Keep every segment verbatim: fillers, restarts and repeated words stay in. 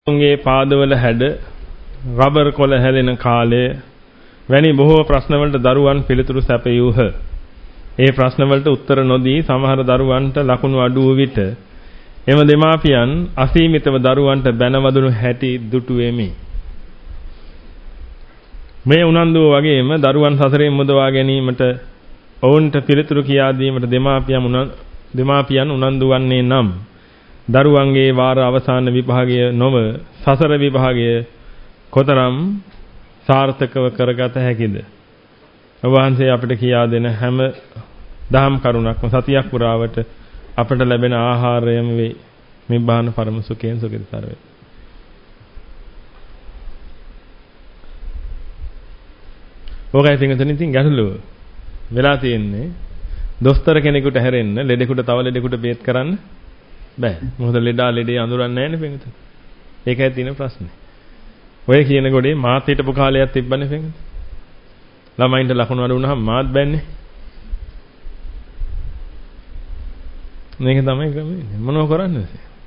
උන්ගේ පාදවල හැඩ රබර් කොළ හැලෙන කාලය වැනි බොහෝ ප්‍රශ්න වලට දරුවන් පිළිතුරු සැපයූහ. ඒ ප්‍රශ්න වලට උත්තර නොදී සමහර දරුවන්ට ලකුණු අඩු වූ විට එම දෙමාපියන් අසීමිතව දරුවන්ට බැනවදුණු හැටි දුටු වෙමි. මේ උනන්දුව වගේම දරුවන් සසරෙන් මුදවා ගැනීමට ඔවුන්ට පිළිතුරු කියා දීමට දෙමාපියන් උනන් දෙමාපියන් උනන්දු වන්නේ නම් දරුවන්ගේ වාර අවසාන විභාගය නොව සසර විභාගය කොතරම් සාර්ථකව කරගත හැකිද? ඔබ වහන්සේ අපිට කියා දෙන හැම දහම් කරුණක්ම සතියක් පුරාවට අපට ලැබෙන ආහාරයම වේ. නිබ්බාන පරම සුඛයෙන් සුඛිතතර වේ. ඔකයි තින්ගතන ඉතින් ගැටලුව වෙලා තියෙන්නේ දොස්තර කෙනෙකුට හැරෙන්න ලෙඩෙකුට තව ලෙඩෙකුට බේත් කරන්න බෑ. මොකද ලෙඩා ලෙඩේ අඳුරන්නේ නැහැ නේ පින්ගත. ඒකයි තියෙන ප්‍රශ්නේ. ඔය කියන ගොඩේ මාත් හිටපු කාලයක් තිබ්බනේ පින්ගත. ළමයින්ට ලකුණු අඩු වුණාම මාත් බෑන්නේ. මේක තමයි ක්‍රමය. මොනව කරන්නද?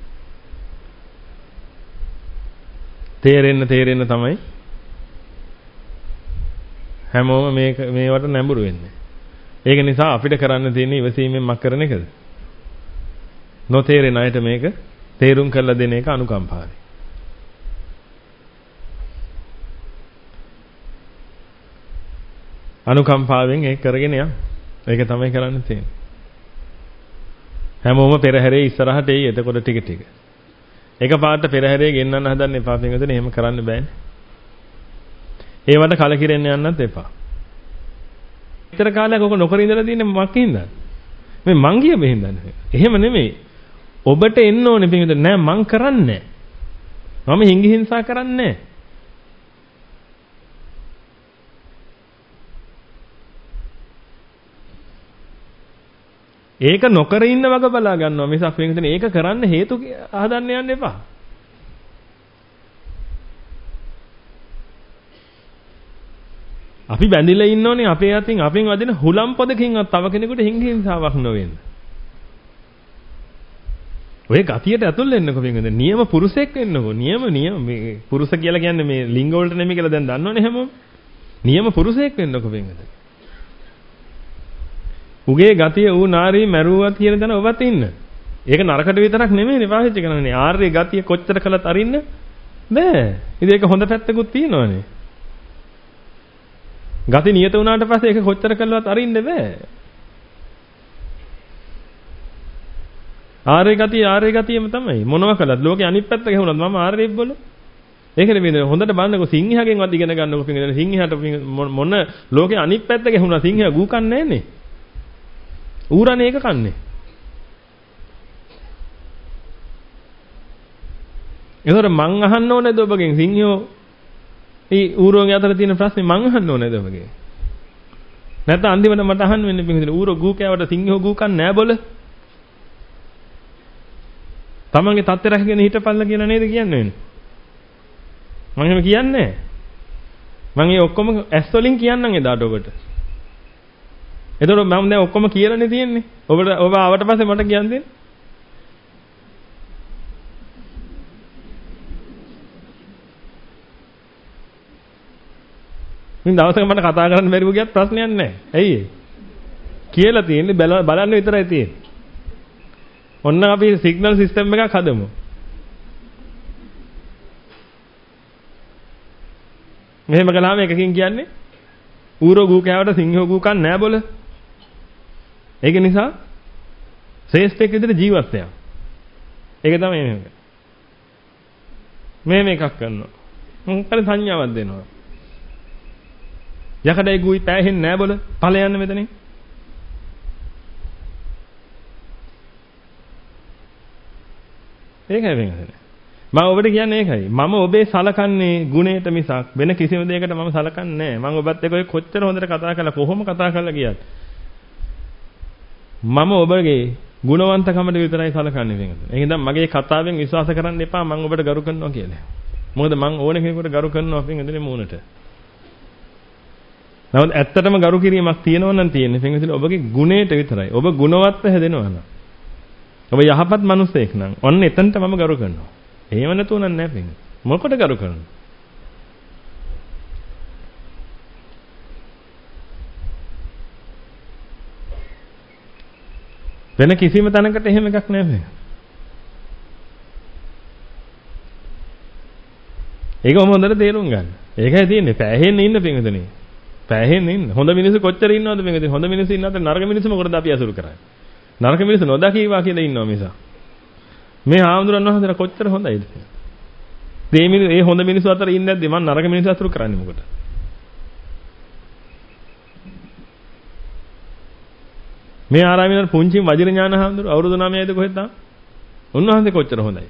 තේරෙන්න තේරෙන්න තමයි හැමෝම මේක මේවට නැඹුරු වෙන්නේ. ඒක නිසා අපිට කරන්න තියෙන්නේ ඉවසීමෙන් මක් කරන එකද? නොතේරෙන අයට මේක තේරුම් කරලා දෙන එක අනුකම්පාවයි. අනුකම්පාවෙන් ඒක කරගෙන යන්න. ඒක තමයි කරන්න තියෙන්නේ. හැමෝම පෙරහැරේ ඉස්සරහට එයි. එතකොට ටික ටික. එකපාරට පෙරහැරේ ගෙන්නන්න හදන්න එපා. පින්වතුනි එහෙම කරන්න බෑනේ. ඒවට කලකිරෙන්න යන්නත් එපා. විතර කාලයක් ඔක නොකර ඉඳලා තියෙන්නේ මක්කින්ද? මේ මං කිය බෙහෙන්දන්නේ. එහෙම නෙමෙයි. ඔබට එන්න ඕනේ පින්වතුනි. නෑ මං කරන්නේ නෑ. මම හිඟි හිංසා කරන්නේ නෑ. ඒක නොකර ඉන්න වග බලා ගන්නවා මිසක් පින්වතුනි ඒක කරන්න හේතු හදන්න යන්න එපා. අපි බැඳිලා ඉන්න ඕනේ අපේ අතින් අපෙන් වදින හුලම් පොදකින්වත් තව කෙනෙකුට හිඟි හිංසාවක් නොවෙන්න. ඔය ගතියට ඇතුල් වෙන්නකො පින්වතුනි. නියම පුරුෂයෙක් වෙන්නකො. නියම නියම මේ පුරුෂ කියලා කියන්නේ මේ ලිංග වලට නෙමෙයි කියලා දැන් දන්නවනේ හැමෝම. නියම පුරුෂයෙක් වෙන්නකො පින්වතුනි. උගේ ගතිය ඌ නාරී මරුවත් කියන දන ඔබත් ඉන්න. ඒක නරකට විතරක් නෙමෙයිනේ පාවිච්චි කරන්නේ. ආර්ය ගතිය කොච්චර කළත් අරින්න බෑ. ඉතින් ඒක හොඳ පැත්තකුත් තියෙනවනේ. ගති නියත වුණාට පස්සේ ඒක කොච්චර කළවත් අරින්න බෑ. ආර්ය ගතිය ආර්ය ගතියම තමයි. මොනව කළත් ලෝකේ අනිත් පැත්ත ගැහුණත් මම ආර්යෙක් බොල. ඒකනේ මේ හොඳට බලන්නකො සිංහයාගෙන්වත් ඉගෙන ගන්නකො පිටින් සිංහයාට මොන ලෝකේ අනිත් පැත්ත ගැහුණා සිංහයා ගූ කන්නේ නැහනේ. ඌරනේ ඒක කන්නේ. ඒතර මං අහන්න ඕනේද ඔබගෙන් සිංහයෝ ඒ ඌරෝගේ අතර තියෙන ප්‍රශ්නේ මං අහන්න ඕනේද ඔබගෙන්? නැත්නම් අන්තිමට මට අහන්න වෙන්නේ පිටින් ඌරෝ ගූ කෑවට සිංහයෝ ගූ කන්නේ නැහැ බොල. තමන්ගේ තත්ත්ව රැකගෙන හිටපල්ලා කියලා නේද කියන්නේ වෙන්නේ? මම එහෙම කියන්නේ නැහැ. මම ඒ ඔක්කොම ඇස් වලින් කියන්නම් එදාට ඔබට. එතකොට මම දැන් ඔක්කොම කියලානේ තියෙන්නේ. ඔබට ඔබ ආවට පස්සේ මට කියන්න දෙන්න. මින් දවසක මට කතා කරන්න බැරිව ගියත් ප්‍රශ්නයක් නැහැ. ඇයි ඒ? කියලා තියෙන්නේ බලන්න විතරයි තියෙන්නේ. ඔන්න අපි සිග්නල් සිස්ටම් එකක් හදමු. මෙහෙම කළාම එකකින් කියන්නේ ඌරෝ ගූ කෑවට සිංහයෝ ගූ කන්නේ නැහැ බොල. ඒක නිසා ශ්‍රේෂ්ඨයෙක් විදිහට ජීවත් වෙනවා. ඒක තමයි මේක. මේ මේකක් කරනවා. මම පරි සංඥාවක් දෙනවා. යකඩේ ගුයි පෑහෙන්නේ නැහැ බොල. ඵල යන්න මෙතනින්. ඒකයි වෙන්නේ. මම ඔබට කියන්නේ ඒකයි. මම ඔබේ සලකන්නේ ගුණයට මිසක් වෙන කිසිම දෙයකට මම සලකන්නේ නැහැ. මම ඔබත් එක්ක ඔය කොච්චර හොඳට කතා කරලා කොහොම කතා කරලා ගියත් මම ඔබගේ ගුණවන්තකමට විතරයි සලකන්නේ වෙන්නේ. ඒ හින්දා මගේ කතාවෙන් විශ්වාස කරන්න එපා මම ඔබට ගරු කරනවා කියලා. මොකද මම ඕන කෙනෙකුට ගරු කරනවා පින්වතුනි මූණට. නමුත් ඇත්තටම ගරු කිරීමක් තියෙනවා නම් තියෙන්නේ පින්වතුනි ඔබගේ ගුණයට විතරයි. ඔබ ගුණවත්ව හැදෙනවා නම්. ඔබ යහපත් මිනිසෙක් නම් ඔන්න එතනට මම ගරු කරනවා. එහෙම නැතුව නෑ පින්වතුනි. මොකට ගරු කරන්නේ? වෙන කිසිම තැනකට එහෙම එකක් නැහැ. ඒක හොඳට තේරුම් ගන්න. ඒකයි තියෙන්නේ. පෑහෙන්න ඉන්න පින්විතනේ. පෑහෙන්න ඉන්න. හොඳ මිනිස්සු කොච්චර ඉන්නවද පින්විතනේ? හොඳ මිනිස්සු ඉන්න අතර නරක මිනිස්සු මොකටද අපි අසුරු කරන්නේ? නරක මිනිස්සු නොදකීවා කියලා ඉන්නවා මිස. මේ ආඳුරන් වහන්සේලා කොච්චර හොඳයිද? මේ මිනිස්සු ඒ හොඳ මිනිස්සු අතර ඉන්නේ නැද්ද? මම නරක මිනිස්සු අසුරු කරන්නේ මොකටද? මේ ආරාමයේ පුංචි වජිර ඥාන හාමුදුරුවෝ අවුරුදු නවයයිද කොහෙද තාම? උන්වහන්සේ කොච්චර හොඳයි.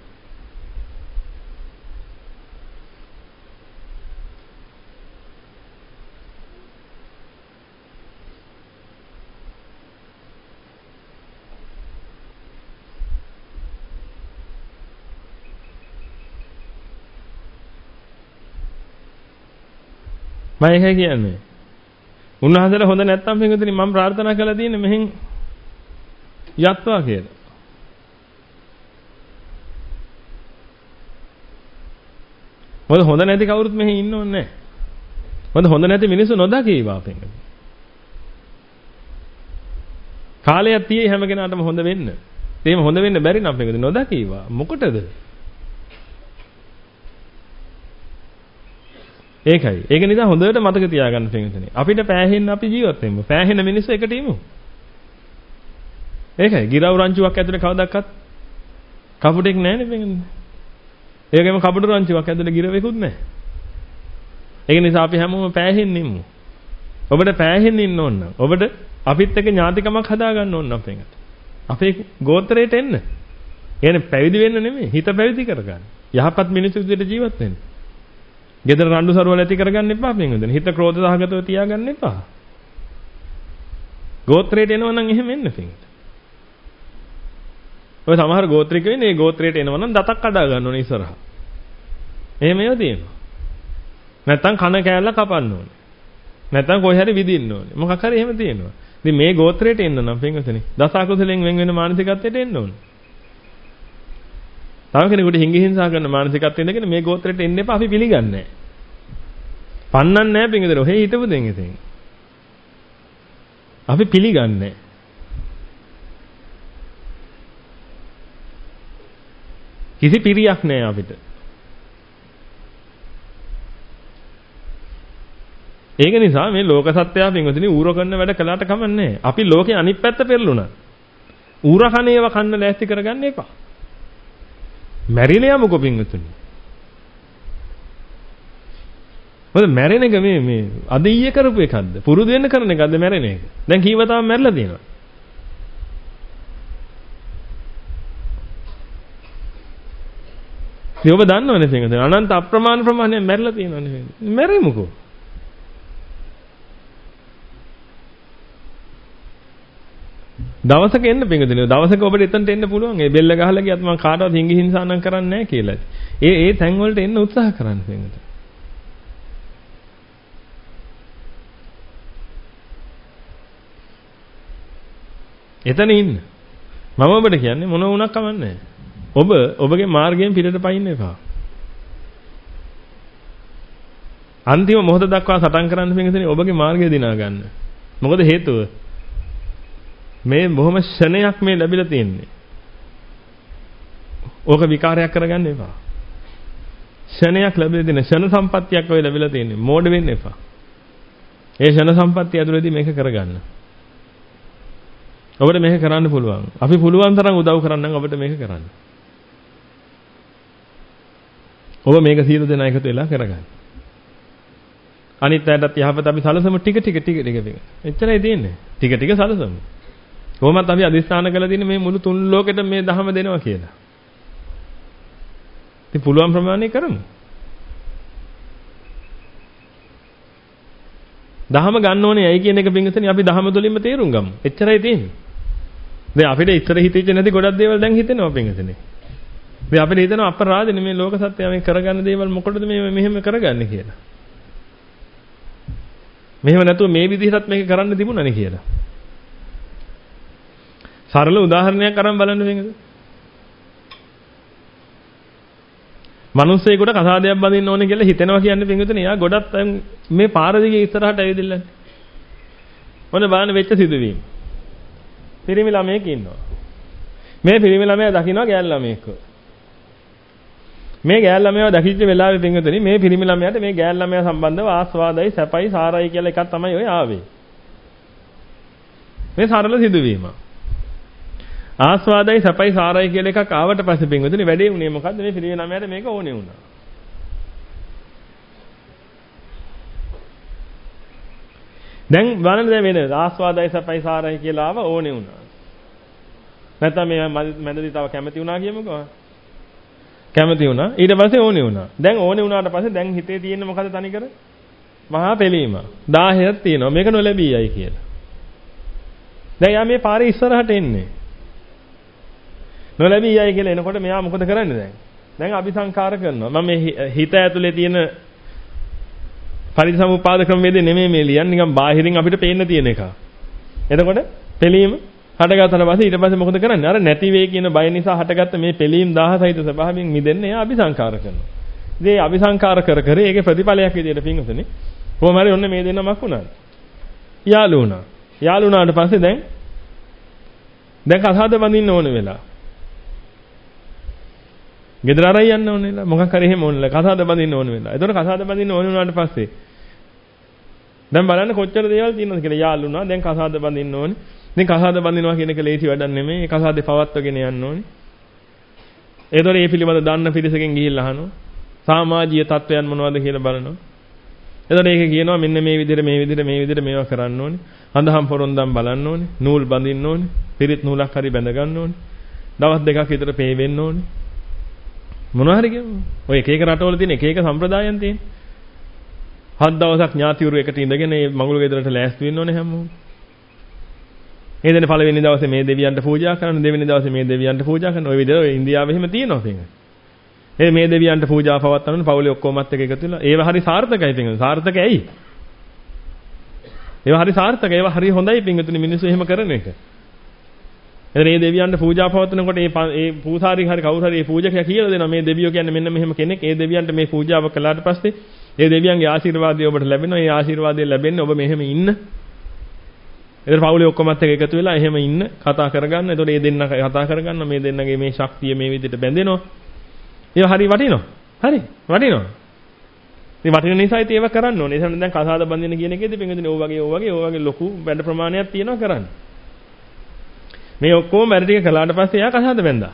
මම ඒකයි කියන්නේ. උන්වහන්සේලා හොඳ නැත්තම් පින්විතනි මම ප්‍රාර්ථනා කළා තියෙන්නේ මෙහෙන් යත්වා කියලා. මොකද හොඳ නැති කවුරුත් මෙහෙ ඉන්න ඕනේ නැහැ. මොකද හොඳ නැති මිනිස්සු නොදකීවා පින්විතනි. කාලයක් තියෙයි හැම කෙනාටම හොඳ වෙන්න. එහෙම හොඳ වෙන්න බැරි නම් පින්විතනි නොදකීවා. මොකටද? ඒකයි. ඒක නිසා හොඳට මතක තියාගන්න පින්විතනේ. අපිට පෑහෙන්න අපි ජීවත් වෙමු. පෑහෙන මිනිස්සු එකට ඉමු. ඒකයි. ගිරව් රංචුවක් ඇතුලේ කවදාවත් කපුටෙක් නැහැනේ පින්විතනේ. ඒකෙම කපුටු රංචුවක් ඇතුලේ ගිරවෙකුත් නැහැ. ඒක නිසා අපි හැමෝම පෑහෙන්න ඉමු. ඔබට පෑහෙන්න ඉන්න ඕන නම් ඔබට අපිත් එක්ක ඥාතිකමක් හදාගන්න ඕන නම් පින්විතනේ. අපේ ගෝත්‍රයට එන්න. කියන්නේ පැවිදි වෙන්න නෙමෙයි. හිත පැවිදි කරගන්න. යහපත් මිනිස්සු විදිහට ජීවත් වෙන්න. ගෙදර රණ්ඩු සරුවල ඇති කරගන්න එපා පින්වතුනි. හිත ක්‍රෝධ සහගතව තියාගන්න එපා. ගෝත්‍රයට එනවා නම් එහෙම එන්න පින්වතුනි. ඔය සමහර ගෝත්‍රිකයෝ ඉන්නේ ඒ ගෝත්‍රයට එනවා නම් දතක් කඩා ගන්න ඕනේ ඉස්සරහා. එහෙම ඒවා තියෙනවා. නැත්තම් කන කෑල්ල කපන්න ඕනේ. නැත්තම් කොහේ හරි විදින්න ඕනේ. මොකක් හරි එහෙම තියෙනවා. ඉතින් මේ ගෝත්‍රයට එන්න නම් පින්වතුනි දස අකුසලෙන් වෙන් වෙන මානසිකත්වයට එන්න ඕනේ. තව කෙනෙකුට හිඟි හිංසා කරන මානසිකත්වයෙන් ඉඳගෙන මේ ගෝත්‍රයට එන්න එපා අපි පිළිගන්නේ නැහැ. පන්නන්නේ නැහැ පින්විතර. ඔහේ හිටපු දෙන් ඉතින්. අපි පිළිගන්නේ නැහැ. කිසි පිරියක් නැහැ අපිට. ඒක නිසා මේ ලෝක සත්‍යය පින්විතනි ඌර කරන වැඩ කළාට කමන්නේ නැහැ. අපි ලෝකේ අනිත් පැත්ත පෙරළුණා. ඌර කණේව කන්න ලෑස්ති කරගන්න එපා. මැරිලා යමුකෝ පින්වතුනි. මොකද මැරෙන එක මේ මේ අද ඊයේ කරපු එකක්ද? පුරුදු වෙන්න කරන එකක්ද මැරෙන එක? දැන් කීවතාවක් මැරිලා තියෙනවා. ඉතින් ඔබ දන්නවනේ පින්වතුනි අනන්ත අප්‍රමාණ ප්‍රමාණයක් මැරිලා තියෙනවනේ. මැරෙමුකෝ. දවසක එන්න පින්වතුනි. දවසක ඔබට එතනට එන්න පුළුවන්. ඒ බෙල්ල ගහලා ගියත් මම කාටවත් හිඟි හිංසා නම් කරන්නේ නැහැ කියලා. ඒ ඒ තැන් වලට එන්න උත්සාහ කරන්න පින්වතුනි. එතන ඉන්න. මම ඔබට කියන්නේ මොන වුණක් කමන්නේ. ඔබ ඔබගේ මාර්ගයෙන් පිටට පයින්න එපා. අන්තිම මොහොත දක්වා සටන් කරන්න පින්වතුනි ඔබගේ මාර්ගය දිනා ගන්න. මොකද හේතුව මේ බොහොම ෂණයක් මේ ලැබිලා තියෙන්නේ. ඕක විකාරයක් කරගන්න එපා. ෂණයක් ලැබිලා තියෙන ෂණ සම්පත්තියක් ඔය ලැබිලා තියෙන්නේ. මෝඩ වෙන්න එපා. ඒ ෂණ සම්පත්තිය ඇතුළතදී මේක කරගන්න. ඔබට මේක කරන්න පුළුවන්. අපි පුළුවන් තරම් උදව් කරන්නම් ඔබට මේක කරන්න. ඔබ මේක සියලු දෙනා එකතු වෙලා කරගන්න. අනිත් අයටත් යහපත අපි සලසමු ටික ටික ටික ටික ටික. එච්චරයි තියෙන්නේ. ටික ටික සලසමු. කොහොමද අපි අදිස්ථාන කරලා තියෙන්නේ මේ මුළු තුන් ලෝකෙට මේ ධහම දෙනවා කියලා. ඉතින් පුළුවන් ප්‍රමාණය කරමු. ධහම ගන්න ඕනේ ඇයි කියන එක පින්වතුනි අපි ධහම තුලින්ම තේරුම් ගමු. එච්චරයි තියෙන්නේ. දැන් අපිට ඉතර හිතෙච්ච නැති ගොඩක් දේවල් දැන් හිතෙනවා පින්වතුනි. දැන් අපිට හිතෙනවා අපරාධනේ මේ ලෝක සත්‍යය මේ කරගන්න දේවල් මොකටද මේ මෙහෙම කරගන්නේ කියලා. මෙහෙම නැතුව මේ විදිහටත් මේක කරන්න තිබුණානේ කියලා. සරල උදාහරණයක් අරන් බලන්න වෙනද? මිනිස්සෙකුට කසාදයක් බඳින්න ඕනේ කියලා හිතෙනවා කියන්නේ පින්විතනේ එයා ගොඩක් මේ පාර දිගේ ඉස්සරහට ඇවිදින්නන්නේ. මොන බාන වෙච්ච සිදුවීම. පිරිමි ළමයෙක් ඉන්නවා. මේ පිරිමි ළමයා දකින්නවා ගෑල් ළමයෙක්ව. මේ ගෑල් ළමයාව දකිච්ච වෙලාවේ පින්විතනේ මේ පිරිමි ළමයාට මේ ගෑල් ළමයා සම්බන්ධව ආස්වාදයි සැපයි සාරයි කියලා එකක් තමයි ඔය ආවේ. මේ සරල සිදුවීම. ආස්වාදයි සැපයි සාරයි කියලා එකක් ආවට පස්සේ පින්විතනේ වැඩේ උනේ මොකද්ද? මේ පිරිමි ළමයාට මේක ඕනේ වුණා. දැන් බලන්න දැන් වෙන ආස්වාදයි සැපයි සාරයි කියලා ආව ඕනේ වුණා. නැත්නම් මේ මැදදී තව කැමති වුණා කියමුකෝ. කැමති වුණා. ඊට පස්සේ ඕනේ වුණා. දැන් ඕනේ වුණාට පස්සේ දැන් හිතේ තියෙන්නේ මොකද තනිකර? මහා පෙළීම. දාහයක් තියෙනවා. මේක නොලැබීයයි කියලා. දැන් යා මේ පාරේ ඉස්සරහට එන්නේ. නොලැබීයයි කියලා එනකොට මෙයා මොකද කරන්නේ දැන්? දැන් අபிසංකාර කරනවා. මම මේ හිත ඇතුලේ තියෙන පරිසම්පාද ක්‍රමවේදේ නෙමෙයි මේ ලියන්නේ නිකන් බාහිරින් අපිට පේන්න තියෙන එක. එතකොට පෙළීම හටගත්තට පස්සේ ඊට පස්සේ මොකද කරන්නේ? අර නැති වෙයි කියන බය නිසා හටගත්ත මේ පෙළීම් දහසහිත ස්වභාවයෙන් මිදෙන්න එයා අபிසංකාර කරනවා. ඉතින් අபிසංකාර කර කර ඒකේ ප්‍රතිඵලයක් විදියට පින්වතුනි කොහොම හරි ඔන්න මේ දෙන්නමක් වුණා. යාළු වුණා. යාළු වුණාට පස්සේ දැන් දැන් කසාද බඳින්න ඕන වෙලා. ගෙදර අරයි යන්න ඕන වෙලා. මොකක් හරි එහෙම ඕන වෙලා කසාද බඳින්න ඕන වෙලා. එතකොට කසාද බඳින්න ඕන වුණාට පස්සේ දැන් බලන්න කොච්චර දේවල් තියෙනවද කියලා යාළු වුණා. දැන් කසාද බඳින්න ඕනේ. දැන් කසාද බඳිනවා කියන එක ලේසි වැඩක් නෙමෙයි. ඒ කසාදේ පවත්වගෙන යන්න ඕනේ. ඒතකොට මේ පිළිබඳ දන්න පිරිසකින් ගිහිල්ලා අහනවා. සමාජීය තත්වයන් මොනවද කියලා බලනවා. එතකොට ඒක කියනවා මෙන්න මේ විදිහට මේ විදිහට මේ විදිහට මේවා කරන්න ඕනේ. හඳහම් පොරොන්දම් බලන්න ඕනේ. නූල් බඳින්න ඕනේ. පිරිත් නූලක් හරි බැඳ ගන්න ඕනේ. දවස් දෙකක් විතර පේ වෙන්න ඕනේ. මොනවා හරි කියමු. ඔය එක එක රටවල තියෙන එක එක සම්ප්‍රදායන් තියෙන. හත් දවසක් ඥාතිවරු එකට ඉඳගෙන මේ මඟුල් ගෙදරට ලෑස්ති වෙන්න ඕනේ හැමෝම. ඒ දෙන පළවෙනි දවසේ මේ දෙවියන්ට පූජා කරන, දෙවෙනි දවසේ මේ දෙවියන්ට පූජා කරන. ඔය විදිහට ඔය ඉන්දියාවේ එහෙම තියෙනවා පිටින්. ඒ මේ දෙවියන්ට පූජා පවත්වන්න පවුලේ ඔක්කොමත් එක්ක එකතු වෙලා. ඒව හරි සාර්ථකයි පිටින්. සාර්ථක ඇයි? ඒව හරි සාර්ථකයි. ඒව හරි හොඳයි පිටින් මිනිස්සු එහෙම කරන එක. එතන මේ දෙවියන්ට පූජා පවත්වනකොට මේ මේ පූසාරි හරි කවුරු හරි මේ පූජකයා කියලා දෙනවා මේ දෙවියෝ කියන්නේ මෙන්න මෙහෙම කෙනෙක්. ඒ දෙවියන්ට මේ පූජාව කළාට පස්සේ ඒ දෙවියන්ගේ ආශිර්වාදය ඔබට ලැබෙනවා. ඒ ආශිර්වාදය ලැබෙන්නේ ඔබ මෙහෙම ඉන්න. එතන පවුලේ ඔක්කොමත් එක්ක එකතු වෙලා එහෙම ඉන්න කතා කරගන්න. එතකොට මේ දෙන්න කතා කරගන්න මේ දෙන්නගේ මේ ශක්තිය මේ විදිහට බැඳෙනවා. ඒක හරි වටිනවා. හරි වටිනවා. ඉතින් වටින නිසා ඉතින් ඒව කරන්න ඕනේ. එතන දැන් කසාද බඳින කියන එකේදී පින්වදින ඕ වගේ ඕ වගේ ඕ වගේ ලොකු වැඩ ප්‍රමාණයක් තියෙනවා කරන්න. මේ ඔක්කොම වැඩ ටික කළාට පස්සේ එයා කසාද බැඳා.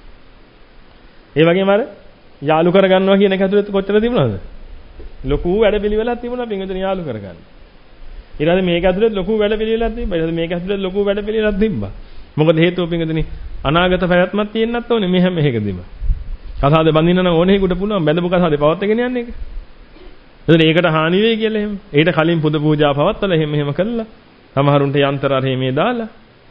ඒ වගේම අර යාලු කරගන්නවා කියන එක ඇතුළත කොච්චර තිබුණාද? ලොකු වැඩ පිළිවෙලක් තිබුණා පින්වදින යාලු කරගන්න. ඊට පස්සේ මේක ඇතුළත ලොකු වැඩ පිළිවෙලක් තිබ්බා. ඊට පස්සේ මේක ඇතුළත ලොකු වැඩ පිළිවෙලක් තිබ්බා. මොකද හේතුව පින්වදින අනාගත පැවැත්මක් තියෙන්නත් ඕනේ මේ හැම එකකදීම. කසාද බඳින්න නම් ඕනේ හෙකට පුළුවන් බැඳපු කසාදේ පවත්වාගෙන යන්න එක. එතන ඒකට හානි වෙයි කියලා එහෙම. ඊට කලින් පුද පූජා පවත්වලා එහෙම එහෙම කළා. සමහරුන්ට යන්ත්‍ර අර මේ දාලා.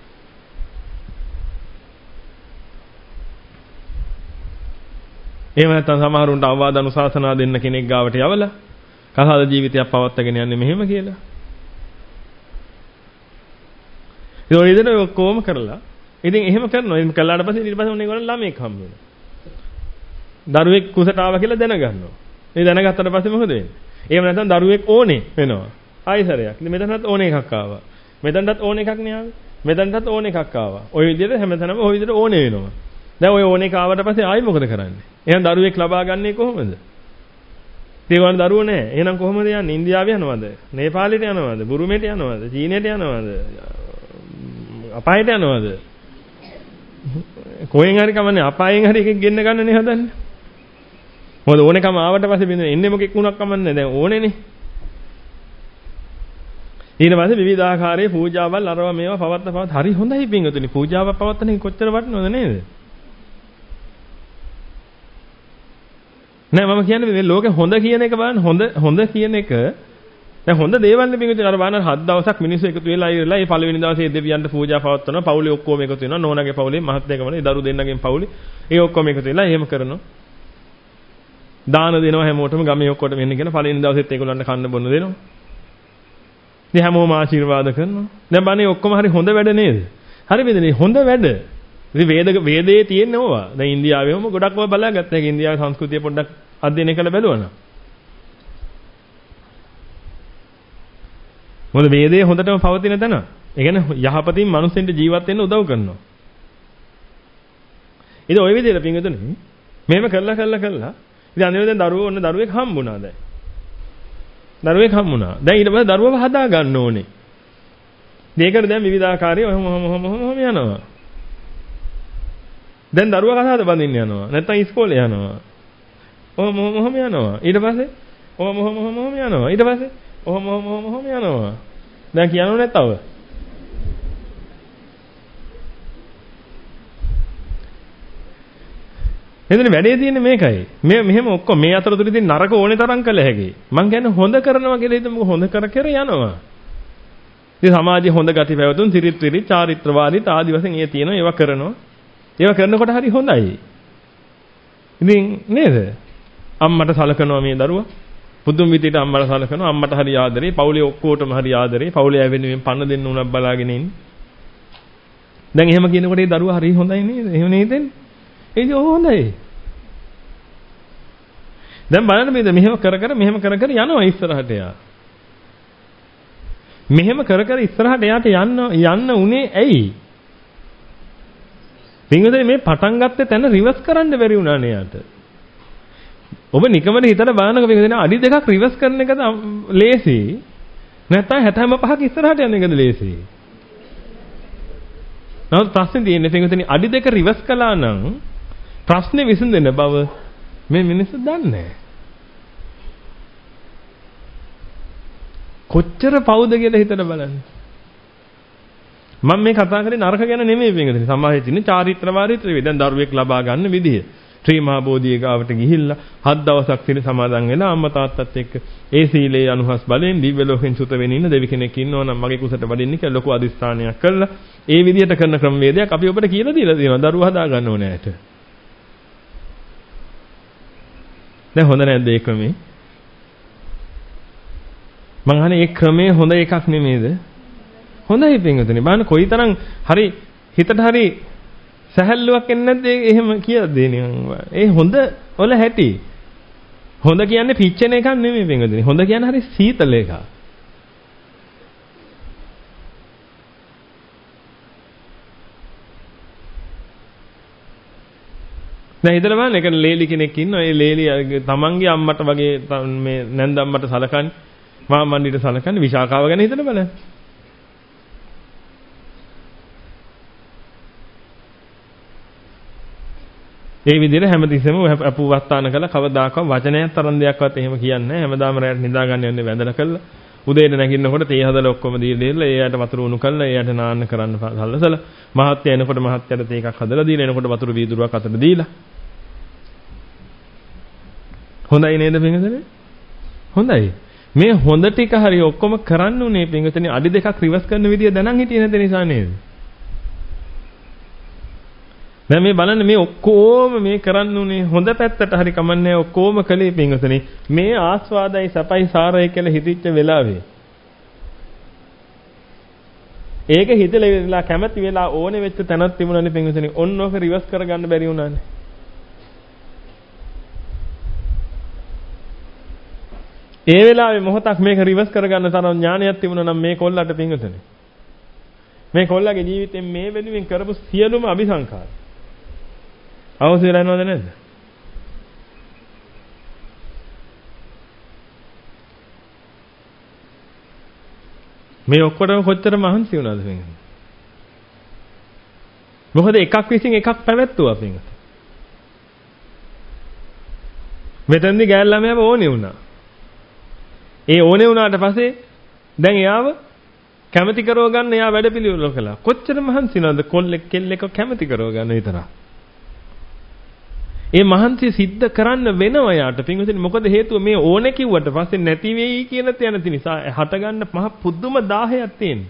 එහෙම නැත්නම් සමහරුන්ට අවවාද අනුශාසනා දෙන්න කෙනෙක් ගාවට යවලා කසාද ජීවිතයක් පවත්වාගෙන යන්නේ මෙහෙම කියලා. ඒ ඔය විදිහට ඔක්කොම කරලා ඉතින් එහෙම කරනවා. එහෙම කළාට පස්සේ ඊට පස්සේ උන්නේ ළමෙක් හම්බ වෙනවා. දරුවෙක් කුසට ආවා කියලා දැනගන්නවා. මේ දැනගත්තට පස්සේ මොකද වෙන්නේ? එහෙම නැත්නම් දරුවෙක් ඕනේ වෙනවා. ආයිසරයක්. ඉතින් මෙතනත් ඕනේ එකක් ආවා. මෙතනටත් ඕනේ එකක් නේ ආවේ. මෙතනටත් ඕනේ එකක් ආවා. ওই විදිහට හැමතැනම ওই විදිහට ඕනේ වෙනවා. දැන් ඔය ඕනේ එක ආවට පස්සේ ආයි මොකද කරන්නේ? එහෙනම් දරුවෙක් ලබා ගන්නේ කොහොමද? ඒගොල්ලන් දරුවෝ නැහැ. එහෙනම් කොහොමද යන්නේ? ඉන්දියාවේ යනවද? නේපාලෙට යනවද? බුරුමෙට යනවද? චීනෙට යනවද? අපායට යනවද? කොහෙන් හරි කමන්නේ අපායෙන් හරි එකෙක් ගෙන්න ගන්නනේ හදන්නේ. මොකද ඕනේකම ආවට පස්සේ බින්ද එන්නේ මොකෙක් වුණක් කමන්නේ දැන් ඕනේනේ. ඊට පස්සේ විවිධාකාරයේ පූජාවල් අරවා මේවා පවත්ත පවත්ත හරි හොඳයි පින්වතුනි. පූජාවක් පවත්තන එක කොච්චර වටිනවද නේද? නෑ මම කියන්නේ මේ ලෝකේ හොඳ කියන එක බලන්න හොඳ හොඳ කියන එක දැන් හොඳ දේවල් නේ පින්වතුනි. අර බලන්න හත් දවසක් මිනිස්සු එකතු වෙලා ඉවරලා ඒ පළවෙනි දවසේ දෙවියන්ට පූජා පවත්වනවා. පවුලේ ඔක්කොම එකතු වෙනවා. නෝනාගේ පවුලේ මහත්යගමනේ දරු දෙන්නගෙන් පවුලේ ඒ ඔක්කොම එකතු වෙලා එහෙම කරනවා. දාන දෙනවා හැමෝටම ගමේ ඔක්කොටම එන්න කියන පළවෙනි දවසෙත් ඒගොල්ලන්ට කන්න බොන්න දෙනවා. ඉතින් හැමෝම ආශිර්වාද කරනවා. දැන් බණේ ඔක්කොම හරි හොඳ වැඩ නේද? හරි බෙදනේ හොඳ වැඩ. ඉතින් වේද වේදේ තියෙන්නේ ඕවා. දැන් ඉන්දියාවේම ගොඩක් ඔය බලාගත්තා. ඒක ඉන්දියාවේ සංස්කෘතිය පොඩ්ඩක් අධ්‍යයනය කරලා බලුවා. මොකද වේදේ හොඳටම පවතින තැන. ඒ කියන්නේ යහපතින් මිනිස්සුන්ට ජීවත් වෙන්න උදව් කරනවා. ඉතින් ওই විදිහට පින්විතනේ මෙහෙම කළා කළා කළා. ඉතින් අනිවාර්යෙන් දැන් දරුවෝ ඔන්න දරුවෙක් හම්බුණා දැන්. දරුවෙක් හම්බුණා. දැන් ඊට පස්සේ දරුවව හදා ගන්න ඕනේ. මේකට දැන් විවිධාකාරයේ ඔහොම ඔහොම ඔහොම යනවා. දැන් දරුවා කතාවද බඳින්න යනවා. නැත්තම් ඉස්කෝලේ යනවා. ඔහොම ඔහොම ඔහොම යනවා. ඊට පස්සේ ඔහොම ඔහොම ඔහොම ඔහොම යනවා. ඊට පස්සේ ඔහොම ඔහොම ඔහොම ඔහොම යනවා. දැන් කියනෝ නැත්තව. එතන වැඩේ තියෙන්නේ මේකයි. මේ මෙහෙම ඔක්කොම මේ අතරතුරදී නරක ඕනේ තරම් කළ හැකියි. මං කියන්නේ හොඳ කරනවා කියලා හිතමු හොඳ කර කර යනවා. ඉතින් සමාජයේ හොඳ ගති පැවතුම් සිරිත් විරිත් චාරිත්‍රවාදී ආදි වශයෙන් ඒ තියෙනවා ඒවා කරනවා. ඒවා කරනකොට හරි හොඳයි. ඉතින් නේද? අම්මට සලකනවා මේ දරුවා. පුදුම විදිහට අම්මට සලකනවා. අම්මට හරි ආදරේ, පවුලේ ඔක්කොටම හරි ආදරේ. පවුලේ ඇවෙනුවෙන් පන්න දෙන්න උනක් බලාගෙන ඉන්නේ. දැන් එහෙම කියනකොට ඒ දරුවා හරි හොඳයි නේද? එහෙම නේද? ඒක හොඳයි. දැන් බලන්න මේද මෙහෙම කර කර මෙහෙම කර කර යනවා ඉස්සරහට යා. මෙහෙම කර කර ඉස්සරහට යාට යන්න යන්න උනේ ඇයි? පින්වතුනි මේ පටන් ගත්තේ තැන රිවර්ස් කරන්න බැරි වුණානේ යාට. ඔබ නිකමද හිතලා බලනකො පින්වතුනි අඩි දෙකක් රිවර්ස් කරන එකද ලේසි. නැත්නම් හැතැම්ම පහක් ඉස්සරහට යන එකද ලේසි. නමුත් ප්‍රශ්නේ තියෙන්නේ පින්වතුනි අඩි දෙක රිවර්ස් කළා නම් ප්‍රශ්නේ විසඳෙන බව මේ මිනිස්සු දන්නේ නැහැ. කොච්චර පවුද කියලා හිතලා බලන්න. මම මේ කතා කරේ නරක ගැන නෙමෙයි පින්වතුනි. සමාජයේ තියෙන චාරිත්‍ර වාරිත්‍ර වේ. දැන් දරුවෙක් ලබා ගන්න විදිය. ශ්‍රී මහා බෝධිය ගාවට ගිහිල්ලා හත් දවසක් සිල් සමාදන් වෙලා අම්මා තාත්තත් එක්ක ඒ සීලේ අනුහස් බලෙන් දිව්‍ය ලෝකෙන් සුත වෙමින් ඉන්න දෙවි කෙනෙක් ඉන්නවා නම් මගේ කුසට වඩින්න කියලා ලොකු අදිස්ථානයක් කළා. ඒ විදියට කරන ක්‍රමවේදයක් අපි ඔබට කියලා දීලා තියෙනවා. දරුවා හදා ගන්න ඕනේ ඇට. දැන් හොඳ නැද්ද ඒ ක්‍රමේ? මං අහන්නේ ඒ ක්‍රමේ හොඳ එකක් නෙමේද? හොඳයි පින්වතුනි. බලන්න කොයිතරම් හරි හිතට හරි සැහැල්ලුවක් එන්නේ නැද්ද එහෙම කියලා දෙන්නේ. ඒ හොඳ වල හැටි. හොඳ කියන්නේ පිච්චෙන එකක් නෙමෙයි පින්වතුනි. හොඳ කියන්නේ හරි සීතල එකක්. දැන් හිතලා බලන්න එක ලේලි කෙනෙක් ඉන්නවා. ඒ ලේලි තමන්ගේ අම්මට වගේ මේ නැන්ද අම්මට සලකන්නේ මාමණ්ඩිට සලකන්නේ විශාකාව ගැන හිතලා බලන්න. ඒ විදිහට හැමතිස්සෙම අපු වස්තාන කළා කවදාකවත් වචනයක් තරම් දෙයක්වත් එහෙම කියන්නේ නැහැ. හැමදාම රැයට නිදා ගන්න යන්නේ වැඳලා කළා. උදේට නැගින්නකොට තේ හදලා ඔක්කොම දීලා දීලා එයාට වතුර උණු කළා. එයාට නාන්න කරන්න සල්ලසලා. මහත්ය එනකොට මහත්යට තේ එකක් හදලා දීලා එනකොට වතුර වීදුරුවක් අතට දීලා. හොඳයි නේද පින්වතුනි? හොඳයි. මේ හොඳ ටික හරි ඔක්කොම කරන්න උනේ පින්වතුනි අඩි දෙකක් රිවර්ස් කරන විදිය දැනන් හිටියේ නැති නිසා නේද? දැන් මේ බලන්න මේ ඔක්කොම මේ කරන්න උනේ හොඳ පැත්තට හරි කමන්නේ ඔක්කොම කලේ පින්වතුනි මේ ආස්වාදයි සපයි සාරයි කියලා හිතිච්ච වෙලාවේ ඒක හිතලා ඉවරලා කැමැති වෙලා ඕනේ වෙච්ච තැනක් තිබුණානේ පින්වතුනි ඔන්න ඔක රිවර්ස් කරගන්න බැරි වුණානේ. ඒ වෙලාවේ මොහොතක් මේක රිවර්ස් කරගන්න තරම් ඥානයක් තිබුණා නම් මේ කොල්ලට පින්වතුනි මේ කොල්ලගේ ජීවිතේ මේ වෙනුවෙන් කරපු සියලුම අபிසංකාර අවශ්‍ය වෙලා යනවද නැද්ද? මේ ඔක්කොටම කොච්චර මහන්සි වුණාද පින්වතුනි? මොකද එකක් විසින් එකක් පැවැත්තුවා පින්වතුනි. මෙතෙන්දි ගෑල් ළමයාව ඕනේ වුණා. ඒ ඕනේ වුණාට පස්සේ දැන් එයාව කැමැති කරව ගන්න එයා වැඩපිළිවෙල කළා. කොච්චර මහන්සි නේද කොල්ලෙක් කෙල්ලෙක් කැමැති කරව ගන්න විතරක්. ඒ මහන්සිය සිද්ධ කරන්න වෙනවා යාට පින්වතුනි මොකද හේතුව මේ ඕනේ කිව්වට පස්සේ නැති වෙයි කියලා තැන නිසා හටගන්න මහ පුදුම දාහයක් තියෙනවා.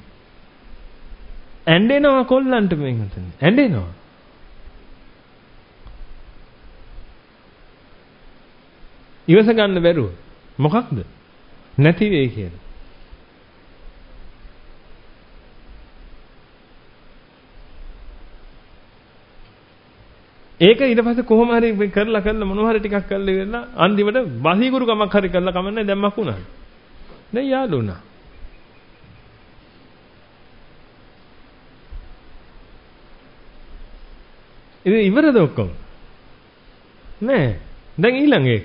ඇඬෙනවා කොල්ලන්ට පින්වතුනි. ඇඬෙනවා. ඉවස ගන්න බැරුව. මොකක්ද? නැති වෙයි කියලා. ඒක ඊට පස්සේ කොහොම හරි කරලා කරලා මොනවා හරි ටිකක් කරලා ඉවරලා අන්තිමට වසීගුරු කමක් හරි කරලා කමන්නේ දැන් මක් වුණා. දැන් යාළු වුණා. ඉතින් ඉවරද ඔක්කොම? නෑ. දැන් ඊළඟ එක.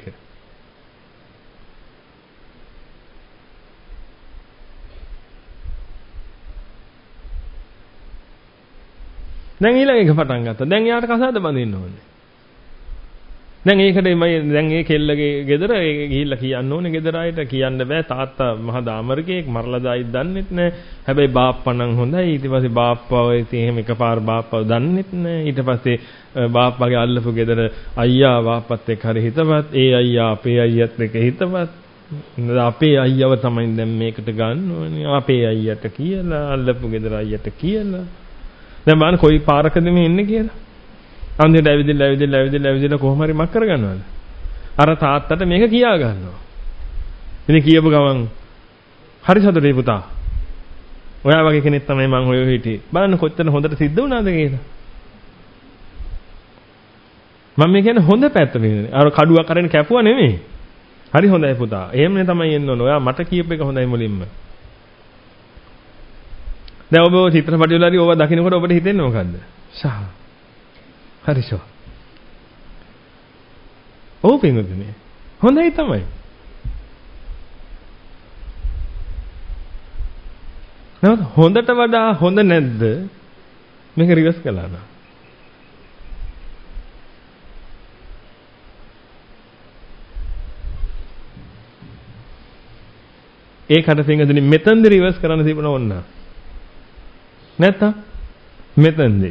දැන් ඊළඟ එක පටන් ගත්තා. දැන් යාට කසාද බඳින්න ඕනේ. දැන් ඒකට මම දැන් ඒ කෙල්ලගේ ගෙදර ඒ ගිහිල්ලා කියන්න ඕනේ ගෙදර අයට කියන්න බෑ තාත්තා මහා දාමරිකයෙක් මරලා දායිත් දන්නෙත් නෑ. හැබැයි බාප්පා නම් හොඳයි. ඊට පස්සේ බාප්පා ඉතින් එහෙම එකපාර බාප්පා දන්නෙත් නෑ. ඊට පස්සේ බාප්පාගේ අල්ලපු ගෙදර අයියා බාප්පත් එක්ක හරි හිතවත්. ඒ අයියා අපේ අයියත් එක්ක හිතවත්. අපේ අයියව තමයි දැන් මේකට ගන්න ඕනේ. අපේ අයියට කියලා අල්ලපු ගෙදර අයියට කියලා. දැන් බලන්න කොයි පාරකද මේ ඉන්නේ කියලා. අන්තිමට ඇවිදින්න ඇවිදින්න ඇවිදින්න ඇවිදින්න කොහොම හරි මක් කරගන්නවද? අර තාත්තට මේක කියා ගන්නවා. ඉතින් කියපු ගමන් හරි සතුටුයි පුතා. ඔයා වගේ කෙනෙක් තමයි මං හොය හිටියේ. බලන්න කොච්චර හොඳට සිද්ධ වුණාද කියලා. මම මේ කියන්නේ හොඳ පැත්ත නෙවෙයි. අර කඩුවක් අරගෙන කැපුවා නෙමෙයි. හරි හොඳයි පුතා. එහෙමනේ තමයි එන්න ඕන. ඔයා මට කියප එක හොඳයි මුලින්ම. දැන් ඔබ චිත්‍රපටි වල හරි ඔබ දකින්නකොට ඔබට හිතෙන්නේ මොකද්ද? ෂා. හරිෂෝ. ඔව් පින්වතුනි. හොඳයි තමයි. නේද? හොඳට වඩා හොඳ නැද්ද? මේක රිවර්ස් කළා නා. ඒකට පින්වතුනි මෙතෙන්ද රිවර්ස් කරන්න තිබුණා ඕන්න. නැත්තම් මෙතෙන්දී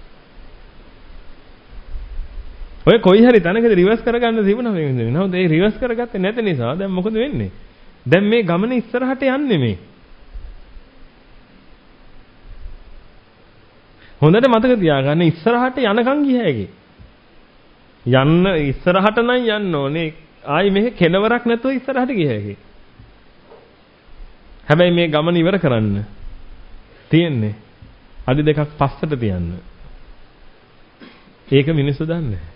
ඔය කොයි හරි තැනකදී රිවර්ස් කරගන්න තිබුණා මේ විදිහට. නමුත් ඒ රිවර්ස් කරගත්තේ නැති නිසා දැන් මොකද වෙන්නේ? දැන් මේ ගමන ඉස්සරහට යන්නේ මේ. හොඳට මතක තියාගන්න ඉස්සරහට යනකම් ගිය හැකි. යන්න ඉස්සරහට නම් යන්න ඕනේ. ආයි මේක කෙලවරක් නැතුව ඉස්සරහට ගිය හැකි. හැබැයි මේ ගමන ඉවර කරන්න තියෙන්නේ අඩි දෙකක් පස්සට තියන්න. ඒක මිනිස්සු දන්නේ නැහැ.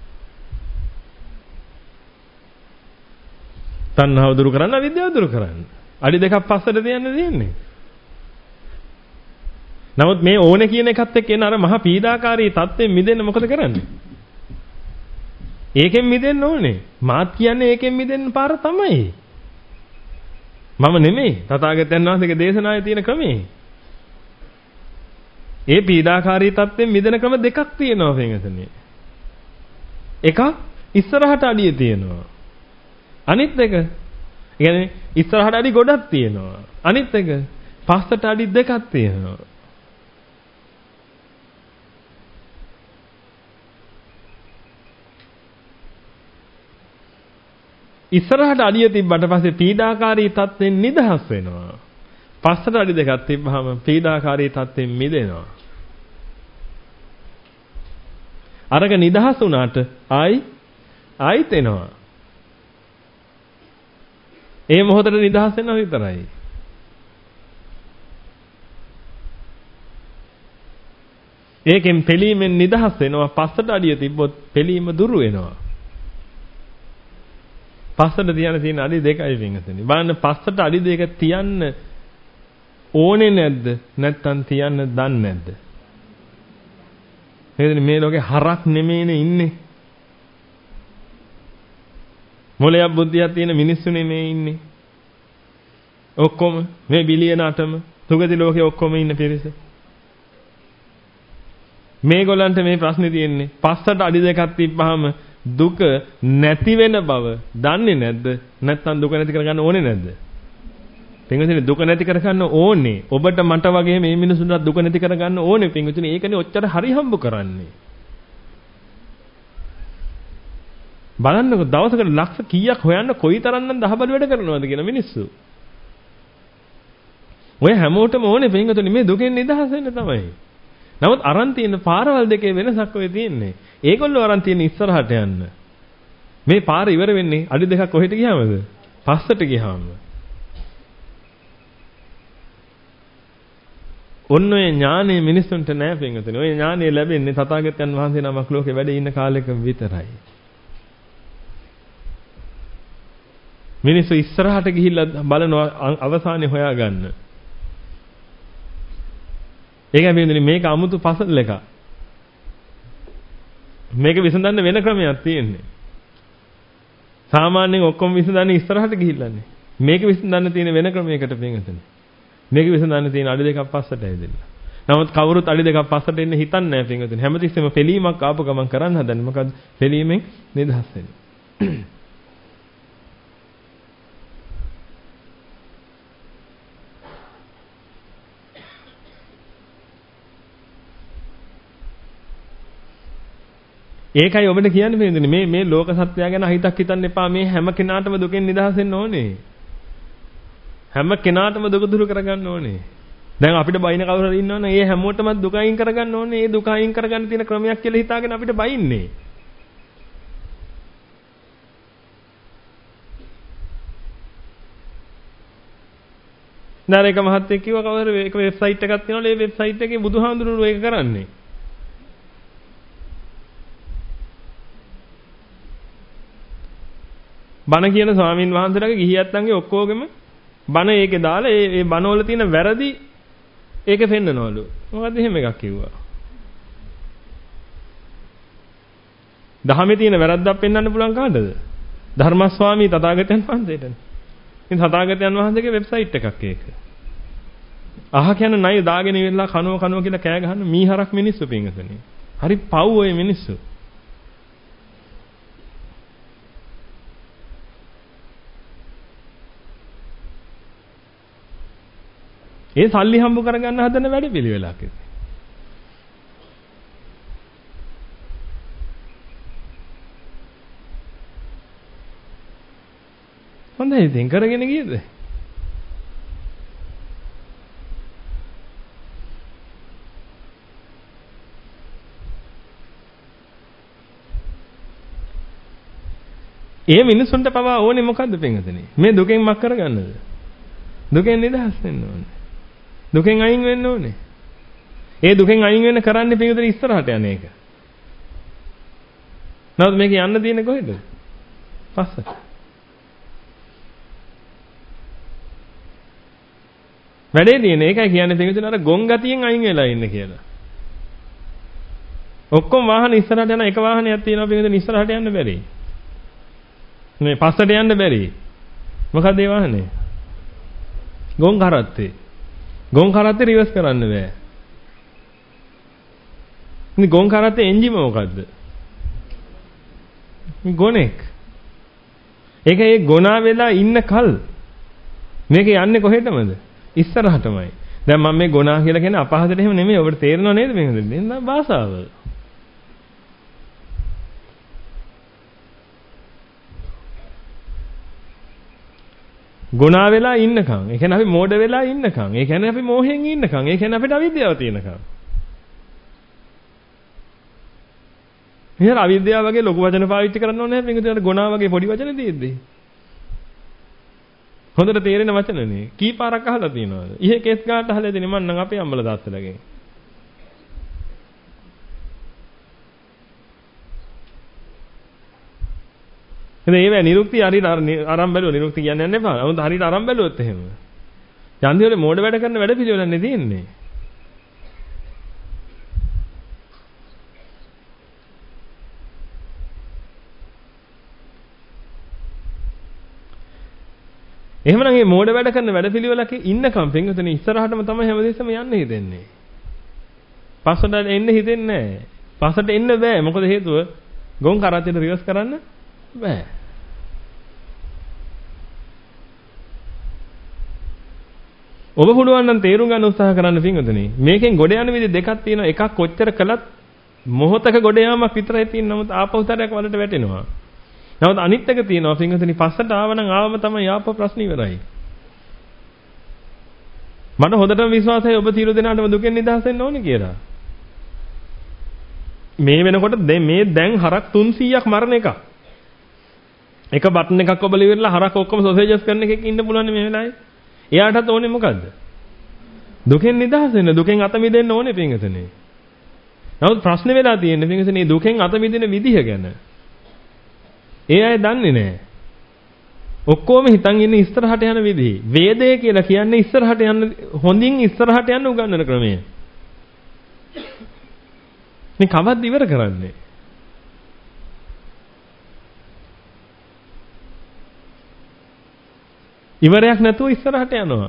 තණ්හාව දුරු කරන්න අවිද්‍යාව දුරු කරන්න. අඩි දෙකක් පස්සට තියන්න තියෙන්නේ. නමුත් මේ ඕනේ කියන එකත් එක්ක එන අර මහා පීඩාකාරී தත්ත්වෙන් මිදෙන්න මොකද කරන්නේ? ඒකෙන් මිදෙන්න ඕනේ. මාත් කියන්නේ ඒකෙන් මිදෙන්න පාර තමයි. මම නෙමෙයි. තථාගතයන් වහන්සේගේ දේශනාවේ තියෙන ක්‍රමේ. ඒ පීඩාකාරී தත්ත්වෙන් මිදෙන ක්‍රම දෙකක් තියෙනවා පින්වතුනි. එකක් ඉස්සරහට අඩිය තියෙනවා. අනිත් එක يعني ඉස්සරහට අඩි ගොඩක් තියෙනවා. අනිත් එක පස්සට අඩි දෙකක් තියෙනවා. ඉස්සරහට අඩිය තිබ්බට පස්සේ පීඩාකාරී තත්ත්වෙන් නිදහස් වෙනවා. පස්සට අඩි දෙකක් තිබ්බහම පීඩාකාරී තත්ත්වෙන් මිදෙනවා. අරක නිදහස් වුණාට ආයි ආයිත් එනවා. ඒ මොහොතේ නිදහස් වෙනවා විතරයි. ඒකෙන් පිළීමෙන් නිදහස් වෙනවා. පස්සට අඩිය තිබ්බොත් පිළීම දුරු වෙනවා. පස්සට තියන්න තියෙන අඩි දෙකයි වෙනසනේ. බලන්න පස්සට අඩි දෙක තියන්න ඕනේ නැද්ද? නැත්තම් තියන්න දන්නේ නැද්ද? නේද මේ ලෝකේ හරක් නෙමෙයිනේ ඉන්නේ. මොලයක් බුද්ධියක් තියෙන මිනිස්සුනේ මේ ඉන්නේ. ඔක්කොම මේ බිලියන අටම සුගති ලෝකේ ඔක්කොම ඉන්න පිරිස. මේගොල්ලන්ට මේ ප්‍රශ්නේ තියෙන්නේ පස්සට අඩි දෙකක් තිබ්බහම දුක නැති වෙන බව දන්නේ නැද්ද? නැත්නම් දුක නැති කරගන්න ඕනේ නැද්ද? පින්විතනේ දුක නැති කරගන්න ඕනේ. ඔබට මට වගේ මේ මිනිසුන්ට දුක නැති කරගන්න ඕනේ. පින්විතනේ ඒකනේ ඔච්චර හරි හම්බ කරන්නේ. බලන්නකො දවසකට ලක්ෂ කීයක් හොයන්න කොයිතරම්නම් දහබල වැඩ කරනවද කියන මිනිස්සු. ඔය හැමෝටම ඕනේ පින්විතනේ මේ දුකෙන් නිදහස් වෙන්න තමයි. නමුත් අරන් තියෙන පාරවල් දෙකේ වෙනසක් ඔය තියෙන්නේ. ඒගොල්ලෝ අරන් තියෙන ඉස්සරහට යන්න. මේ පාර ඉවර වෙන්නේ අඩි දෙකක් කොහෙට ගියාමද? පස්සට ගියාම. ඔන්න ඔය ඥානෙ මිනිස්සුන්ට නෑ පින්වතුනි. ඔය ඥානෙ ලැබෙන්නේ තථාගතයන් වහන්සේ නමක් ලෝකේ වැඩ ඉන්න කාලෙක විතරයි. මිනිස්සු ඉස්සරහට ගිහිල්ලා බලනවා අවසානයේ හොයාගන්න. ඒකයි පින්වතුනි මේක 아무තු පසල් එකක්. මේක විසඳන්න වෙන ක්‍රමයක් තියෙන්නේ. සාමාන්‍යයෙන් ඔක්කොම විසඳන්නේ ඉස්සරහට ගිහිල්ලානේ. මේක විසඳන්න තියෙන වෙන ක්‍රමයකට පින්වතුනි. මේක විසඳන්න තියෙන අඩි දෙකක් පස්සට ඇවිදලා. නමුත් කවුරුත් අඩි දෙකක් පස්සට එන්න හිතන්නේ නැහැ පින්වතුනි. හැමතිස්සෙම පිළීමක් ආපු ගමන් කරන්න හදන්නේ. මොකද පිළීමෙන් නිදහස් වෙන්න. ඒකයි ඔබට කියන්න පින්වතුනි මේ මේ ලෝක සත්‍යය ගැන හිතක් හිතන්න එපා. මේ හැම කෙනාටම දුකෙන් නිදහස් වෙන්න ඕනේ. හැම කෙනාටම දුක දුරු කරගන්න ඕනේ. දැන් අපිට බයින කවුරු හරි ඉන්නවනම් ඒ හැමෝටම දුක අයින් කරගන්න ඕනේ. ඒ දුක අයින් කරගන්න තියෙන ක්‍රමයක් කියලා හිතාගෙන අපිට බයින්නේ. නාරේක මහත්තයෙක් කිව්වා කවුරු එක වෙබ්සයිට් එකක් තියෙනවලු. ඒ වෙබ්සයිට් එකේ බුදුහාඳුරුවෝ ඒක කරන්නේ. බණ කියන ස්වාමින් වහන්සේලාගේ ගිහියත්න්ගේ ඔක්කොගෙම බණ ඒකේ දාලා ඒ ඒ බණවල තියෙන වැරදි ඒකේ පෙන්නනවලු. මොකද්ද එහෙම එකක් කිව්වා. දහමේ තියෙන වැරද්දක් පෙන්වන්න පුළුවන් කාටද? ධර්මස්වාමී තථාගතයන් වහන්සේටනේ. ඉතින් තථාගතයන් වහන්සේගේ වෙබ්සයිට් එකක් ඒක. අහ කියන ණය දාගෙන ඉවරලා කනෝ කනෝ කියලා කෑ ගහන මීහරක් මිනිස්සු පින්වතුනි. හරි පව් ඔය මිනිස්සු. ඒ සල්ලි හම්බ කරගන්න හදන වැඩ පිළිවෙලක් ඒක. හොඳයි ඉතින් කරගෙන ගියද? ඒ මිනිසුන්ට පවා ඕනේ මොකද්ද පින්වතුනි? මේ දුකෙන් මක් කරගන්නද? දුකෙන් නිදහස් වෙන්න ඕනේ. දුකෙන් අයින් වෙන්න ඕනේ. ඒ දුකෙන් අයින් වෙන්න කරන්නේ පිටුතර ඉස්සරහට යන එක. නමුත් මේක යන්න තියෙන්නේ කොහෙද? පස්සට. වැඩේ තියෙන්නේ ඒකයි කියන්නේ පිටුතර අර ගොන් ගතියෙන් අයින් වෙලා ඉන්න කියලා. ඔක්කොම වාහන ඉස්සරහට යන එක වාහනයක් තියෙනවා පිටුතර ඉස්සරහට යන්න බැරි. මේ පස්සට යන්න බැරි. මොකද ඒ වාහනේ? ගොන් කරත්තේ. ගොන් කරත්තේ රිවර්ස් කරන්න බෑ. ඉතින් ගොන් කරත්තේ එන්ජිම මොකද්ද? ගොනෙක්. ඒක ඒ ගොනා වෙලා ඉන්න කල් මේක යන්නේ කොහෙටමද? ඉස්සරහටමයි. දැන් මම මේ ගොනා කියලා කියන්නේ අපහසුට එහෙම නෙමෙයි. ඔබට තේරෙනව නේද මේකද? නේද භාෂාව. ගුණා වෙලා ඉන්නකම්. ඒ කියන්නේ අපි මෝඩ වෙලා ඉන්නකම්. ඒ කියන්නේ අපි මෝහෙන් ඉන්නකම්. ඒ කියන්නේ අපිට අවිද්‍යාව තියෙනකම්. එහෙනම් අවිද්‍යාව වගේ ලොකු වචන පාවිච්චි කරන්න ඕනේ නැහැ. මේකට ගුණා වගේ පොඩි වචන තියෙද්දී. හොඳට තේරෙන වචනනේ. කී පාරක් අහලා තියෙනවද? ඉහේ කේස් ගන්නට අහලා දෙන්නේ මම නම් අපේ අම්මලා තාත්තලාගෙන්. එතන ඒවැ නිරුක්ති හරියට අරන් බැලුවා නිරුක්ති කියන්නේ යන්න එපා. නමුත් හරියට අරන් බැලුවොත් එහෙම. යන්දි වල මෝඩ වැඩ කරන වැඩ පිළිවෙලන්නේ තියෙන්නේ. එහෙමනම් මේ මෝඩ වැඩ කරන වැඩ පිළිවෙලක ඉන්නකම් පින්වතුනි ඉස්සරහටම තමයි හැමදේසම යන්න හිතෙන්නේ. පස්සට එන්න හිතෙන්නේ නැහැ. පස්සට එන්න බෑ. මොකද හේතුව ගොන් කරත්තේට රිවර්ස් කරන්න බෑ. ඔබ පුළුවන් නම් තේරුම් ගන්න උත්සාහ කරන්න පින්වතුනි. මේකෙන් ගොඩ යන විදිහ දෙකක් තියෙනවා. එකක් කොච්චර කළත් මොහොතක ගොඩ යාමක් විතරයි තියෙන. නමුත් ආපහුතරයක් වලට වැටෙනවා. නමුත් අනිත් එක තියෙනවා පින්වතුනි පස්සට ආවනම් ආවම තමයි ආපහු ප්‍රශ්න ඉවරයි. මට හොඳටම විශ්වාසයි ඔබ සියලු දෙනාටම දුකෙන් නිදහස් වෙන්න ඕනේ කියලා. මේ වෙනකොට මේ දැන් හරක් තුන්සීයක් මරණ එක. එක බටන් එකක් ඔබල ඉවරලා හරක් ඔක්කොම සොසේජස් කරන එකක ඉන්න පුළුවන් මේ වෙලාවේ. එයාටත් ඕනේ මොකද්ද? දුකෙන් නිදහස් වෙන්න දුකෙන් අත මිදෙන්න ඕනේ පින්වතුනි. නමුත් ප්‍රශ්නේ වෙලා තියෙන්නේ පින්වතුනි දුකෙන් අත මිදෙන විදිහ ගැන. ඒ අය දන්නේ නැහැ. ඔක්කොම හිතන් ඉන්නේ ඉස්සරහට යන විදිහ. වේදය කියලා කියන්නේ ඉස්සරහට යන හොඳින් ඉස්සරහට යන උගන්වන ක්‍රමය. මේ කවද්ද ඉවර කරන්නේ? ඉවරයක් නැතුව ඉස්සරහට යනවා.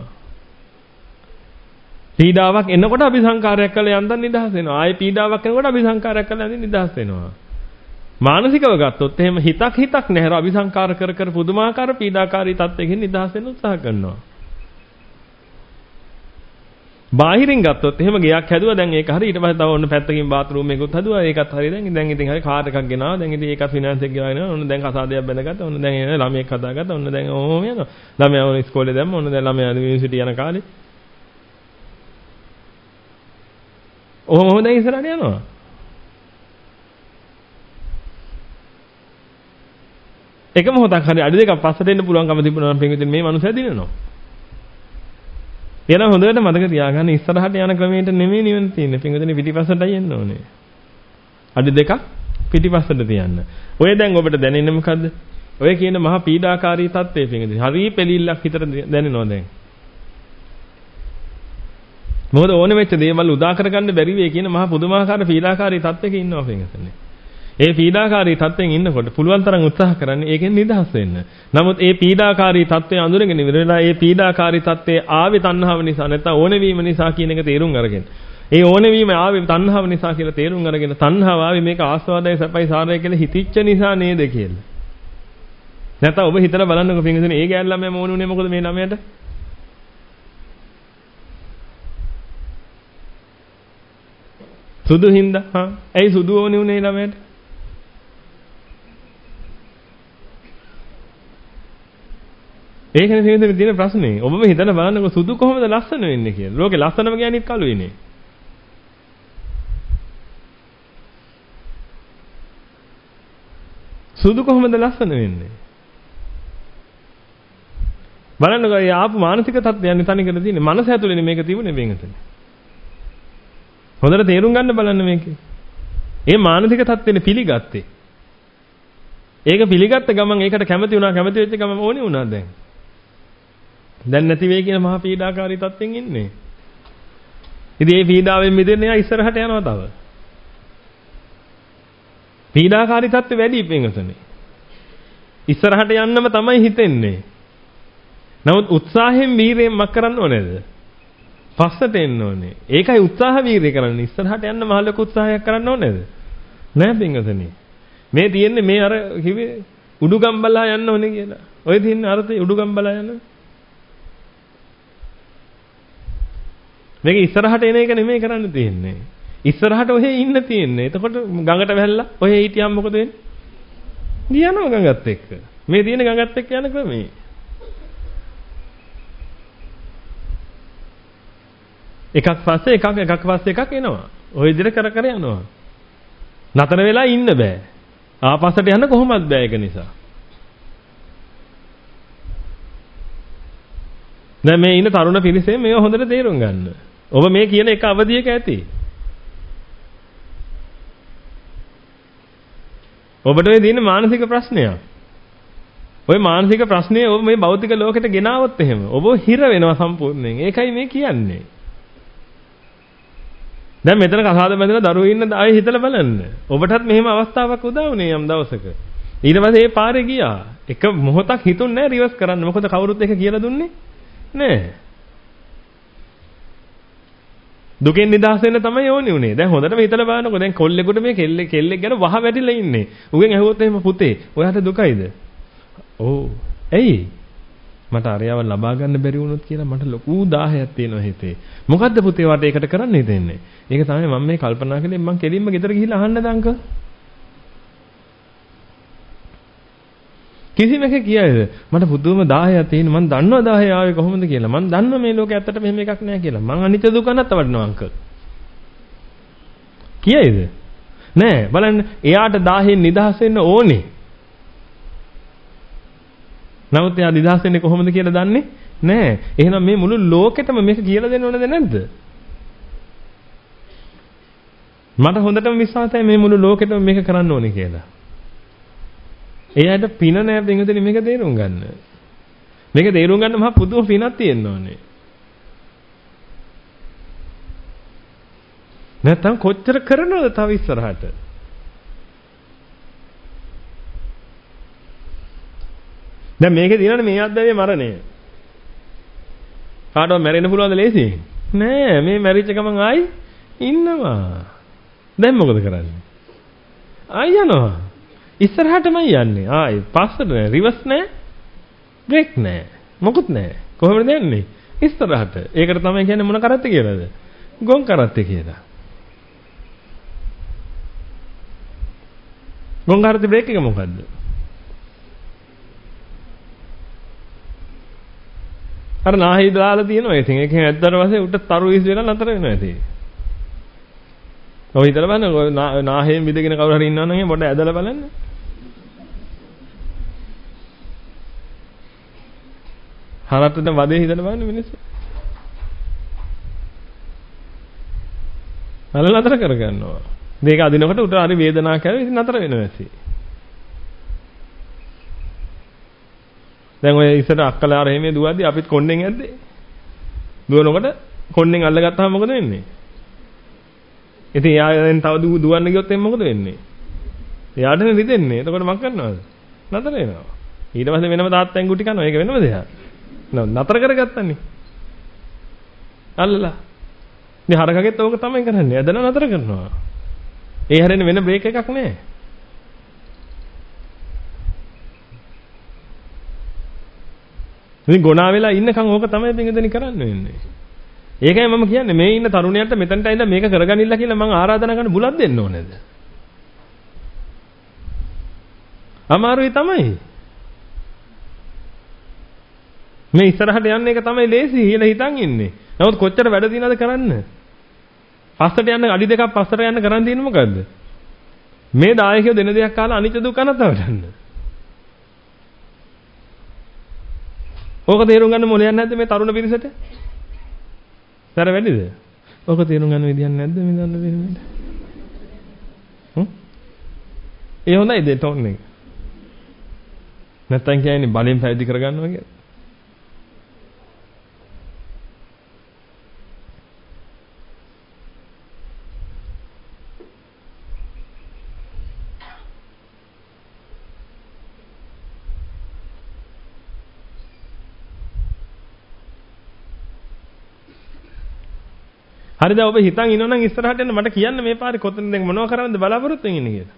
පීඩාවක් එනකොට අபிසංකාරයක් කළා යන්තම් නිදහස් වෙනවා. ආයේ පීඩාවක් එනකොට අபிසංකාරයක් කළා යන්තම් නිදහස් වෙනවා. මානසිකව ගත්තොත් එහෙම හිතක් හිතක් නැහැර අபிසංකාර කර කර පුදුමාකාර පීඩාකාරී තත්ත්වයකින් නිදහස් වෙන්න උත්සාහ කරනවා. බාහිරින් ගත්තොත් එහෙම ගයක් හැදුවා දැන් ඒක හරි ඊට පස්සේ තව ඔන්න පැත්තකින් බාත්රූම් එකකුත් හැදුවා ඒකත් හරි දැන් දැන් ඉතින් හරි කාර් එකක් ගෙනාවා දැන් ඉතින් ඒකත් ෆිනෑන්ස් එක ගෙනාවා ඔන්න දැන් කසාදයක් බැඳගත්තා ඔන්න දැන් එන ළමයෙක් හදාගත්තා ඔන්න දැන් ඔහොම යනවා ළමයා ඔන්න ඉස්කෝලේ දැම්ම ඔන්න දැන් ළමයා යුනිවර්සිටි යන කාලේ ඔහොම ඔහොම දැන් ඉස්සරහට යනවා එක මොහොතක් හරි අඩි දෙකක් පස්සට එන්න පුළුවන්කම තිබුණා නම් පින්විතින් මේ මනුස්සයා දිනනවා එන හොඳට මතක තියාගන්න ඉස්සරහට යන ක්‍රමයට නෙමෙයි නිවන තියෙන්නේ. පින්වතුනි පිටිපස්සටයි එන්න ඕනේ. අඩි දෙකක් පිටිපස්සට තියන්න. ඔය දැන් ඔබට දැනෙන්නේ මොකද්ද? ඔය කියන මහා පීඩාකාරී තත්ත්වය පින්වතුනි. හරි පෙලිල්ලක් හිතට දැනෙනවා දැන්. මොකද ඕනෙ වෙච්ච දේවල් උදා කරගන්න බැරි වෙයි කියන මහා පුදුමාකාර පීඩාකාරී තත්ත්වයක ඉන්නවා පින්වතුනි. ඒ පීඩාකාරී තත්ත්වෙන් ඉන්නකොට පුළුවන් තරම් උත්සාහ කරන්නේ ඒකෙන් නිදහස් වෙන්න. නමුත් ඒ පීඩාකාරී තත්ත්වය අඳුරගෙන ඉවරලා ඒ පීඩාකාරී තත්ත්වයේ ආවේ තණ්හාව නිසා නැත්නම් ඕනෙවීම නිසා කියන එක තේරුම් අරගෙන. ඒ ඕනෙවීම ආවේ තණ්හාව නිසා කියලා තේරුම් අරගෙන තණ්හාව ආවේ මේක ආස්වාදයි සපයි සාරයි කියලා හිතිච්ච නිසා නේද කියලා. නැත්නම් ඔබ හිතලා බලන්නකෝ පින්වතුනි ඒ ගෑන් ළමයා මොන උනේ මොකද මේ ළමයාට? සුදු හින්දා හා ඇයි සුදු ඕනේ උනේ ළමයාට? ඒකනේ තියෙන තියෙන ප්‍රශ්නේ. ඔබම හිතලා බලන්නකො සුදු කොහොමද ලස්සන වෙන්නේ කියලා. ලෝකේ ලස්සනම ගෑණිත් කළුයිනේ. සුදු කොහොමද ලස්සන වෙන්නේ? බලන්නකො ඒ ආපු මානසික තත්ත්වයන් තනිකර තියෙන්නේ. මනස ඇතුළේනේ මේක තිබුණේ වෙනතන. හොඳට තේරුම් ගන්න බලන්න මේකේ. ඒ මානසික තත්ත්වෙනේ පිළිගත්තේ. ඒක පිළිගත්ත ගමන් ඒකට කැමති වුණා කැමති වෙච්ච ගමන් ඕනේ වුණා දැන්. දැන් නැති වෙයි කියන මහා පීඩාකාරී තත්ත්වෙන් ඉන්නේ. ඉතින් මේ පීඩාවෙන් මිදෙන්න එයා ඉස්සරහට යනවා තව. පීඩාකාරී තත්ත්වෙ වැඩි පින්වතුනි. ඉස්සරහට යන්නම තමයි හිතෙන්නේ. නමුත් උත්සාහයෙන් වීරයෙන් මක් කරන්න ඕනේද? පස්සට එන්න ඕනේ. ඒකයි උත්සාහ වීරය කරන්නේ. ඉස්සරහට යන්න මහ ලොකු උත්සාහයක් කරන්න ඕනේද? නෑ පින්වතුනි. මේ තියෙන්නේ මේ අර කිව්වේ උඩුගම්බලා යන්න ඕනේ කියලා. ඔය තියෙන අර්ථය උඩුගම්බලා යන්න. මේක ඉස්සරහට එන එක නෙමෙයි කරන්න තියෙන්නේ. ඉස්සරහට ඔහෙ ඉන්න තියෙන්නේ. එතකොට ගඟට වැහැල්ලා ඔහෙ හිටියම් මොකද වෙන්නේ? ගියනවා ගඟත් එක්ක. මේ තියෙන ගඟත් එක්ක යන ක්‍රමේ. එකක් පස්සේ එකක් එකක් පස්සේ එකක් එනවා. ඔය විදිහට කර කර යනවා. නතර වෙලා ඉන්න බෑ. ආපස්සට යන්න කොහොමද බෑ ඒක නිසා. දැන් මේ ඉන්න තරුණ පිරිසේ මේව හොඳට තේරුම් ගන්න. ඔබ මේ කියන එක අවධියක ඇති. ඔබට මේ තියෙන මානසික ප්‍රශ්නයක්. ওই මානසික ප්‍රශ්නේ ඔබ මේ භෞතික ලෝකෙට ගෙනාවොත් එහෙම ඔබ හිර වෙනවා සම්පූර්ණයෙන්. ඒකයි මේ කියන්නේ. දැන් මෙතන කසාද බැඳලා දරුවෝ ඉන්න ආයේ හිතලා බලන්න. ඔබටත් මෙහෙම අවස්ථාවක් උදා වුණේ යම් දවසක. ඊට පස්සේ ඒ පාරේ ගියා. එක මොහොතක් හිතුන්නේ නැහැ රිවර්ස් කරන්න. මොකද කවුරුත් එක කියලා දුන්නේ නැහැ. දුකෙන් නිදහස් වෙන්න තමයි ඕනේ උනේ. දැන් හොඳටම හිතලා බලන්නකෝ. දැන් කොල්ලෙකුට මේ කෙල්ලෙක් කෙල්ලෙක් ගැන වහ වැටිලා ඉන්නේ. උගෙන් ඇහුවොත් එහෙම පුතේ, ඔයාට දුකයිද? ඔව්. ඇයි? මට අරයව ලබා ගන්න බැරි වුණොත් කියලා මට ලොකු දාහයක් තියෙනවා හිතේ. මොකද්ද පුතේ වට ඒකට කරන්න හිතෙන්නේ? ඒක තමයි මම මේ කල්පනා කළේ මම කෙලින්ම ගෙදර ගිහිල්ලා අහන්නද අංකල්? කිසිම එකක් කියයිද? මට පුදුම දාහයක් තියෙන මම දන්නවා දාහය ආවේ කොහොමද කියලා. මම දන්නවා මේ ලෝකේ ඇත්තට මෙහෙම එකක් නැහැ කියලා. මං අනිත්‍ය දුක නැත්ත වඩනවා අංකල්. කියයිද? නෑ බලන්න එයාට දාහයෙන් නිදහස් වෙන්න ඕනේ. නමුත් එයා නිදහස් වෙන්නේ කොහොමද කියලා දන්නේ නැහැ. එහෙනම් මේ මුළු ලෝකෙටම මේක කියලා දෙන්න ඕනද නැද්ද? මට හොඳටම විශ්වාසයි මේ මුළු ලෝකෙටම මේක කරන්න ඕනේ කියලා. එයාට පින නැහැ පින්වතුනි මේක තේරුම් ගන්න. මේක තේරුම් ගන්න මහා පුදුම පිනක් තියෙන්න ඕනේ. නැත්තම් කොච්චර කරනවද තව ඉස්සරහට? දැන් මේකේ තියෙනනේ මේ අද්දවේ මරණය. කාටවත් මැරෙන්න පුළුවන්ද ලේසියෙන්? නෑ මේ මැරිච්ච ගමන් ආයි ඉන්නවා. දැන් මොකද කරන්නේ? ආයි යනවා. ඉස්සරහටමයි යන්නේ. ආයි පස්සට නෑ, රිවර්ස් නෑ, බ්‍රේක් නෑ. මොකුත් නෑ. කොහොමද යන්නේ? ඉස්සරහට. ඒකට තමයි කියන්නේ මොන කරත්තේ කියලාද? ගොන් කරත්තේ කියලා. ගොන් කරත්තේ බ්‍රේක් එක මොකද්ද? අර නාහි දාලා තියෙනවා. ඉතින් ඒකෙන් ඇද්දාට පස්සේ උට තරු විස් වෙලා නතර වෙනවා ඉතින්. ඔය හිතලා බලන්න නාහයෙන් විදගෙන කවුරු හරි ඉන්නවනම් එහෙනම් පොඩ්ඩක් ඇදලා බලන්න. හරත්තට වදේ හිතලා බලන්න මිනිස්සු. අර නතර කර ගන්නවා. මේක අදිනකොට උට හරි වේදනාවක් කරලා ඉතින් නතර වෙනවා ඇති. දැන් ඔය ඉස්සර අක්කලා අර එහෙම දුවද්දි අපිත් කොණ්ඩෙන් ඇද්දේ. දුවනකොට කොණ්ඩෙන් අල්ලගත්තාම මොකද වෙන්නේ? ඉතින් එයාෙන් තව දුවන්න ගියොත් එම් මොකද වෙන්නේ? එයාටනේ රිදෙන්නේ. එතකොට මං කරනවද? නතර වෙනවා. ඊට පස්සේ වෙනම තාත්තෙන් ගුටි කනවා. ඒක වෙනම දෙයක්. නතර කරගත්තනේ. අල්ලලා. ඉතින් හරකගෙත් ඕක තමයි කරන්නේ. ඇදලා නතර කරනවා. ඒ හැරෙන්නේ වෙන බ්‍රේක් එකක් නෑ. ඉතින් ගොනා වෙලා ඉන්නකම් ඕක තමයි පින්දෙනි කරන්න වෙන්නේ. ඒකයි මම කියන්නේ මේ ඉන්න තරුණයන්ට මෙතනට ඇවිල්ලා මේක කරගනින්න කියලා මම ආරාධනා කරන බුලත් දෙන්න ඕනේද? අමාරුයි තමයි. මේ ඉස්සරහට යන්න එක තමයි ලේසි කියලා හිතන් ඉන්නේ. නමුත් කොච්චර වැඩ දිනනද කරන්න? පස්සට යන්න අඩි දෙකක් පස්සට යන්න කරන් තියෙන්නේ මොකද්ද? මේ දායකයෝ දෙන දෙයක් කාලා අනිත්‍ය දුක්ඛ අනාත්ම. ඕක තේරුම් ගන්න මොලයක් නැද්ද මේ තරුණ පිරිසට? සර වැඩිද? ඕක තේරුම් ගන්න විදියක් නැද්ද මේ දන්න පිරිසට? හ්ම්? ඒ හොඳයි දෙ ටෝන් එක. නැත්තම් කියන්නේ බලෙන් පැවිදි කරගන්නවා කියලා. හරිද ඔබ හිතන් ඉන්නවනම් ඉස්සරහට එන්න මට කියන්න මේ පාරේ කොතනද දැන් මොනව කරන්නද බලාපොරොත්තු වෙන්නේ කියලා.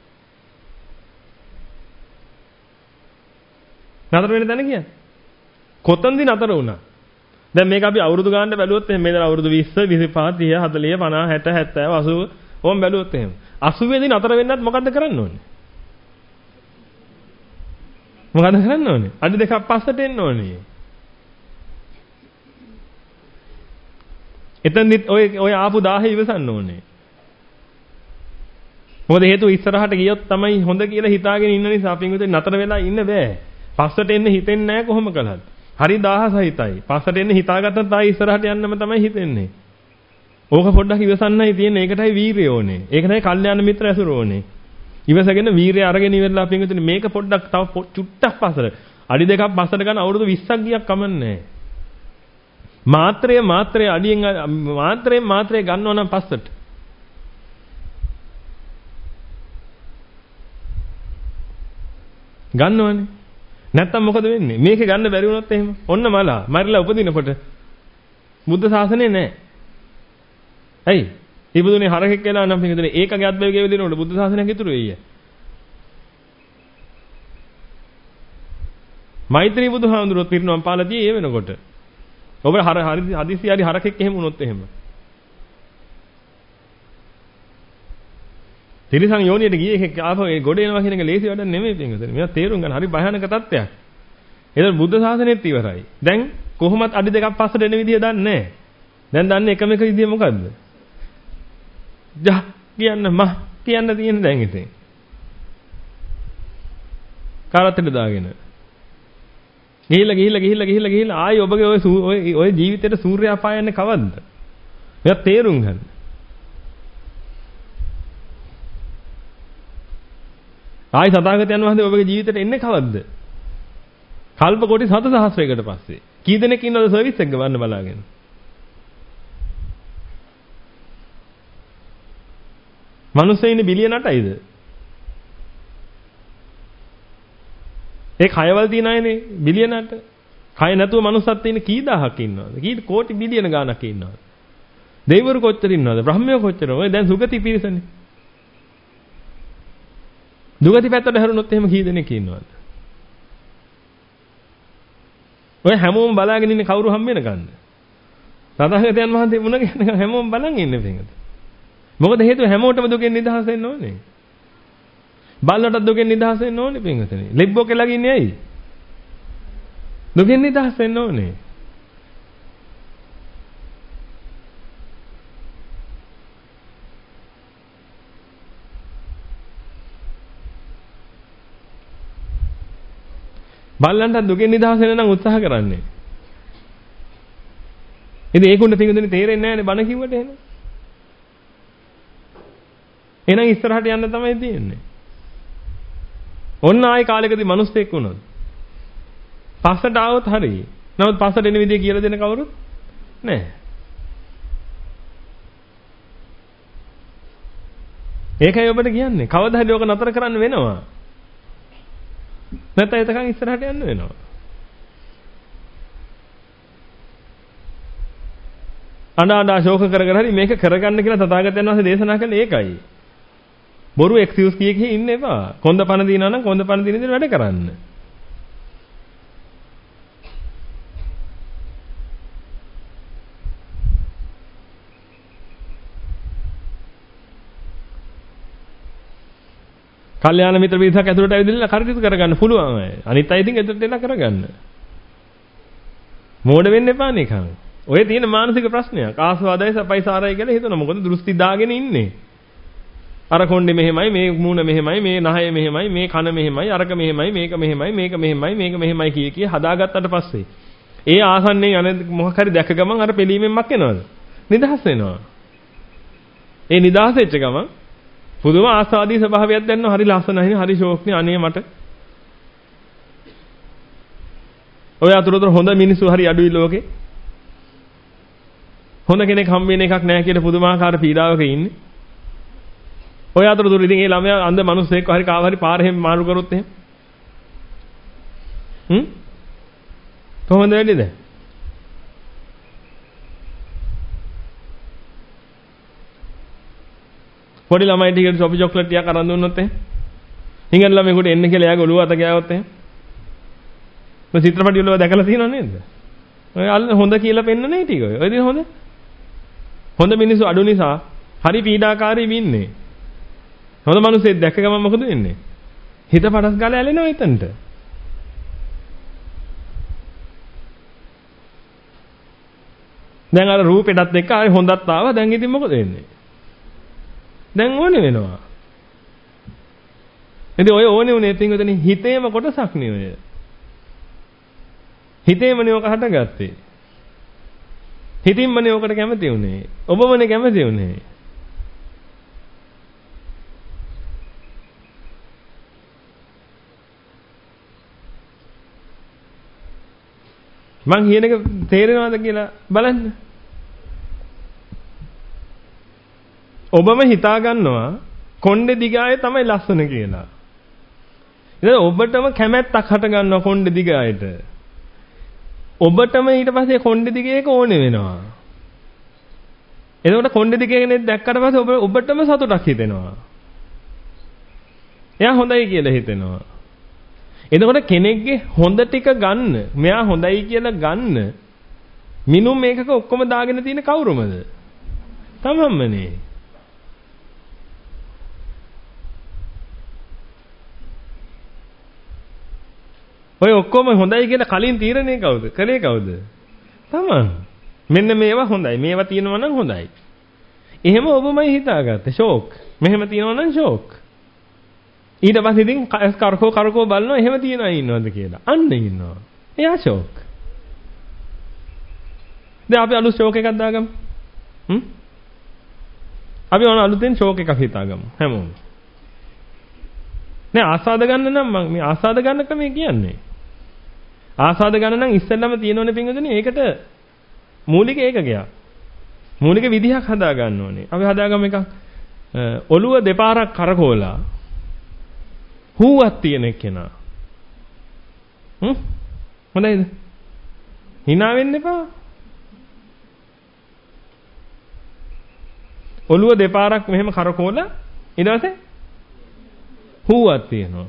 නතර වෙන්න දැන කියන්නේ. කොතනද නතර වුණා? දැන් මේක අපි අවුරුදු ගානට බැලුවොත් එහෙනම් මේ දර අවුරුදු විස්ස විසිපහ තිහ හතළිහ පනහ හැට හැත්තෑ අසූව ඕම් බැලුවොත් එහෙම. අසූවේ දී නතර වෙන්නත් මොකද්ද කරන්න ඕනේ? මොකද්ද කරන්න ඕනේ? අඩි දෙකක් පස්සට එන්න ඕනේ. එතනදිත් ඔය ඔය ආපු දාහේ ඉවසන්න ඕනේ. මොකද හේතුව ඉස්සරහට ගියොත් තමයි හොඳ කියලා හිතාගෙන ඉන්න නිසා පින්විතේ නතර වෙලා ඉන්න බෑ. පස්සට එන්න හිතෙන්නේ නැහැ කොහොම කළත්. හරි දාහ සහිතයි. පස්සට එන්න හිතාගත්තත් ආයි ඉස්සරහට යන්නම තමයි හිතෙන්නේ. ඕක පොඩ්ඩක් ඉවසන්නයි තියෙන්නේ. ඒකටයි වීරිය ඕනේ. ඒකටයි කල්යාණ මිත්‍ර ඇසුර ඕනේ. ඉවසගෙන වීරිය අරගෙන ඉවරලා පින්විතේ මේක පොඩ්ඩක් තව චුට්ටක් පස්සට අඩි දෙකක් පස්සට ගන්න අවුරුදු විස්සක් ගියක් කමන්නේ. මාත්‍රය මාත්‍රය අඩියෙන් මාත්‍රයෙන් මාත්‍රය ගන්නවා නම් පස්සට ගන්නවනේ. නැත්තම් මොකද වෙන්නේ? මේක ගන්න බැරි වුණොත් එහෙම ඔන්න මලා මරිලා උපදිනකොට බුද්ධ ශාසනය නැහැ. ඇයි? ඉබුදුනේ හරකෙක් කියලා නම් පිටුනේ ඒකගේ අත්බැවිගේ වෙදිනකොට බුද්ධ ශාසනයක් ඉතුරු වෙయ్యයි. මෛත්‍රී බුදුහාමුදුරුවෝ පිරිනවම් පාලාදී ඒ වෙනකොට ඔබ හර හරි හදිසි හරි හරකෙක් එහෙම වුණොත් එහෙම. තිරිසන් යෝනියට ගියේ එකෙක් ආපහු ඒ ගොඩ එනවා කියන එක ලේසි වැඩක් නෙමෙයි පින්වතුනි. මේවා තේරුම් ගන්න හරි භයානක තත්ත්වයක්. ඒතර බුද්ධ ශාසනයත් ඉවරයි. දැන් කොහොමත් අඩි දෙකක් පස්සට එන විදිය දන්නේ නැහැ. දැන් දන්නේ එකම එක විදිය මොකද්ද? ජා කියන්න මහ කියන්න තියෙන දැන් ඉතින්. කාලත්තට දාගෙන. ගිහිල්ලා ගිහිල්ලා ගිහිල්ලා ගිහිල්ලා ගිහිල්ලා ආයි ඔබගේ ඔය ඔය ජීවිතේට සූර්යයා පායන්නේ කවද්ද? එයා තේරුම් ගන්න. ආයි සතාගතයන් වහන්සේ ඔබගේ ජීවිතේට එන්නේ කවද්ද? කල්ප කොටි සත සහස්‍රයකට පස්සේ. කී දෙනෙක් ඉන්නවද සර්විස් එක ගන්න බලාගෙන? මිනිස්සු ඉන්නේ බිලියන අටයිද? ඒ කයවල තියෙන අයනේ බිලියන අට. කය නැතුව මනුස්සත් ඉන්නේ කී දහහක් ඉන්නවද? කී කෝටි බිලියන ගාණක් ඉන්නවද? දෙවිවරු කොච්චර ඉන්නවද? බ්‍රහ්මයෝ කොච්චර? ඔය දැන් සුගති පිරිසනේ. දුගති පැත්තට හැරුණොත් එහෙම කී දෙනෙක් ඉන්නවද? ඔය හැමෝම බලාගෙන ඉන්නේ කවුරු හම් වෙනකන්ද? සදාගතයන් වහන්සේ මුණ ගැහෙනකන් හැමෝම බලන් ඉන්නේ පිටත. මොකද හේතුව හැමෝටම දුකෙන් නිදහස් වෙන්න ඕනේ. බල්ලට දුකෙන් නිදහස් වෙන්න ඕනේ පිටතනේ. ලෙබ්බෝ කියලා ගින්නේ ඇයි? දුකෙන් නිදහස් වෙන්න ඕනේ. බල්ලන්ට දුකෙන් නිදහස් වෙන්න නම් උත්සාහ කරන්නේ. ඉතින් ඒකුණ්ඩ පිඟුදුනේ තේරෙන්නේ නැහැනේ බණ කිව්වට එහෙම. එහෙනම් ඉස්සරහට යන්න තමයි තියෙන්නේ. ඔන්න ආයේ කාලෙකදී මිනිස්සෙක් වුණොත්. පස්සට ආවොත් හරියි. නමුත් පස්සට එන විදිය කියලා දෙන කවුරුත් නැහැ. ඒකයි ඔබට කියන්නේ. කවදා හරි ඔක නතර කරන්න වෙනවා. නැත්නම් එතකන් ඉස්සරහට යන්න වෙනවා. අනාදා ශෝක කර කර හරි මේක කරගන්න කියලා තථාගතයන් වහන්සේ දේශනා කළේ ඒකයි. බොරු එක්ස්කියුස් කිය කිය ඉන්න එපා. කොන්ද පණ දිනා නම් කොන්ද පණ දින විදිහට වැඩ කරන්න. කල්යාණ මිත්‍ර පිරිසක් ඇතුළට ඇවිදලා කටයුතු කරගන්න පුළුවන් අය. අනිත් අය ඉතින් ඇතුළට එලා කරගන්න. මෝඩ වෙන්න එපා නිකන්. ඔය තියෙන මානසික ප්‍රශ්නයක්. ආස්වාදයි සපයි සාරයි කියලා හිතනවා. මොකද දෘෂ්ටි දාගෙන ඉන්නේ. අර කොණ්ඩේ මෙහෙමයි, මේ මූණ මෙහෙමයි, මේ නහය මෙහෙමයි, මේ කන මෙහෙමයි, අරක මෙහෙමයි, මේක මෙහෙමයි, මේක මෙහෙමයි, මේක මෙහෙමයි කිය කිය හදාගත්තට පස්සේ ඒ ආසන්නේ යන මොකක් හරි දැක ගමන් අර පිළීමෙන් මක් වෙනවද? නිදහස් වෙනවා. ඒ නිදහස් වෙච්ච ගමන් පුදුම ආස්වාදී ස්වභාවයක් දැනෙනවා. හරි ලස්සනයි, හරි ෂෝක්නේ. අනේ මට ඔය අතරතුර හොඳ මිනිස්සු හරි අඩුයි ලෝකේ. හොඳ කෙනෙක් හම් වෙන එකක් නැහැ කියලා පුදුමාකාර පීඩාවක ඉන්නේ. ඔය අතරතුර ඉතින් ඒ ළමයා අන්ධ මිනිස්සෙක් හරි කාව හරි පාර හැම මාරු කරොත් එහෙම. හ්ම්? කොහොමද වෙන්නේ දැන්? පොඩි ළමයි ටිකට සොපි චොක්ලට් ටිකක් අරන් දුන්නොත් එහෙම. හිඟන ළමයෙකුට එන්න කියලා එයාගේ ඔළුව අත ගෑවොත් එහෙම. මේ චිත්‍රපටි වල දැකලා තියෙනව නේද? ඔය අල්ල හොඳ කියලා පෙන්නන්නේ ටික ඔය. ඔය දින හොඳ. හොඳ මිනිස්සු අඩු නිසා හරි පීඩාකාරී ඉන්නේ. හොඳ මිනිස්සෙක් දැක්ක ගමන් මොකද වෙන්නේ? හිත පටස් ගාලා ඇලෙනවා එතනට. දැන් අර රූපෙටත් එක්ක ආයෙ හොඳත් ආවා. දැන් ඉතින් මොකද වෙන්නේ? දැන් ඕනේ වෙනවා. ඉතින් ඔය ඕනේ උනේ තින්ගොතනේ හිතේම කොටසක් නේ ඔය. හිතේමනේ ඔක හටගත්තේ. හිතින්මනේ ඔකට කැමති උනේ. ඔබමනේ කැමති උනේ. මං කියන එක තේරෙනවද කියලා බලන්න. ඔබම හිතා ගන්නවා කොණ්ඩේ දිගායේ තමයි ලස්සන කියලා. ඉතින් ඔබටම කැමැත්තක් හට ගන්නවා කොණ්ඩේ දිගායට. ඔබටම ඊට පස්සේ කොණ්ඩේ දිගේ එක ඕනේ වෙනවා. එතකොට කොණ්ඩේ දිගේ කෙනෙක් දැක්කට පස්සේ ඔබ ඔබටම සතුටක් හිතෙනවා. එයා හොඳයි කියලා හිතෙනවා. එතකොට කෙනෙක්ගේ හොඳ ටික ගන්න, මෙයා හොඳයි කියලා ගන්න මිනුම් මේකක ඔක්කොම දාගෙන තියෙන කවුරුමද? තමන්මනේ. ඔය ඔක්කොම හොඳයි කියලා කලින් තීරණය කවුද? කලේ කවුද? තමන්. මෙන්න මේවා හොඳයි. මේවා තියෙනවා නම් හොඳයි. එහෙම ඔබමයි හිතාගත්තේ. ෂෝක්. මෙහෙම තියෙනවා නම් ෂෝක්. ඊට පස්සේ ඉතින් කරකෝ කරකෝ බලනවා එහෙම තියනයි ඉන්නවද කියලා. අන්න ඉන්නවා. එයා ෂෝක්. දැන් අපි අලුත් ෂෝක් එකක් දාගමු. හ්ම්? අපි ඕන අලුතෙන් ෂෝක් එකක් හිතාගමු හැමෝම. නෑ ආසාද ගන්න නම් මම මේ ආසාද ගන්න ක්‍රමය කියන්නේ. ආසාද ගන්න නම් ඉස්සෙල්ලම තියෙනෝනේ පින්වතුනි ඒකට මූලික ඒකකයක්. මූලික විදිහක් හදා ගන්න ඕනේ. අපි හදාගමු එකක් ඔළුව දෙපාරක් කරකෝලා හුවක් තියෙන කෙනා. හ්ම්? හොඳයිද? hina වෙන්න එපා. ඔළුව දෙපාරක් මෙහෙම කරකෝලා ඊට පස්සේ හුවක් තියෙනවා.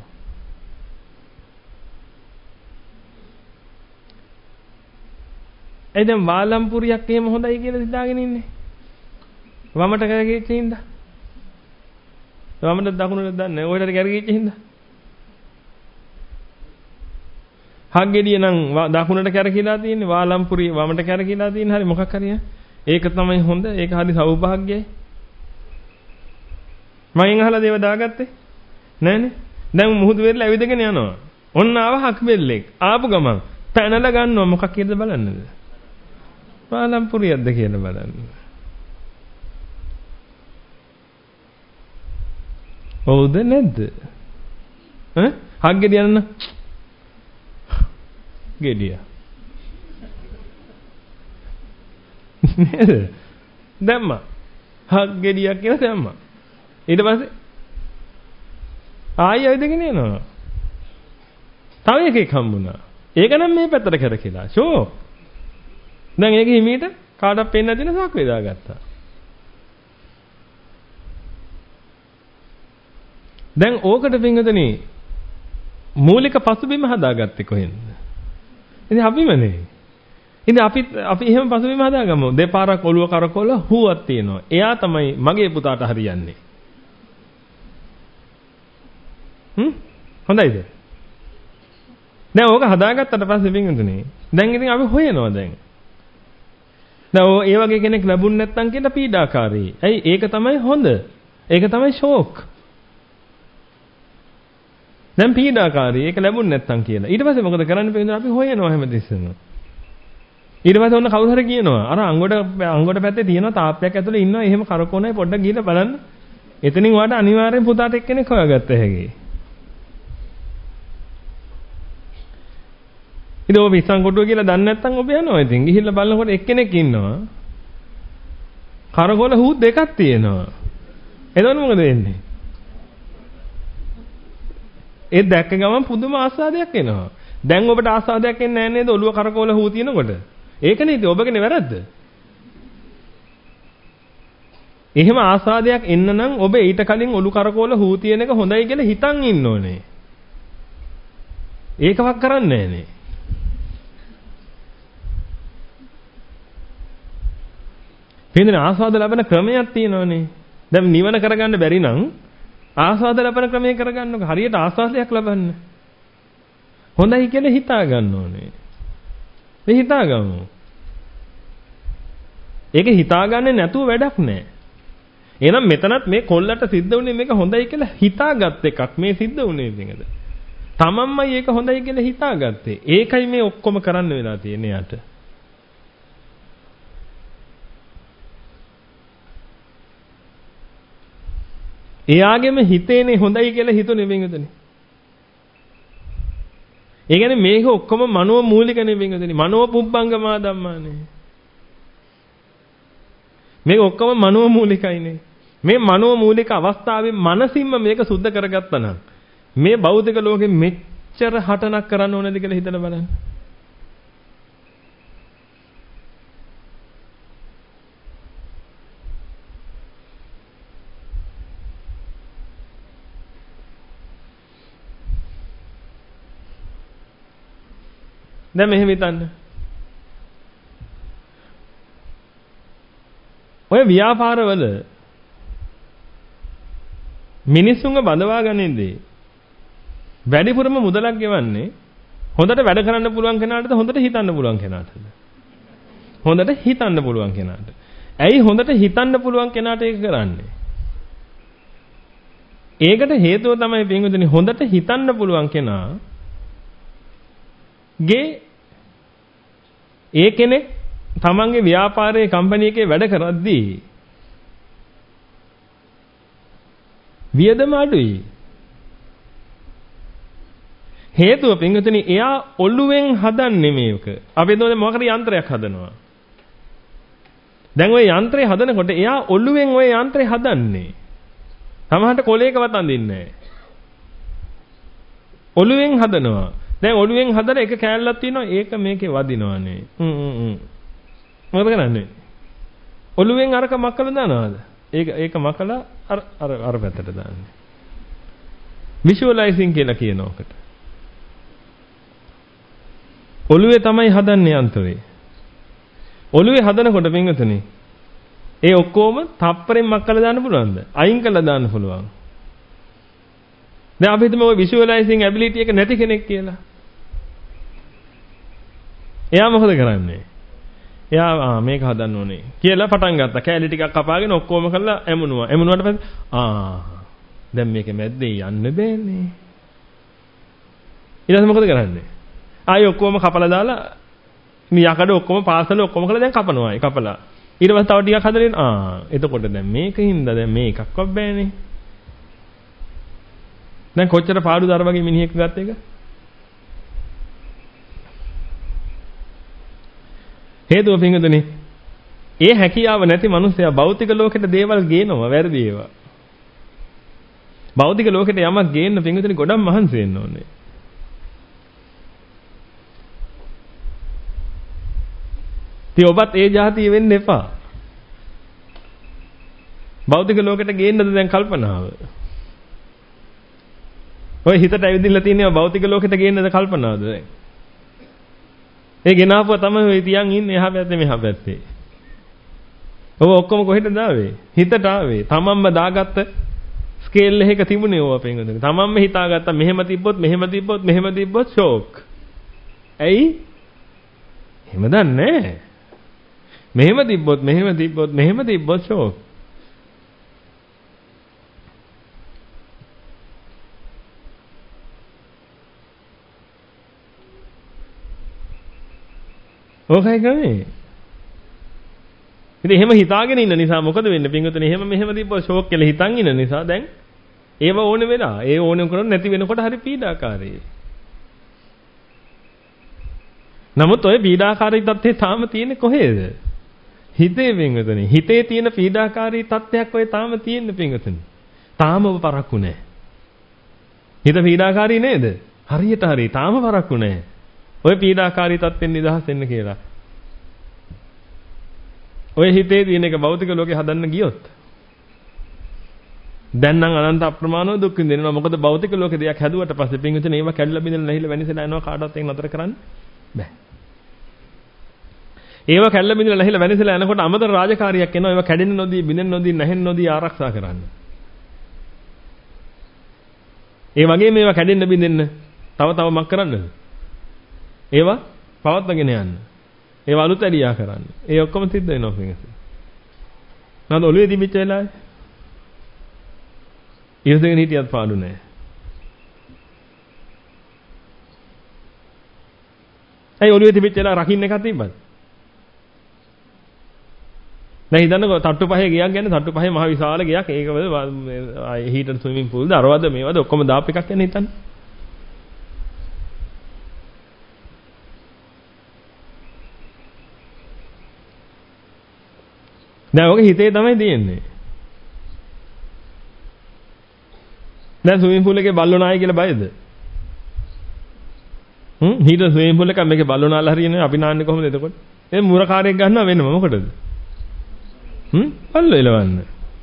එදෙන් වාලම්පුරියක් එහෙම හොඳයි කියලා හිතාගෙන ඉන්නේ. වමට කරගෙච්ච හින්දා. වමට දකුණට දන්නේ ඔයලට කරගෙච්ච හින්දා. හග්ගෙඩිය නම් දකුණට කරකිලා තියෙන්නේ වාලම්පුරිය වමට කරකිලා තියෙන්නේ හරි මොකක් හරි ඒක තමයි හොඳ ඒක හරි සෞභාග්‍යයි. මගෙන් අහලා දේව දාගත්තේ නෑනේ. දැන් මුහුදු වෙරළ ඇවිදගෙන යනවා. ඔන්න ආව හක්බෙල්ලෙක්. ආපු ගමන් පැනලා ගන්නවා මොකක් කියද බලන්නද? වාලම්පුරියක්ද කියලා බලන්න. ඔව්ද නැද්ද? ඈ හක්ගෙඩිය යන්න. ගෙඩිය. නේද? දැම්මා. හක්ගෙඩියක් කියලා දැම්මා. ඊට පස්සේ ආයෙ ඇවිදගෙන යනවා. තව එකෙක් හම්බුණා. ඒක නම් මේ පැත්තට කරකිලා. ෂෝ. දැන් ඒක හිමීට කාටවත් පෙන්න දෙන සාක් වේදා ගත්තා. දැන් ඕකට පින්වතුනි මූලික පසුබිම හදාගත්තේ කොහෙන්ද? ඉතින් අපිමනේ. ඉතින් අපි අපි එහෙම පසුබිම හදාගමු. දෙපාරක් ඔළුව කරකවල හුවක් තියෙනවා. එයා තමයි මගේ පුතාට හරියන්නේ. හ්ම් හොඳයිද? දැන් ඕක හදාගත්තට පස්සේ පින්වතුනි දැන් ඉතින් අපි හොයනවා දැන්. දැන් ඔය ඒ වගේ කෙනෙක් ලැබුණ නැත්නම් කියලා පීඩාකාරී. ඇයි ඒක තමයි හොඳ. ඒක තමයි ෂෝක්. දැන් පීඩාකාරී ඒක ලැබුණ නැත්නම් කියලා. ඊට පස්සේ මොකද කරන්න පින්වතුනි අපි හොයනවා හැමතිස්සෙම. ඊට පස්සේ ඔන්න කවුරු හරි කියනවා අර අංගොඩ අංගොඩ පැත්තේ තියෙන තාප්පයක් ඇතුලේ ඉන්නවා එහෙම කරකෝනයි පොඩ්ඩක් ගිහලා බලන්න. එතනින් වාට අනිවාර්යෙන් පුතාට එක්කෙනෙක් හොයාගත්ත හැකි. ඉතින් ඔබ පිස්සන් කොටුව කියලා දන්නේ නැත්නම් ඔබ යනවා ඉතින්. ගිහිල්ලා බලනකොට එක්කෙනෙක් ඉන්නවා. කරකොල හූ දෙකක් තියෙනවා. එතකොට මොකද වෙන්නේ? ඒ දැක්ක ගමන් පුදුම ආස්වාදයක් එනවා. දැන් ඔබට ආස්වාදයක් එන්නේ නැහැ නේද? ඔළුව කරකොල හූ තියෙනකොට. ඒකනේ ඉතින් ඔබගේනේ වැරද්ද. එහෙම ආස්වාදයක් එන්න නම් ඔබ ඊට කලින් ඔළු කරකොල හූ තියෙන එක හොඳයි කියලා හිතන් ඉන්න ඕනේ. ඒකවත් කරන්නේ නැහනේ. පින්දෙන ආස්වාද ලැබෙන ක්‍රමයක් තියෙනවනේ. දැන් නිවන කරගන්න බැරි නම් ආස්වාද ලැබෙන ක්‍රමය කරගන්නකො. හරියට ආස්වාදයක් ලබන්න. හොඳයි කියලා හිතා ගන්න ඕනේ. මේ හිතාගමු. ඒක හිතාගන්නේ නැතුව වැඩක් නැහැ. එහෙනම් මෙතනත් මේ කොල්ලට සිද්ධ වුණේ මේක හොඳයි කියලා හිතාගත් එකක් මේ සිද්ධ වුණේ නේද? තමන්මයි ඒක හොඳයි කියලා හිතාගත්තේ. ඒකයි මේ ඔක්කොම කරන්න වෙලා තියෙන්නේ යට. එයාගෙම හිතේනේ හොඳයි කියලා හිතුනේ වෙන්ගදනේ. ඒ කියන්නේ මේක ඔක්කොම මනෝ මූලිකනේ වෙන්ගදනේ. මනෝ පුබ්බංගමා ධම්මානේ. මේක ඔක්කොම මනෝ මූලිකයිනේ. මේ මනෝ මූලික අවස්ථාවේ මනසින්ම මේක සුද්ධ කරගත්තා නම් මේ භෞතික ලෝකෙ මෙච්චර හටනක් කරන්න ඕනේද කියලා හිතලා බලන්න. දැන් මෙහෙම හිතන්න. ඔය ව්‍යාපාරවල මිනිස්සුන්ව බඳවා ගනින්නේ වැඩිපුරම මුදලක් ගෙවන්නේ හොඳට වැඩ කරන්න පුළුවන් කෙනාටද හොඳට හිතන්න පුළුවන් කෙනාටද? හොඳට හිතන්න පුළුවන් කෙනාට. ඇයි හොඳට හිතන්න පුළුවන් කෙනාට ඒක කරන්නේ? ඒකට හේතුව තමයි පින්වතුනි හොඳට හිතන්න පුළුවන් කෙනා ගේ ඒ කෙනෙක් තමන්ගේ ව්‍යාපාරයේ කම්පැනි එකේ වැඩ කරද්දී වියදම අඩුයි. හේතුව පින්විතනි එයා ඔළුවෙන් හදන්නේ මේක. අපි හිතමු මොකද යන්ත්‍රයක් හදනවා. දැන් ওই යන්ත්‍රය හදනකොට එයා ඔළුවෙන් ওই යන්ත්‍රය හදන්නේ. සමහරට කොලයකවත් අඳින්නේ නැහැ. ඔළුවෙන් හදනවා. දැන් ඔළුවෙන් හදලා එක කෑල්ලක් තියෙනවා ඒක මේකේ වදිනවනේ. හ්ම් හ්ම් හ්ම්. මොකද කරන්නේ? ඔළුවෙන් අරක මකලා දානවාද? ඒක ඒක මකලා අර අර අර පැත්තට දාන්නේ. විෂුවලයිසින් කියලා කියන ඔකට. ඔළුවේ තමයි හදන්නේ යන්ත්‍රේ. ඔළුවේ හදනකොට පින්වතුනි ඒ ඔක්කොම තප්පරෙන් මක්කලා දාන්න පුළුවන්ද? අයින් කරලා දාන්න පුළුවන්. දැන් අපි හිතමු ඔය විෂුවලයිසින් ඇබිලිටි එක නැති කෙනෙක් කියලා. එයා මොකද කරන්නේ? එයා ආ මේක හදන්න ඕනේ කියලා පටන් ගත්තා. කැලි ටිකක් කපාගෙන ඔක්කොම කරලා එමුණුවා. එමුණුවාට පස්සේ ආ දැන් මේක මැද්දේ යන්න බෑනේ. ඊට පස්සේ මොකද කරන්නේ? ආයෙ ඔක්කොම කපලා දාලා මේ යකඩ ඔක්කොම පාසල ඔක්කොම කරලා දැන් කපනවා. ඒ කපලා. ඊට පස්සේ තව ටිකක් හදලා එන ආ එතකොට දැන් මේකින්ද දැන් මේ එකක්වත් බෑනේ. දැන් කොච්චර පාඩුද අර වගේ මිනිහෙක් ගත්ත එක? හේතුව පින්වතුනි ඒ හැකියාව නැති මිනිස්සයා භෞතික ලෝකෙට දේවල් ගේනවා වැරදි ඒවා. භෞතික ලෝකෙට යමක් ගේන්න පින්වතුනි ගොඩක් මහන්සි වෙන්න ඕනේ. ඉතින් ඔබත් ඒ જાතිය වෙන්න එපා. භෞතික ලෝකෙට ගේන්නද දැන් කල්පනාව? ඔය හිතට ඇවිදින්න තියෙනවා භෞතික ලෝකෙට ගේන්නද කල්පනාවද දැන්? ඒ ගෙනාපුවා තමයි ඔය තියන් ඉන්නේ එහා පැත්තේ මෙහා පැත්තේ. ඔබ ඔක්කොම කොහෙටද ආවේ? හිතට ආවේ. තමන්ම දාගත්ත ස්කේල් එකක තිබුණේ ඕවා පෙන්වන්නේ. තමන්ම හිතාගත්තා මෙහෙම තිබ්බොත් මෙහෙම තිබ්බොත් මෙහෙම තිබ්බොත් ෂෝක්. ඇයි? එහෙම දන්නේ නැහැ. මෙහෙම තිබ්බොත් මෙහෙම තිබ්බොත් මෙහෙම තිබ්බොත් ෂෝක්. ඕකයි ගන්නේ. ඉතින් එහෙම හිතාගෙන ඉන්න නිසා මොකද වෙන්නේ? පින්වතුනි එහෙම මෙහෙම තිබ්බොත් ෂෝක් කියලා හිතන් ඉන්න නිසා දැන් ඒව ඕනේ වෙලා. ඒ ඕනේ කරන්නේ නැති වෙනකොට හරි පීඩාකාරී. නමුත් ඔය පීඩාකාරී තත්ත්වය තාම තියෙන්නේ කොහේද? හිතේ පින්වතුනි. හිතේ තියෙන පීඩාකාරී තත්ත්වයක් ඔය තාම තියෙන්නේ පින්වතුනි. තාම ඔබ පරක්කු නැහැ. හිත පීඩාකාරී නේද? හරියට හරි. තාම පරක්කු නැහැ. ඔය පීඩාකාරී තත්ත්වෙන් නිදහස් වෙන්න කියලා. ඔය හිතේ තියෙන එක භෞතික ලෝකේ හදන්න ගියොත් දැන් නම් අනන්ත අප්‍රමාණව දුක් විඳිනවා. මොකද භෞතික ලෝකේ දෙයක් හැදුවට පස්සේ පින්විතනේ ඒවා කැඩලා බිඳලා නැහිලා වෙනසලා යනවා කාටවත් ඒක නතර කරන්න බෑ. ඒවා කැඩලා බිඳලා නැහිලා වෙනසලා යනකොට අමතර රාජකාරියක් එනවා. ඒවා කැඩෙන්න නොදී බිඳෙන්න නොදී නැහෙන්න නොදී ආරක්ෂා කරන්න. ඒ වගේ මේවා කැඩෙන්න බිඳෙන්න තව තව මක් කරන්නද? ඒවා පවත්වාගෙන යන්න. ඒවා අලුත් ඇලියා කරන්න. ඒ ඔක්කොම සිද්ධ වෙනවා පින්වතුනි. නේද ඔළුවේ දිමිච්ච වෙලාවේ? ඉවසගෙන හිටියත් පාඩු නෑ. ඇයි ඔළුවේ තිබිච්ච වෙලාව රකින්න එකක් තිබ්බද? දැන් හිතන්නකෝ තට්ටු පහේ ගියක් ගන්න තට්ටු පහේ මහ විශාල ගියක් ඒකවල හීටර් ස්විමින් pool ද අරවද මේවද ඔක්කොම දාප් එකක් යන හිතන්න. දැන් ඔක හිතේ තමයි තියෙන්නේ. දැන් ස්විමින් pool එකේ බල්ලෝ නායි කියලා බයද? හ්ම් හීටර් ස්විමින් pool එක මේකේ බල්ලෝ නාලා හරියන්නේ අපි නාන්නේ කොහොමද එතකොට? ඒ මුරකාරයෙක් ගන්නවා වෙනම මොකටද? හ්ම් බල්ලෝ එලවන්න.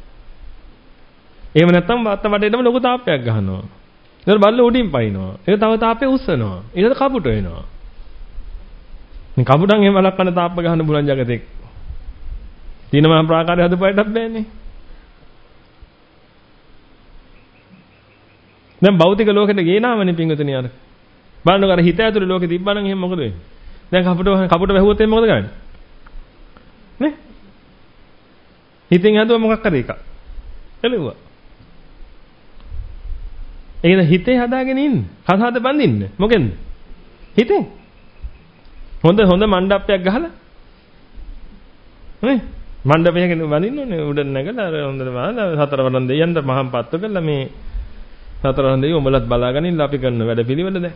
එහෙම නැත්නම් වාත්ත වටේටම ලොකු තාප්පයක් ගහනවා. ඊට බල්ලෝ උඩින් පයින්නවා. ඒක තව තාප්පේ උස්සනවා. ඊට කපුට වෙනවා. මේ කපුටන් එහෙම ලක්කන තාප්ප ගහන්න බුලන් జగතෙක්. තීන මහා ප්‍රාකාරය හදපුවටත් බෑනේ. දැන් භෞතික ලෝකෙට ගේනාමනේ පිංගුතුනි අර. බලන්නකො අර හිත ඇතුලේ ලෝකෙ තිබ්බනම් එහෙම මොකද වෙන්නේ? දැන් කපුට කපුට වැහුවොත් එහෙනම් මොකද කරන්නේ? නේ? හිතෙන් හදුවා මොකක් කරේ එකක්. එළුවා. ඒකද හිතේ හදාගෙන ඉන්න. කසාද බඳින්න. මොකෙන්ද? හිතේ. හොඳ හොඳ මණ්ඩපයක් ගහලා නේ මණ්ඩපයක වඳින්න ඕනේ උඩ නැගලා අර හොඳට වහලා සතර වරන් දෙයයන්ට මහම් පත්තු කරලා මේ සතර වරන් දෙයියෝ උඹලත් බලාගෙන ඉන්න අපි කරන වැඩ පිළිවෙල දැන්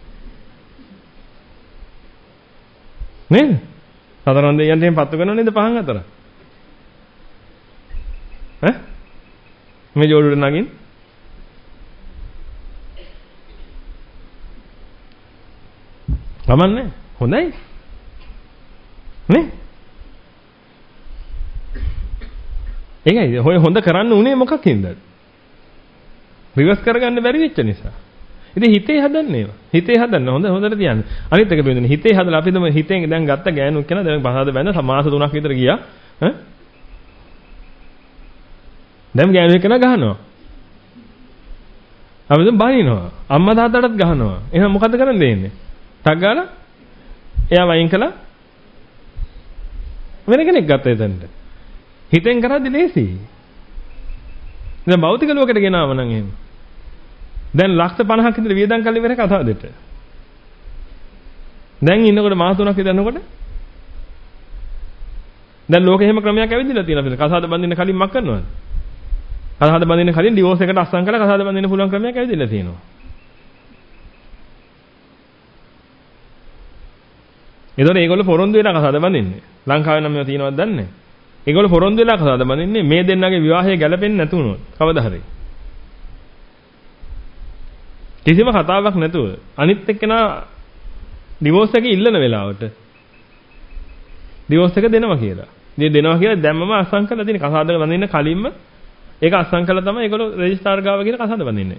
නේද සතර වරන් දෙයයන්ට එහෙම පත්තු කරනව නේද පහන් අතර ඈ මේ ජෝඩුවට නගින් ගමන්නේ හොඳයි නේ ඒකයි ඔය හොඳ කරන්න උනේ මොකක්ින්ද රිවර්ස් කරගන්න බැරි වෙච්ච නිසා ඉතින් හිතේ හදන්නේ ඒවා හිතේ හදන්න හොඳ හොඳට තියන්න අනිත් එක බෙදෙන හිතේ හදලා අපි තමයි හිතෙන් දැන් ගත්ත ගෑනුක් කෙනා දැන් පහද බැඳ මාස තුනක් විතර ගියා ඈ දැන් ගෑනුක් කෙනා ගහනවා අපි දැන් බනිනවා අම්මා තාත්තටත් ගහනවා එහෙනම් මොකද කරන්න දෙන්නේ ටක් ගාලා එයා වයින් කළා වෙන කෙනෙක් ගත්තා එතනට හිතෙන් කරද්දි ලේසි දැන් භෞතික ලෝකෙට ගෙනාව නම් එහෙම දැන් ලක්ෂ පනහක් විතර වියදම් කරලා ඉවර කතාව දෙට දැන් ඉන්නකොට මාස තුනක් විතර යනකොට දැන් ලෝකෙ එහෙම ක්‍රමයක් ඇවිදලා තියෙනවා අපිට කසාද බඳින්න කලින් මක් කරනවද කසාද බඳින්න කලින් ඩිවෝර්ස් එකට අස්සම් කරලා කසාද බඳින්න පුළුවන් ක්‍රමයක් ඇවිදලා තියෙනවා ඒතකොට ඒගොල්ලෝ පොරොන්දු වෙලා කසාද බඳින්නේ ලංකාවේ නම් මේවා තියෙනවද දන්නේ නැහැ ඒගොල්ලෝ පොරොන්දු වෙලා කසාද බඳින්නේ මේ දෙන්නගේ විවාහය ගැලපෙන්නේ නැතු වුණොත් කවදා හරි කිසිම කතාවක් නැතුව අනිත් එක්කෙනා ඩිවෝර්ස් එක ඉල්ලන වෙලාවට ඩිවෝර්ස් එක දෙනවා කියලා. ඉතින් දෙනවා කියලා දැම්මම අස්සම් කරලා තියෙන කසාද බඳින්න කලින්ම ඒක අස්සම් කරලා තමයි ඒගොල්ලෝ රෙජිස්ට්‍රාර් ගාව ගිහින් කසාද බඳින්නේ.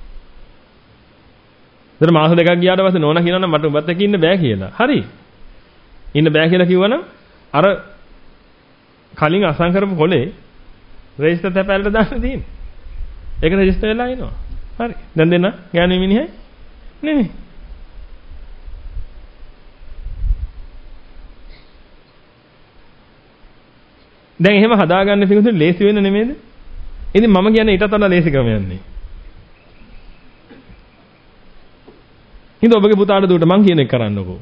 ඊට මාස දෙකක් ගියාට පස්සේ නෝනා කියනවා නම් මට උඹත් එක්ක ඉන්න බෑ කියලා. හරි. ඉන්න බෑ කියලා කිව්වනම් අර කලින් අසං කරපු කොලේ රෙජිස්ටර් තැපැලට දාන්න තියෙන්නේ. ඒක රෙජිස්ටර් වෙලා ඉනවා. හරි. දැන් දෙන්න ගෑනු මිනිහයි නෙමෙයි. දැන් එහෙම හදාගන්න පිටුතුන් ලේසි වෙන්න නෙමෙයිද? ඉතින් මම කියන්නේ ඊටත් වඩා ලේසි ක්‍රමයක් නේ. හින්දා ඔබගේ පුතාට දුවට මං කියන එක කරන්නකෝ.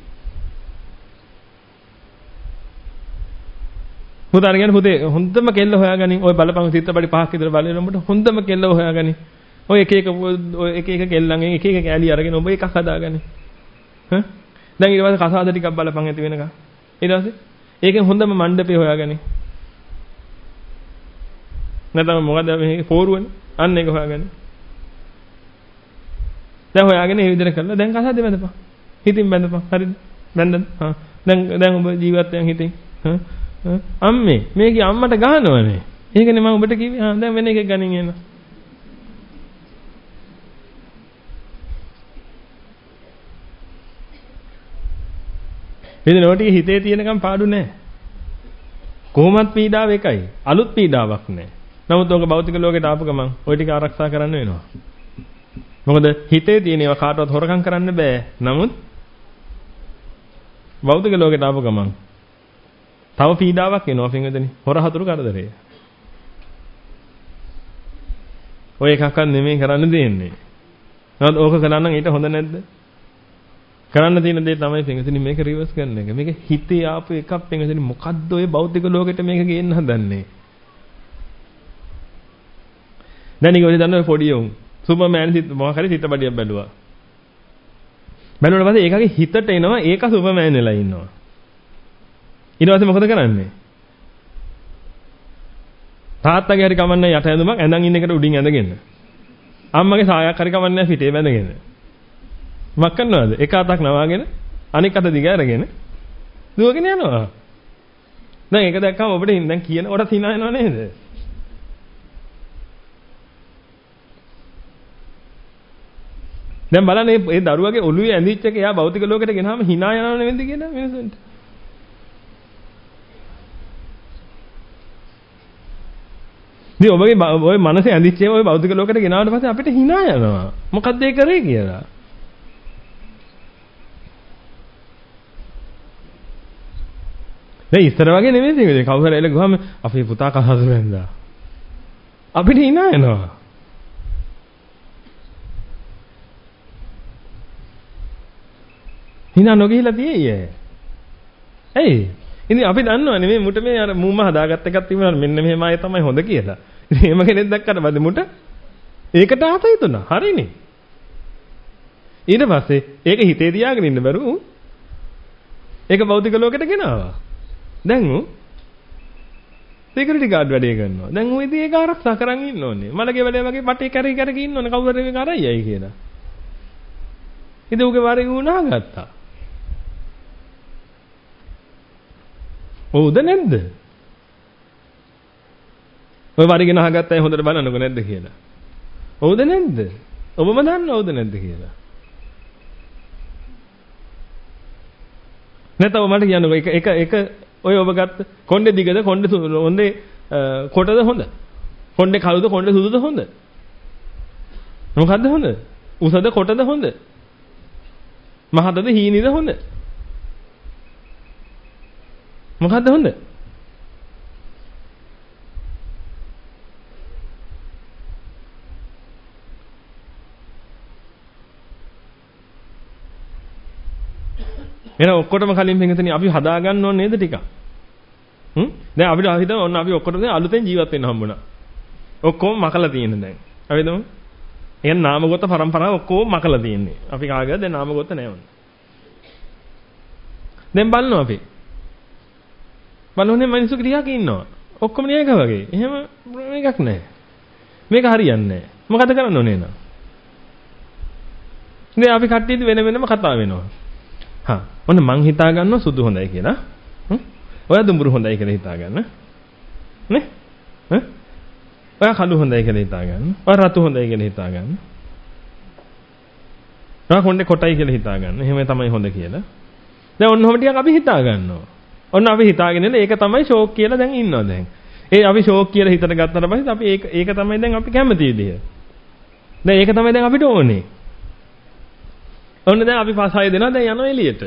පුතාට කියන්නේ පුතේ හොඳම කෙල්ල හොයාගනින්. ඔය බලපං චිත්‍රපටි පහක් විතර බලන උඹට හොඳම කෙල්ල හොයාගනින්. ඔය එක එක ඔය එක එක කෙල්ලන්ගෙන් එක එක කෑලි අරගෙන ඔබ එකක් හදාගනින්. හ්ම්? දැන් ඊට පස්සේ කසාද ටිකක් බලපං ඇති වෙනකන්. ඊට පස්සේ ඒකෙන් හොඳම මණ්ඩපේ හොයාගනින්. නැත්නම් මොකද මේ පෝරුවනේ? අන්න ඒක හොයාගනින්. දැන් හොයාගෙන මේ විදිහට කරලා දැන් කසාද බැඳපන්. හිතින් බැඳපන්. හරිද? බැඳන්. හා. දැන් දැන් ඔබ ජීවත් වෙන හිතින්. හා. අම්මේ මේකේ අම්මට ගහනවනේ. ඒකනේ මම ඔබට කිව්වේ. ආ දැන් වෙන එකක් ගනින් එන්න. මේ නෝටියේ හිතේ තියෙනකම් පාඩු නැහැ. කොහොමත් පීඩාව එකයි. අලුත් පීඩාවක් නැහැ. නමුත් ඔක භෞතික ලෝකයට ආපු ගමන් ওই ටික ආරක්ෂා කරන්න වෙනවා. මොකද හිතේ තියෙන ඒවා කාටවත් හොරකම් කරන්න බෑ. නමුත් භෞතික ලෝකයට ආපු ගමන් තව පීඩාවක් එනවා පින්වදනි. හොර හතුරු කරදරය. ඔය එකක්වත් නෙමෙයි කරන්න දෙන්නේ. නමුත් ඕක කළා නම් ඊට හොඳ නැද්ද? කරන්න තියෙන දේ තමයි පින්වදනි මේක රිවර්ස් කරන එක. මේක හිතේ ආපු එකක් පින්වදනි මොකද්ද ඔය භෞතික ලෝකෙට මේක ගේන්න හදන්නේ? දැන් ඊගොල්ලෝ දන්න ඔය පොඩි උන් සුපර්මෑන් සිත් මොකක් හරි චිත්‍රපටියක් බැලුවා. බැලුවාට පස්සේ ඒකගේ හිතට එනවා ඒක සුපර්මෑන් වෙලා ඉන්නවා. ඊට පස්සේ මොකද කරන්නේ? තාත්තගේ හරි කමන්නේ යට ඇඳුමක් ඇඳන් ඉන්න එකට උඩින් ඇඳගෙන. අම්මගේ සායක් හරි කමන්නේ පිටේ බැඳගෙන. මොකක් කරනවද? එක අතක් නවාගෙන අනෙක් අත දිග අරගෙන දුවගෙන යනවා. දැන් ඒක දැක්කම ඔබට දැන් කියන කොට hina යනව නේද? දැන් බලන්න මේ දරුවගේ ඔළුවේ ඇඳිච්ච එක එයා භෞතික ලෝකෙට ගෙනාම hina යනව නෙවෙයිද කියන මිනිසුන්ට. මේ ඔබගේ ඔය මනසේ ඇඳිච්ච ඒවා ඔය භෞතික ලෝකෙට ගෙනාවට පස්සේ අපිට hina යනවා. මොකද්ද ඒ කරේ කියලා. දැන් ඉස්සර වගේ නෙමෙයි මේක. කවුරු හරි එල ගහම අපේ පුතා කහස බැන්දා. අපිට hina යනවා. hina නොගිහිලා තියෙයි. ඇයි? ඉතින් අපි දන්නවනේ මේ මුට මේ අර මූම හදාගත්ත එකක් තිබුණා මෙන්න මෙහෙමයි තමයි හොඳ කියලා. ඉතින් එහෙම කෙනෙක් දැක්කට බද මුට ඒකට ආස හිතුණා. හරිනේ. ඊට පස්සේ ඒක හිතේ තියාගෙන ඉන්න බැරුව ඒක භෞතික ලෝකෙට ගෙනාවා. දැන් උ සිකියුරිටි ගාඩ් වැඩේ කරනවා. දැන් උ ඉතින් ඒක ආරක්ෂා කරන් ඉන්න ඕනේ. මලගේ වැඩේ වගේ පටේ කැරි කැරි ඉන්න ඕනේ කවුරු හරි මේක අරයයි කියලා. ඉතින් උගේ වරේ උනා ගත්තා. ඔව්ද නැද්ද? ඔය වරිගෙන අහගත්තා හොඳට බලන්නකො නැද්ද කියලා. ඔව්ද නැද්ද? ඔබම දන්නවද නැද්ද කියලා. නැතව මට කියන්නකො එක එක එක ඔය ඔබ ගත්ත කොණ්ඩේ දිගද කොණ්ඩේ හොඳේ කොටද හොඳ? කොණ්ඩේ කළුද කොණ්ඩේ සුදුද හොඳ? මොකද්ද හොඳ? උසද කොටද හොඳ? මහතද හීනිද හොඳ? මොකද්ද හොඳ? එහෙනම් ඔක්කොටම කලින් පිටින් අපි හදා ගන්න ඕනේ නේද ටික? හ්ම්? දැන් අපිට හිතමු ඔන්න අපි ඔක්කොටම දැන් අලුතෙන් ජීවත් වෙන්න හම්බුණා. ඔක්කොම මකලා තියෙන දැන්. අපි හිතමු. එහෙනම් නාමගත පරම්පරාව ඔක්කොම මකලා තියෙන්නේ. අපි කාගේද දැන් නාමගත නැහැ වුණා. දැන් බලනවා අපි. බලන්නේ මිනිස්සු ක්‍රියාවක ඉන්නවා. ඔක්කොම නියක වගේ. එහෙම මේකක් නැහැ. මේක හරියන්නේ නැහැ. මොකද කරන්න ඕනේ නේද? ඉතින් අපි කට්ටියද වෙන වෙනම කතා වෙනවා. හා ඔන්න මං හිතා ගන්නවා සුදු හොඳයි කියලා. හ්ම්. ඔයා දුඹුරු හොඳයි කියලා හිතා ගන්න. නේ? හ්ම්. ඔයා කළු හොඳයි කියලා හිතා ගන්න. ඔයා රතු හොඳයි කියලා හිතා ගන්න. ඔයා කොණ්ඩේ කොටයි කියලා හිතා ගන්න. එහෙම තමයි හොඳ කියලා. දැන් ඔන්න ඔහොම ටිකක් අපි හිතා ගන්නවා. ඔන්න අපි හිතාගෙන ඉන්නේ ඒක තමයි ෂෝක් කියලා දැන් ඉන්නවා දැන්. ඒ අපි ෂෝක් කියලා හිතට ගත්තට පස්සේ අපි ඒක ඒක තමයි දැන් අපි කැමති විදිය. දැන් ඒක තමයි දැන් අපිට ඕනේ. ඔන්න දැන් අපි පස් හය දෙනා දැන් යනවා එළියට.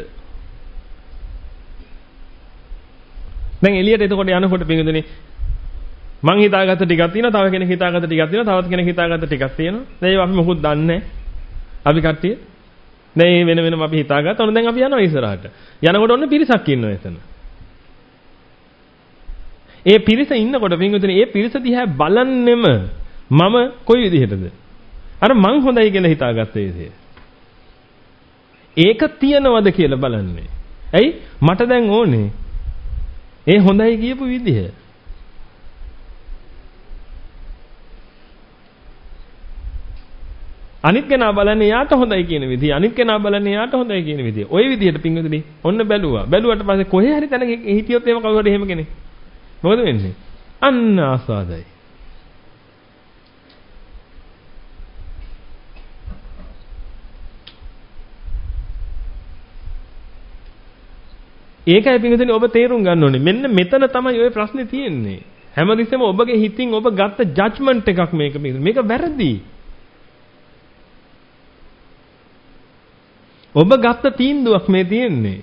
දැන් එළියට එතකොට යනකොට පින්විතනේ මං හිතාගත්ත ටිකක් තියෙනවා, තව කෙනෙක් හිතාගත්ත ටිකක් තියෙනවා, තවත් කෙනෙක් හිතාගත්ත ටිකක් තියෙනවා. දැන් ඒවා අපි මොකුත් දන්නේ නැහැ. අපි කට්ටිය. දැන් වෙන වෙනම අපි හිතාගත්තා. ඔන්න දැන් අපි යනවා ඉස්සරහට. යනකොට ඔන්න පිරිසක් ඉන්නවා එතන. ඒ පිරිස ඉන්නකොට පින්විතනේ ඒ පිරිස දිහා බලන්නෙම මම කොයි විදිහටද? අර මං හොඳයි කියලා හිතාගත්ත විදිය. ඒක තියනවද කියලා බලන්නේ. ඇයි? මට දැන් ඕනේ ඒ හොඳයි කියපු විදිහ. අනිත් කෙනා බලන්නේ යාට හොඳයි කියන විදිහ. අනිත් කෙනා බලන්නේ යාට හොඳයි කියන විදිහ. ওই විදිහට පින්විතනේ ඔන්න බැලුවා. බැලුවට පස්සේ කොහේ හරි තැනක හිටියොත් එහෙම කවුරු හරි එහෙම කෙනෙක්. මොකද වෙන්නේ? අන්න ආස්වාදයි. ඒකයි පින්විතනේ ඔබ තේරුම් ගන්න ඕනේ. මෙන්න මෙතන තමයි ওই ප්‍රශ්නේ තියෙන්නේ. හැමතිස්සෙම ඔබගේ හිතින් ඔබ ගත්ත ජජ්මන්ට් එකක් මේක මේක වැරදි. ඔබ ගත්ත තීන්දුවක් මේ තියෙන්නේ.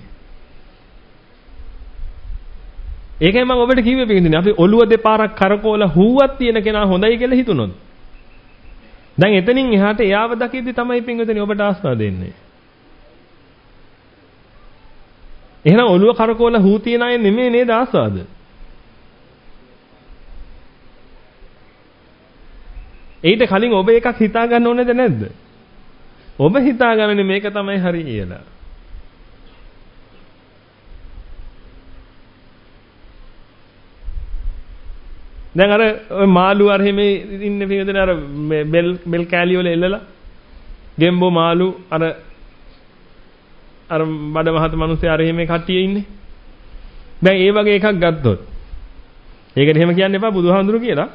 ඒකයි මම ඔබට කිව්වේ පිටින් අපි ඔළුව දෙපාරක් කරකෝලා හුවක් තියෙන කෙනා හොඳයි කියලා හිතුනොත්. දැන් එතනින් එහාට එයාව දකිද්දි තමයි පිටින් ඔබට ආස්වාද දෙන්නේ. එහෙනම් ඔළුව කරකෝලා හු තියන අය නෙමෙයි නේද ආස්වාද? ඊට කලින් ඔබ එකක් හිතා ගන්න ඕනේද නැද්ද? ඔබ හිතාගන්නේ මේක තමයි හරි කියලා. දැන් අර ඔය මාළු අර හැමේ ඉන්නේ පිටින් අර බෙල් බෙල් කෑලි වල එල්ලලා ගෙම්බෝ මාළු අර අර බඩ මහත මිනිස්සු අර හැමේ කට්ටිය ඉන්නේ. දැන් ඒ වගේ එකක් ගත්තොත් ඒකට එහෙම කියන්න එපා බුදුහාඳුරු කියලා.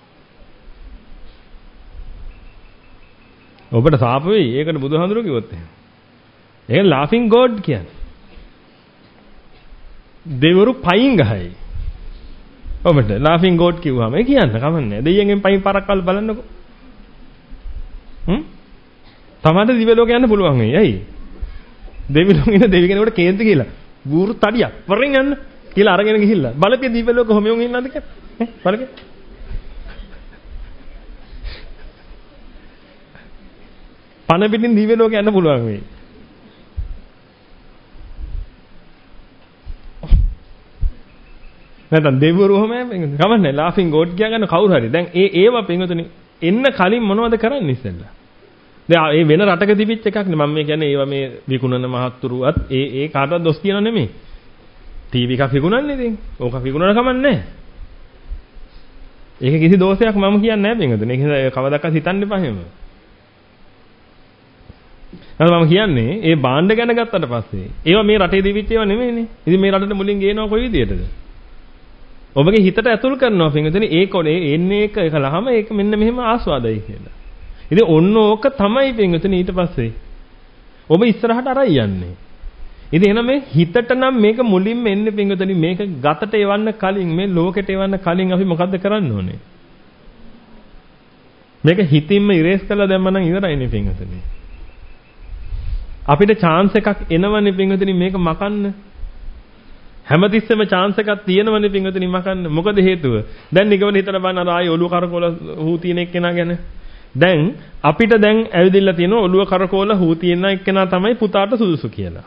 ඔබට සාප වෙයි. ඒකට බුදුහාඳුරු කිව්වොත් එහෙම. ඒක laughing god කියන්නේ. දෙවරු පයින් ගහයි. ඔබට laughing god කිව්වම ඒ කියන්න කමන්නේ. දෙයියන්ගෙන් පයින් පරක්කල් බලන්නකෝ. හ්ම්? තමයි දිව්‍ය ලෝක යන්න පුළුවන් වෙයි. ඇයි? දෙවි ලෝකෙ ඉන්න දෙවි කෙනෙකුට කේන්ති කියලා. බూరు තඩියක් වරෙන් යන්න කියලා අරගෙන ගිහිල්ලා. බලපේ දිව්‍ය ලෝක කොහොම ඉන්නවද කියලා. ඈ බලපේ. පණ පිටින් දිව්‍ය ලෝක යන්න පුළුවන් වෙයි. නැත්නම් දෙවිවරු ඔහමයි පින්වතුනි. කමන්නේ laughing god කියා ගන්න කවුරු හරි. දැන් ඒ ඒවා පින්වතුනි එන්න කලින් මොනවද කරන්නේ ඉස්සෙල්ලා? දැන් ඒ වෙන රටක තිබිච්ච එකක් නේ මම මේ කියන්නේ ඒවා මේ විකුණන මහත්තුරුවත් ඒ ඒ කාටවත් දොස් කියනව නෙමෙයි. ටීවී එකක් විකුණන්නේ ඉතින්. ඕක විකුණන කමක් නැහැ. ඒක කිසි දෝෂයක් මම කියන්නේ නැහැ පින්වතුනි. ඒක කවදාවත් හිතන්න එපා එහෙම. නේද මම කියන්නේ ඒ බාණ්ඩ ගැන ගත්තට පස්සේ ඒවා මේ රටේ දිවිච්ච ඒවා නෙමෙයිනේ. ඉතින් මේ රටට මුලින් ගේනවා කොයි විදියටද? ඔබගේ හිතට ඇතුල් කරනවා පින්වතුනි ඒ කොනේ එන්නේ එක එකලහම ඒක මෙන්න මෙහෙම ආස්වාදයි කියලා. ඉතින් ඔන්න ඕක තමයි පින්වතුනි ඊට පස්සේ ඔබ ඉස්සරහට අරයි යන්නේ. ඉතින් එහෙනම් මේ හිතට නම් මේක මුලින්ම එන්නේ පින්වතුනි මේක ගතට එවන්න කලින් මේ ලෝකෙට එවන්න කලින් අපි මොකද්ද කරන්න ඕනේ? මේක හිතින්ම ඉරේස් කරලා දැම්ම නම් ඉවරයිනේ පින්වතුනි. අපිට chance එකක් එනවනේ පින්වතුනි මේක මකන්න. හැමතිස්සෙම chance එකක් තියෙනවනේ පින්වතුනි මකන්න. මොකද හේතුව? දැන් නිගමන හිතලා බලන්න අර ආයේ ඔළුව කරකෝල හූ තියෙන එක්කෙනා ගැන. දැන් අපිට දැන් ඇවිදින්න තියෙන ඔළුව කරකෝල හූ තියෙන එක්කෙනා තමයි පුතාට සුදුසු කියලා.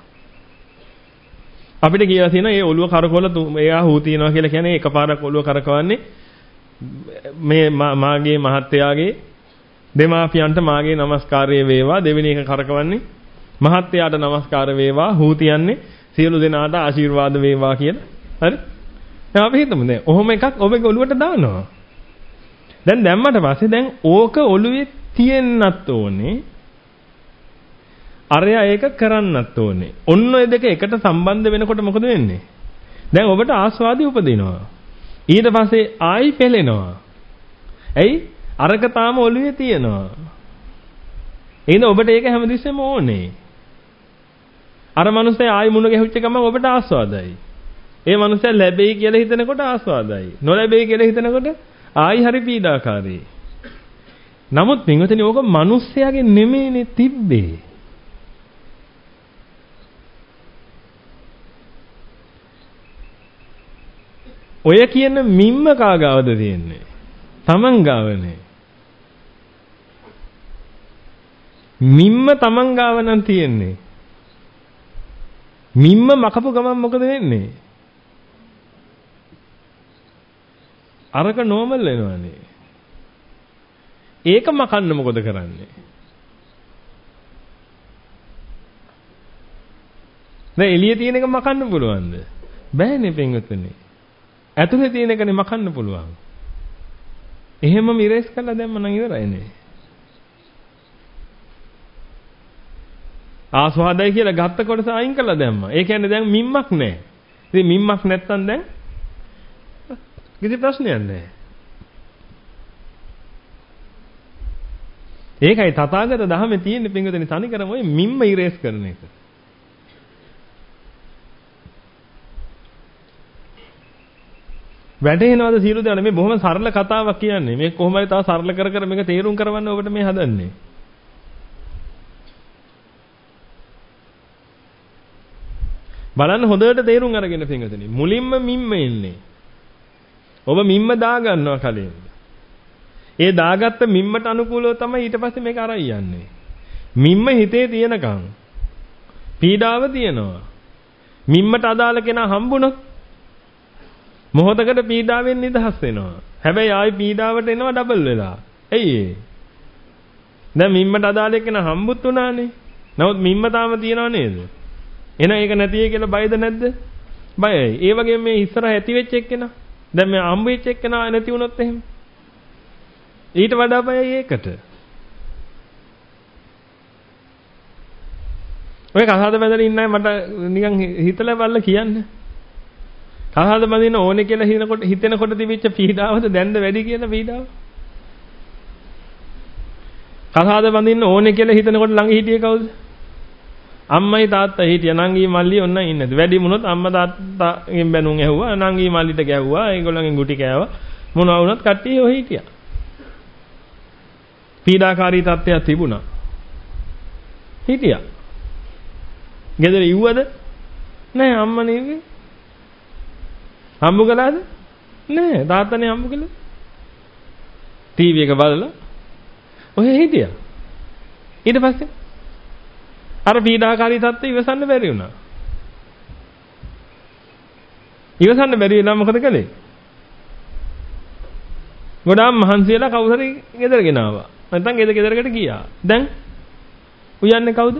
අපිට කියලා තියෙන ඒ ඔළුව කරකෝල එයා හූ තියනවා කියලා කියන්නේ එකපාරක් ඔළුව කරකවන්නේ මේ මාගේ මහත්තයාගේ දෙමාපියන්ට මාගේ নমස්කාරය වේවා දෙවෙනි එක කරකවන්නේ මහත්තයාට নমස්කාර වේවා හූ තියන්නේ සියලු දෙනාට ආශිර්වාද වේවා කියලා. හරි? දැන් අපි හිතමු දැන් ඔහොම එකක් ඔබගේ ඔළුවට දානවා. දැන් දැම්මට පස්සේ දැන් ඕක ඔළුවේ තියෙන්නත් ඕනේ. අරයා ඒක කරන්නත් ඕනේ. ඔන්න ඔය දෙක එකට සම්බන්ධ වෙනකොට මොකද වෙන්නේ? දැන් ඔබට ආස්වාදي උපදිනවා. ඊට පස්සේ ආයි පෙලෙනවා. ඇයි? අරක තාම ඔළුවේ තියෙනවා. එහෙනම් ඔබට ඒක හැමතිස්සෙම ඕනේ. අර මනුස්සයා ආයි මුණ ගැහුච්ච ගමන් ඔබට ආස්වාදයි. ඒ මනුස්සයා ලැබෙයි කියලා හිතනකොට ආස්වාදයි. නොලැබෙයි කියලා හිතනකොට ආයි හරි පීඩාකාරී. නමුත් පින්වතුනි ඕක මනුස්සයාගේ නෙමෙයිනේ තිබ්බේ. ඔය කියන මිම්ම කාගාවද තියෙන්නේ? තමන් ගාවනේ. මිම්ම තමන් ගාව නම් තියෙන්නේ. මිම්ම මකපු ගමන් මොකද වෙන්නේ? අරක නෝමල් වෙනවනේ. ඒක මකන්න මොකද කරන්නේ? දැන් එළියේ තියෙන එක මකන්න පුළුවන්ද? බෑනේ පින්වතුනි. ඇතුලේ තියෙන එකනේ මකන්න පුළුවන්. එහෙමම ඉරේස් කරලා දැම්ම නම් ඉවරයිනේ. ආස්වාදයි කියලා ගත්ත කොටස අයින් කරලා දැම්මා. ඒ කියන්නේ දැන් මිම්මක් නැහැ. ඉතින් මිම්මක් නැත්තම් දැන් කිසි ප්‍රශ්නයක් නැහැ. ඒකයි තථාගත ධහමේ තියෙන පින්වතුනි තනිකරම ඔය මිම්ම ඉරේස් කරන එක. වැටෙනවද සියලු දෙනා මේ බොහොම සරල කතාවක් කියන්නේ. මේ කොහොම හරි තව සරල කර කර මේක තේරුම් කරවන්න ඔබට මේ හදන්නේ. බලන්න හොඳට තේරුම් අරගෙන පින්වතුනි. මුලින්ම මිම්ම එන්නේ. ඔබ මිම්ම දා ගන්නවා කලින්. ඒ දාගත්ත මිම්මට අනුකූලව තමයි ඊට පස්සේ මේක අරන් යන්නේ. මිම්ම හිතේ තියෙනකන් පීඩාව තියෙනවා. මිම්මට අදාළ කෙනා හම්බුනොත් මොහොතකට පීඩාවෙන් නිදහස් වෙනවා. හැබැයි ආයි පීඩාවට එනවා ඩබල් වෙලා. ඇයි ඒ? දැන් මිම්මට අදාළ කෙනා හම්බුත් උනානේ. නමුත් මිම්ම තාම තියනව නේද? එන ඒක නැතියි කියලා බයද නැද්ද? බයයි. ඒ වගේම මේ ඉස්සරහ ඇති වෙච්ච එක්කෙනා දැන් මේ හම්බ වෙච්ච එක්කෙනා නැති වුණොත් එහෙම ඊට වඩා බයයි ඒකට. ඔය කසාද බැඳලා ඉන්න අය මට නිකන් හිතලා බලලා කියන්න. කසාද බඳින්න ඕනේ කියලා හිතනකොට හිතෙනකොට තිබිච්ච පීඩාවද දැන්ද වැඩි කියලා පීඩාව? කසාද බඳින්න ඕනේ කියලා හිතනකොට ළඟ හිටියේ කවුද? අම්මයි තාත්තා හිටියා. නංගි මල්ලි ඔන්න ඉන්නේ. වැඩි වුණොත් අම්මා තාත්තාගෙන් බැනුම් ඇහුවා. නංගි මල්ලිට ගැහුවා. ඒගොල්ලන්ගෙන් ගුටි කෑවා. මොනවා වුණත් කට්ටිය ඔය හිටියා. පීඩාකාරී තත්ත්වයක් තිබුණා. හිටියා. ගෙදර ඉව්වද? නෑ අම්මා නෙවෙයි. හම්බු කළාද? නෑ තාත්තනේ හම්බු කළේ. ටීවී එක බලලා ඔය හිටියා. ඊට පස්සේ අර පීඩාකාරී තත්ත්වය ඉවසන්න බැරි වුණා. ඉවසන්න බැරි වෙනවා මොකද කළේ? ගොඩාක් මහන්සි වෙලා කවුරු හරි ගෙදර ගෙනාවා. නැත්නම් ගෙදර ගෙදරකට ගියා. දැන් උයන්නේ කවුද?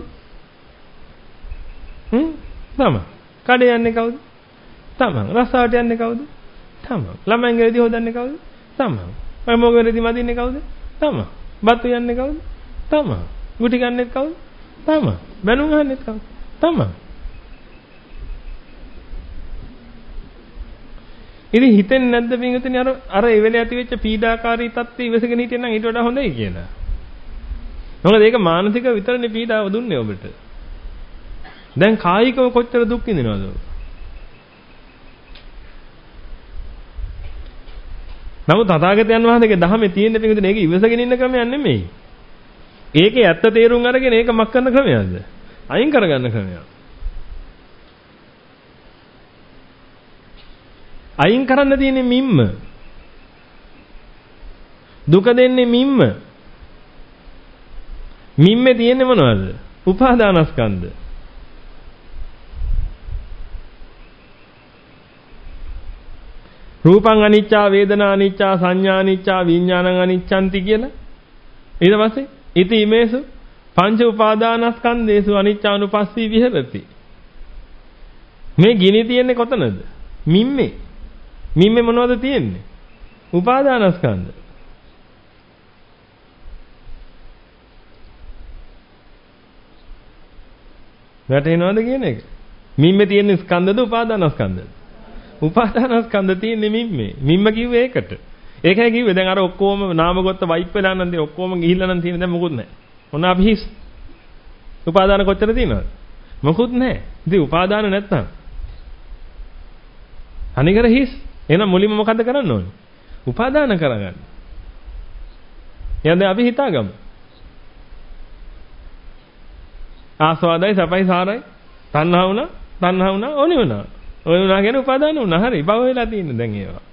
හ්ම්? තමන්. කඩේ යන්නේ කවුද? තමන්. රස්සාවට යන්නේ කවුද? තමන්. ළමයින්ගේ රෙදි හොදන්නේ කවුද? තමන්. ඔය මොගේ රෙදි මදින්නේ කවුද? තමන්. බත් උයන්නේ කවුද? තමන්. ගුටි ගන්නෙත් කවුද? තමන්. බැනුම් අහන්නෙත් කවුද? තමන්. ඉතින් හිතෙන්නේ නැද්ද පින්විතනි අර අර එවෙලේ ඇති වෙච්ච පීඩාකාරී තත්ත්වය ඉවසගෙන හිටියනම් ඊට වඩා හොඳයි කියලා. මොකද ඒක මානසික විතරනේ පීඩාව දුන්නේ ඔබට. දැන් කායිකව කොච්චර දුක් විඳිනවද? නමුත් තථාගතයන් වහන්සේගේ ධහමේ තියෙන පින්විතනි ඒක ඉවසගෙන ඉන්න ක්‍රමයක් නෙමෙයි. ඒකේ ඇත්ත තේරුම් අරගෙන ඒක මක් කරන ක්‍රමයක්ද? අයින් කරගන්න ක්‍රමයක්. අයින් කරන්න තියෙන්නේ මිම්ම. දුක දෙන්නේ මිම්ම. මිම්මේ තියෙන්නේ මොනවද? උපාදානස්කන්ධ. රූපං අනිච්චා වේදනා අනිච්චා සංඥා අනිච්චා විඥානං අනිච්ඡanti කියලා. ඊට පස්සේ ඉති ඉමේසු පංච උපාදානස්කන්ධේසු අනිච්චානුපස්සී විහෙරති. මේ ගිනි තියෙන්නේ කොතනද? මිම්මේ. මිම්මේ මොනවද තියෙන්නේ? උපාදානස්කන්ධ. වැටෙනවද කියන එක? මිම්මේ තියෙන ස්කන්ධද උපාදානස්කන්ධද? උපාදානස්කන්ධ තියෙන්නේ මිම්මේ. මිම්ම කිව්වේ ඒකට. ඒකයි කිව්වේ දැන් අර ඔක්කොම නාමගොත්ත වයිප් වෙලා නම් තියෙන ඔක්කොම ගිහිල්ලා නම් තියෙන දැන් මොකුත් නැහැ. මොන අපි හිස්. උපාදාන කොච්චර තියෙනවද? මොකුත් නැහැ. ඉතින් උපාදාන නැත්තම් අනිකර හිස්. එහෙනම් මුලින්ම මොකද්ද කරන්න ඕනේ? උපාදාන කරගන්න. එහෙනම් අපි හිතාගමු. ආස්වාදයි සපයි සාරයි තණ්හා වුණා, තණ්හා වුණා, ඕනේ වුණා. ඕනේ වුණා කියන්නේ උපාදාන වුණා. හරි. භව වෙලා තියෙන දැන් ඒවා.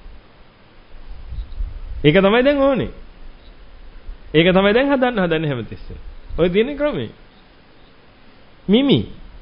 ඒක තමයි දැන් ඕනේ. ඒක තමයි දැන් හදන්න හදන්නේ හැමතිස්සෙම. ඔය තියෙන ක්‍රමේ. මිමි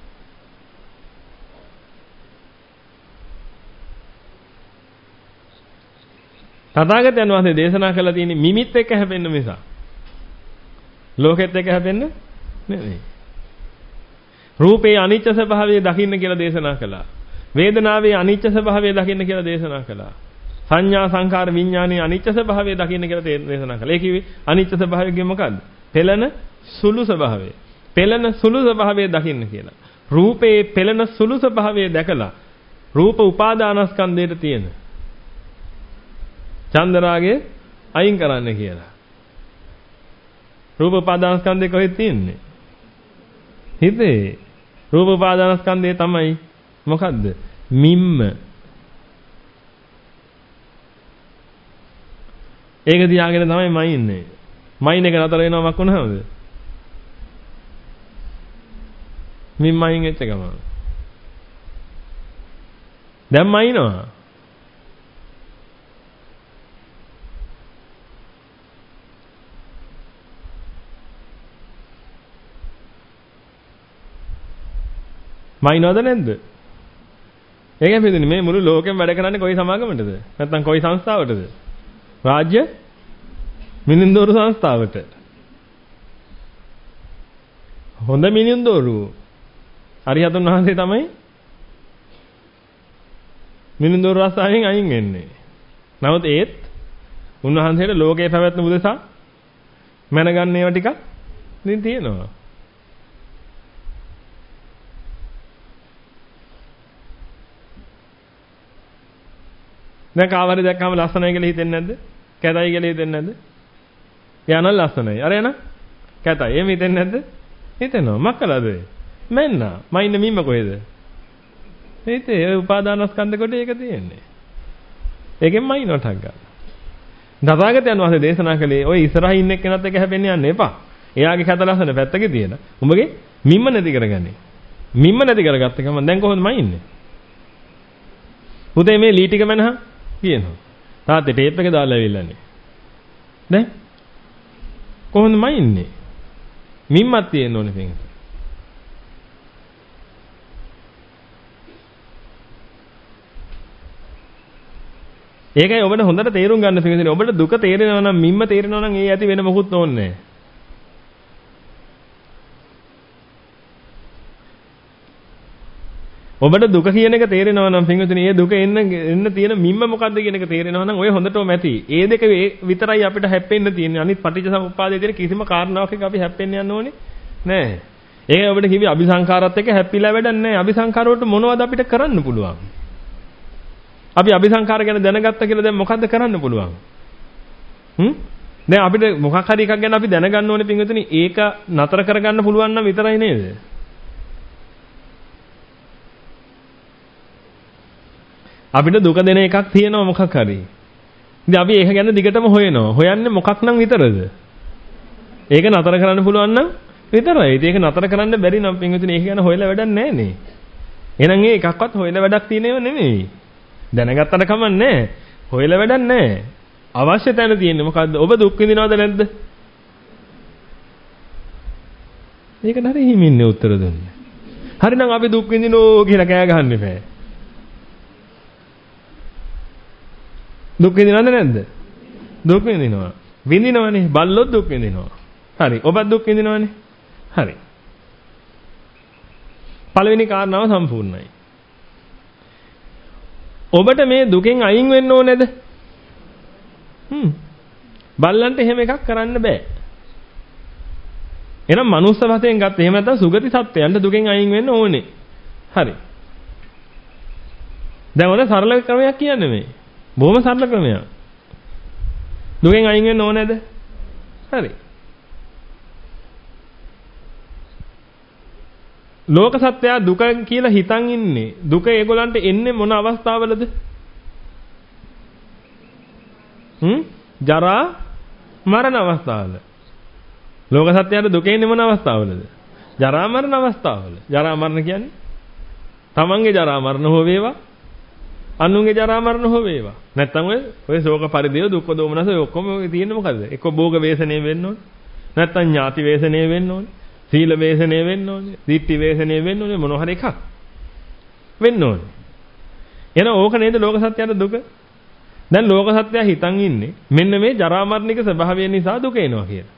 තථාගතයන් වහන්සේ දේශනා කළා තියෙන්නේ මිමිත් එක්ක හැපෙන්න මිසක් ලෝකෙත් එක්ක හැපෙන්න නෙවෙයි. රූපේ අනිත්‍ය ස්වභාවය දකින්න කියලා දේශනා කළා. වේදනාවේ අනිත්‍ය ස්වභාවය දකින්න කියලා දේශනා කළා. සංඥා සංකාර විඥානයේ අනිත්‍ය ස්වභාවය දකින්න කියලා දේශනා කළා. ඒ කිව්වේ අනිත්‍ය ස්වභාවය කියන්නේ මොකද්ද? පෙළෙන සුළු ස්වභාවය. පෙළෙන සුළු ස්වභාවය දකින්න කියලා. රූපේ පෙළෙන සුළු ස්වභාවය දැකලා රූප උපාදානස්කන්ධයට තියෙන චන්දරාගය අයින් කරන්න කියලා. රූප උපාදානස්කන්ධය කොහෙද තියෙන්නේ? හිතේ. රූප උපාදානස්කන්ධය තමයි මොකද්ද? මිම්ම. ඒක තියාගෙන තමයි මයින්නේ. මයින් එක නතර වෙනවා මක් වුණාමද? මිම්මයින් එච්ච ගමන. දැන් මයින්නවා. මයින්වද නැද්ද? ඒකෙන් පිටින් මේ මුළු ලෝකෙම වැඩ කරන්නේ කොයි සමාගමකටද? නැත්නම් කොයි සංස්ථාවකටද? රාජ්‍ය මිනින්දෝරු සංස්ථාවට. හොඳ මිනින්දෝරු. හරියතුන් වහන්සේ තමයි මිනින්දෝරු රස්සාවෙන් අයින් වෙන්නේ. නමුත් ඒත් උන්වහන්සේට ලෝකේ පැවැත්ම උදෙසා මැනගන්න ඒවා ටිකක් ඉතින් තියෙනවා. දැන් කාවරි දැක්කම ලස්සනයි කියලා හිතෙන්නේ නැද්ද? කැතයි කියලා හිතෙන්නේ නැද්ද? යන ලස්සනයි. අර යන කැතයි. එහෙම හිතෙන්නේ නැද්ද? හිතෙනවා. මක්කලාද? මෙන්න. මයින්න මීම කොහෙද? හිතේ ඒ උපාදානස්කන්ධ කොට ඒක තියෙන්නේ. ඒකෙන් මයින්නට ගන්න. දසාගතයන් වහන්සේ දේශනා කළේ ඔය ඉස්සරහින් ඉන්න කෙනත් එක හැපෙන්න යන්න එපා. එයාගේ කැත ලස්සන පැත්තක තියෙන. උඹගේ මිම්ම නැති කරගන්නේ. මිම්ම නැති කරගත්ත ගමන් දැන් කොහොමද මයින්නේ? උදේ මේ ලී ටික මනහ කියනවා. තාත්තේ ටේප් එක දාලා ඇවිල්ලානේ. දැන් කොහොමද මයින්නේ? මිම්මක් තියෙන්න ඕනේ පිටින්. ඒකයි ඔබට හොඳට තේරුම් ගන්න පිටින් ඔබට දුක තේරෙනවා නම් මිම්ම තේරෙනවා නම් ඒ ඇති වෙන මොකුත් ඕනේ නැහැ. ඔබට දුක කියන එක තේරෙනවා නම් පින්විතනේ ඒ දුක එන්න එන්න තියෙන මිම්ම මොකද්ද කියන එක තේරෙනවා නම් ඔය හොඳටම ඇති. ඒ දෙක විතරයි අපිට හැප්පෙන්න තියෙන්නේ. අනිත් පටිච්චසමුප්පාදයේ තියෙන කිසිම කාරණාවක් එක අපි හැප්පෙන්න යන්න ඕනේ නෑ. ඒක ඔබට කිව්වේ අபிසංකාරات එක්ක හැප්පිලා වැඩක් නෑ. අபிසංකාර වලට මොනවද අපිට කරන්න පුළුවන්? අපි අபிසංකාර ගැන දැනගත්තා කියලා දැන් මොකද්ද කරන්න පුළුවන්? හ්ම්? දැන් අපිට මොකක් හරි එකක් ගැන අපි දැනගන්න ඕනේ පින්විතනේ ඒක නතර කරගන්න පුළුවන් නම් විතරයි නේද? අපිට දුක දෙන එකක් තියෙනවා මොකක් හරි. ඉතින් අපි ඒක ගැන දිගටම හොයනවා. හොයන්නේ මොකක් නම් විතරද? ඒක නතර කරන්න පුළුවන් නම් විතරයි. ඉතින් ඒක නතර කරන්න බැරි නම් පින්විතනේ ඒක ගැන හොයලා වැඩක් නැහැ නේ. එහෙනම් ඒ එකක්වත් හොයලා වැඩක් තියෙනව නෙමෙයි. දැනගත්තට කමක් නැහැ. හොයලා වැඩක් නැහැ. අවශ්‍ය තැන තියෙන්නේ මොකද්ද? ඔබ දුක් විඳිනවද නැද්ද? ඒකට හරි හිමින්නේ උත්තර දුන්නේ. හරිනම් අපි දුක් විඳිනෝ කියලා කෑ ගහන්න එපා. දුක් විඳිනවද නැද්ද? දුක් විඳිනවා. විඳිනවනේ. බල්ලොත් දුක් විඳිනවා. හරි. ඔබත් දුක් විඳිනවනේ. හරි. පළවෙනි කාරණාව සම්පූර්ණයි. ඔබට මේ දුකෙන් අයින් වෙන්න ඕනේද? හ්ම්. බල්ලන්ට එහෙම එකක් කරන්න බෑ. එහෙනම් මනුස්ස වශයෙන් ගත්ත එහෙම නැත්නම් සුගති සත්වයන්ට දුකෙන් අයින් වෙන්න ඕනේ. හරි. දැන් ඔන්න සරල ක්‍රමයක් කියන්නේ මේ. බොහොම සරල ක්‍රමයක්. දුකෙන් අයින් වෙන්න ඕනේද? හරි. ලෝක සත්‍යය දුක කියලා හිතන් ඉන්නේ. දුක ඒගොල්ලන්ට එන්නේ මොන අවස්ථාවලද? හ්ම්? ජරා මරණ අවස්ථාවල. ලෝක සත්‍යයට දුක එන්නේ මොන අවස්ථාවලද? ජරා මරණ අවස්ථාවල. ජරා මරණ කියන්නේ තමන්ගේ ජරා මරණ හෝ වේවා අනුන්ගේ ජරා මරණ හෝ වේවා. නැත්තම් ඔය ඔය ශෝක පරිදේව දුක්ඛ දෝමනස ඔය ඔක්කොම ඔය තියෙන්නේ මොකද්ද? එක්ක භෝග වේසනේ වෙන්න ඕනේ. නැත්තම් ඥාති වේසනේ වෙන්න ඕනේ. සීල වේසනේ වෙන්න ඕනේ. දිට්ඨි වේසනේ වෙන්න ඕනේ. මොන හරි එකක් වෙන්න ඕනේ. එහෙනම් ඕක නේද ලෝක සත්‍යයට දුක? දැන් ලෝක සත්‍යය හිතන් ඉන්නේ මෙන්න මේ ජරා මරණික ස්වභාවය නිසා දුක එනවා කියලා.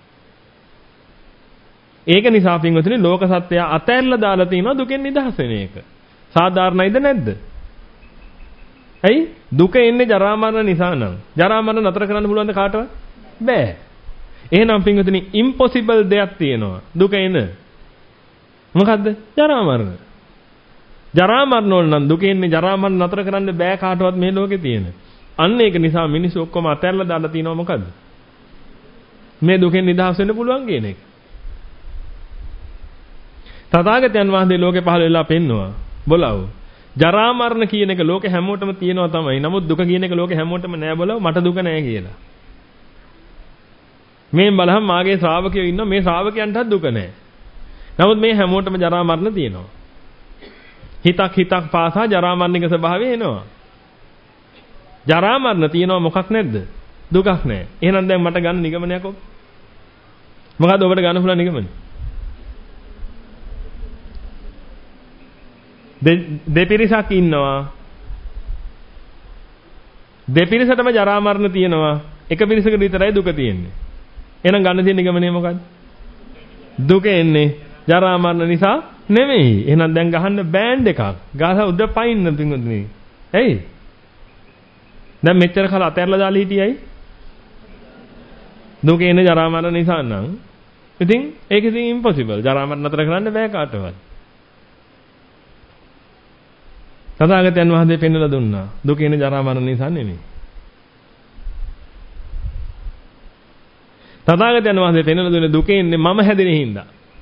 ඒක නිසා පින්වතුනි ලෝක සත්‍යය අතැල්ලා දාලා තිනවා දුකෙන් නිදහස් වෙන එක. සාධාරණයිද නැද්ද? ඇයි? දුක එන්නේ ජරා මරණ නිසා නම්. ජරා මරණ නතර කරන්න පුළුවන්ද කාටවත්? බෑ. එහෙනම් පින්වතුනි ඉම්පොසිබල් දෙයක් තියෙනවා. දුක එන. මොකද්ද? ජරා මරණ. ජරා මරණ වල නම් දුක එන්නේ ජරා මරණ නතර කරන්න බෑ කාටවත් මේ ලෝකේ තියෙන. අන්න ඒක නිසා මිනිස්සු ඔක්කොම අතහැරලා දාලා තිනවා මොකද්ද? මේ දුකෙන් නිදහස් වෙන්න පුළුවන් කියන එක. තථාගතයන් වහන්සේ ලෝකේ පහළ වෙලා පෙන්නවා. බලව. ජරා මරණ කියන එක ලෝකේ හැමෝටම තියෙනවා තමයි. නමුත් දුක කියන එක ලෝකේ හැමෝටම නෑ බලව. මට දුක නෑ කියලා. මේ බලහම මාගේ ශ්‍රාවකයෝ ඉන්නවා. මේ ශ්‍රාවකයන්ටත් දුක නෑ. නමුත් මේ හැමෝටම ජරා මරණ තියෙනවා. හිතක් හිතක් පාසා ජරා මරණික ස්වභාවය එනවා. ජරා මරණ තියෙනවා මොකක් නැද්ද? දුකක් නෑ. එහෙනම් දැන් මට ගන්න නිගමනයක් ඔබ. මොකද්ද ඔබට ගන්න පුළුවන් නිගමනය? දෙපිරිසක් ඉන්නවා. දෙපිරිසටම ජරා මරණ තියෙනවා. එක පිරිසකට විතරයි දුක තියෙන්නේ. එහෙනම් ගන්න තියෙන නිගමනය මොකද්ද? දුක එන්නේ ජරා මරණ නිසා නෙමෙයි. එහෙනම් දැන් ගහන්න බෑන්ඩ් එකක්. ගහලා උඩ පයින්න තුන්ගොල්ලෝ. ඇයි? දැන් මෙච්චර කල අතහැරලා දාලා හිටියයි. දුක එන්නේ ජරා මරණ නිසා නම් ඉතින් ඒක ඉතින් ඉම්පොසිබල්. ජරා මරණ නතර කරන්න බෑ කාටවත්. තථාගතයන් වහන්සේ පෙන්වලා දුන්නා. දුක එන්නේ ජරා මරණ නිසා නෙමෙයි. තථාගතයන් වහන්සේ පෙන්වලා දුන්නේ දුක එන්නේ මම හැදෙන හින්දා.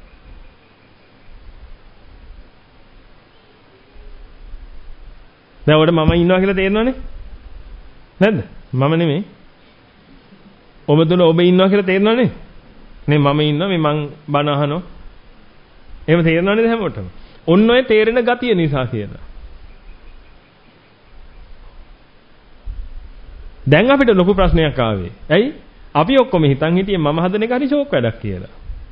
දැන් ඔබට මම ඉන්නවා කියලා තේරෙනවනේ? නැද්ද? මම නෙමෙයි. ඔබ තුල ඔබ ඉන්නවා කියලා තේරෙනවනේ? නේ මම ඉන්නවා මේ මං බණ අහනවා. එහෙම තේරෙනවනේ හැමෝටම. ඔන්න ඔය තේරෙන ගතිය නිසා කියලා. දැන් අපිට ලොකු ප්‍රශ්නයක් ආවේ. ඇයි? අපි ඔක්කොම හිතන් හිටියේ මම හදන එක හරි ෂෝක් වැඩක් කියලා.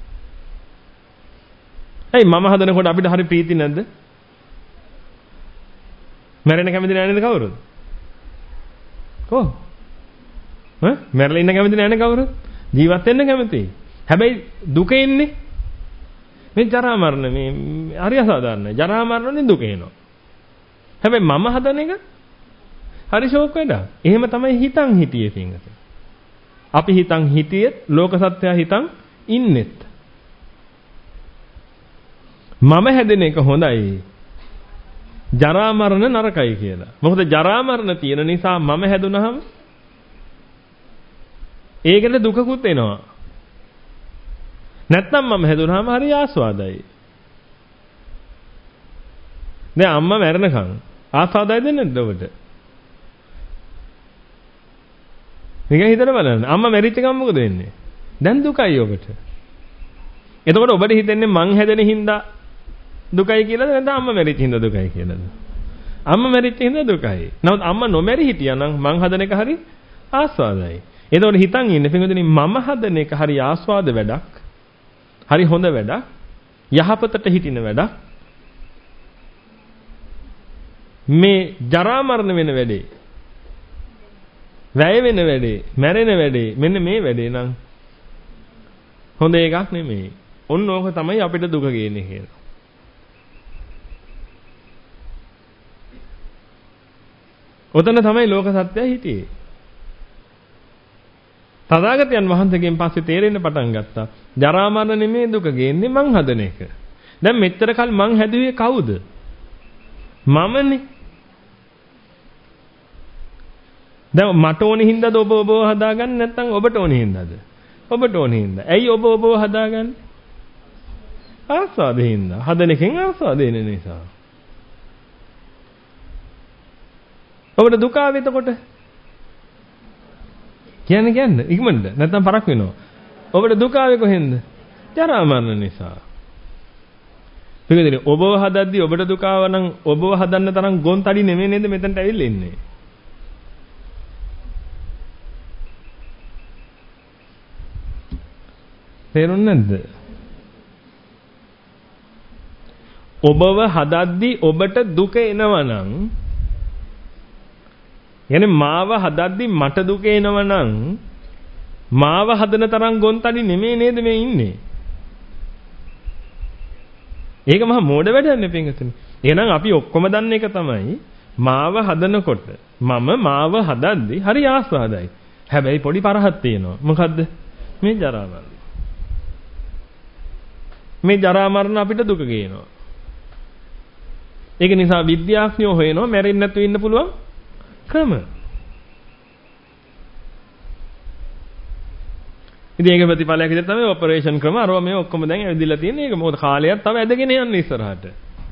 ඇයි මම හදනකොට අපිට හරි ප්‍රීති නැද්ද? මැරෙන්න කැමති නැහැ නේද කවුරුද? ඔව්. ඈ මැරලා ඉන්න කැමති නෑනේ කවුරු? ජීවත් වෙන්න කැමතියි. හැබැයි දුක එන්නේ මේ ජරා මරණ මේ හරි අසාධාරණයි. ජරා මරණනේ දුක එනවා. හැබැයි මම හදන එක හරි ෂෝක් වැඩක්. එහෙම තමයි හිතන් හිටියේ පින්ගත. අපි හිතන් හිටියෙත් ලෝක සත්‍යය හිතන් ඉන්නෙත්. මම හැදෙන එක හොඳයි. ජරා මරණ නරකයි කියලා. මොකද ජරා මරණ තියෙන නිසා මම හැදුනහම ඒකට දුකකුත් එනවා. නැත්නම් මම හැදුනහම හරි ආස්වාදයි. දැන් අම්මා මැරෙනකන් ආස්වාදයි දෙන්නේ නැද්ද ඔබට? නිකන් හිතලා බලන්න. අම්මා මැරිච්ච ගමන් මොකද වෙන්නේ? දැන් දුකයි ඔබට. එතකොට ඔබට හිතෙන්නේ මං හැදෙන හින්දා දුකයි කියලාද නැත්නම් අම්මා මැරිච්ච හින්දා දුකයි කියලාද? අම්මා මැරිච්ච හින්දා දුකයි. නමුත් අම්මා නොමැරි හිටියානම් මං හදන එක හරි ආස්වාදයි. එතකොට හිතන් ඉන්නේ පින්වතුනි මම හදන එක හරි ආස්වාද වැඩක්. හරි හොඳ වැඩක්. යහපතට හිටින වැඩක්. මේ ජරා මරණ වෙන වැඩේ. වැය වෙන වැඩේ, මැරෙන වැඩේ මෙන්න මේ වැඩේ නම් හොඳ එකක් නෙමෙයි. ඔන්න ඕක තමයි අපිට දුක ගේන්නේ කියලා. ඔතන තමයි ලෝක සත්‍යය හිටියේ. තථාගතයන් වහන්සේගෙන් පස්සේ තේරෙන්න පටන් ගත්තා. ජරා මරණ නෙමෙයි දුක ගේන්නේ මං හදන එක. දැන් මෙච්චර කල් මං හැදුවේ කවුද? මමනේ. දැන් මට ඕනේ හින්දාද ඔබ ඔබව හදාගන්නේ නැත්නම් ඔබට ඕනේ හින්දාද? ඔබට ඕනේ හින්දා. ඇයි ඔබ ඔබව හදාගන්නේ? ආස්වාදයෙන් හින්දා. හදන එකෙන් ආස්වාදයෙන් නිසා. ඔබට දුක ආවේ එතකොට? කියන්නේ කියන්නේ ඉක්මනට නැත්නම් පරක් වෙනවා. ඔබට දුක ආවේ කොහෙන්ද? ජරා මරණ නිසා. පිළිදෙන ඔබව හදද්දී ඔබට දුක ආව නම් ඔබව හදන්න තරම් ගොන්තඩි නෙමෙයි නේද මෙතනට ඇවිල්ලා ඉන්නේ. තේරුණේ නැද්ද? ඔබව හදද්දී ඔබට දුක එනවනම් يعني මාව හදද්දී මට දුක එනවනම් මාව හදන තරම් ගොන්තඩි නෙමෙයි නේද මේ ඉන්නේ. ඒක මහා මෝඩ වැඩක් නේ පින්ගතුනි. එහෙනම් අපි ඔක්කොම දන්න එක තමයි මාව හදනකොට මම මාව හදද්දී හරි ආස්වාදයි. හැබැයි පොඩි පරහක් තියෙනවා. මොකද්ද? මේ ජරා මරණ. මේ ජරා මරණ අපිට දුක ගේනවා. ඒක නිසා විද්‍යාඥයෝ හොයනවා මැරෙන්නේ නැතුව ඉන්න පුළුවන් ක්‍රම. ඉතින් ඒක ප්‍රතිඵලයක් විදිහට තමයි ඔපරේෂන් ක්‍රම අරව මේ ඔක්කොම දැන් ඇවිදලා තියෙන්නේ. ඒක මොකද කාලයක් තව ඇදගෙන යන්නේ ඉස්සරහට.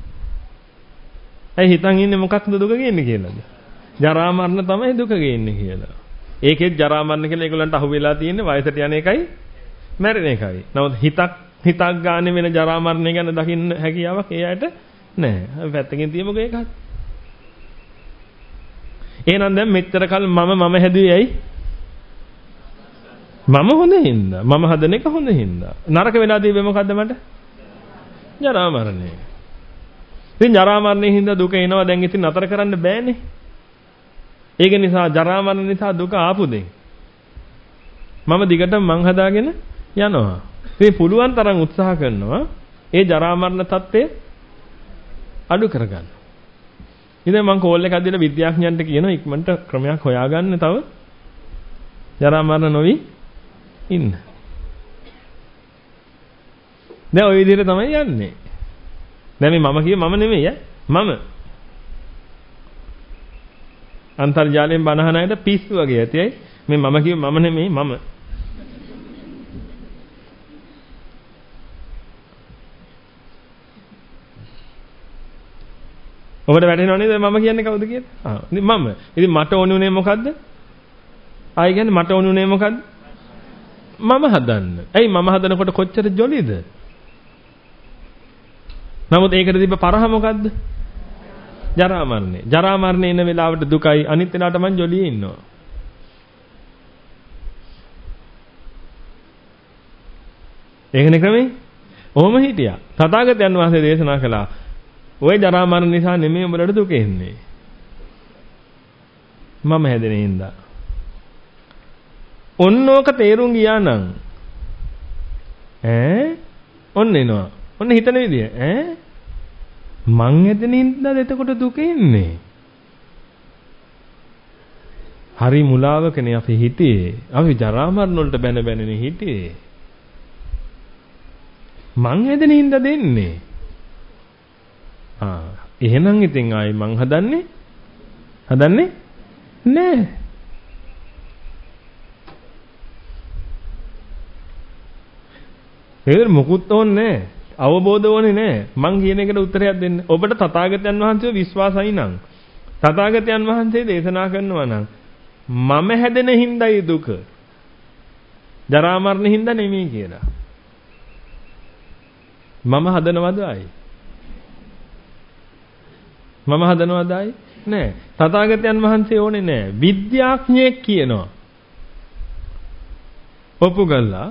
ඇයි හිතන් ඉන්නේ මොකක්ද දුක ගේන්නේ කියලාද? ජරා මරණ තමයි දුක ගේන්නේ කියලා. ඒකෙත් ජරා මරණ කියලා ඒගොල්ලන්ට අහුවෙලා තියෙන්නේ වයසට යන එකයි මැරෙන එකයි. නමුත් හිතක් හිතක් ගන්න වෙන ජරා මරණය ගැන දකින්න හැකියාවක් ඒ අයට නැහැ. පැත්තකින් තියමුකෝ ඒකත්. එහෙනම් දැන් මෙච්චර කල් මම මම හැදුවේ ඇයි? මම හොඳින්ද? මම හදන එක හොඳින්ද? නරක වෙලා තිබෙ මොකද්ද මට? ජරා මරණය. ඉතින් ජරා මරණයෙන් හින්දා දුක එනවා දැන් ඉතින් නතර කරන්න බෑනේ. ඒක නිසා ජරා මරණ නිසා දුක ආපු දෙයි. මම දිගටම මං හදාගෙන යනවා. ඉතින් පුළුවන් තරම් උත්සාහ කරනවා ඒ ජරා මරණ தත්ත්වය අඩු කරගන්න. ඉතින් මම කෝල් එකක් දීලා විද්‍යාඥයන්ට කියනවා ඉක්මනට ක්‍රමයක් හොයාගන්න තව ජරා මරණ නොවි ඉන්න. දැන් ওই විදිහට තමයි යන්නේ. දැන් මේ මම කියේ මම නෙමෙයි ඈ මම. අන්තර්ජාලයෙන් බනහන අයට පිස්සු වගේ ඇතියි. මේ මම කියේ මම නෙමෙයි මම. ඔබට වැටහෙනව නේද මම කියන්නේ කවුද කියලා? ආ ඉතින් මම. ඉතින් මට ඕනේ උනේ මොකද්ද? ආයි කියන්නේ මට ඕනේ උනේ මොකද්ද? මම හදන්න. ඇයි මම හදනකොට කොච්චර ජොලිද? නමුත් ඒකට තිබ්බ පරහ මොකද්ද? ජරා මරණය. ජරා මරණය එන වෙලාවට දුකයි අනිත් වෙලාවට මං ජොලියේ ඉන්නවා. ඒකනේ ක්‍රමේ. ඔහොම හිටියා. තථාගතයන් වහන්සේ දේශනා කළා ඔය ජරා මරණ නිසා නෙමෙයි උඹලට දුක එන්නේ. මම හැදෙන හින්දා. ඔන්නෝක තේරුම් ගියා නම් ඈ ඔන්න එනවා. ඔන්න හිතන විදිය ඈ මං හැදෙන හින්දාද එතකොට දුක එන්නේ. හරි මුලාවකනේ අපි හිටියේ. අපි ජරා මරණ වලට බැන බැනනේ හිටියේ. මං හැදෙන හින්දා දෙන්නේ. ආ එහෙනම් ඉතින් ආයි මං හදන්නේ හදන්නේ නෑ. ඒක මොකුත් ඕනේ නෑ. අවබෝධ වුණේ නෑ. මං කියන එකට උත්තරයක් දෙන්න. ඔබට තථාගතයන් වහන්සේව විශ්වාසයි නම් තථාගතයන් වහන්සේ දේශනා කරනවා නම් මම හැදෙන හින්දායි දුක. ජරා මරණ හින්දා නෙමෙයි කියලා. මම හදනවද ආයි? මම හදනවද ආයි? නෑ. තථාගතයන් වහන්සේ ඕනේ නෑ. විද්‍යාඥයෙක් කියනවා. ඔප්පු කළා.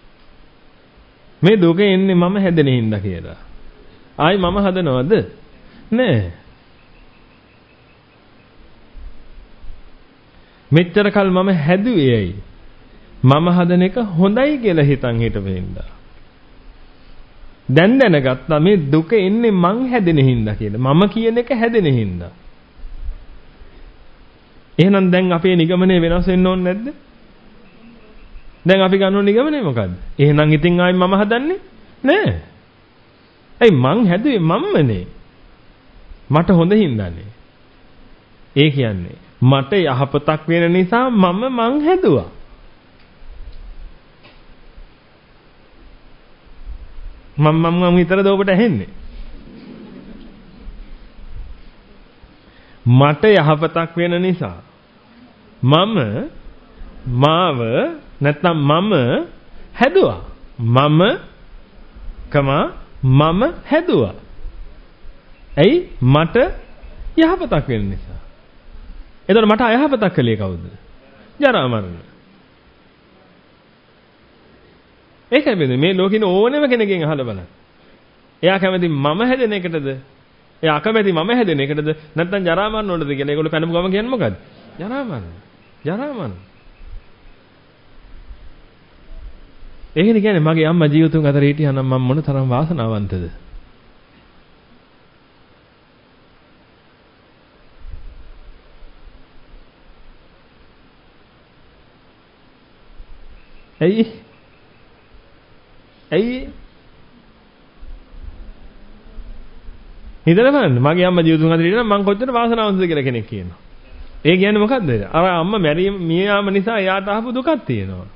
මේ දුක එන්නේ මම හැදෙන හින්දා කියලා. ආයි මම හදනවද? නෑ. මෙච්චර කල් මම හැදුවේ ඇයි? මම හදන එක හොඳයි කියලා හිතන් හිටවෙන්දා. දැන් දැනගත්තා මේ දුක එන්නේ මං හැදෙන හින්දා කියලා. මම කියන එක හැදෙන හින්දා. එහෙනම් දැන් අපේ නිගමනය වෙනස් වෙන්න ඕනේ නැද්ද? දැන් අපි ගන්න ඕන නිගමනය මොකද්ද? එහෙනම් ඉතින් ආයි මම හදන්නේ නෑ. ඇයි මං හැදුවේ මම්මනේ. මට හොඳ හින්දානේ. ඒ කියන්නේ මට යහපතක් වෙන නිසා මම මං හැදුවා. මම මම මම විතරද ඔබට ඇහෙන්නේ? මට යහපතක් වෙන නිසා මම මාව නැත්නම් මම හැදුවා. මම කම මම හැදුවා. ඇයි? මට යහපතක් වෙන නිසා. එතකොට මට අයහපතක් කළේ කවුද? ජරා මරණ. ඒකයි බෙදෙන්නේ. මේ ලෝකෙන ඕනෙම කෙනකින් අහලා බලන්න. එයා කැමති මම හැදෙන එකටද? එයා අකමැති මම හැදෙන එකටද? නැත්නම් ජරා මරණ වලද කියලා. ඒගොල්ලෝ පැනපු ගම කියන්නේ මොකද්ද? ජරා මරණ. ජරා මරණ. ඒකනේ කියන්නේ මගේ අම්මා ජීවිතුන් අතර හිටියා නම් මම මොන තරම් වාසනාවන්තද? ඇයි? ඇයි? හිතලා බලන්න මගේ අම්මා ජීවිතුන් අතර හිටියා නම් මම කොච්චර වාසනාවන්තද කියලා කෙනෙක් කියනවා. ඒ කියන්නේ මොකද්ද? අර අම්මා මැරීම මියාම නිසා එයාට ආපු දුකක් තියෙනවා.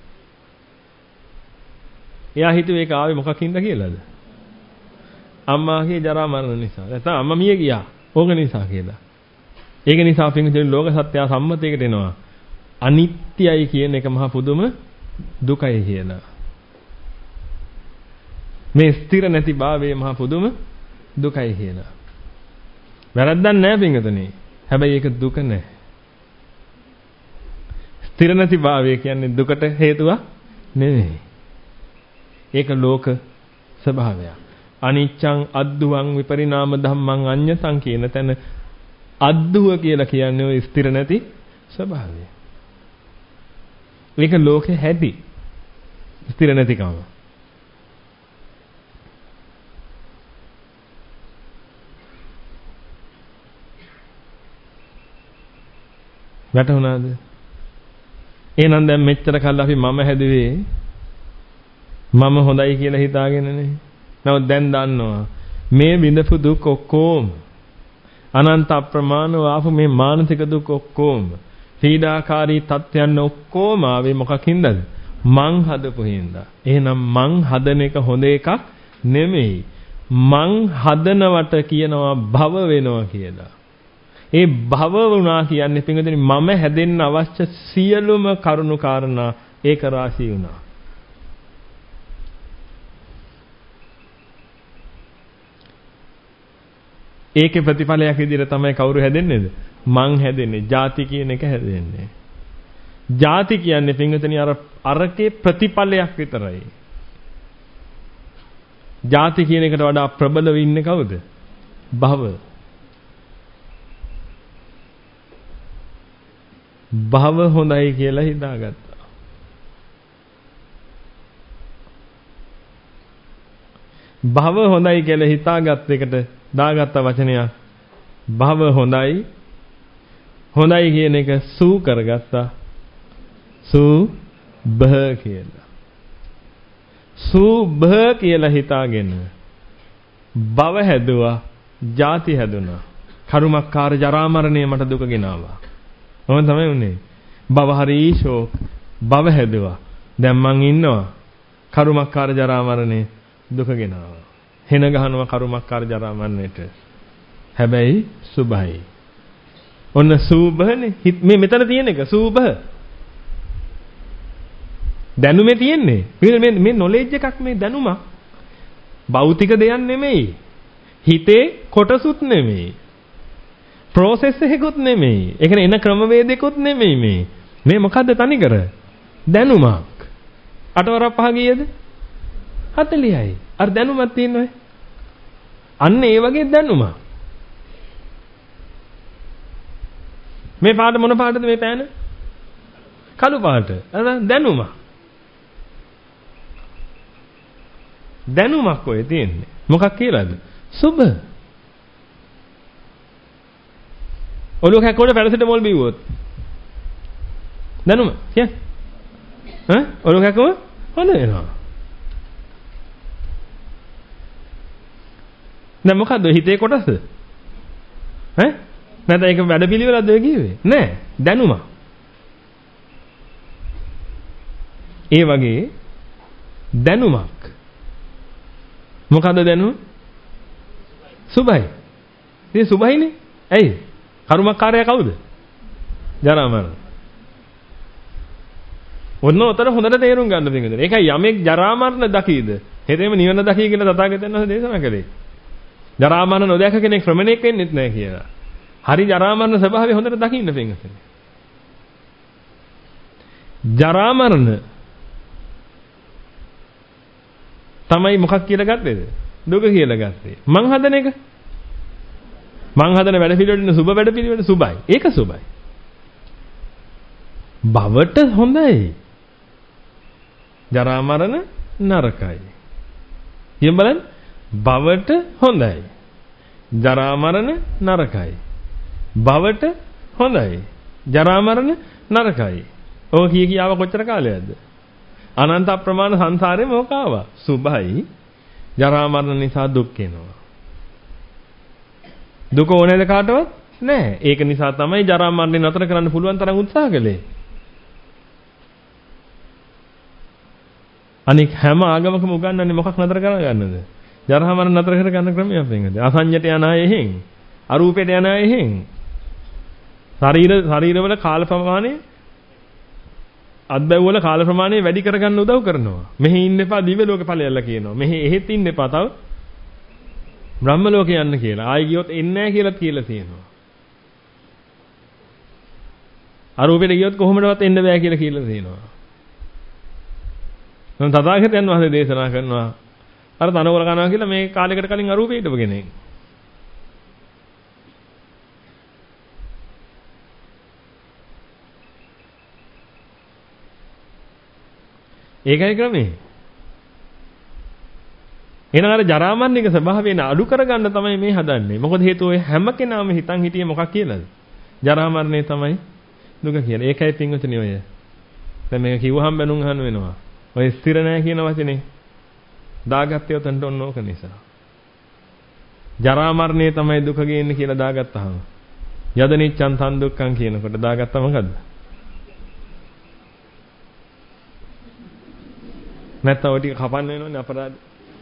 එයා හිතුවේ ඒක ආවේ මොකකින්ද කියලාද? අම්මාගේ ජරා මරණ නිසා. නැත්නම් අම්මා මිය ගියා. ඕක නිසා කියලා. ඒක නිසා පින්විතේ ලෝක සත්‍ය සම්මතයකට එනවා. අනිත්‍යයි කියන එක මහා පුදුම දුකයි කියලා. මේ ස්ථිර නැති භාවයේ මහා පුදුම දුකයි කියලා. වැරද්දක් නැහැ පින්විතනේ. හැබැයි ඒක දුක නෑ. ස්ථිර නැති භාවය කියන්නේ දුකට හේතුවක් නෙමෙයි. ඒක ලෝක ස්වභාවයක්. අනිච්ඡං අද්දුවං විපරිණාම ධම්මං අඤ්ඤතං කියන තැන අද්දුව කියලා කියන්නේ ඔය ස්ථිර නැති ස්වභාවය. ඒක ලෝකේ හැටි. ස්ථිර නැතිකම. වැටුණාද? එහෙනම් දැන් මෙච්චර කල් අපි මම හැදුවේ මම හොඳයි කියලා හිතාගෙනනේ. නමුත් දැන් දන්නවා මේ විඳපු දුක් ඔක්කොම අනන්ත අප්‍රමාණව ආපු මේ මානසික දුක් ඔක්කොම පීඩාකාරී තත්ත්වයන් ඔක්කොම ආවේ මොකකින්දද? මං හදපු හින්දා. එහෙනම් මං හදන එක හොඳ එකක් නෙමෙයි. මං හදනවට කියනවා භව වෙනවා කියලා. ඒ භව වුණා කියන්නේ පින්වතුනි මම හැදෙන්න අවශ්‍ය සියලුම කරුණු කාරණා ඒක රාශී වුණා. ඒකේ ප්‍රතිඵලයක් විදිහට තමයි කවුරු හැදෙන්නේද? මං හැදෙන්නේ. ಜಾති කියන එක හැදෙන්නේ. ಜಾති කියන්නේ පින්වතුනි අර අරකේ ප්‍රතිඵලයක් විතරයි. ಜಾති කියන එකට වඩා ප්‍රබලව ඉන්නේ කවුද? භව. භව හොඳයි කියලා හිතාගත්තා. භව හොඳයි කියලා හිතාගත් එකට දාගත්ත වචනයක්. භව හොඳයි. හොඳයි කියන එක සූ කරගත්තා. සූ බහ කියලා. සූ බහ කියලා හිතාගෙන භව හැදුවා. ජාති හැදුනා. කරුමක්කාර ජරා මරණය මට දුක ගෙනාවා. මොකද තමයි උනේ? භව හරි ශෝක. භව හැදුවා. දැන් මං ඉන්නවා. කරුමක්කාර ජරා මරණය දුක ගෙනාවා. හෙන ගහනවා කරුමක්කාර ජරා මරණයට. හැබැයි සුභයි. ඔන්න සුභනේ. මේ මෙතන තියෙන එක සුභ. දැනුමේ තියෙන්නේ. මේ මේ නොලෙජ් එකක් මේ දැනුමක්. භෞතික දෙයක් නෙමෙයි. හිතේ කොටසුත් නෙමෙයි. process එකකුත් නෙමෙයි. ඒ කියන්නේ එන ක්‍රමවේදයකුත් නෙමෙයි මේ. මේ මොකද්ද තනිකර? දැනුමක්. අටවරක් පහ ගියද? හතළිහයි. අර දැනුමක් තියෙනවනේ. අන්න ඒ වගේ දැනුමක්. මේ පාට මොන පාටද මේ පෑන? කළු පාට. අර දැනුමක්. දැනුමක් ඔය තියෙන්නේ. මොකක් කියලාද? සුබ. ඔලුව කැක්කෝට පැරසිටමෝල් බිව්වොත්. දැනුම. කියන්නේ. ඈ? ඔලුව කැක්කම හොඳ වෙනවා. දැන් මොකද්ද හිතේ කොටස? ඈ? නැත්නම් ඒක වැඩපිළිවෙලක්ද ඔය කිව්වේ? නෑ. දැනුම. ඒ වගේ දැනුමක්. මොකද්ද දැනුම? සුභයි. ඉතින් සුභයිනේ. ඇයි? කර්මකාරය කවුද? ජරා මරණ. ඔන්න උතර හොඳට තේරුම් ගන්න දෙන්නේ. ඒකයි යමෙක් ජරා මරණ දකීද? හෙතෙම නිවන දකී කියලා තථාගතයන් වහන්සේ දේශනා කළේ. ජරා මරණ නොදැක කෙනෙක් ශ්‍රමණෙක් වෙන්නෙත් නැහැ කියලා. හරි ජරා මරණ ස්වභාවය හොඳට දකින්න පින්වතුනි. ජරා මරණ තමයි මොකක් කියලා ගත්තේද? දුක කියලා ගත්තේ. මං හදන එක. මං හදන වැඩ පිළිවෙලින් සුබ වැඩ පිළිවෙල සුබයි. ඒක සුබයි. භවට හොඳයි. ජරා මරණ නරකයි. ඊයෙන් බලන්න භවට හොඳයි. ජරා මරණ නරකයි. භවට හොඳයි. ජරා මරණ නරකයි. ඔය කී කියාව කොච්චර කාලයක්ද? අනන්ත අප්‍රමාණ සංසාරේ මොක ආවා? සුභයි. ජරා මරණ නිසා දුක් එනවා. දුක ඕනේද කාටවත්? නැහැ. ඒක නිසා තමයි ජරා මරණය නතර කරන්න පුළුවන් තරම් උත්සාහ කළේ. අනික හැම ආගමකම උගන්වන්නේ මොකක් නතර කරගන්නද? ජරා මරණ නතර කර ගන්න ක්‍රමයක් වෙනද? අසංජයට යන අය එහෙන්, අරූපයට යන අය එහෙන්. ශරීර ශරීරවල කාල ප්‍රමාණය අත්බැව් වල කාල ප්‍රමාණය වැඩි කරගන්න උදව් කරනවා. මෙහි ඉන්න එපා දිව්‍ය ලෝකේ ඵලයල්ලා කියනවා. මෙහි එහෙත් ඉන්න එපා තව බ්‍රහ්ම ලෝකේ යන්න කියලා. ආයි ගියොත් එන්නේ නැහැ කියලාත් කියලා තියෙනවා. අරූපෙට ගියොත් කොහොමදවත් එන්න බෑ කියලා කියලා තියෙනවා. මම තථාගතයන් වහන්සේ දේශනා කරනවා අර තනකොළ කනවා කියලා මේ කාලයකට කලින් අරූපෙ හිටපු කෙනෙක්. ඒකයි ක්‍රමේ. එහෙනම් අර ජරා මරණික ස්වභාවයෙන් අඩු කරගන්න තමයි මේ හදන්නේ. මොකද හේතුව ඔය හැම කෙනාම හිතන් හිටියේ මොකක් කියලාද? ජරා මරණය තමයි දුක කියලා. ඒකයි පින්වතුනි ඔය. දැන් මේක කිව්වහම බැනුම් අහන්න වෙනවා. ඔය ස්ථිර නැහැ කියන වචනේ දාගත්තේ උතන්ට ඔන්න ඕක නිසා. ජරා මරණය තමයි දුක ගේන්නේ කියලා දාගත්තාම යදනිච්ඡන් තන් දුක්ඛං කියනකොට දාගත්තා මොකද්ද? නැත්නම් ඔය ටික කපන්න වෙනවනේ අපරාධ.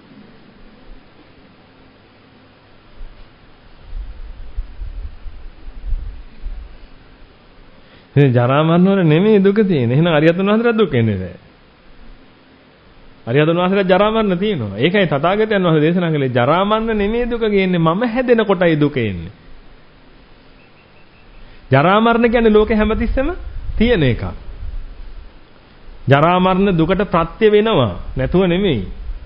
මේ ජරා මරණ වල නෙමෙයි දුක තියෙන්නේ. එහෙනම් අරියතුන් වහන්සේට දුක එන්නේ නැහැ. අරියතුන් වහන්සේට ජරා මරණ තියෙනවා. ඒකයි තථාගතයන් වහන්සේ දේශනා කළේ ජරා මරණ නෙමෙයි දුක ගේන්නේ මම හැදෙන කොටයි දුක එන්නේ. ජරා මරණ කියන්නේ ලෝකේ හැමතිස්සෙම තියෙන එකක්. ජරා මරණ දුකට ප්‍රත්‍ය වෙනවා නැතුව නෙමෙයි.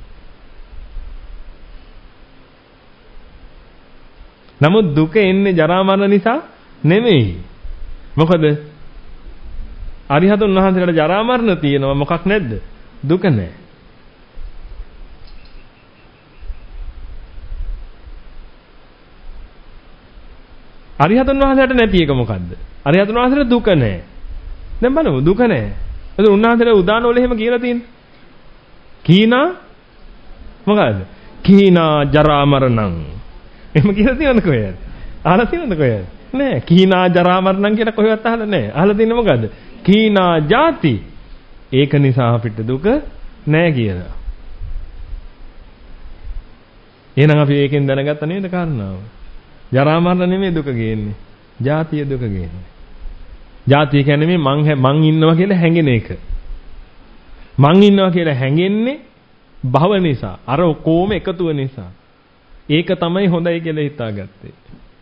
නමුත් දුක එන්නේ ජරා මරණ නිසා නෙමෙයි. මොකද අරිහතුන් වහන්සේලාට ජරා මරණ තියෙනවා මොකක් නැද්ද? දුක නැහැ. අරිහතුන් වහන්සේට නැති එක මොකද්ද? අරිහතුන් වහන්සේට දුක නැහැ. දැන් බලමු දුක නැහැ. ඒක උන්වහන්සේට උදාන වල එහෙම කියලා තියෙන්නේ. කීනා මොකද්ද? කීනා ජරා මරණං. එහෙම කියලා තියෙනවද කොහෙද? අහලා තියෙනවද කොහෙද? නෑ. කීනා ජරා මරණං කියලා කොහෙවත් අහලා නෑ. අහලා තියෙන්නේ මොකද්ද? කීනා ජාති. ඒක නිසා අපිට දුක නෑ කියලා. එහෙනම් අපි ඒකෙන් දැනගත්ත නේද කාරණාව? ජරා මරණ නෙමෙයි දුක ගේන්නේ. ජාතිය දුක ගේන්නේ. ජාතිය කියන්නේ මේ මං මං ඉන්නවා කියලා හැඟෙන එක. මං ඉන්නවා කියලා හැඟෙන්නේ භව නිසා. අර කොහොම එකතුව නිසා. ඒක තමයි හොඳයි කියලා හිතාගත්තේ.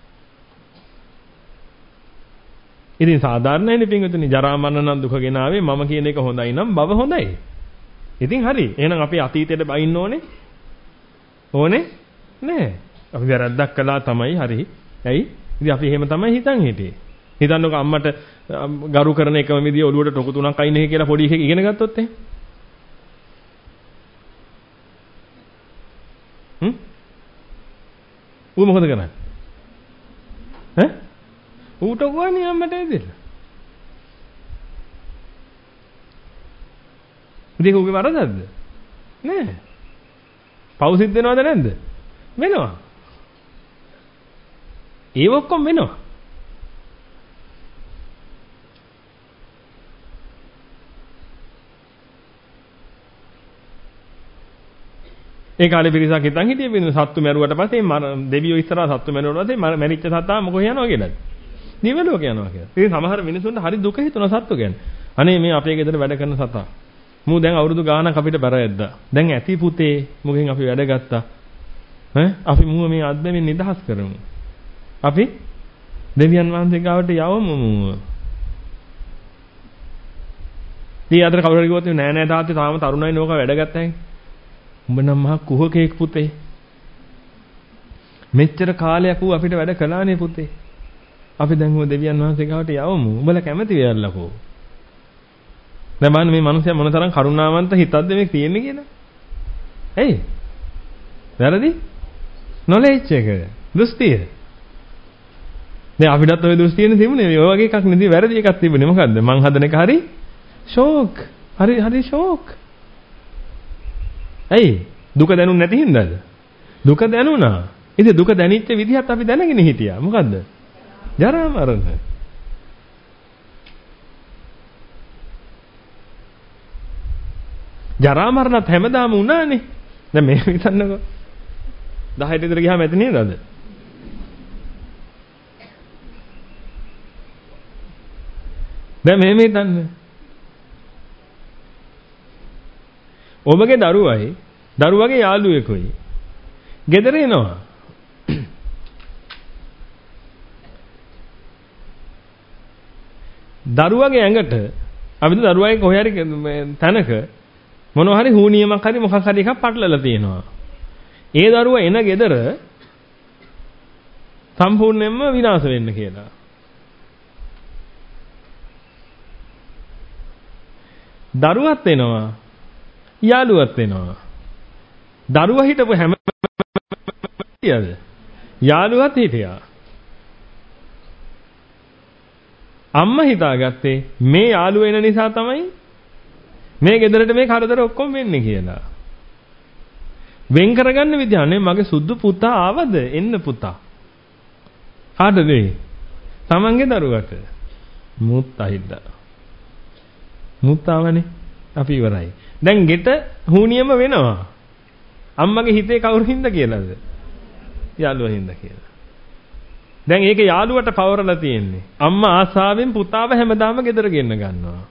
ඉතින් සාධාරණයිනේ පින්විතනි ජරා මරණ නම් දුක ගෙනාවේ මම කියන එක හොඳයි නම් භව හොඳයි. ඉතින් හරි. එහෙනම් අපි අතීතයට බයින්න ඕනේ? ඕනේ? නෑ. අපි වැරද්දක් කළා තමයි හරි. ඇයි? ඉතින් අපි එහෙම තමයි හිතන් හිටියේ. හිතන්නකෝ අම්මට ගරු කරන එකම විදිය ඔළුවට ටොකු තුනක් අයින් එක කියලා පොඩි එකෙක් ඉගෙන ගත්තොත් එහෙම. හ්ම්? ඌ මොකද කරන්නේ? ඈ? ඌට ගෝවන්නේ අම්මට ඇදෙලා. ඉතින් ඌගේ වරදක්ද? නෑ. පව් සිද්ධ වෙනවද නැද්ද? වෙනවා. ඒ ඔක්කොම වෙනවා. ඒ කාලේ පිරිසක් හිතන් හිටියේ බින්ද සත්තු මැරුවට පස්සේ දෙවියෝ ඉස්සරහා සත්තු මැරුවට පස්සේ මැරිච්ච සතා මොකෝ යනවා කියලාද? නිවලෝක යනවා කියලා. ඉතින් සමහර මිනිසුන්ට හරි දුක හිතුණා සත්තු කියන්නේ. අනේ මේ අපේ ගෙදර වැඩ කරන සතා. මූ දැන් අවුරුදු ගාණක් අපිට බැර ඇද්දා. දැන් ඇති පුතේ මුගෙන් අපි වැඩ ගත්තා. ඈ අපි මූව මේ අද්දමින් නිදහස් කරමු. අපි දෙවියන් වහන්සේ ගාවට යවමු මූව. ඊ අතර කවුරු හරි කිව්වොත් නෑ නෑ තාත්තේ තාම තරුණයි නෝක වැඩ ගත්තා ඈ. උඹ නම් මහා කුහකෙක් පුතේ. මෙච්චර කාලයක් ඌ අපිට වැඩ කළානේ පුතේ. අපි දැන් ඌ දෙවියන් වහන්සේ ගාවට යවමු. උඹලා කැමති වෙයල්ලකෝ. දැන් බලන්න මේ මිනිස්සයා මොනතරම් කරුණාවන්ත හිතක්ද මේ තියෙන්නේ කියලා. ඇයි? වැරදි? නොලෙජ් එක. දෘෂ්ටිය. දැන් අපිටත් ওই දෘෂ්ටියනේ තිබුණේ. ඔය වගේ එකක් නෙදී වැරදි එකක් තිබුණේ. මොකද්ද? මං හදන එක හරි ෂෝක්. හරි හරි ෂෝක්. ඇයි? දුක දැනුන්නේ නැති හින්දාද? දුක දැනුණා. ඉතින් දුක දැනෙච්ච විදිහත් අපි දැනගෙන හිටියා. මොකද්ද? ජරා මරණ. ජරා මරණත් හැමදාම වුණානේ. දැන් මේ හිතන්නකෝ. දහයට විතර ගියාම ඇති නේද අද? දැන් මේ මේ හිතන්න. ඔබගේ දරුවයි දරුවගේ යාළුවෙකුයි ගෙදර එනවා. දරුවගේ ඇඟට අපිට දරුවයි කොහේ හරි තැනක මොනවා හරි හුනියමක් හරි මොකක් හරි එකක් පටලලා තියෙනවා. ඒ දරුවා එන ගෙදර සම්පූර්ණයෙන්ම විනාශ වෙන්න කියලා. දරුවත් එනවා යාළුවත් එනවා. දරුවා හිටපු හැම තියද යාළුවත් හිටියා. අම්මා හිතාගත්තේ මේ යාළුව එන නිසා තමයි මේ ගෙදරට මේ කරදර ඔක්කොම වෙන්නේ කියලා. වෙන් කරගන්න විදිහ නේ මගේ සුදු පුතා ආවද එන්න පුතා. කාටද මේ? තමන්ගේ දරුවට. මුත් අහිද්දා. මුත් ආවනේ. අපි ඉවරයි. දැන් ගෙට හුනියම වෙනවා. අම්මගේ හිතේ කවුරු හින්දා කියලාද? යාළුවා හින්දා කියලා. දැන් ඒක යාළුවට පවරලා තියෙන්නේ. අම්මා ආසාවෙන් පුතාව හැමදාම ගෙදර ගෙන්න ගන්නවා.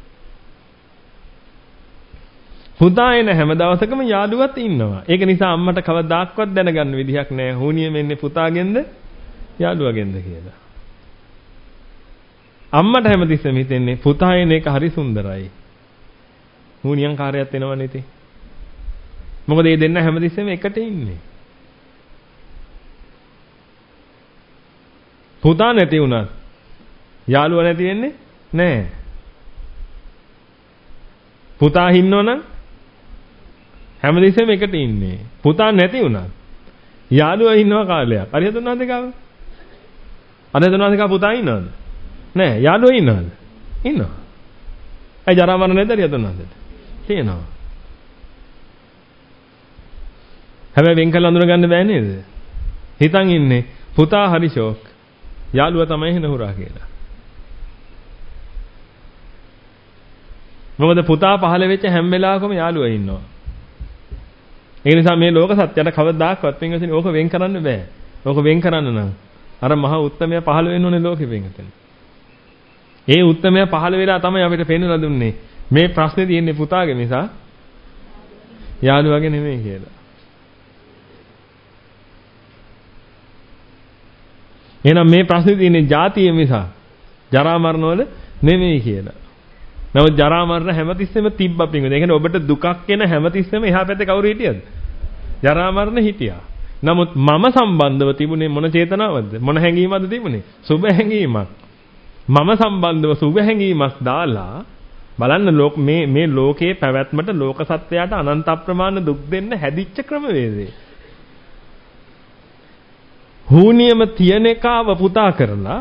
පුතා එන හැම දවසකම යාළුවත් ඉන්නවා. ඒක නිසා අම්මට කවදාක්වත් දැනගන්න විදිහක් නැහැ. හුනියම එන්නේ පුතාගෙන්ද යාළුවගෙන්ද කියලා. අම්මට හැමතිස්සෙම හිතෙන්නේ පුතා එන එක හරි සුන්දරයි. හුනියන් කාර්යයක් වෙනවනේ ඉතින්. මොකද මේ දෙන්න හැමතිස්සෙම එකට ඉන්නේ. පුතා නැති වුණත් යාළුවා නැති වෙන්නේ නැහැ. පුතා ඉන්නවනම් හැමතිස්සෙම එකට ඉන්නේ. පුතා නැති වුණත් යාළුවා ඉන්නවා කාලයක්. හරියද උනාද ගාව? අද හඳුනාගන්න පුතා ඉන්නවද? නෑ. යාළුවෝ ඉන්නවද? ඉන්නවා. ඒ ජරා මරණ නැද්ද හඳුනාගන්නද? තියෙනවා. හැබැයි වෙන් කළ අඳුර ගන්න බෑ නේද? හිතන් ඉන්නේ පුතා හරි ෂෝක්. යාළුවා තමයි හින හුරා කියලා. මොකද පුතා පහළ වෙච්ච හැම වෙලාවකම යාළුවා ඉන්නවා. ඒ නිසා මේ ලෝක සත්‍යයට කවදාකවත් පින්වතුනි ඕක වෙන් කරන්න බෑ. ඕක වෙන් කරන්න නම් අර මහා උත්තමයා පහළ වෙන්න ඕනේ ලෝකෙ පින්වතුනි. ඒ උත්තමයා පහළ වෙලා තමයි අපිට පෙන්වලා දුන්නේ මේ ප්‍රශ්නේ තියෙන්නේ පුතාගේ නිසා යාළුවාගේ නෙමෙයි කියලා. එහෙනම් මේ ප්‍රශ්නේ තියෙන්නේ ජාතිය නිසා ජරා මරණ වල නෙමෙයි කියලා. නමුත් ජරා මරණ හැමතිස්සෙම තිබ්බා පින්වතුනි. ඒ කියන්නේ ඔබට දුකක් එන හැමතිස්සෙම එහා පැත්තේ කවුරු හිටියද? ජරා මරණ හිටියා. නමුත් මම සම්බන්ධව තිබුණේ මොන චේතනාවක්ද? මොන හැඟීමක්ද තිබුණේ? සුබ හැඟීමක්. මම සම්බන්ධව සුබ හැඟීමක් දාලා බලන්න ලෝක මේ මේ ලෝකයේ පැවැත්මට ලෝක සත්‍යයට අනන්ත අප්‍රමාණ දුක් දෙන්න හැදිච්ච ක්‍රමවේදය. හුනියම තියෙන එකව පුතා කරලා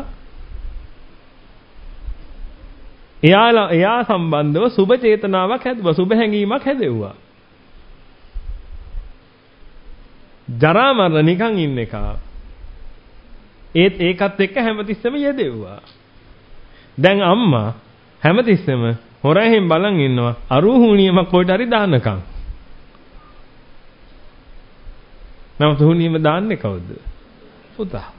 එයාලා එයා සම්බන්ධව සුබ චේතනාවක් හැදුවා, සුබ හැඟීමක් හැදෙව්වා. ජරා මරණ නිකන් ඉන්න එක. ඒත් ඒකත් එක්ක හැමතිස්සෙම යෙදෙව්වා. දැන් අම්මා හැමතිස්සෙම හොරෙන් බලන් ඉන්නවා අරුහුණියමක් කොයිට හරි දාන්නකම්. නමුත් හුණියම දාන්නේ කවුද? පුතා.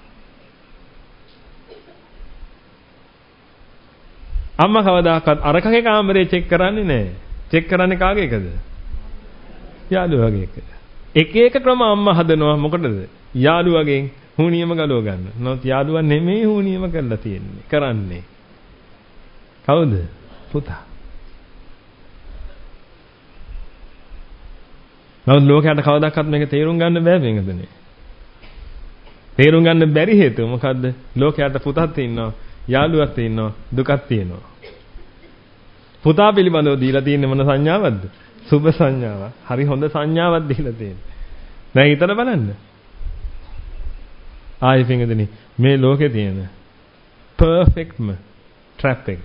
අම්මා කවදාකවත් අරකගේ කාමරේ චෙක් කරන්නේ නැහැ. චෙක් කරන්නේ කාගේ එකද? යාළුවාගේ එක. එක එක ක්‍රම අම්මා හදනවා මොකටද? යාළුවාගෙන් හුණියම ගලව ගන්න. නමුත් යාළුවා නෙමෙයි හුණියම කරලා තියෙන්නේ. කරන්නේ. කවුද? පුතා. නමුත් ලෝකයට කවදාකවත් මේක තේරුම් ගන්න බෑ වෙනදනේ. තේරුම් ගන්න බැරි හේතුව මොකද්ද? ලෝකයට පුතත් ඉන්නවා, යාළුවත් ඉන්නවා, දුකක් තියෙනවා. පුතා පිළිබඳව දීලා තියෙන්නේ මොන සංඥාවක්ද? සුබ සංඥාවක්. හරි හොඳ සංඥාවක් දීලා තියෙන්නේ. දැන් හිතලා බලන්න. ආයෙ පින්වතුනි මේ ලෝකේ තියෙන perfectම trap එක.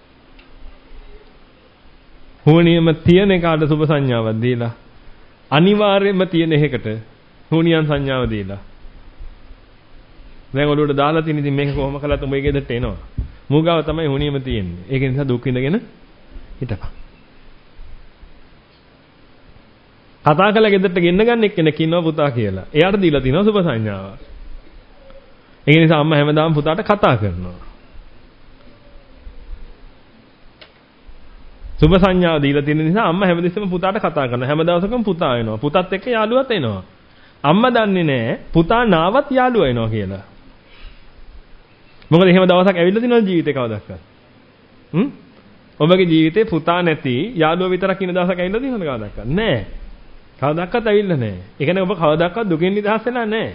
හුනියම තියෙන එකට සුබ සංඥාවක් දීලා අනිවාර්යයෙන්ම තියෙන එකකට හුනියන් සංඥාව දීලා දැන් ඔළුවට දාලා තියෙන ඉතින් මේක කොහොම කළත් උඹේ ගෙදරට එනවා. මූගාව තමයි හුනියම තියෙන්නේ. ඒක නිසා දුක් විඳගෙන හිටපන්. කතා කළා ගෙදරට ගෙන්න ගන්න එක්කෙනෙක් ඉන්නවා පුතා කියලා. එයාට දීලා තිනවා සුබ සංඥාව. ඒ නිසා අම්මා හැමදාම පුතාට කතා කරනවා. සුබ සංඥාව දීලා තියෙන නිසා අම්මා හැමදෙස්සෙම පුතාට කතා කරනවා. හැම දවසකම පුතා එනවා. පුතත් එක්ක යාළුවත් එනවා. අම්මා දන්නේ නැහැ පුතා නාවත් යාළුවා එනවා කියලා. මොකද එහෙම දවසක් ඇවිල්ලා තියෙනවද ජීවිතේ කවදාවත්? හ්ම්? ඔබගේ ජීවිතේ පුතා නැති යාළුවා විතරක් ඉන්න දවසක් ඇවිල්ලා තියෙනවද කවදාවත්? නැහැ. කවදාවත් ඇවිල්ලා නැහැ. ඒ කියන්නේ ඔබ කවදාවත් දුකෙන් නිදහස් වෙලා නැහැ.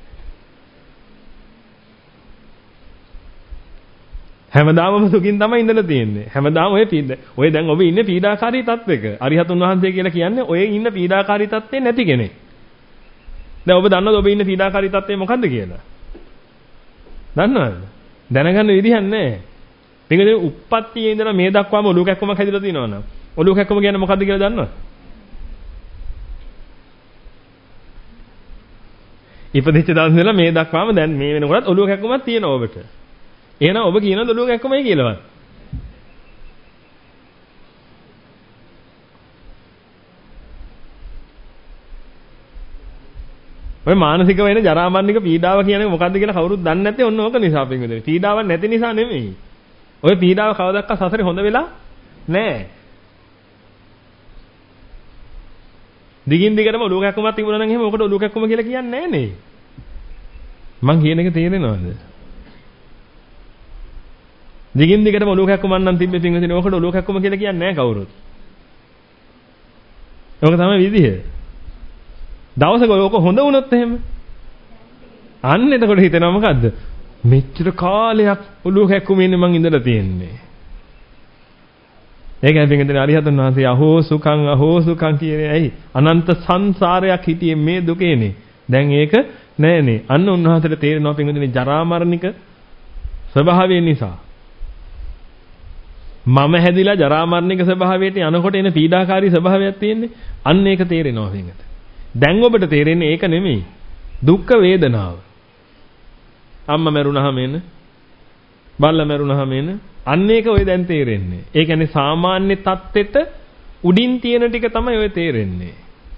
හැමදාම දුකින් තමයි ඉඳලා තියෙන්නේ. හැමදාම ඔය පීඩ ඔය දැන් ඔබ ඉන්නේ පීඩාකාරී තත්වයක. අරිහතුන් වහන්සේ කියලා කියන්නේ ඔය ඉන්න පීඩාකාරී තත්ත්වේ නැති කෙනෙක්. දැන් ඔබ දන්නවද ඔබ ඉන්න පීඩාකාරී තත්ත්වේ මොකද්ද කියලා? දන්නවද? දැනගන්න විදිහක් නැහැ. පිටින් උප්පත්තියේ ඉඳලා මේ දක්වාම ඔලුව කැක්කමක් හැදිලා තියෙනවනම් ඔලුව කැක්කම කියන්නේ මොකද්ද කියලා දන්නවද? ඉපදිච්ච දවස් ඉඳලා මේ දක්වාම දැන් මේ වෙනකොටත් ඔලුව කැක්කමක් තියෙනවා ඔබට. එහෙනම් ඔබ කියනද ඔලුව කැක්කමයි කියලාවත්? ඔය මානසික වෙන ජරාමරණික පීඩාව කියන්නේ මොකද්ද කියලා කවුරුත් දන්නේ නැත්තේ ඔන්න ඕක නිසා පින්විතේ. පීඩාවක් නැති නිසා නෙමෙයි. ඔය පීඩාව කවදාවත් සසරේ හොඳ වෙලා නැහැ. දිගින් දිගටම ඔලුව කැක්කමක් තිබුණා නම් එහෙම ඔකට ඔලුව කැක්කම කියලා කියන්නේ නැහැ නේ. මං කියන එක තේරෙනවද? දිගින් දිගටම ඔලුව කැක්කමක් නම් තිබ්බේ පින්විතේ ඔකට ඔලුව කැක්කම කියලා කියන්නේ නැහැ කවුරුත්. ඕක තමයි විදිය. දවසක ඔක හොඳ වුණොත් එහෙම අන්න එතකොට හිතෙනවා මොකද්ද මෙච්චර කාලයක් ඔලුව කැක්කුමේ ඉන්නේ මං ඉඳලා තියෙන්නේ. ඒකයි පිටින් අරිහතන් වහන්සේ අහෝ සුඛං අහෝ සුඛං කියන්නේ ඇයි අනන්ත සංසාරයක් හිටියේ මේ දුකේනේ. දැන් ඒක නෑනේ. අන්න උන්වහන්සේට තේරෙනවා පිටින් ජරා මරණික ස්වභාවය නිසා. මම හැදිලා ජරා මරණික ස්වභාවයට යනකොට එන පීඩාකාරී ස්වභාවයක් තියෙන්නේ. අන්න ඒක තේරෙනවා වෙනකට. දැන් ඔබට තේරෙන්නේ ඒක නෙමෙයි. දුක්ඛ වේදනාව. අම්මා මැරුණාම එන, බල්ලා මැරුණාම එන, අන්න ඒක ඔය දැන් තේරෙන්නේ. ඒ කියන්නේ සාමාන්‍ය தත්ත්වෙට උඩින් තියෙන ටික තමයි ඔය තේරෙන්නේ.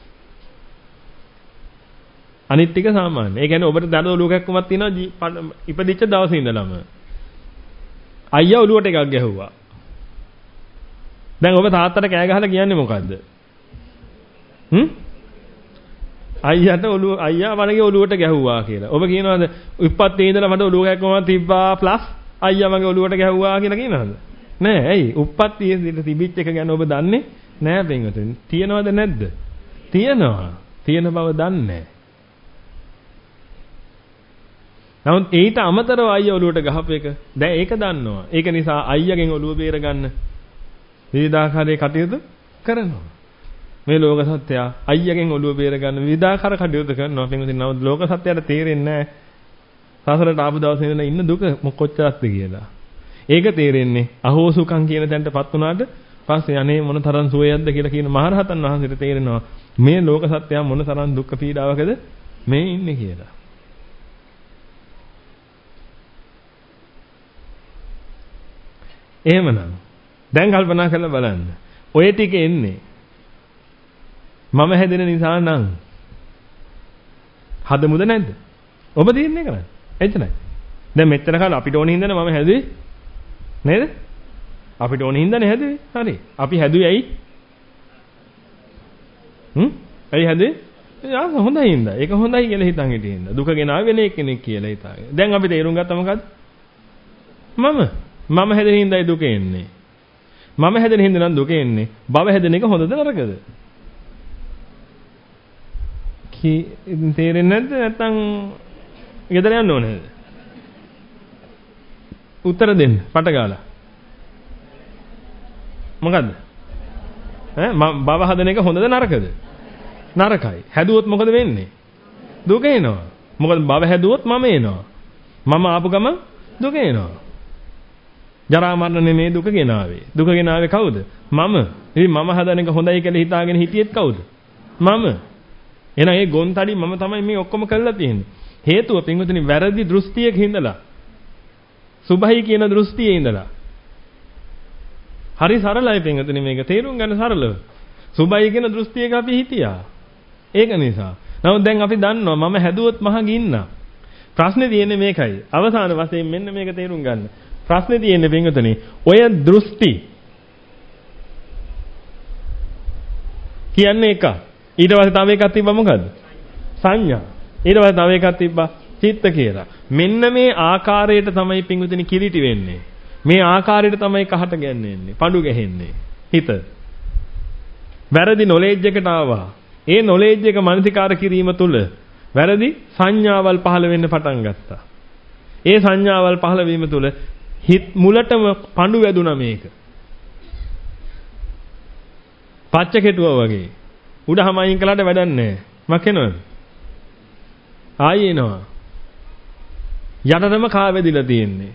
අනිත් ටික සාමාන්‍ය. ඒ කියන්නේ ඔබට දඩ ඔලුව කැක්කමක් තියෙනවා ඉපදිච්ච දවසේ ඉඳලම. අයියා ඔලුවට එකක් ගැහුවා. දැන් ඔබ තාත්තට කෑ ගහලා කියන්නේ මොකද්ද? හ්ම්? අයියාට ඔලුව අයියා මගේ ඔලුවට ගැහුවා කියලා. ඔබ කියනවාද උප්පත්තියේ ඉඳලා මට ඔලුව කැක්කමක් තිබ්බා ප්ලස් අයියා මගේ ඔලුවට ගැහුවා කියලා කියනවාද? නෑ. ඇයි? උප්පත්තියේ ඉඳලා තිබිච්ච එක ගැන ඔබ දන්නේ නෑ බෙන්ගතුනි. තියනවද නැද්ද? තියනවා. තියෙන බව දන්නේ නෑ. නමුත් ඊට අමතරව අයියා ඔලුවට ගහපු එක දැන් ඒක දන්නවා. ඒක නිසා අයියාගෙන් ඔලුව බේර ගන්න විවිධාකාරයේ කටයුතු කරනවා. මේ ලෝක සත්‍යය අයියාගෙන් ඔලුව බේර ගන්න විවිධාකාර කටයුතු කරනවා. පින්වතුනි නමුත් ලෝක සත්‍යයට තේරෙන්නේ නැහැ. සසරට ආපු දවසේ ඉඳලා ඉන්න දුක කොච්චරක්ද කියලා. ඒක තේරෙන්නේ අහෝසුකම් කියන තැනටපත් වුණාට පස්සේ අනේ මොන තරම් සුවයක්ද කියලා කියන මහරහතන් වහන්සේට තේරෙනවා මේ ලෝක සත්‍යය මොන තරම් දුක් පීඩාවකද මේ ඉන්නේ කියලා. එහෙමනම් දැන් කල්පනා කරලා බලන්න. ඔය ටික එන්නේ මම හැදෙන නිසා නම් හදමුද නැද්ද? ඔබ තීරණය කරන්න. එච්චරයි. දැන් මෙච්චර කාලේ අපිට ඕන හින්දානේ මම හැදුවේ. නේද? අපිට ඕන හින්දානේ හැදුවේ. හරි. අපි හැදුවේ ඇයි? හ්ම්? ඇයි හැදුවේ? යා හොඳයි හින්දා. ඒක හොඳයි කියලා හිතන් හිටියේ හින්දා. දුක ගෙනාවේ වෙන කෙනෙක් කියලා හිතාගෙන. දැන් අපි තේරුම් ගත්තා මොකද්ද? මම මම හැදෙන හින්දායි දුක එන්නේ. මම හැදෙන හින්දා නම් දුක එන්නේ. භව හැදෙන එක හොඳද නරකද? කී තේරෙන්නේ නැද්ද? නැත්තම් ගෙදර යන්න ඕනේද? උත්තර දෙන්න පට ගාලා. මොකද්ද? ඈ භව හදන එක හොඳද නරකද? නරකයි. හැදුවොත් මොකද වෙන්නේ? දුක එනවා. මොකද භව හැදුවොත් මම එනවා. මම ආපු ගමන් දුක එනවා. ජරා මරණ නෙමේ දුක ගෙනාවේ. දුක ගෙනාවේ කවුද? මම. ඉතින් මම හදන එක හොඳයි කියලා හිතාගෙන හිටියෙත් කවුද? මම. එහෙනම් ඒ ගොන්තඩි මම තමයි මේ ඔක්කොම කරලා තියෙන්නේ. හේතුව පින්වතුනි වැරදි දෘෂ්ටියක හිඳලා. සුභයි කියන දෘෂ්ටියේ ඉඳලා. හරි සරලයි පින්වතුනි මේක තේරුම් ගන්න සරලව. සුභයි කියන දෘෂ්ටියක අපි හිටියා. ඒක නිසා. නමුත් දැන් අපි දන්නවා මම හැදුවොත් මහ ගින්න. ප්‍රශ්නේ තියෙන්නේ මේකයි. අවසාන වශයෙන් මෙන්න මේක තේරුම් ගන්න. ප්‍රශ්නේ තියෙන්නේ පින්වතුනි ඔය දෘෂ්ටි කියන්නේ එක. ඊට පස්සේ තව එකක් තිබ්බා මොකද්ද? සංඥා. ඊට පස්සේ තව එකක් තිබ්බා චිත්ත කියලා. මෙන්න මේ ආකාරයට තමයි පින්වතුනි කිලිටි වෙන්නේ. මේ ආකාරයට තමයි කහට ගැන්වෙන්නේ. පඳු ගැහෙන්නේ. හිත. වැරදි නොලෙජ් එකට ආවා. ඒ නොලෙජ් එක මනසිකාර කිරීම තුළ වැරදි සංඥාවල් පහළ වෙන්න පටන් ගත්තා. ඒ සංඥාවල් පහළ වීම තුළ හිත මුලටම පඳු වැදුනා මේක. පච්ච කෙටුවා වගේ. උඩහම අයින් කළාට වැඩක් නැහැ. මක්කෙනවද? ආයෙ එනවා. යටටම කාවැදිලා තියෙන්නේ.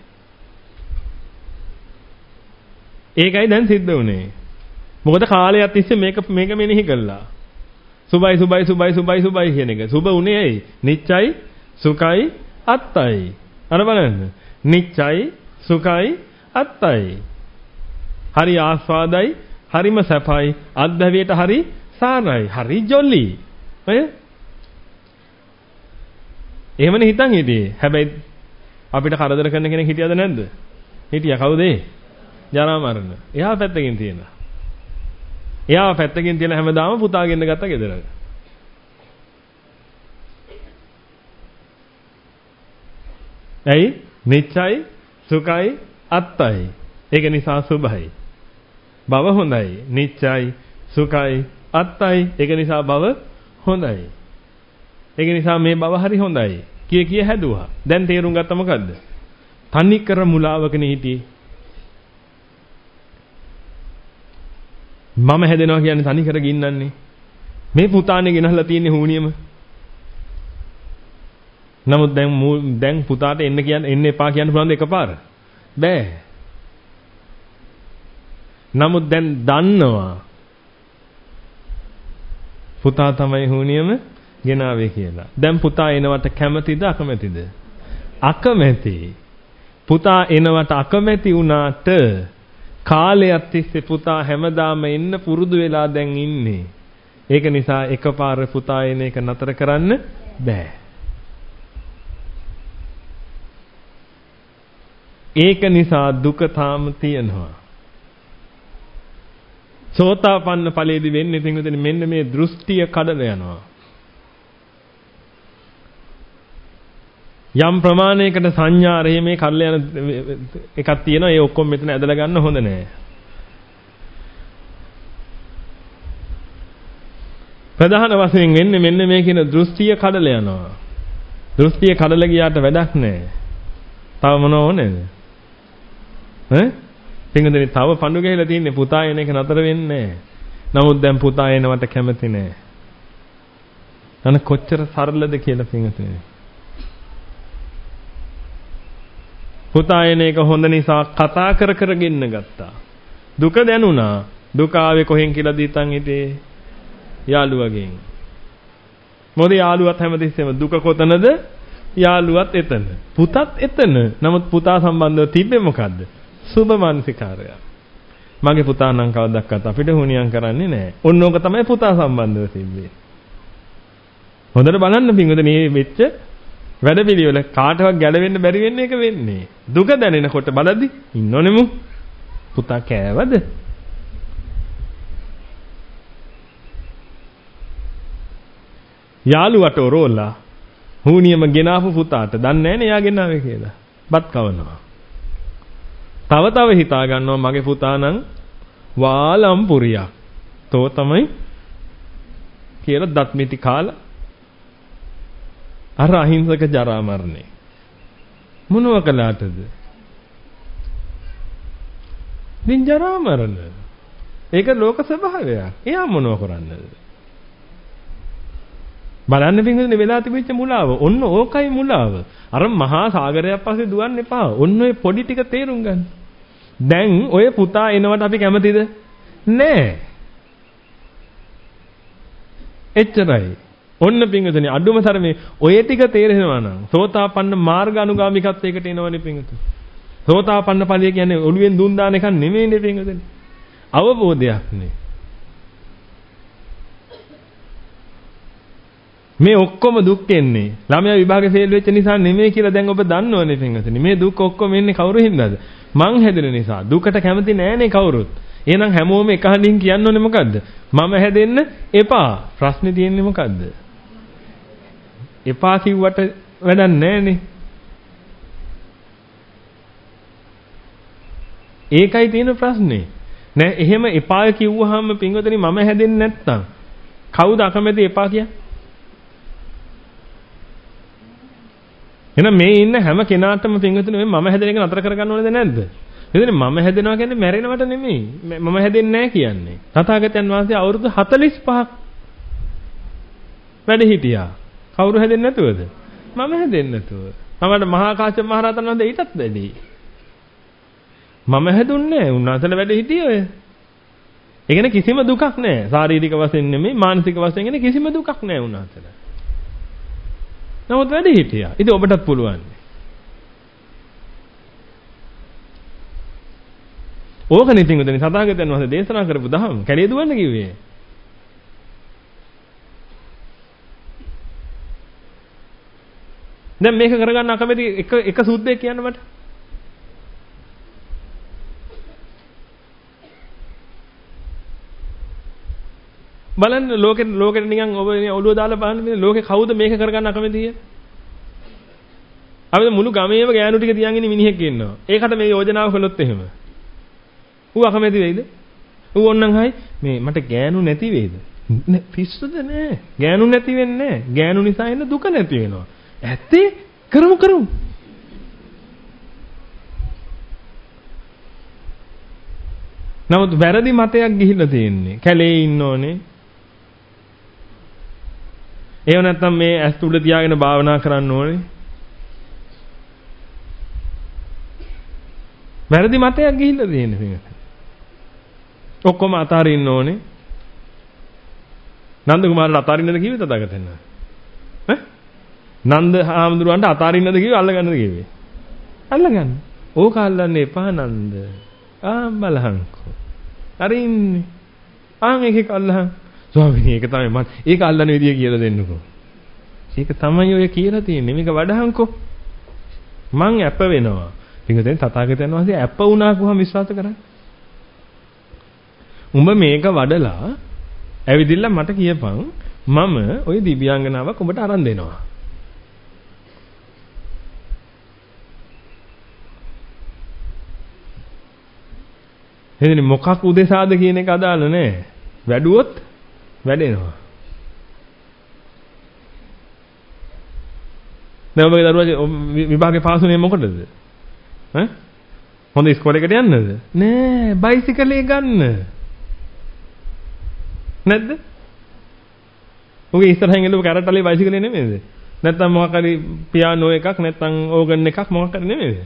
ඒකයි දැන් සිද්ධ වුනේ. මොකද කාලයක් තිස්සේ මේක මේක මෙනෙහි කළා. සුබයි සුබයි සුබයි සුබයි සුබයි කියන එක. සුබ උනේ ඇයි? නිච්චයි සුඛයි අත්තයි. අර බලන්න. නිච්චයි සුඛයි අත්තයි. හරි ආස්වාදයි, හරිම සැපයි, අත්දැවියට හරි සාරයි, හරි ජොලි. ඔය එහෙමනේ හිතන් හිටියේ. හැබැයි අපිට කරදර කරන කෙනෙක් හිටියද නැද්ද? හිටියා. කවුද ඒ? ජරා මරණ. එයා පැත්තකින් තියෙනවා. එයා පැත්තකින් තියලා හැමදාම පුතා ගෙන්න ගත්තා ගෙදරට. ඇයි? නිච්චයි, සුඛයි, අත්තයි. ඒක නිසා සුභයි. භව හොඳයි. නිච්චයි, සුඛයි, අත්තයි. ඒක නිසා භව හොඳයි. ඒක නිසා මේ භව හරි හොඳයි. කිය කිය හැදුවා. දැන් තේරුම් ගත්තා මොකද්ද? තනි කර මුලාවකනේ හිටියේ. මම හැදෙනවා කියන්නේ තනි කර ගින්නන්නේ. මේ පුතානේ ගෙනහලා තියෙන්නේ හුනියම. නමුත් දැන් දැන් පුතාට එන්න කියන්න එන්න එපා කියන්න පුළුවන්ද එකපාර? බෑ. නමුත් දැන් දන්නවා පුතා තමයි හුනියම ගෙනාවේ කියලා. දැන් පුතා එනවට කැමතිද අකමැතිද? අකමැති. පුතා එනවට අකමැති වුණාට කාලයක් තිස්සේ පුතා හැමදාම එන්න පුරුදු වෙලා දැන් ඉන්නේ. ඒක නිසා එකපාර පුතා එන එක නතර කරන්න බෑ. ඒක නිසා දුක තාම තියෙනවා. සෝතාපන්න ඵලයේදී වෙන්නේ තින්ගුදෙනි මෙන්න මේ දෘෂ්ටිය කඩලා යනවා. යම් ප්‍රමාණයකට සංඥා රෙහි මේ කඩලා යන එකක් තියෙනවා. ඒ ඔක්කොම මෙතන ඇදලා ගන්න හොඳ නෑ. ප්‍රධාන වශයෙන් වෙන්නේ මෙන්න මේ කියන දෘෂ්ටිය කඩලා යනවා. දෘෂ්ටිය කඩලා ගියාට වැඩක් නෑ. තව මොනව ඕනේද? ඈ? පින්ගුදෙනි තව පඳු ගහලා තින්නේ පුතා එන එක නතර වෙන්නේ නෑ. නමුත් දැන් පුතා එනවට කැමති නෑ. අන කොච්චර සරලද කියලා පින්ගුදෙනි. පුතා එන එක හොඳ නිසා කතා කර කර ගෙන්න ගත්තා. දුක දැනුණා. දුක ආවේ කොහෙන් කියලා දීතන් හිතේ යාළුවගෙන්. මොකද යාළුවත් හැමතිස්සෙම දුක කොතනද? යාළුවත් එතන. පුතත් එතන. නමුත් පුතා සම්බන්ධව තිබ්බේ මොකද්ද? සුබ මානසිකාරය. මගේ පුතා නම් කවදාවත් අපිට හුනියම් කරන්නේ නැහැ. ඔන්න ඕක තමයි පුතා සම්බන්ධව තිබ්බේ. හොඳට බලන්න පින්වද මේ වෙච්ච වැඩ පිළිවෙල කාටවත් ගැලවෙන්න බැරි වෙන්නේ එක වෙන්නේ. දුක දැනෙනකොට බලද්දි ඉන්නෝනෙමු. පුතා කෑවද? යාළුවට ඔරෝලා හුනියම ගෙනාපු පුතාට දන්නේ නැහැ නේ එයා ගෙනාවේ කියලා. බත් කවනවා. තව තව හිතා ගන්නවා මගේ පුතා නම් වාලම්පුරියක්. තෝ තමයි කියලා දත් මිටි කාලා අර අහිංසක ජරා මරණේ. මොනව කළාටද? දින් ජරා මරණ. ඒක ලෝක ස්වභාවයක්. එයා මොනව කරන්නද? බලන්න පින්වතුනි වෙලා තිබිච්ච මුලාව. ඔන්න ඕකයි මුලාව. අර මහා සාගරයක් පස්සේ දුවන්න එපා. ඔන්න ඔය පොඩි ටික තේරුම් ගන්න. දැන් ඔය පුතා එනවට අපි කැමතිද? නෑ. එච්චරයි. ඔන්න පින්වතුනි අඩුම තරමේ ඔය ටික තේරෙනවා නම් සෝතාපන්න මාර්ග අනුගාමිකත්වයකට එනවනේ පින්වතුනි. සෝතාපන්න ඵලය කියන්නේ ඔළුවෙන් දුන් දාන එකක් නෙමෙයිනේ පින්වතුනි. අවබෝධයක් නේ. මේ ඔක්කොම දුක් එන්නේ ළමයා විභාගේ ෆේල් වෙච්ච නිසා නෙමෙයි කියලා දැන් ඔබ දන්නවනේ පින්වතුනි. මේ දුක් ඔක්කොම එන්නේ කවුරු හින්දාද? මං හැදෙන නිසා. දුකට කැමති නෑනේ කවුරුත්. එහෙනම් හැමෝම එක හඬින් කියන්න ඕනේ මොකද්ද? මම හැදෙන්න එපා. ප්‍රශ්නේ තියෙන්නේ මොකද්ද? එපා කිව්වට වැඩක් නෑනේ. ඒකයි තියෙන ප්‍රශ්නේ. නෑ එහෙම එපා කිව්වහම පින්වතුනි මම හැදෙන්නේ නැත්තම් කවුද අකමැති එපා කියන්නේ? එහෙනම් මේ ඉන්න හැම කෙනාටම පින්වතුනි මේ මම හැදෙන එක නතර කරගන්න ඕනේද නැද්ද? එතන මම හැදෙනවා කියන්නේ මැරෙනවට නෙමෙයි. මම හැදෙන්නේ නැහැ කියන්නේ. තථාගතයන් වහන්සේ අවුරුදු හතළිස් පහක් වැඩ හිටියා. කවුරු හැදෙන්නේ නැතුවද? මම හැදෙන්නේ නැතුව. මමට මහා කාශ්‍යප මහ රහතන් වහන්සේ ඊටත් වැඩි. මම හැදුන්නේ නැහැ. උන්වහන්සේලා වැඩ හිටියේ ඔය. ඒ කියන්නේ කිසිම දුකක් නැහැ. ශාරීරික වශයෙන් නෙමෙයි මානසික වශයෙන් කියන්නේ කිසිම දුකක් නැහැ උන්වහන්සේලා. නමුත් වැඩ හිටියා. ඉතින් ඔබටත් පුළුවන්. ඕක නිතින් උදේ සදාගතයන් වහන්සේ දේශනා කරපු දහම් කැලේ දුවන්න කිව්වේ. දැන් මේක කරගන්න අකමැති එක එක සුද්දෙක් කියන්න මට. බලන්න ලෝකෙ ලෝකෙට නිකන් ඔබ ඔළුව දාලා බලන්න මේ ලෝකේ කවුද මේක කරගන්න අකමැති කිය? අපි මුළු ගමේම ගෑනු ටික තියන් ඉන්න මිනිහෙක් ඉන්නවා. ඒකට මේ යෝජනාව කළොත් එහෙම. ඌ අකමැති වෙයිද? ඌ ඕන්නම් හයි මේ මට ගෑනු නැති වෙයිද? නෑ පිස්සුද නෑ. ගෑනු නැති වෙන්නේ නෑ. ගෑනු නිසා එන දුක නැති වෙනවා. ඇත්තේ කරමු කරමු. නමුත් වැරදි මතයක් ගිහිල්ලා තියෙන්නේ. කැලේ ඉන්න ඕනේ. ඒව නැත්තම් මේ ඇස් උඩ තියාගෙන භාවනා කරන්න ඕනේ. වැරදි මතයක් ගිහිල්ලා තියෙන්නේ මේක. ඔක්කොම අතාරින්න ඕනේ. නන්ද කුමාරට අතාරින්නද කිව්වේ තථාගතයන් වහන්සේ? ඈ? නන්ද හාමුදුරුවන්ට අතාරින්නද කිව්වේ අල්ලගන්නද කිව්වේ? අල්ලගන්න. ඕක අල්ලන්න එපා නන්ද. ආ බලහන්කෝ. අරින්නේ. ආන් එකක අල්ලහන්. ස්වාමීනි ඒක තමයි මම ඒක අල්ලන විදිය කියලා දෙන්නකෝ. ඒක තමයි ඔය කියලා තියෙන්නේ. මේක වඩහන්කෝ. මං අප වෙනවා. පිටුදෙන් තථාගතයන් වහන්සේ අප වුණා කොහොම විශ්වාස කරන්නේ? උඹ මේක වඩලා ඇවිදින්න මට කියපන් මම ওই දිව්‍යාංගනාවක් උඹට අරන් දෙනවා. එදින මොකක් උදෙසාද කියන එක අදාළ නැහැ. වැඩුවොත් වැඩෙනවා. දැන් ඔබගේ දරුවා විභාගේ පාස් වුණේ මොකටද? ඈ? හොඳ ඉස්කෝලේකට යන්නද? නෑ, බයිසිකලේ ගන්න. නැද්ද? ඔගේ ඉස්සරහින් එළව කැරට්ටලේ බයිසිකලේ නෙමෙයිද? නැත්තම් මොකක් හරි පියානෝ එකක් නැත්තම් ඕගන් එකක් මොකක් හරි නෙමෙයිද?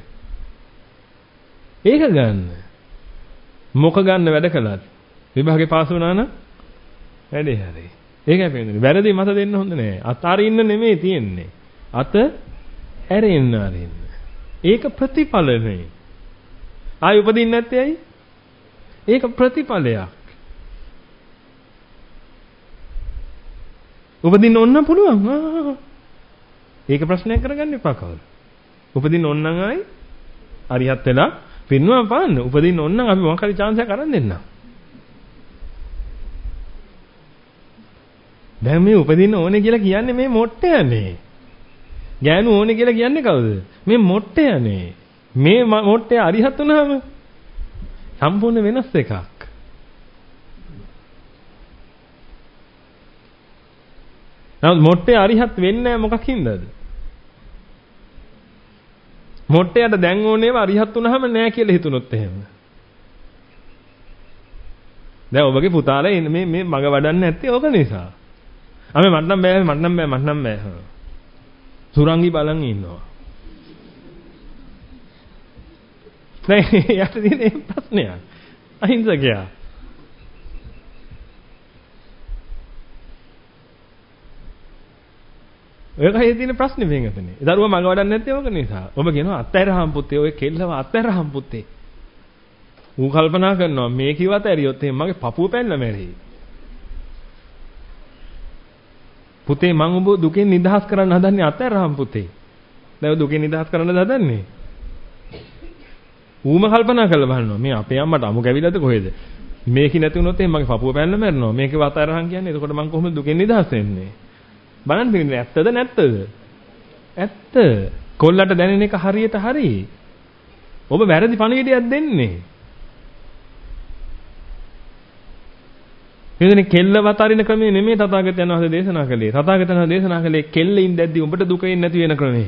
ඒක ගන්න. මොක ගන්න වැඩ කළාද? විභාගේ පාස් වුණා නම් වැඩේ හරි. ඒකයි පේන්නේ. වැරදි මත දෙන්න හොඳ නෑ. අතාරින්න නෙමෙයි තියෙන්නේ. අත ඇරෙන්න ආරින්න. ඒක ප්‍රතිඵල නෙයි. ආයි උපදින්නේ නැත්තේ ඇයි? ඒක ප්‍රතිඵලයක්. උපදින්න ඕන නම් පුළුවන්. ආ. ඒක ප්‍රශ්නයක් කරගන්න එපා කවුරු. උපදින්න ඕන නම් ආයි හරියත් වෙලා පින්නවා පාන්න. උපදින්න ඕන නම් අපි මොකක් හරි chance එකක් අරන් දෙන්නම්. දැන් මේ උපදින්න ඕනේ කියලා කියන්නේ මේ මොට්ටයනේ. ගෑනු ඕනේ කියලා කියන්නේ කවුද? මේ මොට්ටයනේ. මේ මොට්ටය අරිහත් වුණාම සම්පූර්ණ වෙනස් එකක්. නමුත් මොට්ටේ අරිහත් වෙන්නේ නැහැ මොකක් හින්දාද? මොට්ටයට දැන් ඕනේව අරිහත් වුණාම නැහැ කියලා හිතුනොත් එහෙම. දැන් ඔබගේ පුතාලා මේ මේ මග වඩන්නේ නැත්තේ ඕක නිසා. අමේ මට නම් බෑ මට නම් බෑ මට නම් බෑ. සුරංගි බලන් ඉන්නවා. නෑ යට තියෙන ප්‍රශ්නයක්. අහිංසකයා. ඒකයි තියෙන ප්‍රශ්නේ මේකනේ. දරුවා මග වඩන්නේ නැත්තේ ඕක නිසා. ඔබ කියනවා අත්හැරහම් පුතේ ඔය කෙල්ලව අත්හැරහම් පුතේ. ඌ කල්පනා කරනවා මේ කිව්වත් ඇරියොත් එහෙනම් මගේ පපුව පැනලා මැරෙයි. පුතේ මං ඔබ දුකෙන් නිදහස් කරන්න හදන්නේ අත්හැරහම් පුතේ. දැන් දුකෙන් නිදහස් කරන්න හදන්නේ. ඌම කල්පනා කරලා බලනවා මේ අපේ අම්මට අමු කැවිලාද කොහෙද? මේක නැති වුණොත් එහෙනම් මගේ පපුව පැනලා මැරෙනවා. මේකේ අත්හැරහම් කියන්නේ. එතකොට මං කොහොමද දුකෙන් නිදහස් වෙන්නේ? බලන්න පිටින් ඇත්තද නැත්තද? ඇත්ත. කොල්ලට දැනෙන එක හරියට හරි. ඔබ වැරදි පණිවිඩයක් දෙන්නේ. එදින කෙල්ල වතරින ක්‍රමය නෙමෙයි තථාගතයන් වහන්සේ දේශනා කළේ. තථාගතයන් වහන්සේ දේශනා කළේ කෙල්ලින් දැද්දි උඹට දුක එන්නේ නැති වෙන ක්‍රමය.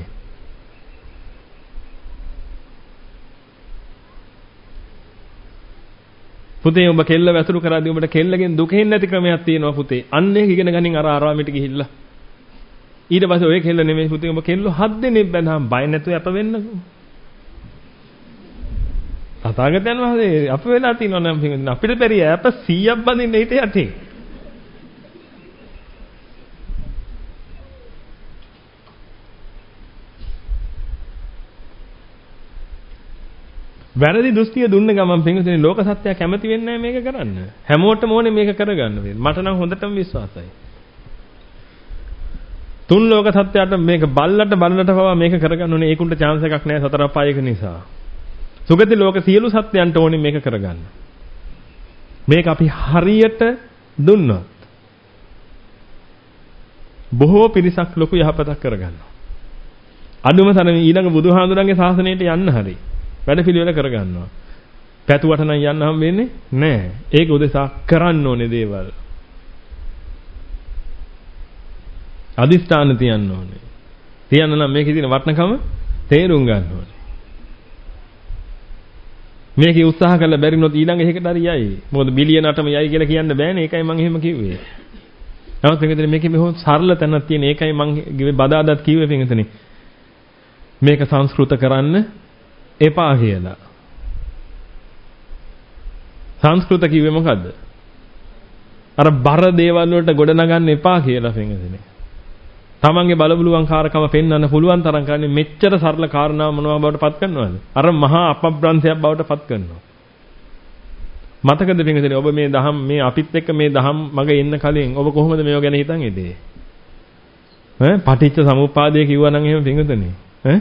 පුතේ උඹ කෙල්ල වැසුරු කරාදී උඹට කෙල්ලගෙන් දුක එන්නේ නැති ක්‍රමයක් තියෙනවා පුතේ. අන්න ඒක ඉගෙන ගනින් අර ආරාමෙට ගිහිල්ලා. ඊට පස්සේ ඔය කෙල්ල නෙමෙයි පුතේ උඹ කෙල්ල හත් දෙනෙක් බැඳහම බය නැතුව අප වෙන්නකෝ. තථාගතයන් වහන්සේ අප වෙලා තිනවා නම් අපිට බැරි අප සීයක් බඳින්න හිට යටේ. වැරදි දෘෂ්ටිය දුන්න ගමන් පින්විතනේ ලෝක සත්‍යය කැමති වෙන්නේ නැහැ මේක කරන්න. හැමෝටම ඕනේ මේක කරගන්න වෙන්නේ. මට නම් හොඳටම විශ්වාසයි. තුන් ලෝක සත්‍යයට මේක බල්ලට බල්ලට පවා මේක කරගන්න ඕනේ. ඒකුන්ට chance එකක් නැහැ සතර පායක නිසා. සුගති ලෝක සියලු සත්‍යයන්ට ඕනේ මේක කරගන්න. මේක අපි හරියට දුන්නොත් බොහෝ පිරිසක් ලොකු යහපතක් කරගන්නවා. අදුම තරමේ ඊළඟ බුදුහාඳුරන්ගේ ශාසනයට යන්න හරි වැඩ පිළිවෙල කරගන්නවා. පැතුවට නම් යන්න හම් වෙන්නේ නැහැ. ඒක උදෙසා කරන්න ඕනේ දේවල්. අදිස්ථාන තියන්න ඕනේ. තියන්න නම් මේකේ තියෙන වටිනකම තේරුම් ගන්න ඕනේ. මේකේ උත්සාහ කරලා බැරිනොත් ඊළඟ එකකට හරි යයි. මොකද බිලියන අටම යයි කියලා කියන්න බෑනේ. ඒකයි මම එහෙම කිව්වේ. නමුත් මේකේ මේකේ මෙහොම සරල තැනක් තියෙන. ඒකයි මම බදාදත් කිව්වේ පිටින් මේක සංස්කෘත කරන්න එපා කියලා. සංස්කෘත කිව්වේ මොකද්ද? අර බර දේවල් වලට ගොඩ නගන්න එපා කියලා පින්වතුනි. තමන්ගේ බලබුලුවන් කාර්කම පෙන්වන්න පුළුවන් තරම් කරන්නේ මෙච්චර සරල කාරණාව මොනවා බවට පත් කරනවද? අර මහා අපබ්‍රංශයක් බවට පත් කරනවා. මතකද පින්වතුනි ඔබ මේ දහම් මේ අපිත් එක්ක මේ දහම් මග එන්න කලින් ඔබ කොහොමද මේව ගැන හිතන් ඉදී? ඈ පටිච්ච සමුප්පාදය කිව්වා නම් එහෙම පින්වතුනි ඈ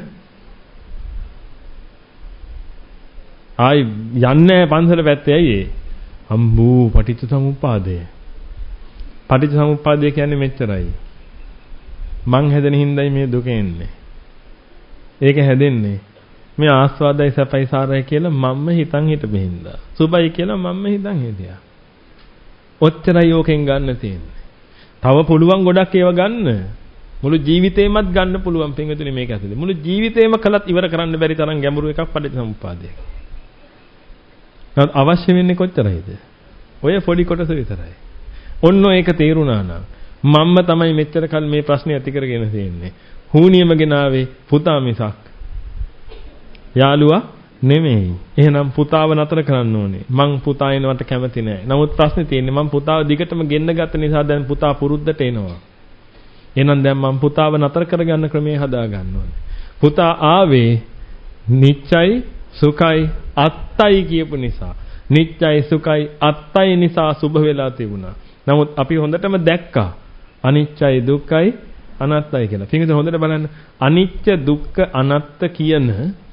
ආයි යන්නේ පන්සල පැත්තේ ඇයි ඒ? අම්බෝ පටිච්ච සමුප්පාදය. පටිච්ච සමුප්පාදය කියන්නේ මෙච්චරයි. මං හැදෙන හින්දායි මේ දුක එන්නේ. ඒක හැදෙන්නේ මේ ආස්වාදයි සැපයි සාරයි කියලා මම්ම හිතන් හිටපු හින්දා. සුබයි කියලා මම්ම හිතන් හිටියා. ඔච්චරයි ඕකෙන් ගන්න තියෙන්නේ. තව පුළුවන් ගොඩක් ඒවා ගන්න. මුළු ජීවිතේමත් ගන්න පුළුවන් පින්විතනේ මේක ඇතුලේ. මුළු ජීවිතේම කළත් ඉවර කරන්න බැරි තරම් ගැඹුරු එකක් පටිච්ච සමුප්පාදය. නමුත් අවශ්‍ය වෙන්නේ කොච්චරයිද? ඔය පොඩි කොටස විතරයි. ඔන්න ඒක තේරුණා නම් මම්ම තමයි මෙච්චර කල් මේ ප්‍රශ්නේ ඇති කරගෙන තියෙන්නේ. හුනියම ගෙනාවේ පුතා මිසක් යාළුවා නෙමෙයි. එහෙනම් පුතාව නතර කරන්න ඕනේ. මං පුතා එනවට කැමති නෑ. නමුත් ප්‍රශ්නේ තියෙන්නේ මං පුතාව දිගටම ගෙන්න ගත්ත නිසා දැන් පුතා පුරුද්දට එනවා. එහෙනම් දැන් මං පුතාව නතර කරගන්න ක්‍රමයේ හදා ගන්න ඕනේ. පුතා ආවේ නිච්චයි සුඛයි අත්තයි කියපු නිසා. නිච්චයි සුඛයි අත්තයි නිසා සුභ වෙලා තිබුණා. නමුත් අපි හොඳටම දැක්කා අනිච්චයි දුක්ඛයි අනාත්තයි කියලා. පිටින් හොඳට බලන්න අනිච්ච දුක්ඛ අනාත්ත කියන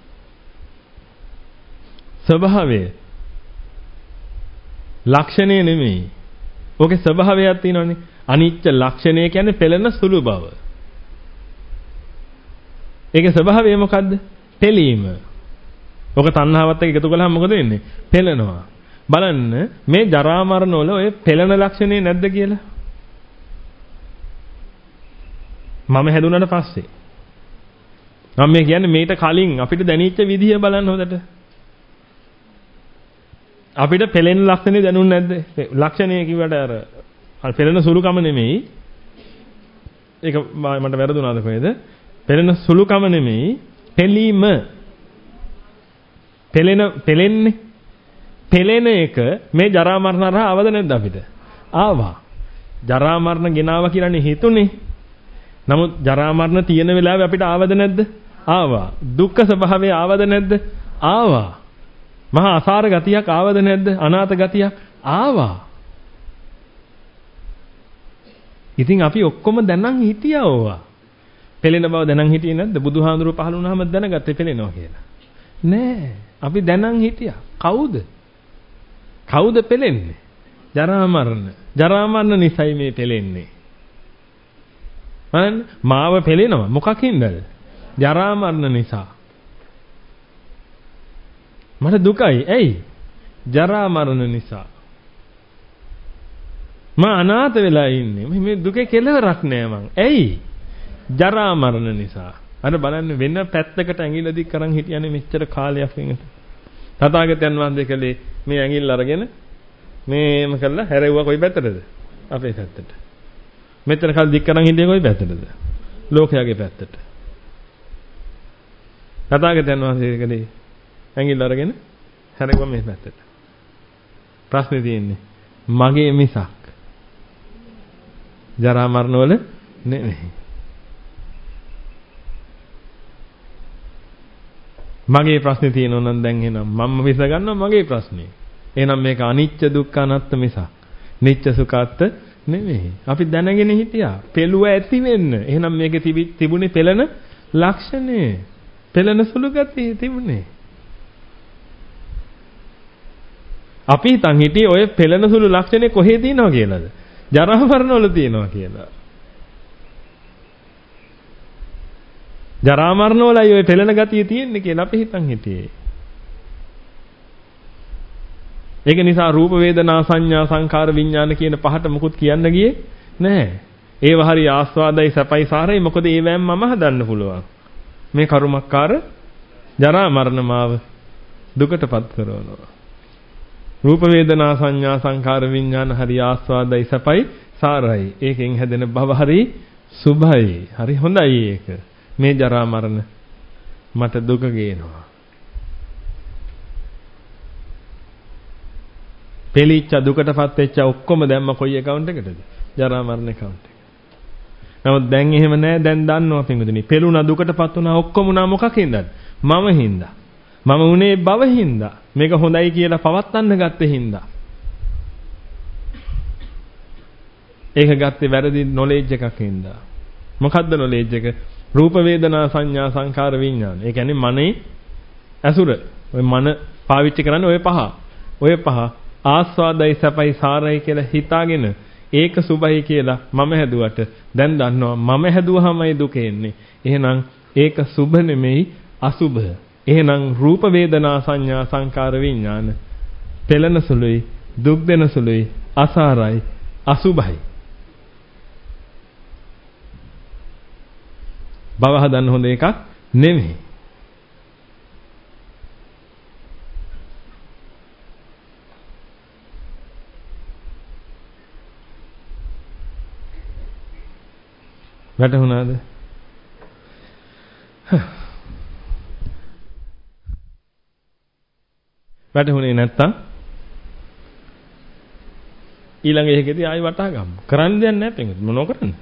ස්වභාවය ලක්ෂණය නෙමෙයි. ඕකේ ස්වභාවයක් තියෙනවනේ. අනිච්ච ලක්ෂණය කියන්නේ පෙළෙන සුළු බව. ඒකේ ස්වභාවය මොකද්ද? පෙළීම. ඔක තණ්හාවත් එක්ක එකතු කළාම මොකද වෙන්නේ? පෙළෙනවා. බලන්න මේ ජරා මරණ වල ඔය පෙළෙන ලක්ෂණේ නැද්ද කියලා? මම හැදුනට පස්සේ මම මේ කියන්නේ මේට කලින් අපිට දැනෙච්ච විදිය බලන්න හොඳට. අපිට පෙළෙන ලක්ෂණේ දැනුන්නේ නැද්ද? ලක්ෂණය කිව්වට අර පෙළෙන සුළුකම නෙමෙයි. ඒක මට වැරදුනාද කොහෙද? පෙළෙන සුළුකම නෙමෙයි. පෙළීම. පෙළෙන පෙළෙන්නේ. පෙළෙන එක මේ ජරා මරණ හරහා ආවද නැද්ද අපිට? ආවා. ජරා මරණ ගෙනාවා කියලානේ හිතුනේ. නමුත් ජරා මරණ තියෙන වෙලාවේ අපිට ආවද නැද්ද? ආවා. දුක්ඛ ස්වභාවය ආවද නැද්ද? ආවා. මහා අසාර ගතියක් ආවද නැද්ද? අනාථ ගතියක් ආවා. ඉතින් අපි ඔක්කොම දැනන් හිටියා ඕවා. පෙළෙන බව දැනන් හිටියේ නැද්ද? බුදුහාඳුරු පහළ වුණාම දැනගත්තේ පෙළෙනවා කියලා. නෑ. අපි දැනන් හිටියා. කවුද? කවුද පෙළෙන්නේ? ජරා මරණ. ජරා මරණ නිසයි මේ පෙළෙන්නේ. මම මාව පෙළෙනවා මොකකින්ද? ජරා මරණ නිසා. මට දුකයි. ඇයි? ජරා මරණ නිසා. මම අනාථ වෙලා ඉන්නේ. මේ දුකේ කෙලවරක් නෑ මං. ඇයි? ජරා මරණ නිසා. අර බලන්න වෙන පැත්තකට ඇඟිල්ල දික් කරන් හිටියනේ මෙච්චර කාලයක් වෙනත. තථාගතයන් වහන්සේ කලේ මේ ඇඟිල්ල අරගෙන මේම කළා හැරෙව්වා කොයි පැත්තටද? අපේ පැත්තට. මෙතන කල් දික් කරන් හිටියේ කොයි පැත්තටද? ලෝකයාගේ පැත්තට. තථාගතයන් වහන්සේ කලේ ඇඟිල්ල අරගෙන හැරෙව්වා මේ පැත්තට. ප්‍රශ්නේ තියෙන්නේ මගේ මිසක් ජරා මරණ වල නෙමෙයි. මගේ ප්‍රශ්නේ තියෙනවා නම් දැන් එහෙනම් මම විස ගන්නවා මගේ ප්‍රශ්නේ. එහෙනම් මේක අනිච්ච දුක්ඛ අනාත්ම මිසක් නිච්ච සුඛාත්ත නෙමෙයි. අපි දැනගෙන හිටියා. පෙළුව ඇති වෙන්න. එහෙනම් මේකේ තිබුණේ පෙළෙන ලක්ෂණය. පෙළෙන සුළු ගතිය තිබුණේ. අපි හිතන් හිටියේ ඔය පෙළෙන සුළු ලක්ෂණේ කොහේ තියෙනව කියලාද? ජරා මරණ වල තියෙනවා කියලා. ජරා මරණ වලයි ඔය පෙළෙන ගතිය තියෙන්නේ කියලා අපි හිතන් හිටියේ. ඒක නිසා රූප වේදනා සංඥා සංකාර විඥාන කියන පහට මුකුත් කියන්න ගියේ නැහැ. ඒව හරි ආස්වාදයි සැපයි සාරයි මොකද ඒවැම් මම හදන්න පුළුවන්. මේ කරුමක්කාර ජරා මරණ මාව දුකටපත් කරනවා. රූප වේදනා සංඥා සංකාර විඥාන හරි ආස්වාදයි සැපයි සාරයි. ඒකෙන් හැදෙන භව හරි සුභයි. හරි හොඳයි ඒක. මේ ජරා මරණ මට දුක ගේනවා. පෙලිච්ච දුකටපත් වෙච්ච ඔක්කොම දැම්ම කොයි account එකටද? ජරා මරණ account එක. නමුත් දැන් එහෙම නෑ. දැන් දන්නවා පින්වතුනි. පෙළුණා දුකටපත් වුණා ඔක්කොම උනා මොකක් හින්දාද? මම හින්දා. මම උනේ බව හින්දා. මේක හොඳයි කියලා පවත්වන්න ගත්තේ හින්දා. ඒක ගත්තේ වැරදි knowledge එකක් හින්දා. මොකද්ද knowledge එක? රූප වේදනා සංඥා සංකාර විඥාන. ඒ කියන්නේ මනේ ඇසුර. ඔය මන පාවිච්චි කරන්නේ ඔය පහ. ඔය පහ ආස්වාදයි සැපයි සාරයි කියලා හිතාගෙන ඒක සුභයි කියලා මම හැදුවට දැන් දන්නවා මම හැදුවාමයි දුක එන්නේ. එහෙනම් ඒක සුභ නෙමෙයි අසුභ. එහෙනම් රූප වේදනා සංඥා සංකාර විඥාන පෙළෙන සුළුයි දුක් දෙන සුළුයි අසාරයි අසුභයි. බව හදන්න හොඳ එකක් නෙමෙයි. වැටහුණාද? වැටහුනේ නැත්තම් ඊළඟ එකේදී ආයි වටහා ගමු. කරන්න දෙයක් නැහැ පින්වතුනි. මොනව කරන්නේ?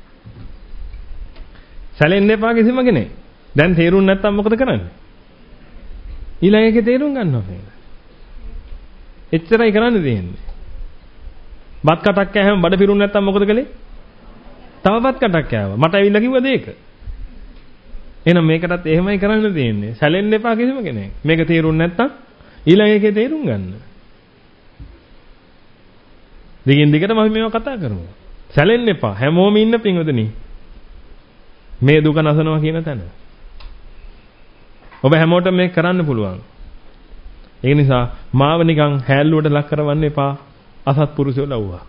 සැලෙන්න එපා කිසිම කෙනෙක්. දැන් තේරුම් නැත්තම් මොකද කරන්නේ? ඊළඟ එකේ තේරුම් ගන්නවා පින්වතුනි. එච්චරයි කරන්න තියෙන්නේ. බත් කටක් කෑවම බඩ පිරුණ නැත්තම් මොකද කළේ? තව බත් කටක් කෑවා. මට ඇවිල්ලා කිව්වද ඒක? එහෙනම් මේකටත් එහෙමයි කරන්න තියෙන්නේ. සැලෙන්න එපා කිසිම කෙනෙක්. මේක තේරුම් නැත්තම් ඊළඟ එකේ තේරුම් ගන්න. දිගින් දිගටම අපි මේවා කතා කරමු. සැලෙන්න එපා. හැමෝම ඉන්න පින්වතුනි. මේ දුක නසනවා කියන තැන. ඔබ හැමෝටම මේක කරන්න පුළුවන්. ඒ නිසා මාව නිකන් හැල්ලුවට ලක් කරවන්න එපා. අසත්පුරුෂයෝ ලව්වා.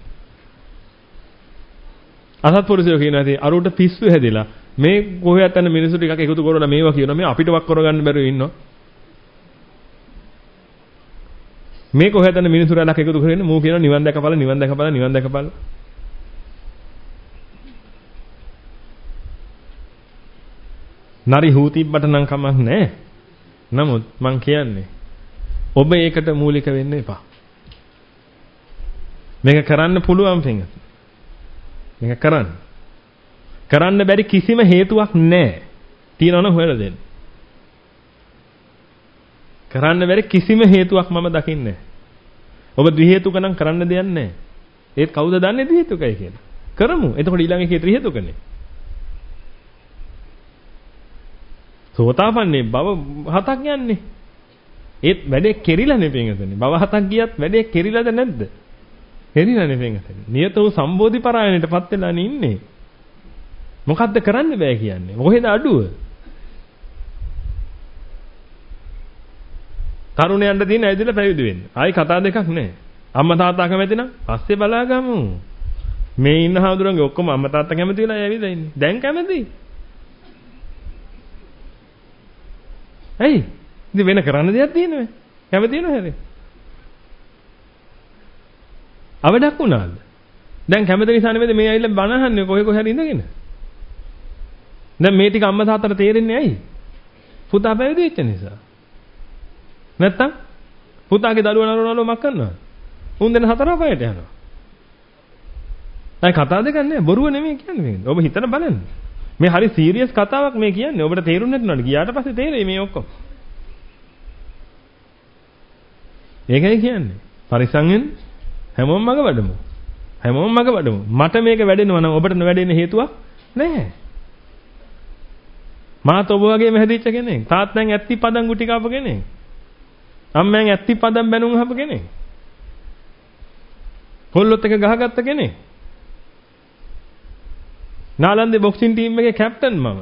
අසත්පුරුෂයෝ කියන ඇති අරුට පිස්සු හැදිලා මේ කොහෙවත් යන මිනිස්සු ටිකක් එකතු කරලා මේවා කියනවා. මේ අපිට වක් කරගන්න බැරුව ඉන්නවා. මේ කොහෙද යන මිනිස්සු රැලක් එකතු කරගෙන මූ කියනවා නිවන් දැකපළ නිවන් දැකපළ නිවන් දැකපළ. නරි හූතිබ්බට නම් කමක් නැහැ. නමුත් මං කියන්නේ ඔබ ඒකට මූලික වෙන්න එපා. මේක කරන්න පුළුවන් පින්ගත්. මේක කරන්න. කරන්න බැරි කිසිම හේතුවක් නැහැ. තියනවනම් හොයලා දෙන්න. කරන්න බැරි කිසිම හේතුවක් මම දකින්නේ නැහැ. ඔබ ද්වි හේතුක නම් කරන්න දෙයක් නැහැ. ඒත් කවුද දන්නේ ද්වි හේතුකයි කියලා? කරමු. එතකොට ඊළඟ එකේ ත්‍රි හේතුකනේ. සෝතාපන්නේ බව හතක් යන්නේ. ඒත් වැඩේ කෙරිලා නෙපෙන්ගතනේ. බව හතක් ගියත් වැඩේ කෙරිලාද නැද්ද? කෙරිලා නෙපෙන්ගතනේ. නියත වූ සම්බෝධි පරායනටපත් වෙලානේ ඉන්නේ. මොකද්ද කරන්න බෑ කියන්නේ? මොකේද අඩුව? තරුණයන්ට තියෙන ඇවිදලා පැවිදි වෙන්න. ආයි කතා දෙකක් නැහැ. අම්මා තාත්තා කැමති නම් පස්සේ බලාගමු. මේ ඉන්න හාමුදුරන්ගේ ඔක්කොම අම්මා තාත්තා කැමති වෙලා ඇවිල්ලා ඉන්නේ. දැන් කැමති. ඇයි? ඉතින් වෙන කරන්න දෙයක් තියෙනවද? කැමති වෙනව හැරේ. අවඩක් වුණාද? දැන් කැමති නිසා නෙමෙයි මේ ඇවිල්ලා බණ අහන්නේ කොහේ කොහේ හරි ඉඳගෙන. දැන් මේ ටික අම්මා තාත්තට තේරෙන්නේ ඇයි? පුතා පැවිදි වෙච්ච නිසා. නැත්තම් පුතාගේ දරුවා නරනවලු මක් කරනවද? උන් දෙන හතර පහට යනවා. දැන් කතා දෙකක් නෑ බොරුව නෙමෙයි කියන්නේ මේක. ඔබ හිතන බලන්න. මේ හරි සීරියස් කතාවක් මේ කියන්නේ. ඔබට තේරුන්නේ නැත්නම් ගියාට පස්සේ තේරෙයි මේ ඔක්කොම. ඒකයි කියන්නේ. පරිස්සම් වෙන්න. හැමෝම මග වැඩමු. හැමෝම මග වැඩමු. මට මේක වැඩෙනවා නම් ඔබට නොවැඩෙන්න හේතුවක් නැහැ. මාත් ඔබ වගේම හැදිච්ච කෙනෙක්. තාත්තෙන් ඇත්ති පදම් ගුටි කාප කෙනෙක්. අම්මෙන් ඇත්ති පදම් බැනුම් හප කෙනෙක්. කොල්ලොත් එක ගහගත්ත කෙනෙක්. නාලන්දේ බොක්සින් ටීම් එකේ කැප්ටන් මම.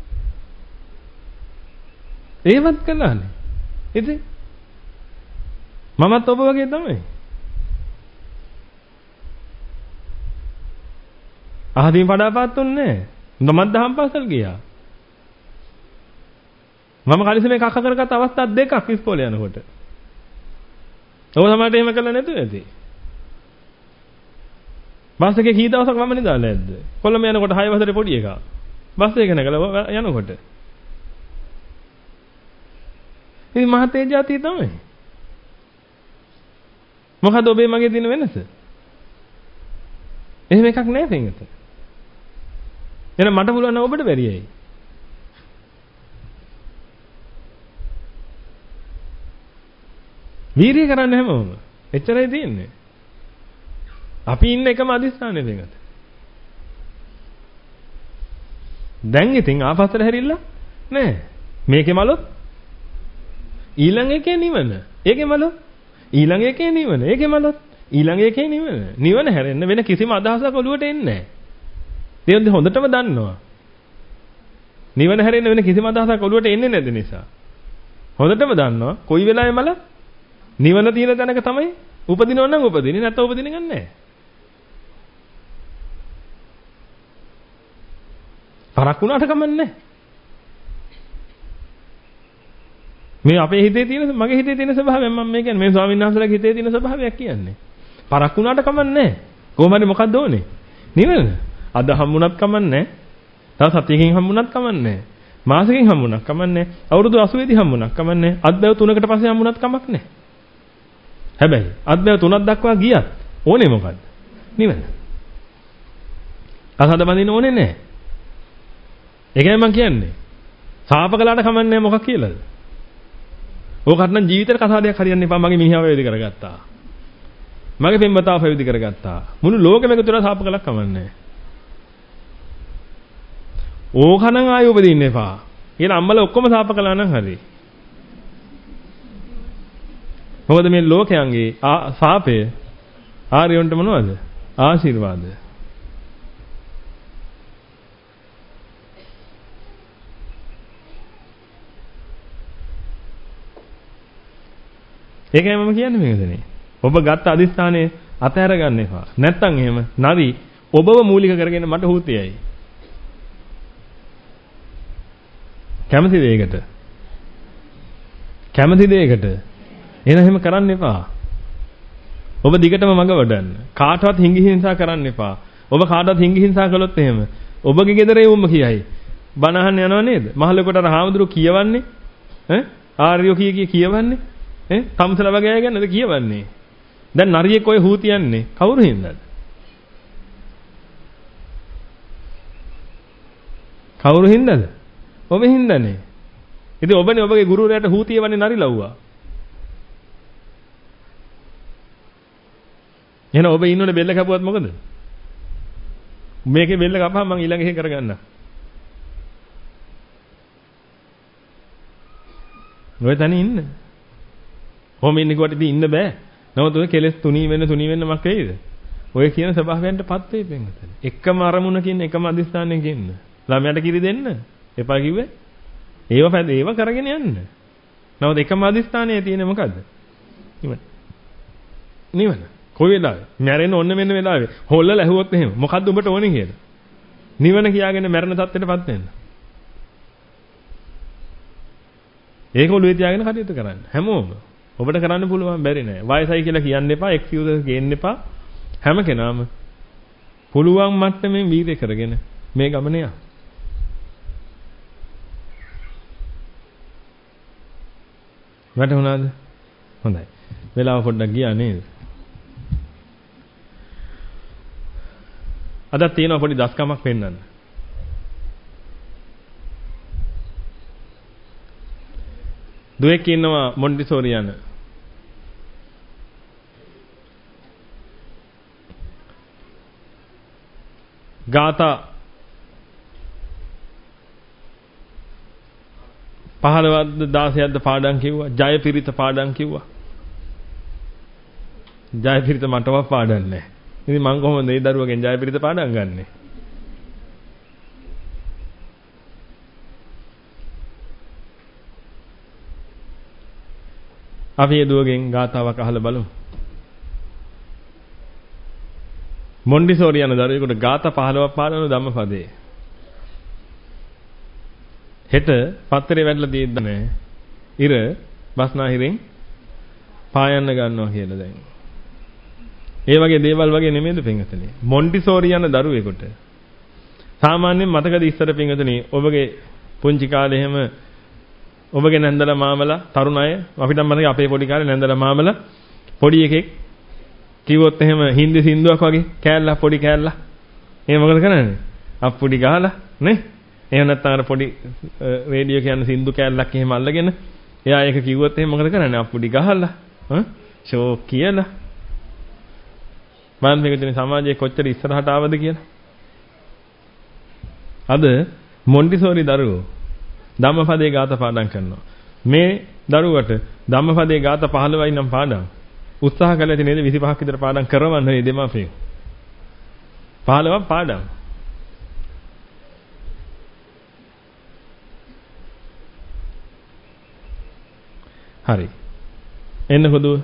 ඒවත් කළානේ. ඉතින් මමත් ඔබ වගේ තමයි. අහදීන් පඩාපත්තුන්නේ නැහැ. මමත් දහම් පාසල් ගියා. මම කලිසමේ කක්ක කරගත් අවස්ථා දෙකක් ඉස්කෝලේ යනකොට. ඔබ සමහරට එහෙම කළා නැතුව ඇති. බස් එකේ කී දවසක් මම නිදාලා නැද්ද? කොළඹ යනකොට හය වසරේ පොඩි එකා. බස් එක නැගලා යනකොට. ඉතින් මහතේ જાතිය තමයි. මොකද ඔබේ මගේ තියෙන වෙනස? එහෙම එකක් නැහැ පින්වත. එහෙනම් මට පුළුවන් නම් ඔබට බැරියයි. වීරිය කරන්න හැමෝම. එච්චරයි තියෙන්නේ. අපි ඉන්න එකම අදිස්ථානේ පින්වත. දැන් ඉතින් ආපස්සට හැරිලා නෑ. මේකේ මලොත් ඊළඟ එකේ නිවන. ඒකේ මලොත් ඊළඟ එකේ නිවන. ඒකේ මලොත් ඊළඟ එකේ නිවන. නිවන හැරෙන්න වෙන කිසිම අදහසක් ඔළුවට එන්නේ නෑ. දෙයොන්ද හොඳටම දන්නවා. නිවන හැරෙන්න වෙන කිසිම අදහසක් ඔළුවට එන්නේ නැති නිසා. හොඳටම දන්නවා කොයි වෙලාවෙ මල නිවන තියෙන තැනක තමයි උපදිනව නම් උපදින්නේ නැත්නම් උපදින්නේ නැහැ. පරක් වුණාට කමන්නේ. මේ අපේ හිතේ තියෙන මගේ හිතේ තියෙන ස්වභාවය මම මේ කියන්නේ මේ ස්වාමීන් වහන්සේලාගේ හිතේ තියෙන ස්වභාවයක් කියන්නේ. පරක් වුණාට කමන්නේ. කොහොම හරි මොකක්ද ඕනේ? නිවන. අද හම්බුණත් කමන්නේ. තව සතියකින් හම්බුණත් කමන්නේ. මාසෙකින් හම්බුණත් කමන්නේ. අවුරුදු අසූ දී හම්බුණත් කමන්නේ. අත්බැව තුනකට පස්සේ හම්බුණත් කමක් නැහැ. හැබැයි අත්බැව තුනක් දක්වා ගියත් ඕනේ මොකද්ද? නිවන. අසහද බඳින්න ඕනේ නැහැ. ඒකයි මම කියන්නේ. සාප කළාට කමන්නේ මොකක් කියලාද? ඕකට නම් ජීවිතේට කසාදයක් හරියන්න එපා. මගේ මිනිහාව වේදි කරගත්තා. මගේ පෙම්වතාව වේදි කරගත්තා. මුළු ලෝකෙම එකතු වෙලා සාප කළා කමන්නේ. ඕකනම් ආයෙ උපදින්න එපා. ඊළ අම්මලා ඔක්කොම සාප කළා නම් හරි. මොකද මේ ලෝකයන්ගේ සාපය ආර්යයන්ට මොනවද? ආශිර්වාද. ඒකයි මම කියන්නේ මේකදනේ. ඔබ ගත්ත අදිස්ථානයේ අතහැර ගන්න එපා. නැත්තම් එහෙම නරි ඔබව මූලික කරගෙන මට හුතියයි. කැමති දෙයකට. කැමති දෙයකට. එහෙනම් එහෙම කරන්න එපා. ඔබ දිගටම මඟ වඩන්න. කාටවත් හිඟි හිංසා කරන්න එපා. ඔබ කාටවත් හිඟි හිංසා කළොත් එහෙම ඔබගේ ගෙදර එවුම කියයි. බණ අහන්න යනව නේද? මහලෙකට අර හාමුදුරුවෝ කියවන්නේ ඈ ආර්යෝ කිය කිය කියවන්නේ ඈ තම්සල වගේ අය ගැනද කියවන්නේ. දැන් නරියෙක් ඔය හූ තියන්නේ කවුරු හින්දාද? කවුරු හින්දාද? ඔබ හින්දානේ. ඉතින් ඔබනේ ඔබගේ ගුරුවරයාට හූ තියවන්නේ නරි ලව්වා. එහෙනම් ඔබ ඉන්නෝනේ බෙල්ල කැපුවත් මොකද? මේකේ බෙල්ල කපහම මම ඊළඟ එක කරගන්නම්. ඔය තනිය ඉන්න. කොහොම ඉන්නේ කොට ඉතින් ඉන්න බෑ. නමුත් ඔය කෙලස් තුනී වෙන්න තුනී වෙන්න මක් වෙයිද? ඔය කියන ස්වභාවයන්ටපත් වෙයි පෙන්නතන. එකම අරමුණකින් එකම අදිස්ථානයකින් ඉන්න. ළමයට කිරි දෙන්න. එපා කිව්වේ? ඒව පැද ඒව කරගෙන යන්න. නමුත් එකම අදිස්ථානයේ තියෙන්නේ මොකද්ද? නිවන. නිවන. කොයි වෙලාවෙ? මැරෙන්න ඕන වෙන වෙලාවෙ. හොල්ලලා ඇහුවොත් එහෙම. මොකද්ද උඹට ඕනේ කියලා? නිවන කියාගෙන මැරෙන තත්ත්වයටපත් වෙන්න. ඒක ඔළුවේ තියාගෙන කටයුතු කරන්න. හැමෝම ඔබට කරන්න පුළුවන් බැරි නෑ. වයසයි කියලා කියන්න එපා, එක්ස්කියුසස් ගේන්න එපා. හැම කෙනාම පුළුවන් මට්ටමින් වීර්ය කරගෙන මේ ගමන යන්න. වැටුණාද? හොඳයි. වෙලාව පොඩ්ඩක් ගියා නේද? අද තියෙනවා පොඩි දස්කමක් පෙන්නන්න. දුවෙක් ඉන්නවා මොන්ටිසෝරි යන. ගාථා පහළවද දාසයක්ද පාඩම් කිව්වා. ජයපිරිත පාඩම් කිව්වා. ජයපිරිත මටවත් පාඩම් නැහැ. ඉතින් මං කොහොමද මේ දරුවගෙන් ජයපිරිත පාඩම් ගන්නෙ? අපි ඒ දුවගෙන් ගාතාවක් අහලා බලමු. මොන්ටිසෝරි යන දරුවෙකුට ගාථා පහළොවක් පාඩන ධම්මපදයේ. හෙට පත්තරේ වැටලා තියෙද්ද නැහැ. ඉර බස්නාහිරෙන් පායන්න ගන්නවා කියලා දැන්. ඒ වගේ දේවල් වගේ නෙමෙයිද පින්වතුනි? මොන්ටිසෝරි යන දරුවෙකුට සාමාන්‍යයෙන් මතකද ඉස්සර පින්වතුනි ඔබගේ පුංචි කාලේ එහෙම ඔබගේ නැන්දලා මාමලා තරුණ අය අපිට මතකයි අපේ පොඩි කාලේ නැන්දලා මාමලා පොඩි එකෙක් කිව්වොත් එහෙම හින්දි සින්දුවක් වගේ කෑල්ලක් පොඩි කෑල්ලක්. එහෙම මොකද කරන්නේ? අප්පුඩි ගහලා නේ? එහෙම නැත්නම් අර පොඩි රේඩියෝ කියන්නේ සින්දු කෑල්ලක් එහෙම අල්ලගෙන එයා ඒක කිව්වොත් එහෙම මොකද කරන්නේ? අප්පුඩි ගහලා ඈ ෂෝ කියලා. මම මේක දෙන සමාජයේ කොච්චර ඉස්සරහට ආවද කියලා. අද මොන්ටිසෝරි දරුවෝ ධම්මපදයේ ගාත පාඩම් කරනවා. මේ දරුවට ධම්මපදයේ ගාත පහළොවයි නම් පාඩම් උත්සාහ කළ ඇති නේද විසිපහක් විතර පාඩම් කරවන්න මේ දෙමාපියෝ. පහළොවක් පාඩම්. හරි. එන්න කොදුව.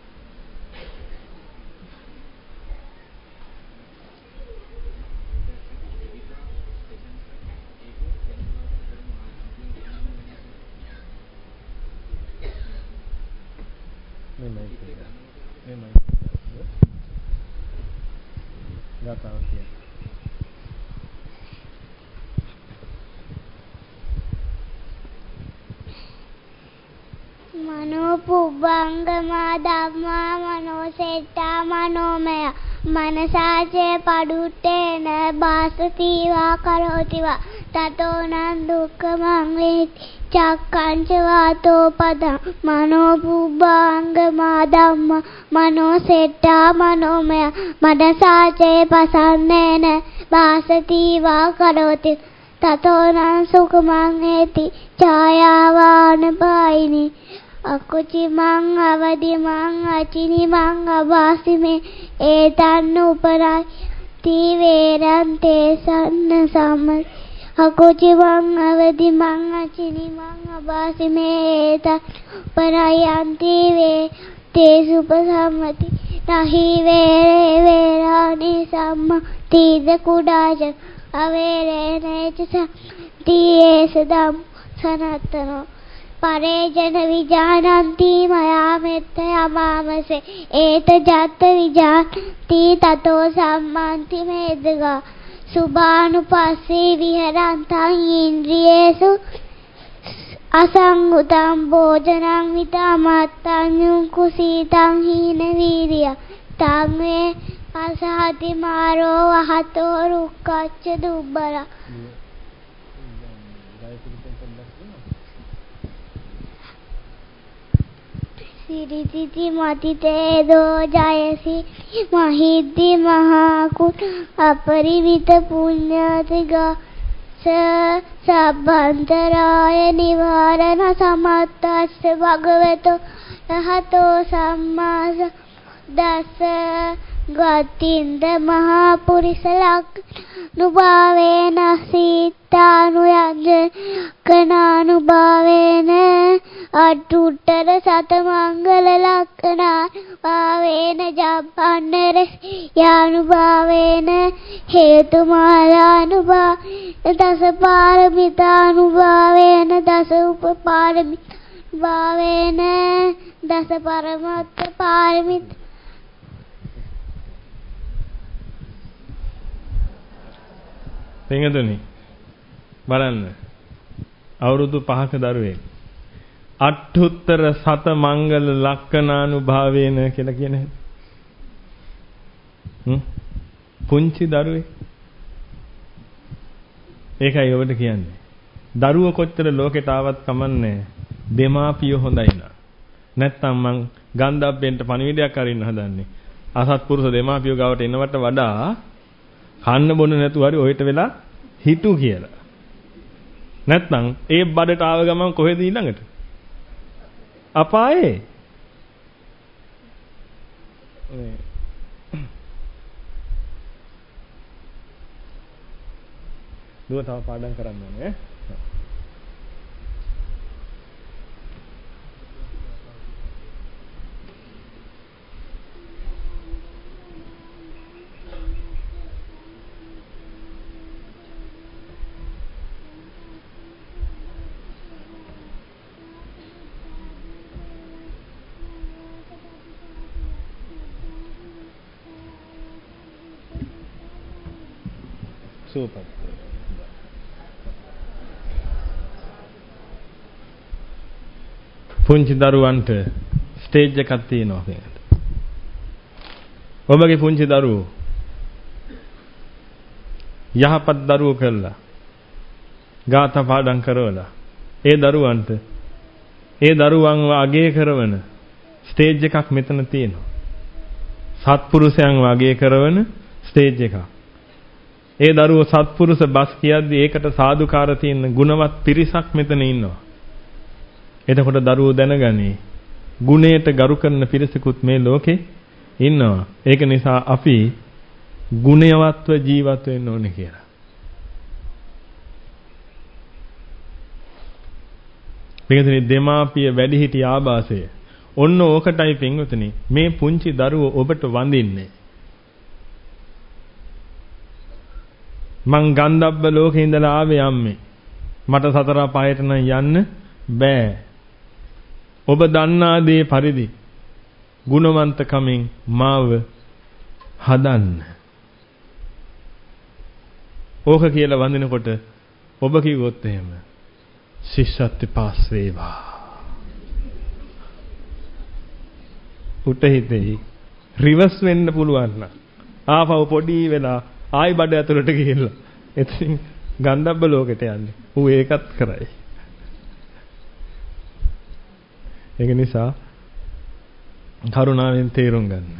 මනෝපුබ්බංගමා ධම්මා මනෝසෙට්ටා මනෝමය මනසාචේ පඩුට්ටේන බාසතිවා කරෝතිවා තතෝනං දුක්ඛමං වේති චක්කංච වාතෝ පදං මනෝපුබ්බංගමා ධම්මා මනෝසෙට්ටා මනෝමය මනසාචේ පසන්නේන බාසතිවා කරෝති තතෝනං සුඛමං වේති ඡායාවාන පායිනි අකුචි මං අවදි මං අචිනි මං අවාසිමේ ඒතන්න උපරයි තීවේරන්තේ සන්න සම අකුචි මං අවදි මං අචිනි මං අවාසිමේ ඒතන්න උපරයි අන්තිවේ තේ සුපසම්මති නහි වේරේ වේරානි සම්ම තීද කුඩාජ අවේරේනේච තීයේස දම් සනත්තනෝ පරේජන විජානන්ති මයා මෙත්ත යමාමසේ ඒත ජත්ත විජාති තතෝ සම්මන්ති මේදගා සුභානුපස්සී විහරන්තං ඉන්ද්‍රියේසු අසංගුතං භෝජනං විතමත්තං කුසීතං හීන වීර්ය තං වේ අසහති මාරෝ වහතෝ රුක්කච්ච දුබ්බල සිරිතිති මතිතේ දෝ ජයසි මහිද්දි මහා කුට අපරිවිත පුඤ්ඤතිගා සබ්බන්තරාය නිවාරණ සමත්තස්ස භගවතෝ රහතෝ සම්මාස දස ගතින්ද මහා පුරිස ලක්ඛනුභාවේන සීතානුයන්ජ කනානුභාවේන අටුට්ටර සතමංගල ලක්ඛනා භාවේන ජබ්බන්නර යානුභාවේන හේතුමාලානුභා දස පාරමිතානුභාවේන දස උපපාරමි භාවේන දස පරමත්ත පාරමිත පින්වතුනි බලන්න අවුරුදු පහක දරුවෙක් අට්ඨුත්තර සත මංගල ලක්ඛනානුභාවේන කියලා කියන හැටි. හ්ම් පුංචි දරුවෙක්. ඒකයි ඔබට කියන්නේ. දරුවෝ කොච්චර ලෝකෙට ආවත් කමන්නේ දෙමාපියෝ හොඳයි නා. නැත්තම් මං ගන්ධබ්බෙන්ට පණිවිඩයක් අරින්න හදන්නේ. අසත්පුරුෂ දෙමාපියෝ ගාවට එනවට වඩා කන්න බොන්න නැතුව හරි ඔහෙට වෙලා හිටු කියලා. නැත්නම් ඒ බඩට ආව ගමන් කොහෙද ඊළඟට? අපායේ. දුව තව පාඩම් කරන්න ඕනේ. සුවපත්. පුංචි දරුවන්ට ස්ටේජ් එකක් තියෙනවා කියනද? ඔබගේ පුංචි දරුවෝ යහපත් දරුවෝ කළා. ගාථා පාඩම් කරවලා. ඒ දරුවන්ට ඒ දරුවන්ව අගය කරවන ස්ටේජ් එකක් මෙතන තියෙනවා. සත්පුරුෂයන්ව අගය කරවන ස්ටේජ් එකක්. ඒ දරුවෝ සත්පුරුෂ බස් කියද්දී ඒකට සාදුකාර තියෙන ගුණවත් පිරිසක් මෙතන ඉන්නවා. එතකොට දරුවෝ දැනගනි ගුණයට ගරු කරන පිරිසකුත් මේ ලෝකේ ඉන්නවා. ඒක නිසා අපි ගුණයවත්ව ජීවත් වෙන්න ඕනේ කියලා. පින්වතුනි දෙමාපිය වැඩිහිටි ආభాසය. ඔන්න ඕකටයි පින්වතුනි මේ පුංචි දරුවෝ ඔබට වඳින්නේ. මං ගන්ධබ්බ ලෝකේ ඉඳලා ආවේ අම්මේ. මට සතර පායට නම් යන්න බෑ. ඔබ දන්නා දේ පරිදි ගුණවන්තකමින් මාව හදන්න. ඕක කියලා වඳිනකොට ඔබ කිව්වොත් එහෙම ශිෂ්‍යත්ව පාස් වේවා. උට හිතේ රිවර්ස් වෙන්න පුළුවන් නම් ආපහු පොඩි වෙලා ආයි බඩ ඇතුළට ගිහිල්ලා එතින් ගන්ධබ්බ ලෝකෙට යන්නේ. ඌ ඒකත් කරයි. ඒක නිසා කරුණාවෙන් තේරුම් ගන්න.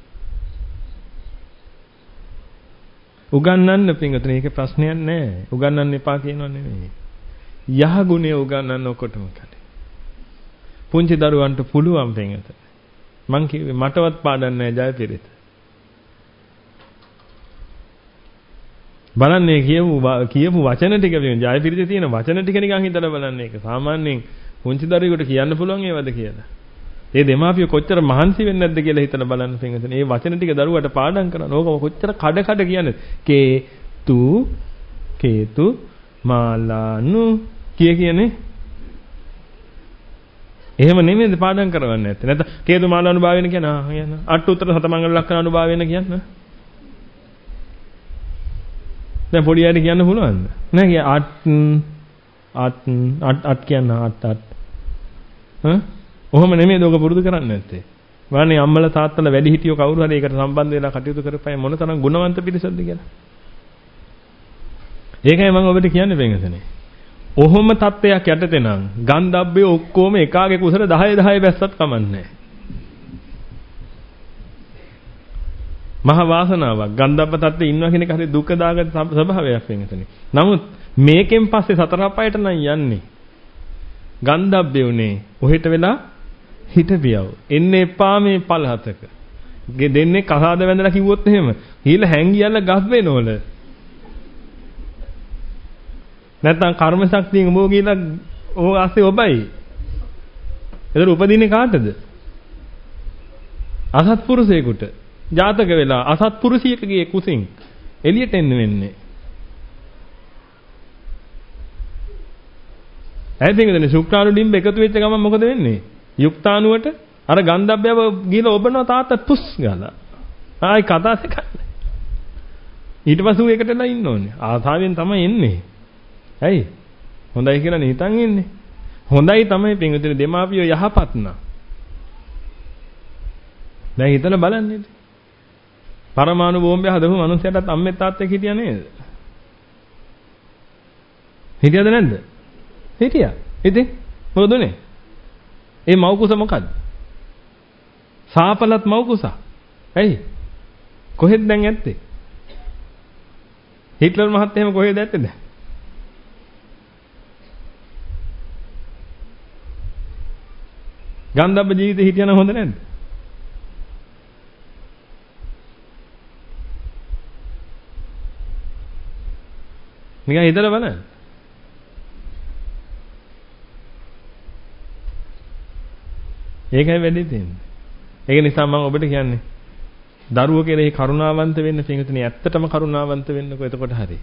උගන්වන්න පින්වතුනි ඒක ප්‍රශ්නයක් නෑ. උගන්වන්න එපා කියනව නෙමෙයි. යහ ගුණය උගන්වන්න ඔකොටම කලින්. පුංචි දරුවන්ට පුළුවන් පින්වතුනි. මං කිව්වේ මටවත් පාඩම් නෑ ජයපිරිත. බලන්නේ කියපු කියපු වචන ටික ජයපිරිතේ තියෙන වචන ටික නිකන් හිතලා බලන්න ඒක. සාමාන්‍යයෙන් පුංචි දරුවෙකුට කියන්න පුළුවන් ඒවද කියලා. ඒ දෙමාපිය කොච්චර මහන්සි වෙන්නේ නැද්ද කියලා හිතලා බලන්න පින්වතුනි. මේ වචන ටික දරුවට පාඩම් කරන්න. ඕක කොච්චර කඩ කඩ කියන්නේ. කේ තු කේතු මාලානු කිය කියන්නේ. එහෙම නෙමෙයිද පාඩම් කරවන්නේ නැත්තේ. නැත්නම් කේතු මාලානු භාවෙන කියන ආ කියන අට උත්තර සතමංගල ලක්ෂණ අනුභාවෙන කියන්නේ. දැන් පොඩි අයට කියන්න පුළුවන්ද? නෑ කිය අත් අත් අත් අත් කියන අත් අත්. හ්ම්? ඔහොම නෙමෙයි දෝක පුරුදු කරන්නේ නැත්තේ. වන්නේ අම්මලා තාත්තලා වැඩි හිටියෝ කවුරු හරි ඒකට සම්බන්ධ වෙලා කටයුතු කරපයි මොන තරම් ගුණවන්ත පිරිසක්ද කියලා. ඒකයි මම ඔබට කියන්නේ වෙනසනේ. ඔහොම තත්ත්වයක් යටතේ නම් ගන්ධබ්බේ ඔක්කොම එකාගේ කුසල දහය දහය බැස්සත් කමන්නේ. මහ වාසනාවක් ගන්ධබ්බ තත්ත්වේ ඉන්නවා කියන එක හරි දුක දාගත් ස්වභාවයක් වෙනසනේ. නමුත් මේකෙන් පස්සේ සතර අපායට නම් යන්නේ. ගන්ධබ්බේ උනේ ඔහෙට වෙලා හිටපියව. එන්නේ එපා මේ පළහතක. දෙන්නේ කසාද වැඳලා කිව්වොත් එහෙම හීල හැංගියල්ල ගස් වෙනවල. නැත්නම් කර්ම ශක්තියෙන් උඹෝ කියලා ඕ ආසේ ඔබයි. ඒතර උපදින්නේ කාටද? අසත්පුරුෂයෙකුට. ජාතක වෙලා අසත්පුරුෂයෙකුගේ කුසින් එළියට එන්න වෙන්නේ. ඇයිදින්ගදනේ ශුක්‍රාණු ඩිම්බ එකතු වෙච්ච ගමන් මොකද වෙන්නේ? යුක්තාණුවට අර ගන්ධබ්බයව ගිහලා ඔබනවා තාත්තා පුස් ගාලා. ආයි කතාස් එකක්. ඊට පස්සේ ඌ එකටලා ඉන්න ඕනේ. ආසාවෙන් තමයි එන්නේ. ඇයි? හොඳයි කියලා නිතන් ඉන්නේ. හොඳයි තමයි පින්විතේ දෙමාපියෝ යහපත් නා. දැන් හිතලා බලන්න. පරමාණු බෝම්බය හදපු මිනිස්සයාටත් අම්මේ තාත්තෙක් හිටියා නේද? හිටියද නැද්ද? හිටියා. ඉතින් මොකද උනේ? ඒ මව්කුස මොකද්ද? සාපලත් මව්කුස. ඇයි? කොහෙද දැන් ඇත්තේ? හිට්ලර් මහත්තයා එහෙම කොහෙද ඇත්තේ දැන්? ගන්ධබ්බ ජීවිතේ හිටියනම් හොඳ නැද්ද? නිකන් හිතලා බලන්න. ඒකයි වෙන්නේ තියෙන්නේ. ඒක නිසා මම ඔබට කියන්නේ දරුවෝ කෙරෙහි කරුණාවන්ත වෙන්න පින්විතනේ ඇත්තටම කරුණාවන්ත වෙන්නකෝ එතකොට හරි.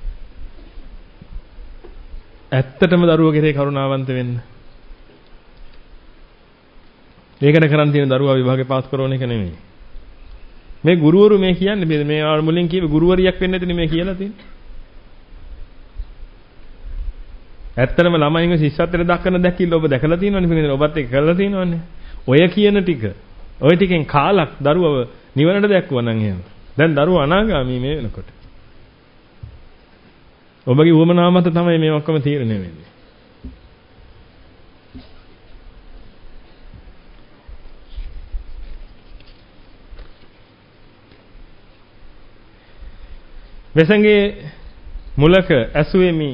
ඇත්තටම දරුවෝ කෙරෙහි කරුණාවන්ත වෙන්න. ඒකට කරන් තියෙන දරුවා විභාගේ පාස් කරන එක නෙමෙයි. මේ ගුරුවරු මේ කියන්නේ මේ මුලින් කිව්වේ ගුරුවරියක් වෙන්න ඇතිනේ මේ කියලා තියෙන්නේ. ඇත්තටම ළමයින්ගේ ශිෂ්‍යත්වයට දක්වන දැක්කිල්ල ඔබ දැකලා තියෙනවනේ පිටින් ඔබත් ඒක කරලා තියෙනවනේ. ඔය කියන ටික ওই ටිකෙන් කාලක් දරුවව නිවනට දැක්කුවා නම් එහෙම. දැන් දරුවා අනාගාමී මේ වෙනකොට. ඔබගේ උවමනාව මත තමයි මේ ඔක්කොම තීරණය වෙන්නේ. වෙසඟේ මුලක ඇසුෙමි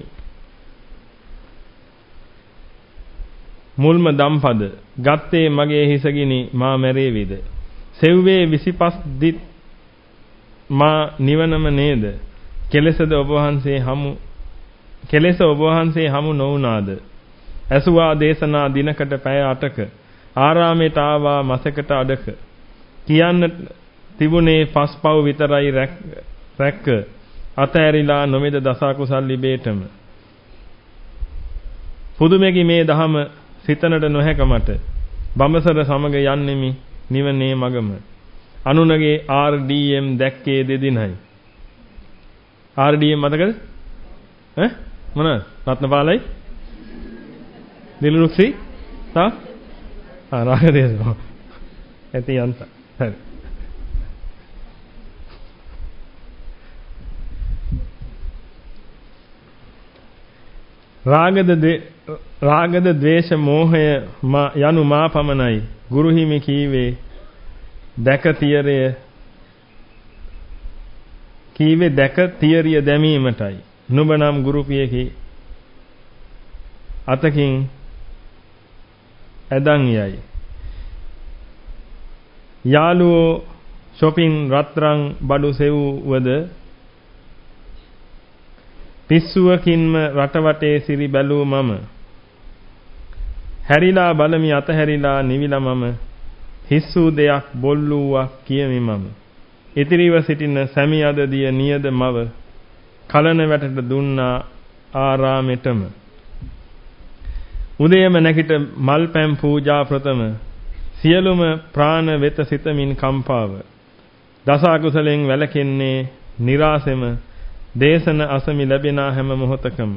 මුල්ම දම්පද ගත්තේ මගේ හිසගිනි මා මැරේවිද සෙව්වේ විසිපස් දිත් මා නිවනම නේද කෙලෙසද ඔබ වහන්සේ හමු කෙලෙස ඔබ වහන්සේ හමු නොවුනාද ඇසුවා දේශනා දිනකට පැය අටක ආරාමයට ආවා මාසකට අඩක කියන්න තිබුණේ පස්පව් විතරයි රැක්ක අතෑරිලා නොමෙද දසකුසල් ලිබේටම පුදුමෙකි මේ දහම සිතනට නොහැක මට බඹසර සමග යන්නෙමි නිවනේ මගම අනුනගේ ආර් ඩී එම් දැක්කේ දෙදිනයි ආර් ඩී එම් මතකද ඈ මොනවාද රත්නපාලයි දිලුරුක්සි තා ආ රාගදේශ ඇති යන්ත හරි රාගද රාගද ද්වේෂ මෝහය යනු මා පමණයි ගුරු හිමි කීවේ දැක තියරය කීවේ දැක තියරිය දැමීමටයි නුඹ නම් ගුරු පියකි අතකින් ඇදන් යයි යාළුවෝ shopping රත්රන් බඩු සෙව්වද පිස්සුවකින්ම රටවටේ සිරි බැලූ මම හැරිලා බලමි අතහැරිලා නිවිලා මම හිස්සූ දෙයක් බොල්ලුවක් කියමි මම ඉතිරිව සිටින සැමියද දිය නියද මව කලන වැටට දුන්නා ආරාමෙටම උදේම නැගිට මල් පැම් පූජා ප්‍රථම සියලුම ප්‍රාණ වෙත සිතමින් කම්පාව දස අකුසලෙන් වැළකෙන්නේ निराසෙම දේශන අසමි ලැබෙන හැම මොහොතකම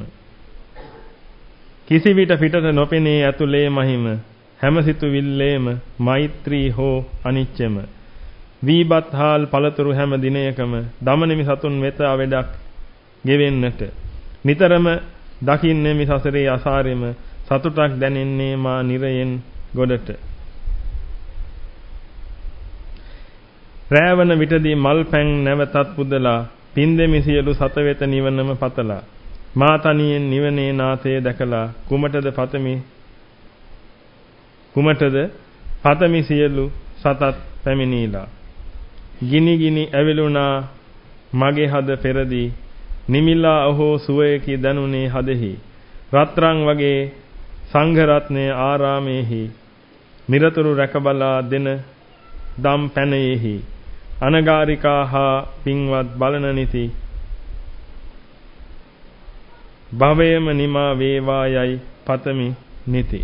කිසි විට පිටත නොපෙනී ඇතුලේ මහිම හැම සිතුවිල්ලේම මෛත්‍රී හෝ අනිච්චම වීබත් හාල් පළතුරු හැම දිනයකම දමනෙමි සතුන් වෙත අවඩක් ගෙවෙන්නට නිතරම දකින්නේ මි සසරේ අසාරෙම සතුටක් දැනෙන්නේ මා නිරයෙන් ගොඩට රැවන විටදී මල් පැන් නැවතත් පුදලා පින්දෙමි සියලු සත වෙත නිවනම පතලා මා තනියෙන් නිවනේ නාතේ දැකලා කුමටද පතමි කුමටද පතමි සියලු සතත් පැමිණීලා ගිනි ගිනි ඇවිලුණා මගේ හද පෙරදී නිමිලා ඔහෝ සුවයකි දනුනේ හදෙහි රත්රන් වගේ සංඝ රත්නයේ ආරාමේහි නිරතුරු රැකබලා දෙන දම් පැනයෙහි අනගාരികා හා පින්වත් බලන නිති භවයේම නිමා වේවා යයි පතමි නිති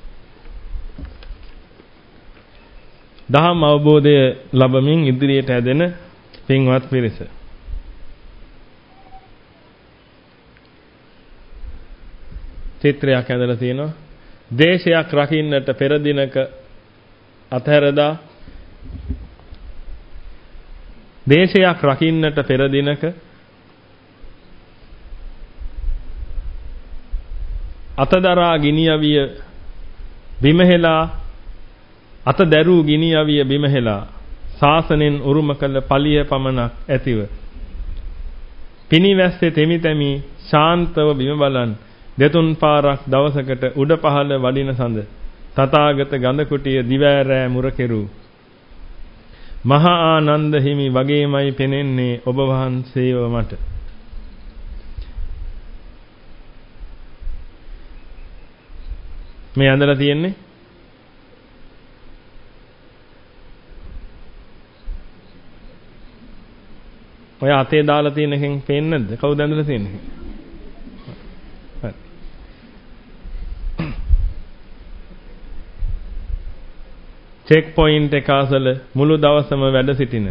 දහම් අවබෝධය ලැබමින් ඉදිරියට ඇදෙන පින්වත් පිරිස චිත්‍රයක් ඇඳලා තියෙනවා දේශයක් රකින්නට පෙර දිනක අතහැරදා දේශයක් රකින්නට පෙර දිනක අතදරා ගිනියවිය බිමහෙලා අත දැරූ ගිනියවිය බිමහෙලා සාසනෙන් උරුම කළ පලිය පමණක් ඇතිව පිනිවැස්සේ තෙමි තෙමි ශාන්තව බිම බලන් දෙතුන් පාරක් දවසකට උඩ පහළ වඩින සඳ තථාගත ගඳ කුටිය දිවෑරෑ මුර කෙරූ මහා ආනන්ද හිමි වගේමයි පෙනෙන්නේ ඔබ වහන්සේව මට මේ ඇඳලා තියෙන්නේ ඔය අතේ දාලා තියෙන එකෙන් පේන්නේ නැද්ද කවුද ඇඳලා තියෙන්නේ හරි චෙක් පොයින්ට් එක අසල මුළු දවසම වැඩ සිටින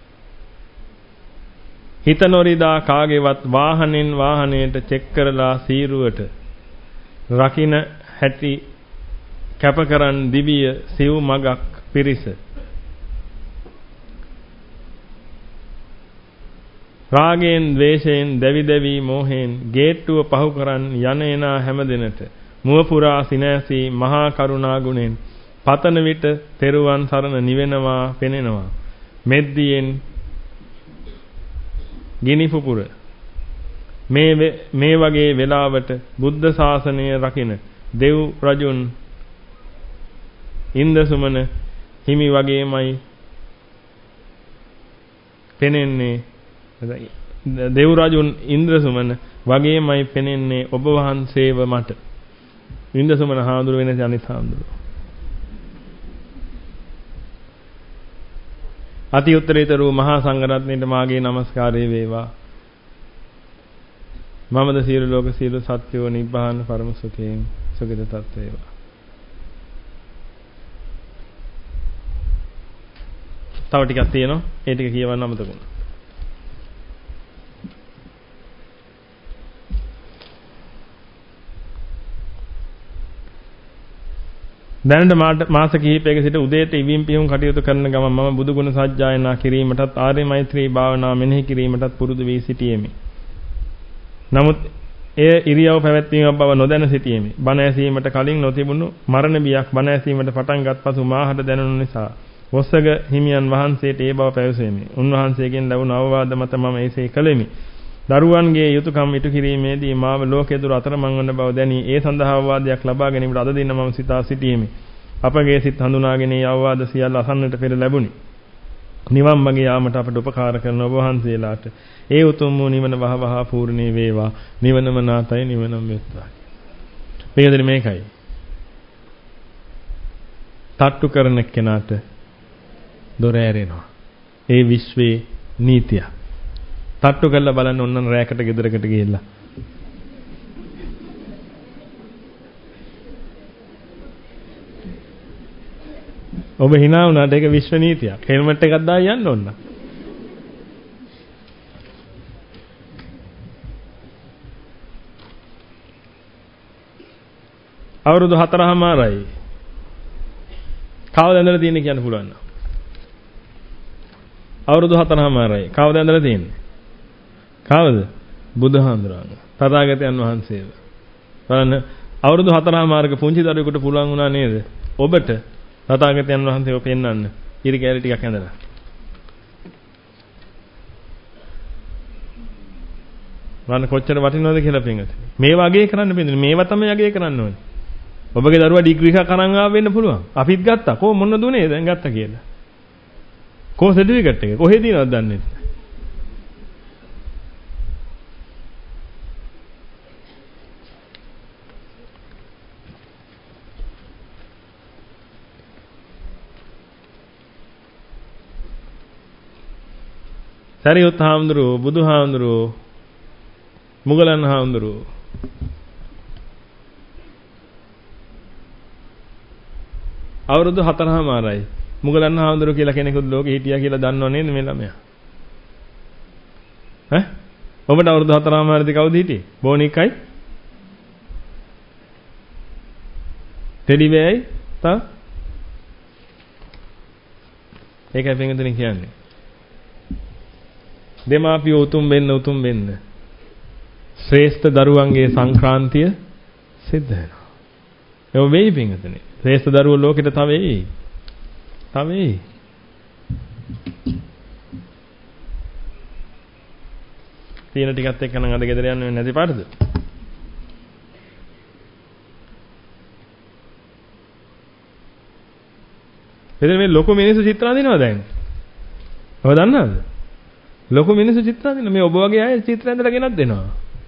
හිත නොරිදා කාගේවත් වාහනෙන් වාහනයට චෙක් කරලා සීරුවට රකින්න හැටි කැපකරන් දිවිය සිව් මගක් පිරිස රාගයෙන්, ද්වේෂයෙන්, දැවි දැවි මෝහයෙන් ගේට්ටුව පහු කරන් යන එන හැම දිනට මුව පුරා සිනෑසී මහා කරුණා ගුණෙන් පතන විට තෙරුවන් සරණ නිවෙනවා පෙනෙනවා. මෙද්දියෙන් ගිනි පුපුර මේ මේ වගේ වෙලාවට බුද්ධ ශාසනය රකින්න දෙව් රජුන් ඉන්ද්‍රසුමන හිමි වගේමයි පෙනෙන්නේ. දෙව් රජුන් ඉන්ද්‍රසුමන වගේමයි පෙනෙන්නේ ඔබ වහන්සේව මට. ඉන්ද්‍රසුමන හාමුදුර වෙන අනිත් හාමුදුර. අති උත්තරීතර වූ මහා සංඝරත්නයට මාගේ নমස්කාරය වේවා. මමද සියලු ලෝක සියලු සත්වෝ නිබ්බාන පරම සුඛයෙන් සුඛිත තත් වේවා. තව ටිකක් තියෙනවා. ඒ ටික කියවන්න අමතක වුණා. දැනට මාස කිහිපයක සිට උදේට ඉවිම් පියුම් කටයුතු කරන ගමන් මම බුදු ගුණ සජ්ජායනා කිරීමටත් ආර්ය මෛත්‍රී භාවනාව මෙනෙහි කිරීමටත් පුරුදු වී සිටියෙමි. නමුත් එය ඉරියව් පැවැත්වීමක් බව නොදැන සිටියෙමි. බණ ඇසීමට කලින් නොතිබුණු මරණ බියක් බණ ඇසීමට පටන් ගත් පසු මාහට දැනුණු නිසා වොස්සග හිමියන් වහන්සේට ඒ බව පැවසෙමි. උන්වහන්සේගෙන් ලැබුණු අවවාද මත මම එසේ කළෙමි. දරුවන්ගේ යුතුයකම් ඉටු කිරීමේදී මාව ලෝකයේ දුර අතරමං වන බව දැනි ඒ සඳහා අවවාදයක් ලබා ගැනීමට අද දින මම සිතා සිටියෙමි. අපගේ සිත හඳුනාගෙන ඒ අවවාද සියල්ල අසන්නට පෙර ලැබුණි. නිවන් මගේ යාමට අපට උපකාර කරන ඔබ වහන්සේලාට ඒ උතුම් වූ නිවන වහවහ පූර්ණේ වේවා. නිවනම නාතයි නිවනම වෙත්වා. මේකද මේකයි. තට්ටු කරන කෙනාට දොර ඇරෙනවා. ඒ විශ්වයේ නීතිය. තට්ටු කරලා බලන්න ඕන නම් රැයකට ගෙදරකට ගිහිල්ලා. ඔබ hina වුණාට ඒක විශ්ව නීතියක්. හෙල්මට් එකක් දාලා යන්න ඕන. අවුරුදු හතරමාරයි. කවුද ඇඳලා තියෙන්නේ කියන්න පුළුවන් නේද? අවුරුදු හතරමාරයි. කවුද ඇඳලා තියෙන්නේ? කවුද? බුදුහාමුදුරන්. තථාගතයන් වහන්සේව. බලන්න අවුරුදු හතරමාරක පුංචි දරුවෙකුට පුළුවන් වුණා නේද? ඔබට තථාගතයන් වහන්සේව පෙන්වන්න ඉරි කැලි ටිකක් ඇඳලා. බලන්න කොච්චර වටිනවද කියලා පින්ගත. මේවා අගය කරන්න බෑ. මේවා තමයි අගය කරන්න ඕනේ. ඔබගේ දරුවා ඩිග්‍රී එකක් අරන් ආව වෙන්න පුළුවන්. අපිත් ගත්තා. කො මොන දුනේ දැන් ගත්තා කියලා. කො සර්ටිෆිකේට් එක කොහෙද දිනවද දන්නේ නැහැ. සරියුත් හාමුදුරුවෝ බුදුහාමුදුරුවෝ මුගලන් හාමුදුරුවෝ අවුරුදු හතරමාරයි මුගලන් හාමුදුරුවෝ කියලා කෙනෙකුත් ලෝකෙ හිටියා කියලා දන්නව නේද මේ ළමයා? ඈ ඔබට අවුරුදු හතරමාරදී කවුද හිටියේ? බෝනික්කයි ටෙඩි බෑයි තා ඒකයි පින්වතුනි කියන්නේ. දෙමාපියෝ උතුම් වෙන්න උතුම් වෙන්න ශ්‍රේෂ්ඨ දරුවන්ගේ සංක්‍රාන්තිය සිද්ධ වෙනවා. ඒ වෙයි පින්වතුනි. ශ්‍රේෂ්ඨ දරුවෝ ලෝකෙට තව එයි. තව එයි. තියෙන ටිකත් එක්ක නම් අද ගෙදර යන්න වෙන්නේ නැති පාටද? එතන මේ ලොකු මිනිස්සු චිත්‍ර අඳිනවා දැන්. ඔබ දන්නවද? ලොකු මිනිස්සු චිත්‍ර අඳින මේ ඔබ වගේ අය චිත්‍ර ඇඳලා ගෙනත් දෙනවා.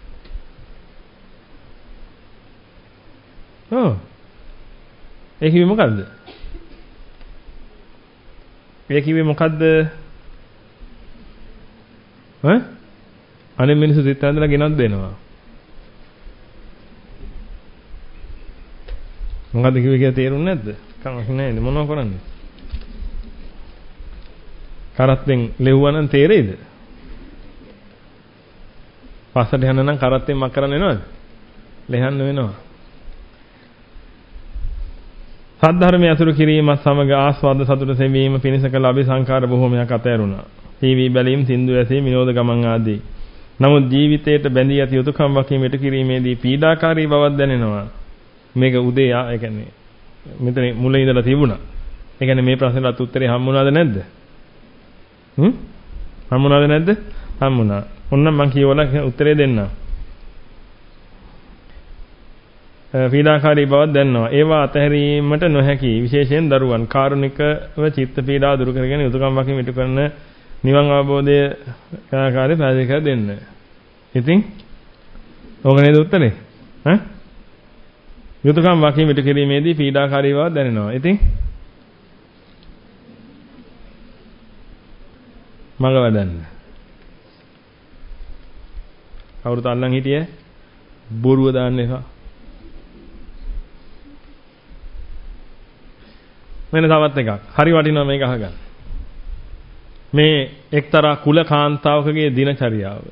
ඔව්. ඒ කිව්වේ මොකද්ද? ඒ කිව්වේ මොකද්ද? ඈ? අනේ මිනිස්සු චිත්‍ර ඇඳලා ගෙනත් දෙනවා. මොකද්ද කිව්වේ කියලා තේරුන්නේ නැද්ද? කමක් නැහැ මොනව කරන්නේ? කරත්තෙන් ලෙව්වා නම් තේරෙයිද? පස්සට යන්න නම් කරත්තෙන් මක් කරන්න වෙනවද? ලෙහන්න වෙනවා. සද්ධර්මය අසුරු කිරීමත් සමග ආස්වාද සතුට සෙවීම පිණිස කළ අபிසංකාර බොහෝමයක් අතෑරුණා. ටීවී බැලීම්, සින්දු ඇසීම, විනෝද ගමන් ආදී. නමුත් ජීවිතයට බැඳී ඇති යුතුයකම් වකින් ඉටු කිරීමේදී පීඩාකාරී බවක් දැනෙනවා. මේක උදේ ඒ කියන්නේ මෙතන මුලින් ඉඳලා තිබුණා. ඒ කියන්නේ මේ ප්‍රශ්නෙට උත්තරේ හම්බුණාද නැද්ද? හ්ම්? හම්බුණාද නැද්ද? හම්බුණා. ඔන්න මම කියවලා උත්තරේ දෙන්නම්. පීඩාකාරී බවක් දැනෙනවා. ඒවා අතහැරීමට නොහැකි. විශේෂයෙන් දරුවන් කාරුණිකව චිත්ත පීඩා දුරු කරගෙන යුතුයකම් වකින් ඉටු කරන නිවන් අවබෝධය ආකාරයේ පැහැදිලි කර දෙන්න. ඉතින් ඕක නේද උත්තරේ? ඈ? යුතුයකම් වකින් ඉටු කිරීමේදී පීඩාකාරී බවක් දැනෙනවා. ඉතින් මඟ වඩන්න. කවුරුත් අල්ලන් හිටියේ? බොරුව දාන්න එපා. මෙන්න තවත් එකක්. හරි වටිනවා මේක අහගන්න. මේ එක්තරා කුල කාන්තාවකගේ දිනචරියාව.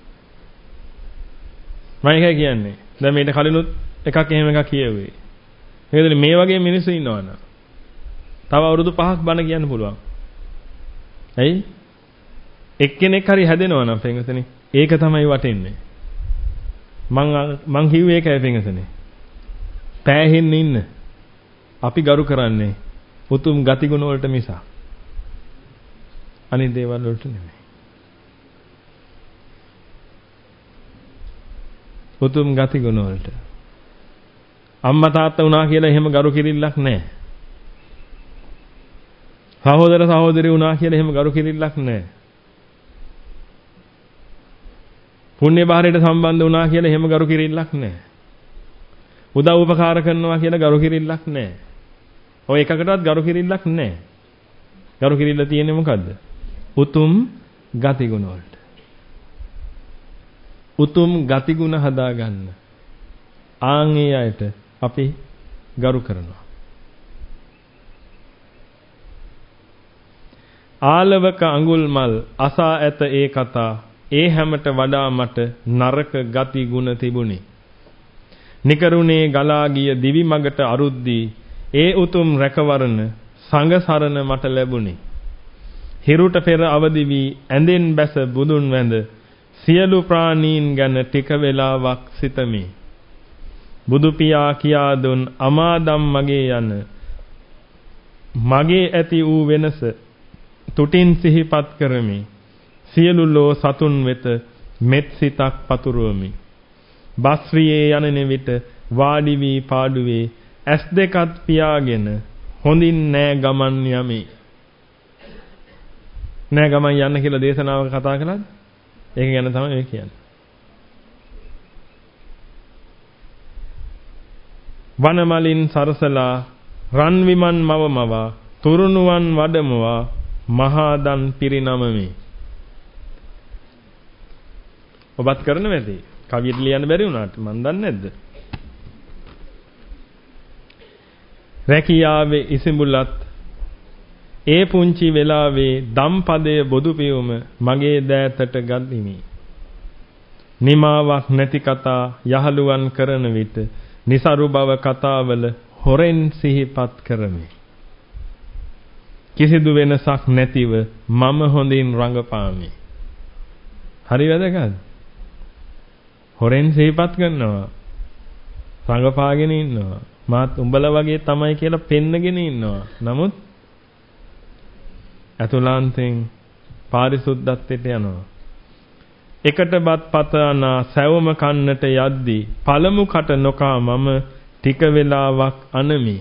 මම එකයි කියන්නේ. දැන් මේකට කලිනුත් එකක් එහෙම එකක් කියෙව්වේ. ඒකද මේ වගේ මිනිස්සු ඉන්නවනේ. තව අවුරුදු පහක් බණ කියන්න පුළුවන්. ඇයි? එක්කෙනෙක් හරි හැදෙනවා නම් පෙන්වසනේ. ඒක තමයි වටින්නේ. මං මං කිව්වේ ඒකයි පෙන්වසනේ. පෑහෙන්න ඉන්න. අපි ගරු කරන්නේ උතුම් ගතිගුණ වලට මිස අනිත් දේවල් වලට නෙමෙයි. උතුම් ගතිගුණ වලට. අම්මා තාත්තා වුණා කියලා එහෙම ගරු කිරිල්ලක් නැහැ. සහෝදර සහෝදරි වුණා කියලා එහෙම ගරු කිරිල්ලක් නැහැ. පුණ්‍ය භාරයට සම්බන්ධ වුණා කියලා එහෙම ගරු කිරිල්ලක් නැහැ. උදව් උපකාර කරනවා කියලා ගරු කිරිල්ලක් නැහැ. ඔය එකකටවත් ගරු කිරිල්ලක් නැහැ. ගරු කිරිල්ල තියෙන්නේ මොකද්ද? උතුම් ගතිගුණ වලට. උතුම් ගතිගුණ හදාගන්න. ආන් ඒ අයට අපි ගරු කරනවා. ආලවක අඟුල් මල් අසා ඇත ඒ කතා ඒ හැමට වඩා මට නරක ගති ගුණ තිබුණි. නිකරුණේ ගලා ගිය දිවි මගට අරුද්දී ඒ උතුම් රැකවරණ සංඝ සරණ මට ලැබුණි. හිරුට පෙර අවදි වී ඇඳෙන් බැස බුදුන් වැඳ සියලු ප්‍රාණීන් ගැන ටික වේලාවක් සිතමි. බුදු පියා කියා දුන් අමාදම් මගේ යන මගේ ඇති වූ වෙනස තුටින් සිහිපත් කරමි. සියලු ලෝ සතුන් වෙත මෙත් සිතක් පතුරවමි. බස්රියේ යන විට වාඩි වී පාඩුවේ ඇස් දෙකත් පියාගෙන හොඳින් නෑ ගමන් යමි. නෑ ගමන් යන්න කියලා දේශනාවක කතා කළාද? ඒක ගැන තමයි මේ කියන්නේ. වනමලින් සරසලා රන් විමන් මවමවා තුරුණුවන් වඩමවා මහා දන් පිරිනමමි. ඔබත් කරන වැඩි. කවියට ලියන්න බැරි වුණාට මන් දන්නේ නැද්ද? රැකියාවේ ඉසිඹුලත් ඒ පුංචි වෙලාවේ දම්පදයේ බොදු පියුම මගේ දෑතට ගත්ිමි. නිමාවක් නැති කතා යහළුවන් කරන විට નિසරු බව කතාවල හොරෙන් සිහිපත් කරමි. කිසිදු වෙනසක් නැතිව මම හොඳින් රඟපාමි. හරි වැදගත්. හොරෙන් සිහිපත් කරනවා. රඟපාගෙන ඉන්නවා. මාත් උඹලා වගේ තමයි කියලා පෙන්නගෙන ඉන්නවා. නමුත් අතුලාන්තෙන් පාරිසුද්ධත්වයට යනවා. එකටපත් පතනා සැවම කන්නට යද්දී පළමු කට නොකා මම ටික වෙලාවක් අනමි.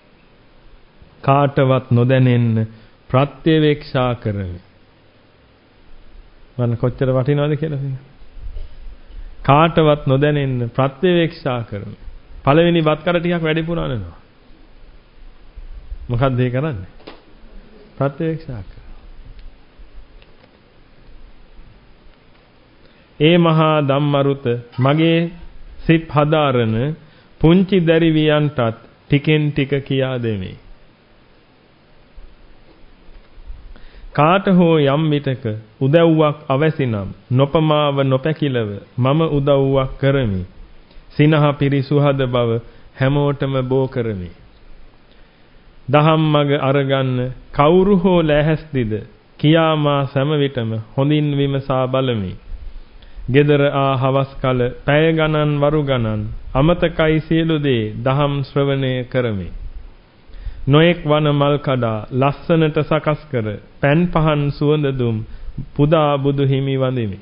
කාටවත් නොදැනෙන්න ප්‍රත්‍යවේක්ෂා කරමි. මම කොච්චර වටිනවද කියලා. කාටවත් නොදැනෙන්න ප්‍රත්‍යවේක්ෂා කරමි. පළවෙනි වත් කර ටිකක් වැඩිපුර අනනවා. මොකක්ද ඒ කරන්නේ? ප්‍රත්‍යවේක්ෂා කරනවා. ඒ මහා ධම්මරුත මගේ සිත් හදාරන පුංචි දැරිවියන්ටත් ටිකෙන් ටික කියා දෙමි. කාට හෝ යම් විටක උදව්වක් අවැසිනම් නොපමාව නොපැකිලව මම උදව්වක් කරමි. සිනහ පිරි සුහද බව හැමෝටම බෝ කරමි. දහම් මඟ අරගන්න කවුරු හෝ ලැහැස්තිද කියා මා සෑම විටම හොඳින් විමසා බලමි. ගෙදර ආ හවස් කල පැය ගණන් වරු ගණන් අමතකයි සියලු දේ දහම් ශ්‍රවණය කරමි. නොඑක් වන මල් කඩා ලස්සනට සකස් කර පෑන් පහන් සුවඳ දුම් පුදා බුදු හිමි වඳිමි.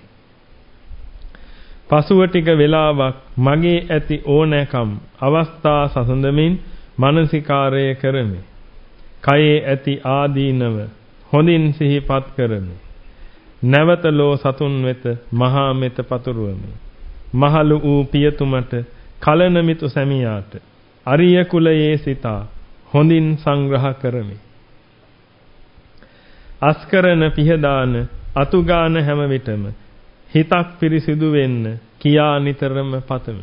පසුව ටික වේලාවක් මගේ ඇති ඕනෑකම් අවස්ථා සසඳමින් මානසිකාරය කරමි. කයේ ඇති ආදීනව හොඳින් සිහිපත් කරමි. නැවත ලෝ සතුන් වෙත මහා මෙත පතුරුවමි. මහලු වූ පියතුමට කලන මිතු සැමියාට අරිය කුලයේ සිතා හොඳින් සංග්‍රහ කරමි. අස්කරන පිහදාන අතුගාන හැම විටම හිතක් පිරිසිදු වෙන්න කියා නිතරම පතමි.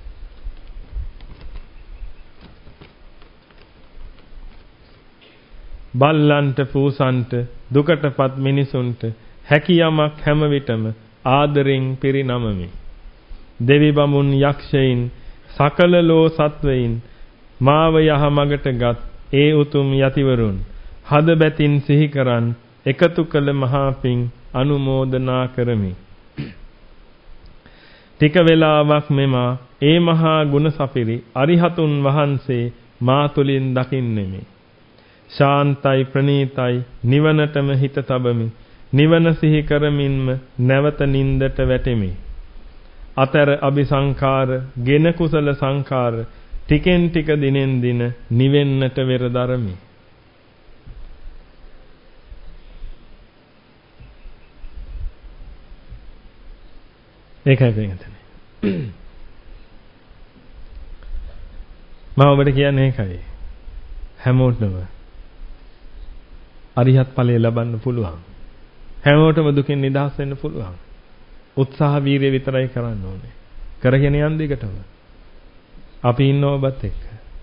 බල්ලන්ට පූසන්ට දුකටපත් මිනිසුන්ට හැකියමක් හැම විටම ආදරෙන් පිරිනමමි. දෙවි බමුන් යක්ෂයින් සකල ලෝ සත්වයින් මාව යහ මගට ගත් ඒ උතුම් යතිවරුන් හද බැතින් සිහි කරන් එකතු කළ මහා පිං අනුමෝදනා කරමි. ටික වේලාවක් මෙමා ඒ මහා ගුණ සපිරි අරිහතුන් වහන්සේ මා තුලින් දකින්නෙමි. ශාන්තයි ප්‍රණීතයි නිවනටම හිත තබමි. නිවන සිහි කරමින්ම නැවත නින්දට වැටෙමි. අතර අபிසංකාර ගෙන කුසල සංකාර ටිකෙන් ටික දිනෙන් දින නිවෙන්නට වෙරදරමි. ඒකයි වෙන්නේ. මම ඔබට කියන්නේ ඒකයි. හැමෝටම අරිහත් ඵලය ලබන්න පුළුවන්. හැමෝටම දුකින් නිදහස් වෙන්න පුළුවන්. උත්සාහ වීරිය විතරයි කරන්න ඕනේ. කරගෙන යන්න දිගටම. අපි ඉන්නව ඔබත් එක්ක.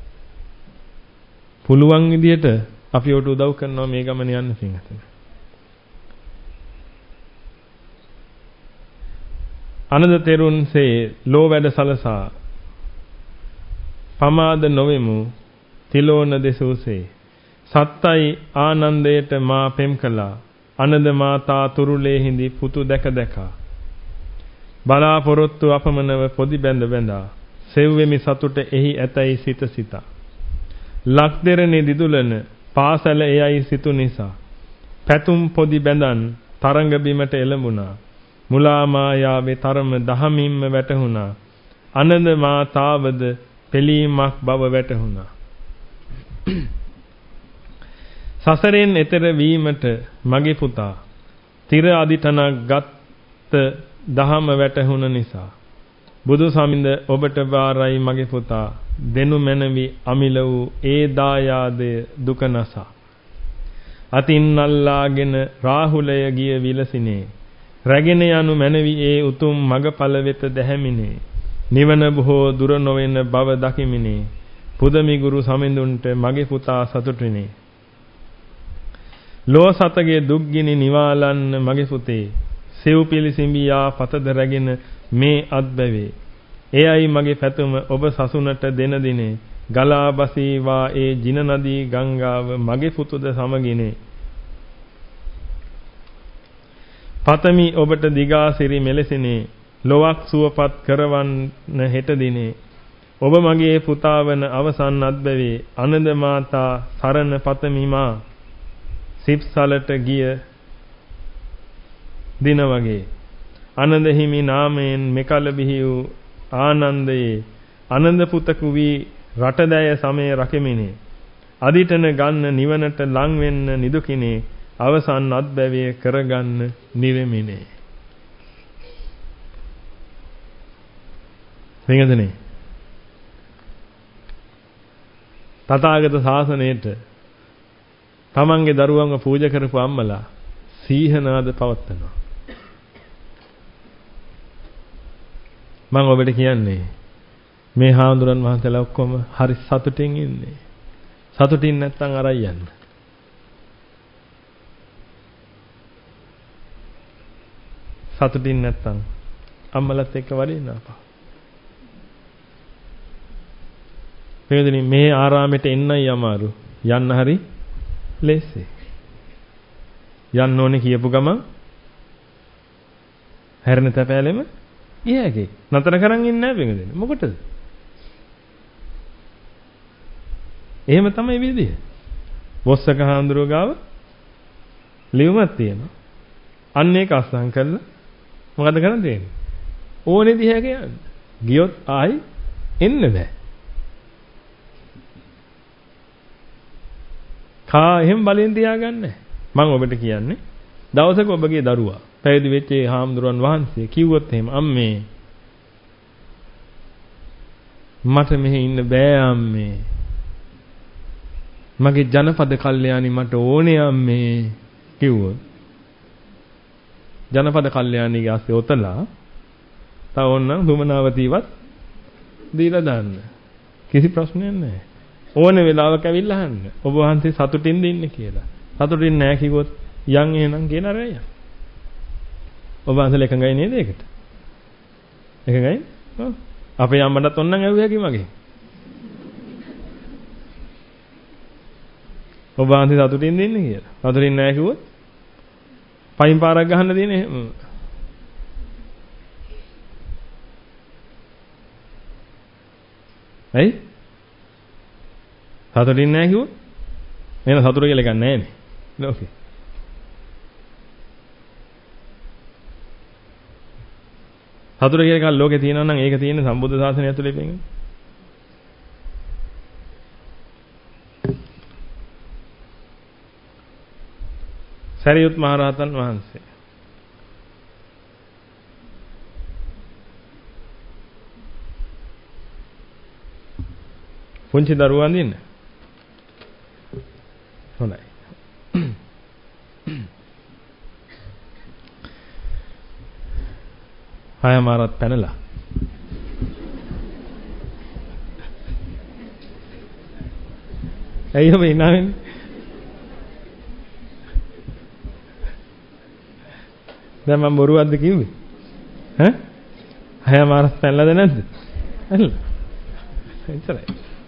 පුළුවන් විදියට අපි ඔබට උදව් කරනවා මේ ගමන යන්න පින්වතුනි. අනද තෙරුන්සේ ලෝ වැඩ සලසා පමාද නොවෙමු තිලෝන දෙසූසේ සත්තයි ආනන්දයට මා පෙම් කළා. අනද මාතා තුරුලේ හිඳි පුතු දැක දැක බලාපොරොත්තු අපමණව පොදි බැඳ බැඳා සෙව්වෙමි සතුට එහි ඇතයි සිත සිතා. ලක්දෙරණේ දිදුලන පාසල එයයි සිතු නිසා පැතුම් පොදි බැඳන් තරංග බිමට එළඹුණා. මුලා මායාවේ තරම දහමින්ම වැටහුණා. අනද මාතාවද පිළීමක් බව වැටහුණා. සසරෙන් එතර වීමට මගේ පුතා තිර අදිටනක් ගත් දහම වැටහුණ නිසා බුදු සමිඳ ඔබට බාරයි මගේ පුතා දෙනු මැනවි අමිල වූ ඒ දායාදය දුක නසා අතින් අල්ලාගෙන රාහුලය ගිය විලසිනේ රැගෙන යනු මැනවි ඒ උතුම් මගපල වෙත දැහැමිනේ නිවන බොහෝ දුර නොවන බව දකිමිනේ පුදමි ගුරු සමිඳුන්ට මගේ පුතා සතුටිනේ ලෝ සතගේ දුක්ගිනි නිවාලන්න මගේ පුතේ සෙව් පිලිසිඹියා පතද රැගෙන මේ අත්බැවේ එයයි මගේ පැතුම ඔබ සසුනට දෙන දිනේ ගලා බසීවා ඒ ජින නදී ගංගාව මගේ පුතුද සමගිනේ පතමි ඔබට දිගාසිරි මෙලෙසිනේ ලොවක් සුවපත් කරවන්න හෙට දිනේ ඔබ මගේ පුතා වන අවසන් අත්බැවේ අනද මාතා සරණ පතමි මා සිප්සලට ගිය දින වගේ ආනන්ද හිමි නාමයෙන් මෙකල බිහි වූ ආනන්දයේ ආනන්ද පුතකු වී රටදැය සමය රකෙමිනේ අදිටන ගන්න නිවනට ලං වෙන්න නිදුකිනේ අවසන් අත්බැවිය කරගන්න නිවෙමිනේ වෙනදනේ තථාගත ශාසනයට තමන්ගේ දරුවන්ව පූජා කරපු අම්මලා සීහනාද පවත්නවා මම ඔබට කියන්නේ මේ හාමුදුරන් වහන්සේලා ඔක්කොම හරි සතුටින් ඉන්නේ සතුටින් නැත්තම් අරයි යන්න සතුටින් නැත්තම් අම්මලත් එක්ක වඩින්නපා මේ මේ ආරාමෙට එන්නයි අමාරු යන්න හරි ලේසි. යන්න ඕනේ කියපු ගමන් හැරෙන තැපෑලෙම ගියාගේ. නතර කරන් ඉන්නේ නැහැ පින්වදින. මොකටද? එහෙම තමයි විදිය. වොස්සක හාමුදුරුවෝ ගාව ලියුමක් තියෙනවා. අන්න ඒක අස්සම් කළා. මොකද කරන්න තියෙන්නේ? ඕනේ දිහාක යන්න. ගියොත් ආයි එන්න බෑ. කා එහෙම බලෙන් තියාගන්නේ. මම ඔබට කියන්නේ දවසක ඔබගේ දරුවා පැවිදි වෙච්ච ඒ හාමුදුරන් වහන්සේ කිව්වොත් එහෙම අම්මේ මට මෙහෙ ඉන්න බෑ අම්මේ. මගේ ජනපද කල්යාණි මට ඕනේ අම්මේ කිව්වොත් ජනපද කල්යාණිගේ ආස්සේ ඔතලා තව ඕනනම් දුමනාවතීවත් දීලා දාන්න. කිසි ප්‍රශ්නයක් නැහැ. ඕනේ වෙලාවක ඇවිල්ලා අහන්න. ඔබ වහන්සේ සතුටින්ද ඉන්නේ කියලා. සතුටින් නැහැ කිව්වොත් යන් එහෙනම් කියන රැය. ඔබ වහන්සේ එකඟයි නේද ඒකට? එකඟයි? ඔව්. අපේ අම්මටත් ඔන්නම් ඇහුවා කි මගේ. ඔබ වහන්සේ සතුටින්ද ඉන්නේ කියලා. සතුටින් නැහැ කිව්වොත් පයින් පාරක් ගහන්න තියෙන එහෙම. ඇයි? සතුටින් නැහැ කිව්වොත් එහෙනම් සතුට කියලා එකක් නැහැ නේ. ලෝකේ. සතුට කියලා එකක් ලෝකේ තියෙනවා නම් ඒක තියෙන්නේ සම්බුද්ධ ශාසනය ඇතුලේ වෙන්නේ. සරියුත් මහ රහතන් වහන්සේ පුංචි දරුවා අඳින්න හොඳයි. හය මාරත් පැනලා ඇයි ඔබ ඉනාවෙන්නේ? දැන් මම බොරුවක්ද කිව්වේ? ඈ? හය මාරත් පැනලාද නැද්ද? පැනලා. එච්චරයි.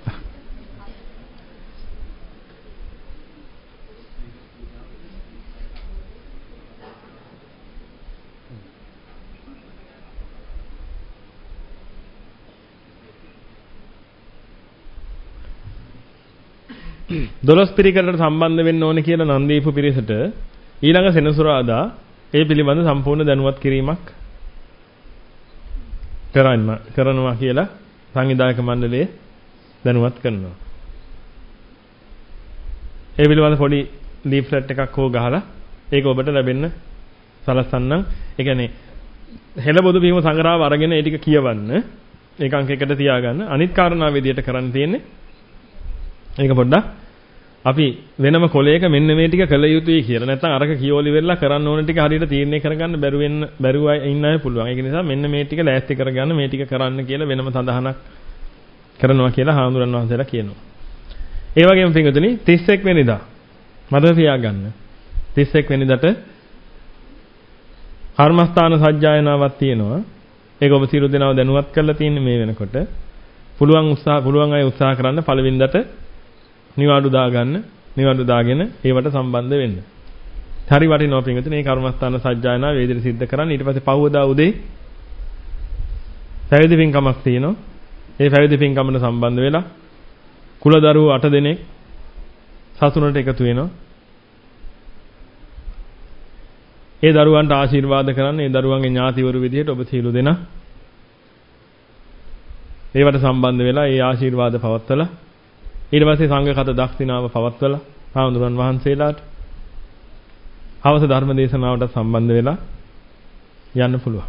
දොළොස් පිරිකරට සම්බන්ධ වෙන්න ඕනේ කියලා නම් දීපු පිරිසට ඊළඟ සෙනසුරාදා ඒ පිළිබඳ සම්පූර්ණ දැනුවත් කිරීමක් කරන්න කරනවා කියලා සංවිධායක මණ්ඩලයේ දැනුවත් කරනවා. ඒ පිළිබඳ පොඩි ලීෆ්ලට් එකක් හෝ ගහලා ඒක ඔබට ලැබෙන්න සලස්සන්නම්. ඒ කියන්නේ හෙළබොදු බීම සංග්‍රහව අරගෙන ඒ ටික කියවන්න. ඒක අංක එකට තියාගන්න. අනිත් කාරණා විදියට කරන්න තියෙන්නේ ඒක පොඩ්ඩක් අපි වෙනම කොලයක මෙන්න මේ ටික කළ යුතුයි කියලා. නැත්නම් අරක කියෝලි වෙලා කරන්න ඕන ටික හරියට තීරණය කරගන්න බැරුව වෙන්න බැරුව ඉන්න අය පුළුවන්. ඒක නිසා මෙන්න මේ ටික ලෑස්ති කරගන්න මේ ටික කරන්න කියලා වෙනම සඳහනක් කරනවා කියලා හාමුදුරන් වහන්සේලා කියනවා. ඒ වගේම පිටුතුනි තිස් එක් වෙනිදා මතක තියාගන්න. තිස් එක් වෙනිදාට කර්මස්ථාන සජ්ජායනාවක් තියෙනවා. ඒක ඔබ සියලු දෙනාව දැනුවත් කරලා තියෙන්නේ මේ වෙනකොට. පුළුවන් උත්සාහ පුළුවන් අය උත්සාහ කරන්න පළවෙනිදට නිවාඩු දාගන්න. නිවාඩු දාගෙන ඒවට සම්බන්ධ වෙන්න. හරි වටිනවා පින්විතනේ මේ කර්මස්ථාන සජ්ජායනා වේදිත සිද්ධ කරන්න. ඊට පස්සේ පහවදා උදේ පැවිදි පින්කමක් තියෙනවා. ඒ පැවිදි පින්කමට සම්බන්ධ වෙලා කුලදරුවෝ අට දෙනෙක් සසුනට එකතු වෙනවා. ඒ දරුවන්ට ආශිර්වාද කරන්න ඒ දරුවන්ගේ ඥාතිවරු විදිහට ඔබ සියලු දෙනා ඒවට සම්බන්ධ වෙලා ඒ ආශිර්වාද පවත්වලා ඊට පස්සේ සංඝගත දක්ෂිනාව පවත්වලා හාමුදුරන් වහන්සේලාට හවස ධර්ම දේශනාවට සම්බන්ධ වෙලා යන්න පුළුවන්.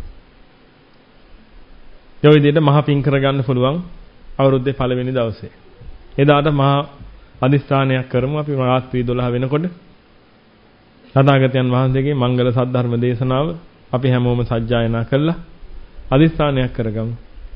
ඒ විදිහට මහා පිං කරගන්න පුළුවන් අවුරුද්දේ පළවෙනි දවසේ. එදාට මහා අදිස්ථානයක් කරමු අපි රාත්‍රී දොළහ වෙනකොට තථාගතයන් වහන්සේගේ මංගල සද්ධර්ම දේශනාව අපි හැමෝම සජ්ජායනා කළා අදිස්ථානයක් කරගමු.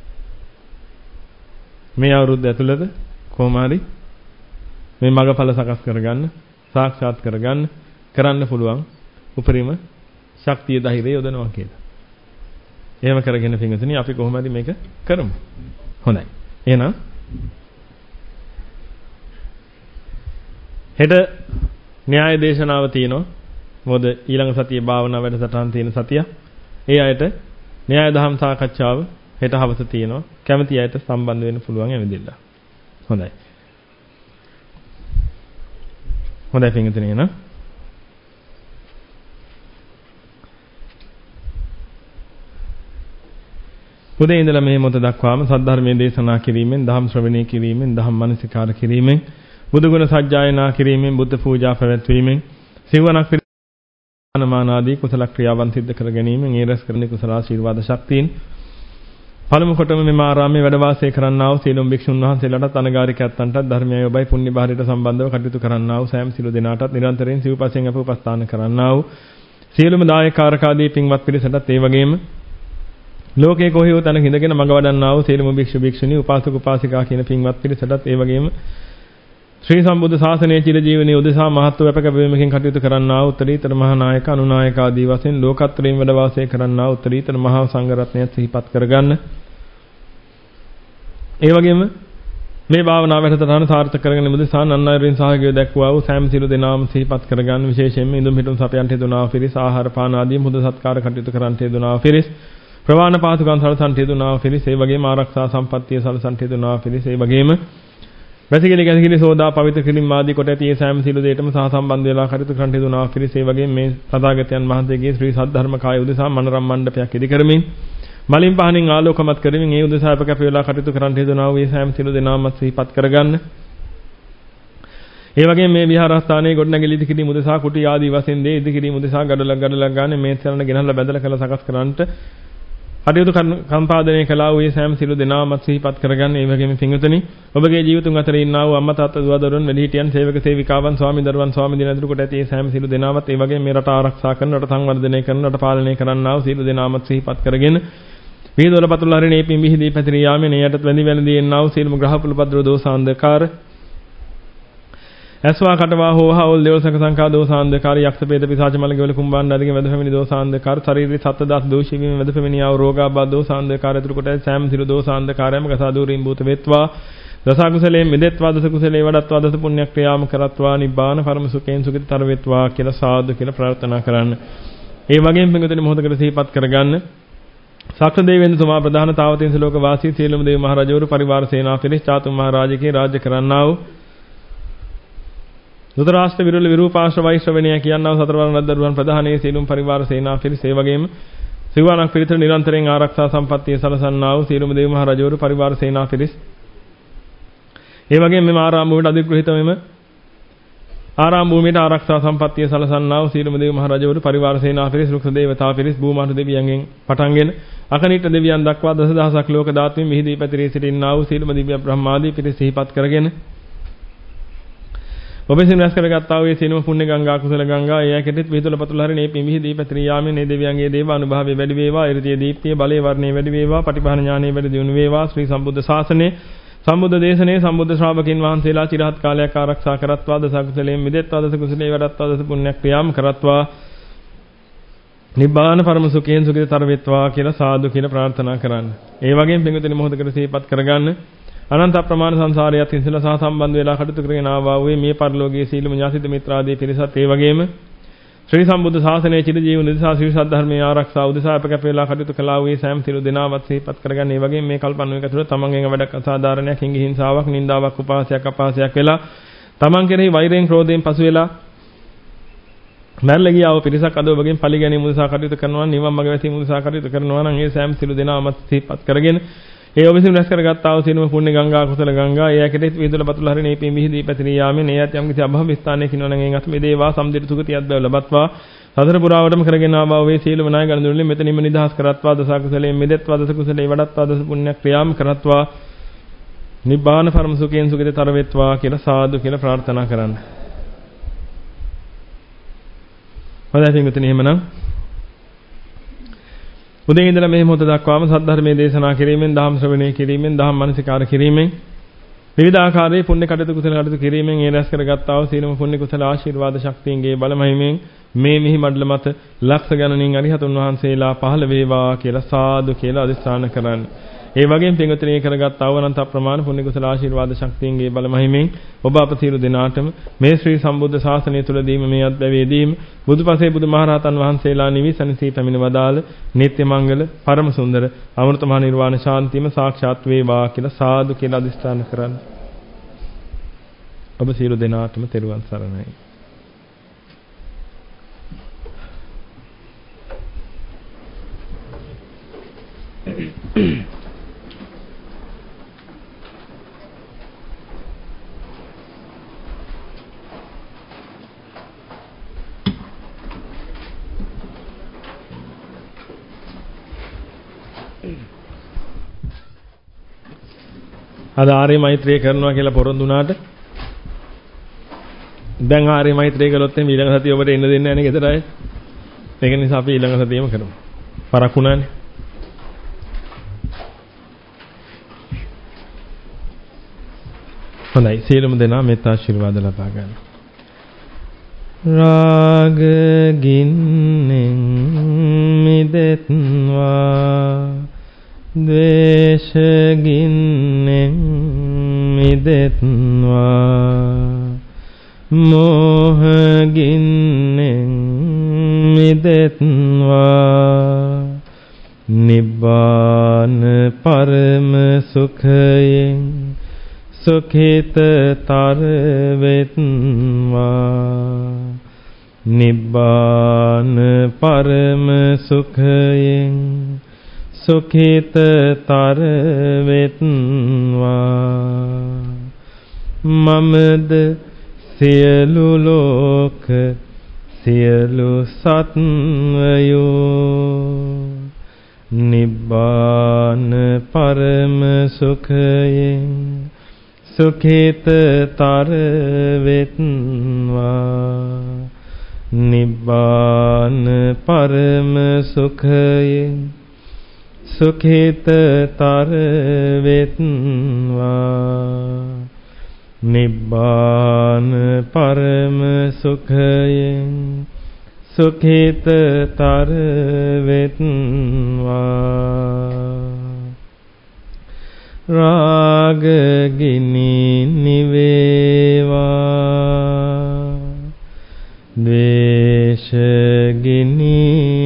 මේ අවුරුද්ද ඇතුළත කොහොම හරි මේ මගඵල සකස් කරගන්න සාක්ෂාත් කරගන්න කරන්න පුළුවන් උපරිම ශක්තිය ධෛර්යය යොදනවා කියලා. එහෙම කරගෙන පින්වතුනි අපි කොහොම හරි මේක කරමු. හොඳයි. එහෙනම් හෙට න්‍යාය දේශනාව තියෙනවා. මොකද ඊළඟ සතියේ භාවනා වැඩසටහන තියෙන සතිය. ඒ අයට න්‍යාය දහම් සාකච්ඡාව හෙට හවස තියෙනවා. කැමති අයට සම්බන්ධ වෙන්න පුළුවන් එවෙදින්න. හොඳයි. හොඳයි පින්විතනේ න ะ. උදේ ඉඳලා මේ මොහොත දක්වාම සද්ධර්මයේ දේශනා කිරීමෙන්, ධම්ම ශ්‍රවණය කිරීමෙන්, ධම්ම මනසිකාර කිරීමෙන්, බුදු ගුණ සජ්ජායනා කිරීමෙන්, බුද්ධ පූජා පැවැත්වීමෙන්, සිවණක් පිරිනමන ආදී කුසල ක්‍රියාවන් සිද්ධ කර ගැනීමෙන් ඒ රැස් කරන කුසල ආශිර්වාද ශක්තියින් පළමු කොටම මෙම ආරාමයේ වැඩ වාසය කරන්නා වූ සීලොම් භික්ෂුන් වහන්සේලාටත් අනගාരികයන්ටත් ධර්මයයි ඔබයි පුණ්‍ය භාරයට සම්බන්ධව කටයුතු කරන්නා වූ සෑම සිළු දෙනාටත් නිරන්තරයෙන් සිව්පසෙන් අප උපස්ථාන කරන්නා වූ සියලුම දායකාරකාදී පින්වත් පිරිසටත් ඒ වගේම ලෝකේ කොහේ වූ තැනක ඉඳගෙන මඟ වඩන්නා වූ සියලුම භික්ෂු භික්ෂුණී උපාසක උපාසිකා කියන පින්වත් පිරිසටත් ඒ වගේම ශ්‍රී සම්බුද්ධ ශාසනයේ චිර ජීවනයේ උදෙසා මහත් වූ අපකැපවීමකින් කටයුතු කරන්නා වූ උත්තරීතර මහා නායක අනුනායක ආදී වශයෙන් ලෝකත්‍රයෙන් වැඩ වාසය කරන්නා වූ උත්තරීතර මහා සංඝ රත්නය සිහිපත් කරගන්න. ඒ වගේම මේ භාවනාව වැඩසටහන සාර්ථක කරගෙන මුදෙසා නන්නයිරින් සහයෝගය දක්වවා වූ සෑම සිළු දෙනාම සිහිපත් කරගන්න. විශේෂයෙන්ම ඉදුම් හිටුම් සපයන්ට හේතුනා පිරිස ආහාර පාන ආදී මුද සත්කාර කටයුතු කරන්ට හේතුනා පිරිස ප්‍රවාහන පාසුකම් සලසන්ට හේතුනා පිරිස ඒ වගේම ආරක්ෂා සම්පත්තිය සලසන්ට හේතුනා පිරිස ඒ වගේම වැසිකිලි ගැසිකිලි සෝදා පවිත්‍ර කිලිම් ආදී කොට ඇති සෑම සිළු දෙයටම සහ සම්බන්ධ වෙලා කටයුතු කරන්ට හේතුනා පිරිස ඒ වගේම මේ සදාගතයන් වහන්සේගේ ශ්‍රී සද්ධර්ම කාය උදෙසා මනරම් මණ්ඩපයක් ඉදි කරමින් මලින් පහනින් ආලෝකමත් කරමින් ඒ උදෙසා අප කැප වේලා කටයුතු කරන්න හේතුනා වූ සෑම සිළු දෙනාම සිහිපත් කරගන්න. ඒ වගේම මේ විහාරස්ථානයේ ගොඩනැගිලි ඉදි කිරීම උදෙසා කුටි ආදී වශයෙන් දේ ඉදි කිරීම උදෙසා ගඩොලක් ගඩොලක් ගන්න මේ තරණ ගෙනල්ලා බැදලා කළ සකස් කරන්නට කටයුතු සම්පාදනය කළා වූ සෑම සිළු දෙනාම සිහිපත් කරගන්න. ඒ වගේම පින්වතුනි ඔබගේ ජීවිතුන් අතර ඉන්නා වූ අම්මා තාත්තා දුව දරුවන් වැඩිහිටියන් සේවක සේවිකාවන් ස්වාමි දරුවන් ස්වාමි දින ඇතුළු කොට ඇති සෑම සිළු දෙනාමත් ඒ වගේම මේ රට ආරක්ෂා කරන රට සංවර්ධනය කරන රට පාලනය කරන්නා වූ සිළු දෙනාමත් සිහිපත් කරගෙන වේදවල පතුල හරිනේ පින් විහිදී පැතිරී යාමේ ණයටත් වැඳි වැළඳී එන්නා වූ සීලම ග්‍රහපුල පද්‍ර දෝසාන්ධකාර ඇස්වා කටවා හෝහාවල් දේව සංකසංකා දෝසාන්ධකාර යක්ෂ පේද පිසාච මලගෙවල කුම්බාණ්ඩ ආදී වැඳ පැමිණි දෝසාන්ධකාර ශරීරී සත්දස් දෝෂී වීම වැඳ පැමිණි ආ රෝගාබාධ දෝසාන්ධකාර ඇතුළු කොට සෑම සිළු දෝසාන්ධකාරයම ගසා දූරින් භූත වේත්වා දස කුසලයෙන් මිදෙත්වා දස කුසලේ වඩත්වා දස පුණ්‍ය ක්‍රියාම කරත්වා නිබ්බාන පරම සුඛයෙන් සුඛිතතර වේත්වා කියලා සාදු කියලා ප්‍රාර්ථනා කරන්න. ඒ වගේම පින්වතුනි මොහොතකට සිහිපත් කරගන්න. සක්‍ර දෙවියන්තුමා ප්‍රධාන තාවතින්ස ලෝක වාසී සීලම දේව මහරජවරු පරිවාර සේනා පිරිස් චාතුම් මහරජකේ රාජ්‍ය කරන්නා වූ දුතරාෂ්ට්‍ර විරුල විරූපාශ්‍ර වෛශ්‍රවණිය කියනවා සතරවරණ රද්දරුවන් ප්‍රධානයේ සීලුම් පරිවාර සේනා පිරිස ඒ වගේම සිවණක් පිරිතර නිරන්තරයෙන් ආරක්ෂා සම්පත්තිය සලසන්නා වූ සීලම දේව මහරජවරු පරිවාර සේනා පිරිස් ඒ වගේම මෙම ආරාම භූමියට අධිග්‍රහිත මෙම ආරාම භූමියට ආරක්ෂා සම්පත්තිය සලසන්නා වූ සීලම දේව මහරජවරු පරිවාර සේනා පිරිස් රුක්ෂ දේවතා පිරිස් භූමානු දෙවියන්ගෙන් පටන්ගෙන අකනිට දෙවියන් දක්වා දසදහසක් ලෝක ධාතුන් මිහිදී පැතිරී සිටින්නා වූ සීලම දිව්‍ය බ්‍රහ්මාදී පිරිස සිහිපත් කරගෙන ඔබ විසින් රැස් කරගත්තා වූ සීලම පුණ්‍ය ගංගා කුසල ගංගා ඒ යකෙටිත් විදුල පතුල හරිනේ පිමිහිදී පැතිරී යාමේ මේ දෙවියන්ගේ දේව අනුභවයේ වැඩි වේවා ඍතිය දීප්තිය බලයේ වර්ණයේ වැඩි වේවා පටිපහන ඥානයේ වැඩි දියුණු වේවා ශ්‍රී සම්බුද්ධ ශාසනයේ සම්බුද්ධ දේශනේ සම්බුද්ධ ශ්‍රාවකින් වහන්සේලා චිරහත් කාලයක් ආරක්ෂා කරත්වා දස කුසලයෙන් මිදෙත්වා දස කුසලේ වඩත්වා දස පුණ්‍ය ක්‍රියාම් කරත්වා නිබ්බාන පරම සුඛයෙන් සුඛිතතර වෙත්වා කියලා සාදු කියලා ප්‍රාර්ථනා කරන්න. ඒ වගේම පින්විතනි මොහොතකට සිහිපත් කරගන්න. අනන්ත ප්‍රමාණ සංසාරයත් ඉන්සලා සහ සම්බන්ධ වෙලා කටයුතු කරගෙන ආවා වූ මේ පරිලෝකීය සීලම ඥාතිත මිත්‍රාදී පිරිසත් ඒ වගේම ශ්‍රී සම්බුද්ධ ශාසනයේ චිර ජීවන උදෙසා ශ්‍රී සද්ධර්මයේ ආරක්ෂාව උදෙසා අපකැප වේලා කටයුතු කළා වූ සෑම සිළු දෙනාවත් සිහිපත් කරගන්න. ඒ වගේම මේ කල්පන්නුවක ඇතුළත තමන්ගෙන් වැඩක් අසාධාරණයක් හිඟි හිංසාවක් නින්දාවක් උපහාසයක් අපහාසයක් වෙලා තමන් කෙරෙහි වෛරයෙන් ක්‍රෝධයෙන් පසු වෙලා මැරලා ගියා වූ පිරිසක් අද ඔබගෙන් පරිගැනීම උදෙසා කටයුතු කරනවා නිවන් මඟ වැසීම උදෙසා කටයුතු කරනවා නම් ඒ සෑම සිළු දෙනාවත් සිහිපත් කරගෙන ඒ ඔබ විසින් රැස් කරගත්තා වූ සීලම පුණ්‍ය ගංගා කුසල ගංගා ඒ යකෙටිත් විදුල පතුල හරිනේ පින් මිහිදී පැතිරී යාමේ නේයත් යම් කිසි අභව ස්ථානයක ඉන්නවනම් එන් අත මේ දේවා සම්දිත සුගතියක් බව ලබත්වා සතර පුරාවටම කරගෙන ආවා වේ සීලම ණය ගනුදෙනුනේ මෙතනින්ම නිදහස් කරත්වා දස කුසලයෙන් මිදෙත්වා දස කුසලේ වඩත්වා දස පුණ්‍ය ක්‍රියාම් කරත්වා නිබ්බාන පරම සුඛයෙන් සුඛිතතර වෙත්වා කියලා සාදු කියලා ප්‍රාර්ථනා කරන්න. හොඳයි පින්විතනි එහෙමනම් උදේ ඉඳලා මේ මොහොත දක්වාම සද්ධර්මයේ දේශනා කිරීමෙන් දහම් ශ්‍රවණය කිරීමෙන් දහම් මනසිකාර කිරීමෙන් විවිධ ආකාරයේ පුණ්‍ය කටයුතු කුසල කටයුතු කිරීමෙන් ඒ රැස් කරගත්තා වූ සීලම පුණ්‍ය කුසල ආශිර්වාද ශක්තියන්ගේ බලමහිමෙන් මේ මිහි මඩල මත ලක්ෂ ගණනින් අරිහතුන් වහන්සේලා පහළ වේවා කියලා සාදු කියලා අදිස්ථාන කරන්න. ඒ වගේම පින්වතුනි කරගත් අවනන්ත ප්‍රමාණ පුණ්‍ය කුසල ආශිර්වාද ශක්තියන්ගේ බල මහිමෙන් ඔබ අප සියලු දෙනාටම මේ ශ්‍රී සම්බුද්ධ ශාසනය තුලදීම මේ අත්බැවේදීම බුදුපසේ බුදුමහරහතන් වහන්සේලා නිවිසනසී පැමිණ වදාළ නිත්‍ය මංගල පරම සුන්දර අමෘත මහ නිර්වාණ ශාන්තියම සාක්ෂාත් වේවා කියලා සාදු කියලා අදිස්ථාන කරන්න. ඔබ සියලු දෙනාටම තෙරුවන් සරණයි. අද ආර්ය මෛත්‍රිය කරනවා කියලා පොරොන්දු වුණාට දැන් ආර්ය මෛත්‍රිය කළොත් එimhe ඊළඟ සතිය ඔබට එන්න දෙන්නේ නැහැ නේ ගෙදර අය. ඒක නිසා අපි ඊළඟ සතියෙම කරමු. පරක් වුණානේ. හොඳයි සියලුම දෙනා මෙත් ආශිර්වාද ලබා ගන්න. රාග ගින්නෙන් මිදෙත්වා ද්වේෂ ගින්නෙන් මිදෙත්වා මෝහ ගින්නෙන් මිදෙත්වා නිබ්බාන පරම සුඛයෙන් සුඛිතතර වෙත්වා නිබ්බාන පරම සුඛයෙන් සුඛිතතර වෙත්වා මමද සියලු ලෝක සියලු සත්වයෝ නිබ්බාන පරම සුඛයෙන් සුඛිතතර වෙත්වා නිබ්බාන පරම සුඛයෙන් සුඛිතතර වෙත්වා නිබ්බාන පරම සුඛයෙන් සුඛිතතර වෙත්වා රාග ගිනි නිවේවා ද්වේෂ ගිනි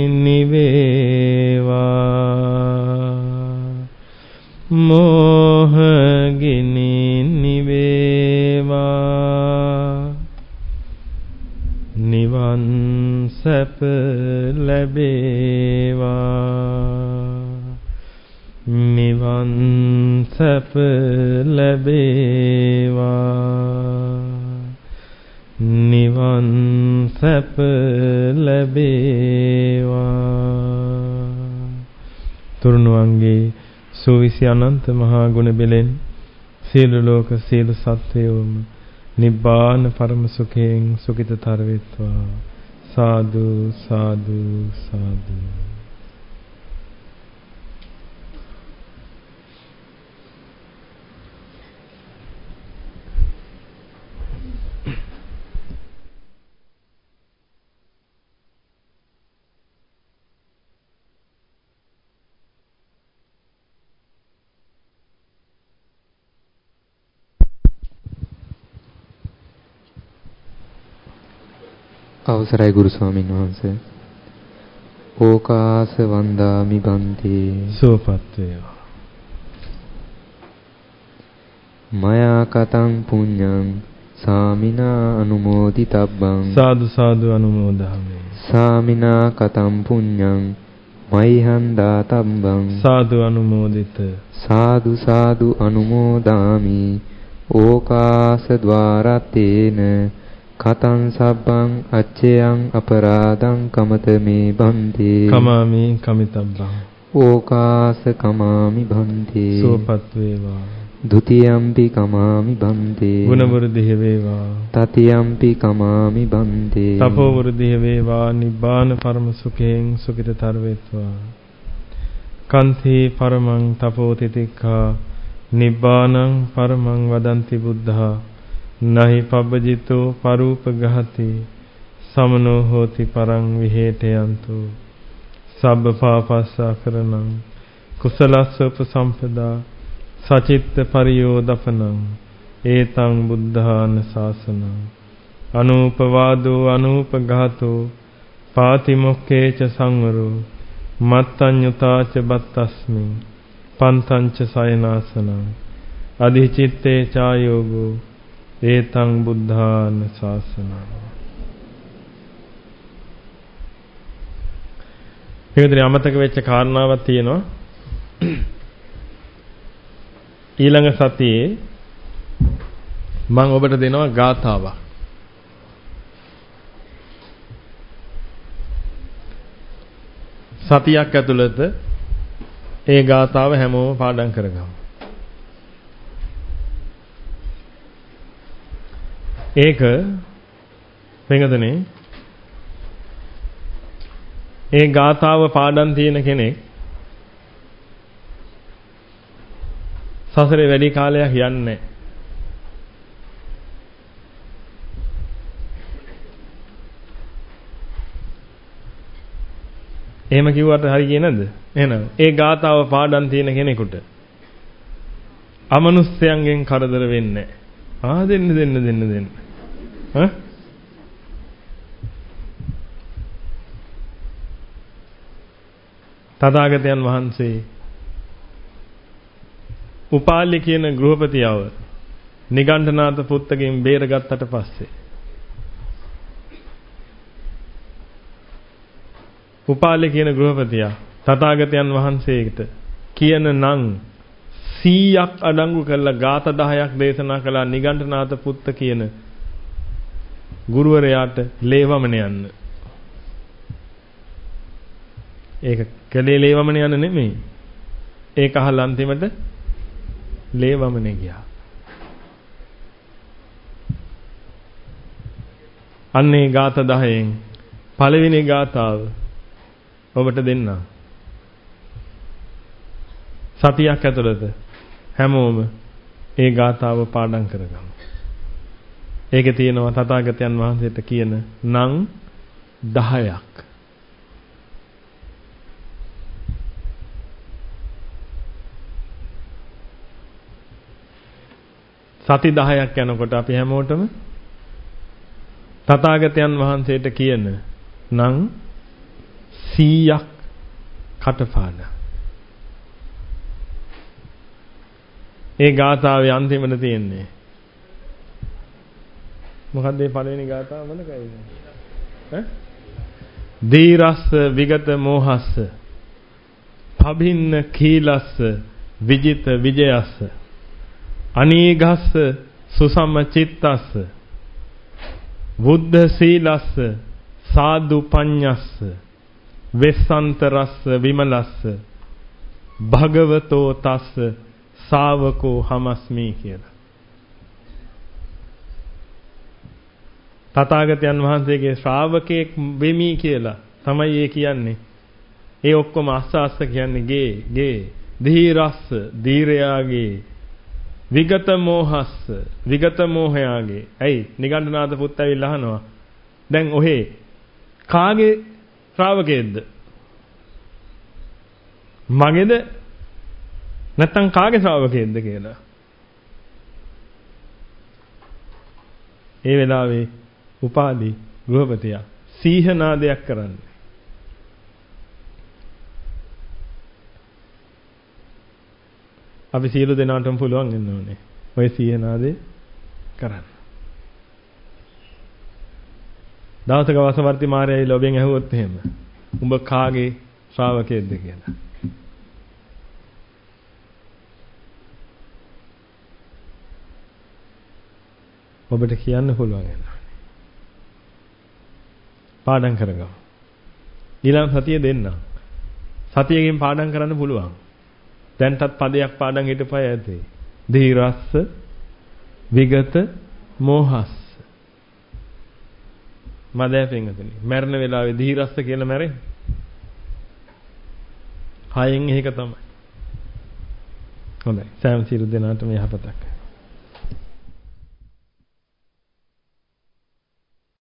නිවේවා මෝහ ගිනි නිවේවා නිවන් සැප ලැබේවා නිවන් සැප ලැබේවා නිවන් සැප ලැබේවා තුරුණුවන්ගේ සූවිසි අනන්ත මහා ගුණ බෙලෙන් සියලු ලෝක සියලු සත්වයෝම නිබ්බාන පරම සුඛයෙන් සුඛිතතර වෙත්වා සාදු සාදු සාදු අවසරයි ගුරු ස්වාමීන් වහන්සේ. ඕකාස වන්දාමි බන්තේ සෝපත් වේවා. මයා කතං පුඤ්ඤං සාමිනා අනුමෝදිතබ්බං සාදු සාදු අනුමෝදාමි. සාමිනා කතං පුඤ්ඤං මයිහං දාතබ්බං සාදු අනුමෝදිත. සාදු සාදු අනුමෝදාමි. ඕකාස ద్వාරතේන කතං සබ්බං අච්චයං අපරාධං කමත මේ බන්තේ කමාමි කමිතබ්බං ඕකාස කමාමි බන්තේ සෝපත් වේවා. ဒ ුතියම්පි කමාමි බන්තේ ගුණ වෘද්ධිය වේවා. තතියම්පි කමාමි බන්තේ තපෝ වෘද්ධිය වේවා. නිබ්බාන පරම සුඛයෙන් සුඛිතතර වෙත්වා. කන්ති පරමං තපෝ තිතික්ඛා නිබ්බානං පරමං වදන්ති බුද්ධා නහි පබ්බජිතෝ පරූපගහති සමනෝ හෝති පරං විහෙතයන්තු සබ්බ පාපස්සා කරණං කුසලස්ස උපසම්පදා සචිත්ත පරියෝදපනං ඒතං බුද්ධාන ශාසනං අනූපවාදෝ අනූපඝාතෝ පාතිමොක්ඛේච සංවරෝ මත්තඤ්ඤුතාච බත්තස්මින් පන්තංච සයනාසනං අධිචිත්තේ චායෝගෝ ඒතං බුද්ධාන ශාසනං. ඒකේ අමතක වෙච්ච කාරණාවක් තියෙනවා. ඊළඟ සතියේ මම ඔබට දෙනවා ගාථාවක්. සතියක් ඇතුළත ඒ ගාථාව හැමෝම පාඩම් කරගමු. ඒක වෙනදනේ ඒ ගාථාව පාඩම් තියෙන කෙනෙක් සසරේ වැඩි කාලයක් යන්නේ නැහැ. එහෙම කිව්වට හරි කියනද? එහෙනම් ඒ ගාථාව පාඩම් තියෙන කෙනෙකුට අමනුෂ්‍යයන්ගෙන් කරදර වෙන්නේ නැහැ. ආ දෙන්න දෙන්න දෙන්න දෙන්න. ඈ තථාගතයන් වහන්සේ උපාලි කියන ගෘහපතියව නිගණ්ඨනාථ පුත්තගෙන් බේරගත්තට පස්සේ උපාලි කියන ගෘහපතියා තථාගතයන් වහන්සේට කියන නම් සීයක් අඩංගු කරලා ගාථා දහයක් දේශනා කළා නිගණ්ඨනාථ පුත්ත කියන ගුරුවරයාට ලේවමන යන්න. ඒක කලේ ලේවමන යන්න නෙමෙයි. ඒක අහලා අන්තිමට ලේවමනේ ගියා. අන්නේ ගාථා දහයෙන් පළවෙනි ගාථාව ඔබට දෙන්න. සතියක් ඇතුළත හැමෝම ඒ ගාථාව පාඩම් කරගමු. ඒකේ තියෙනවා තථාගතයන් වහන්සේට කියන නම් දහයක්. සති දහයක් යනකොට අපි හැමෝටම තථාගතයන් වහන්සේට කියන නම් සීයක් කටපාඩම්. ඒ ගාථාවේ අන්තිමට තියෙන්නේ මොකක්ද මේ පළවෙනි ගාථාව මොනකයිද? ඈ? දීරස්ස විගත මෝහස්ස පබින්න කීලස්ස විජිත විජයස්ස අනීගස්ස සුසම චිත්තස්ස බුද්ධ සීලස්ස සාදු පඤ්ඤස්ස වෙස්සන්තරස්ස විමලස්ස භගවතෝ තස්ස ශාවකෝ හමස්මි කියලා. තථාගතයන් වහන්සේගේ ශ්‍රාවකෙක් වෙමි කියලා තමයි ඒ කියන්නේ. ඒ ඔක්කොම අස්ස අස්ස කියන්නේ ගේ ගේ දීරස්ස දීරයාගේ විගත මෝහස්ස විගත මෝහයාගේ. ඇයි නිගණ්ඨනාථ පුත් ඇවිල්ලා අහනවා දැන් ඔහේ කාගේ ශ්‍රාවකෙක්ද? මගේද නැත්නම් කාගේ ශ්‍රාවකෙක්ද කියලා. ඒ වෙලාවේ උපාලි ගෘහපතියා සීහනාදයක් කරන්නේ. අපි සියලු දෙනාටම පුළුවන් වෙන්න ඕනේ ඔය සීහනාදේ කරන්න. දවසක වසවර්ති මාරයයි ලොබෙන් ඇහුවොත් එහෙම උඹ කාගේ ශ්‍රාවකයෙක්ද කියලා. ඔබට කියන්න පුළුවන් වෙනවා. පාඩම් කරගමු. ඊළඟ සතිය දෙන්න. සතියකින් පාඩම් කරන්න පුළුවන්. දැන්ටත් පදයක් පාඩම් හිටපය ඇතේ. දීරස්ස විගත මෝහස්ස. මදෑපෙන් අතනේ. මරණ වෙලාවේ දීරස්ස කියලා මැරෙන්නේ. හයෙන් එක තමයි. හොඳයි. සෑම සියලු දෙනාටම යහපතක්.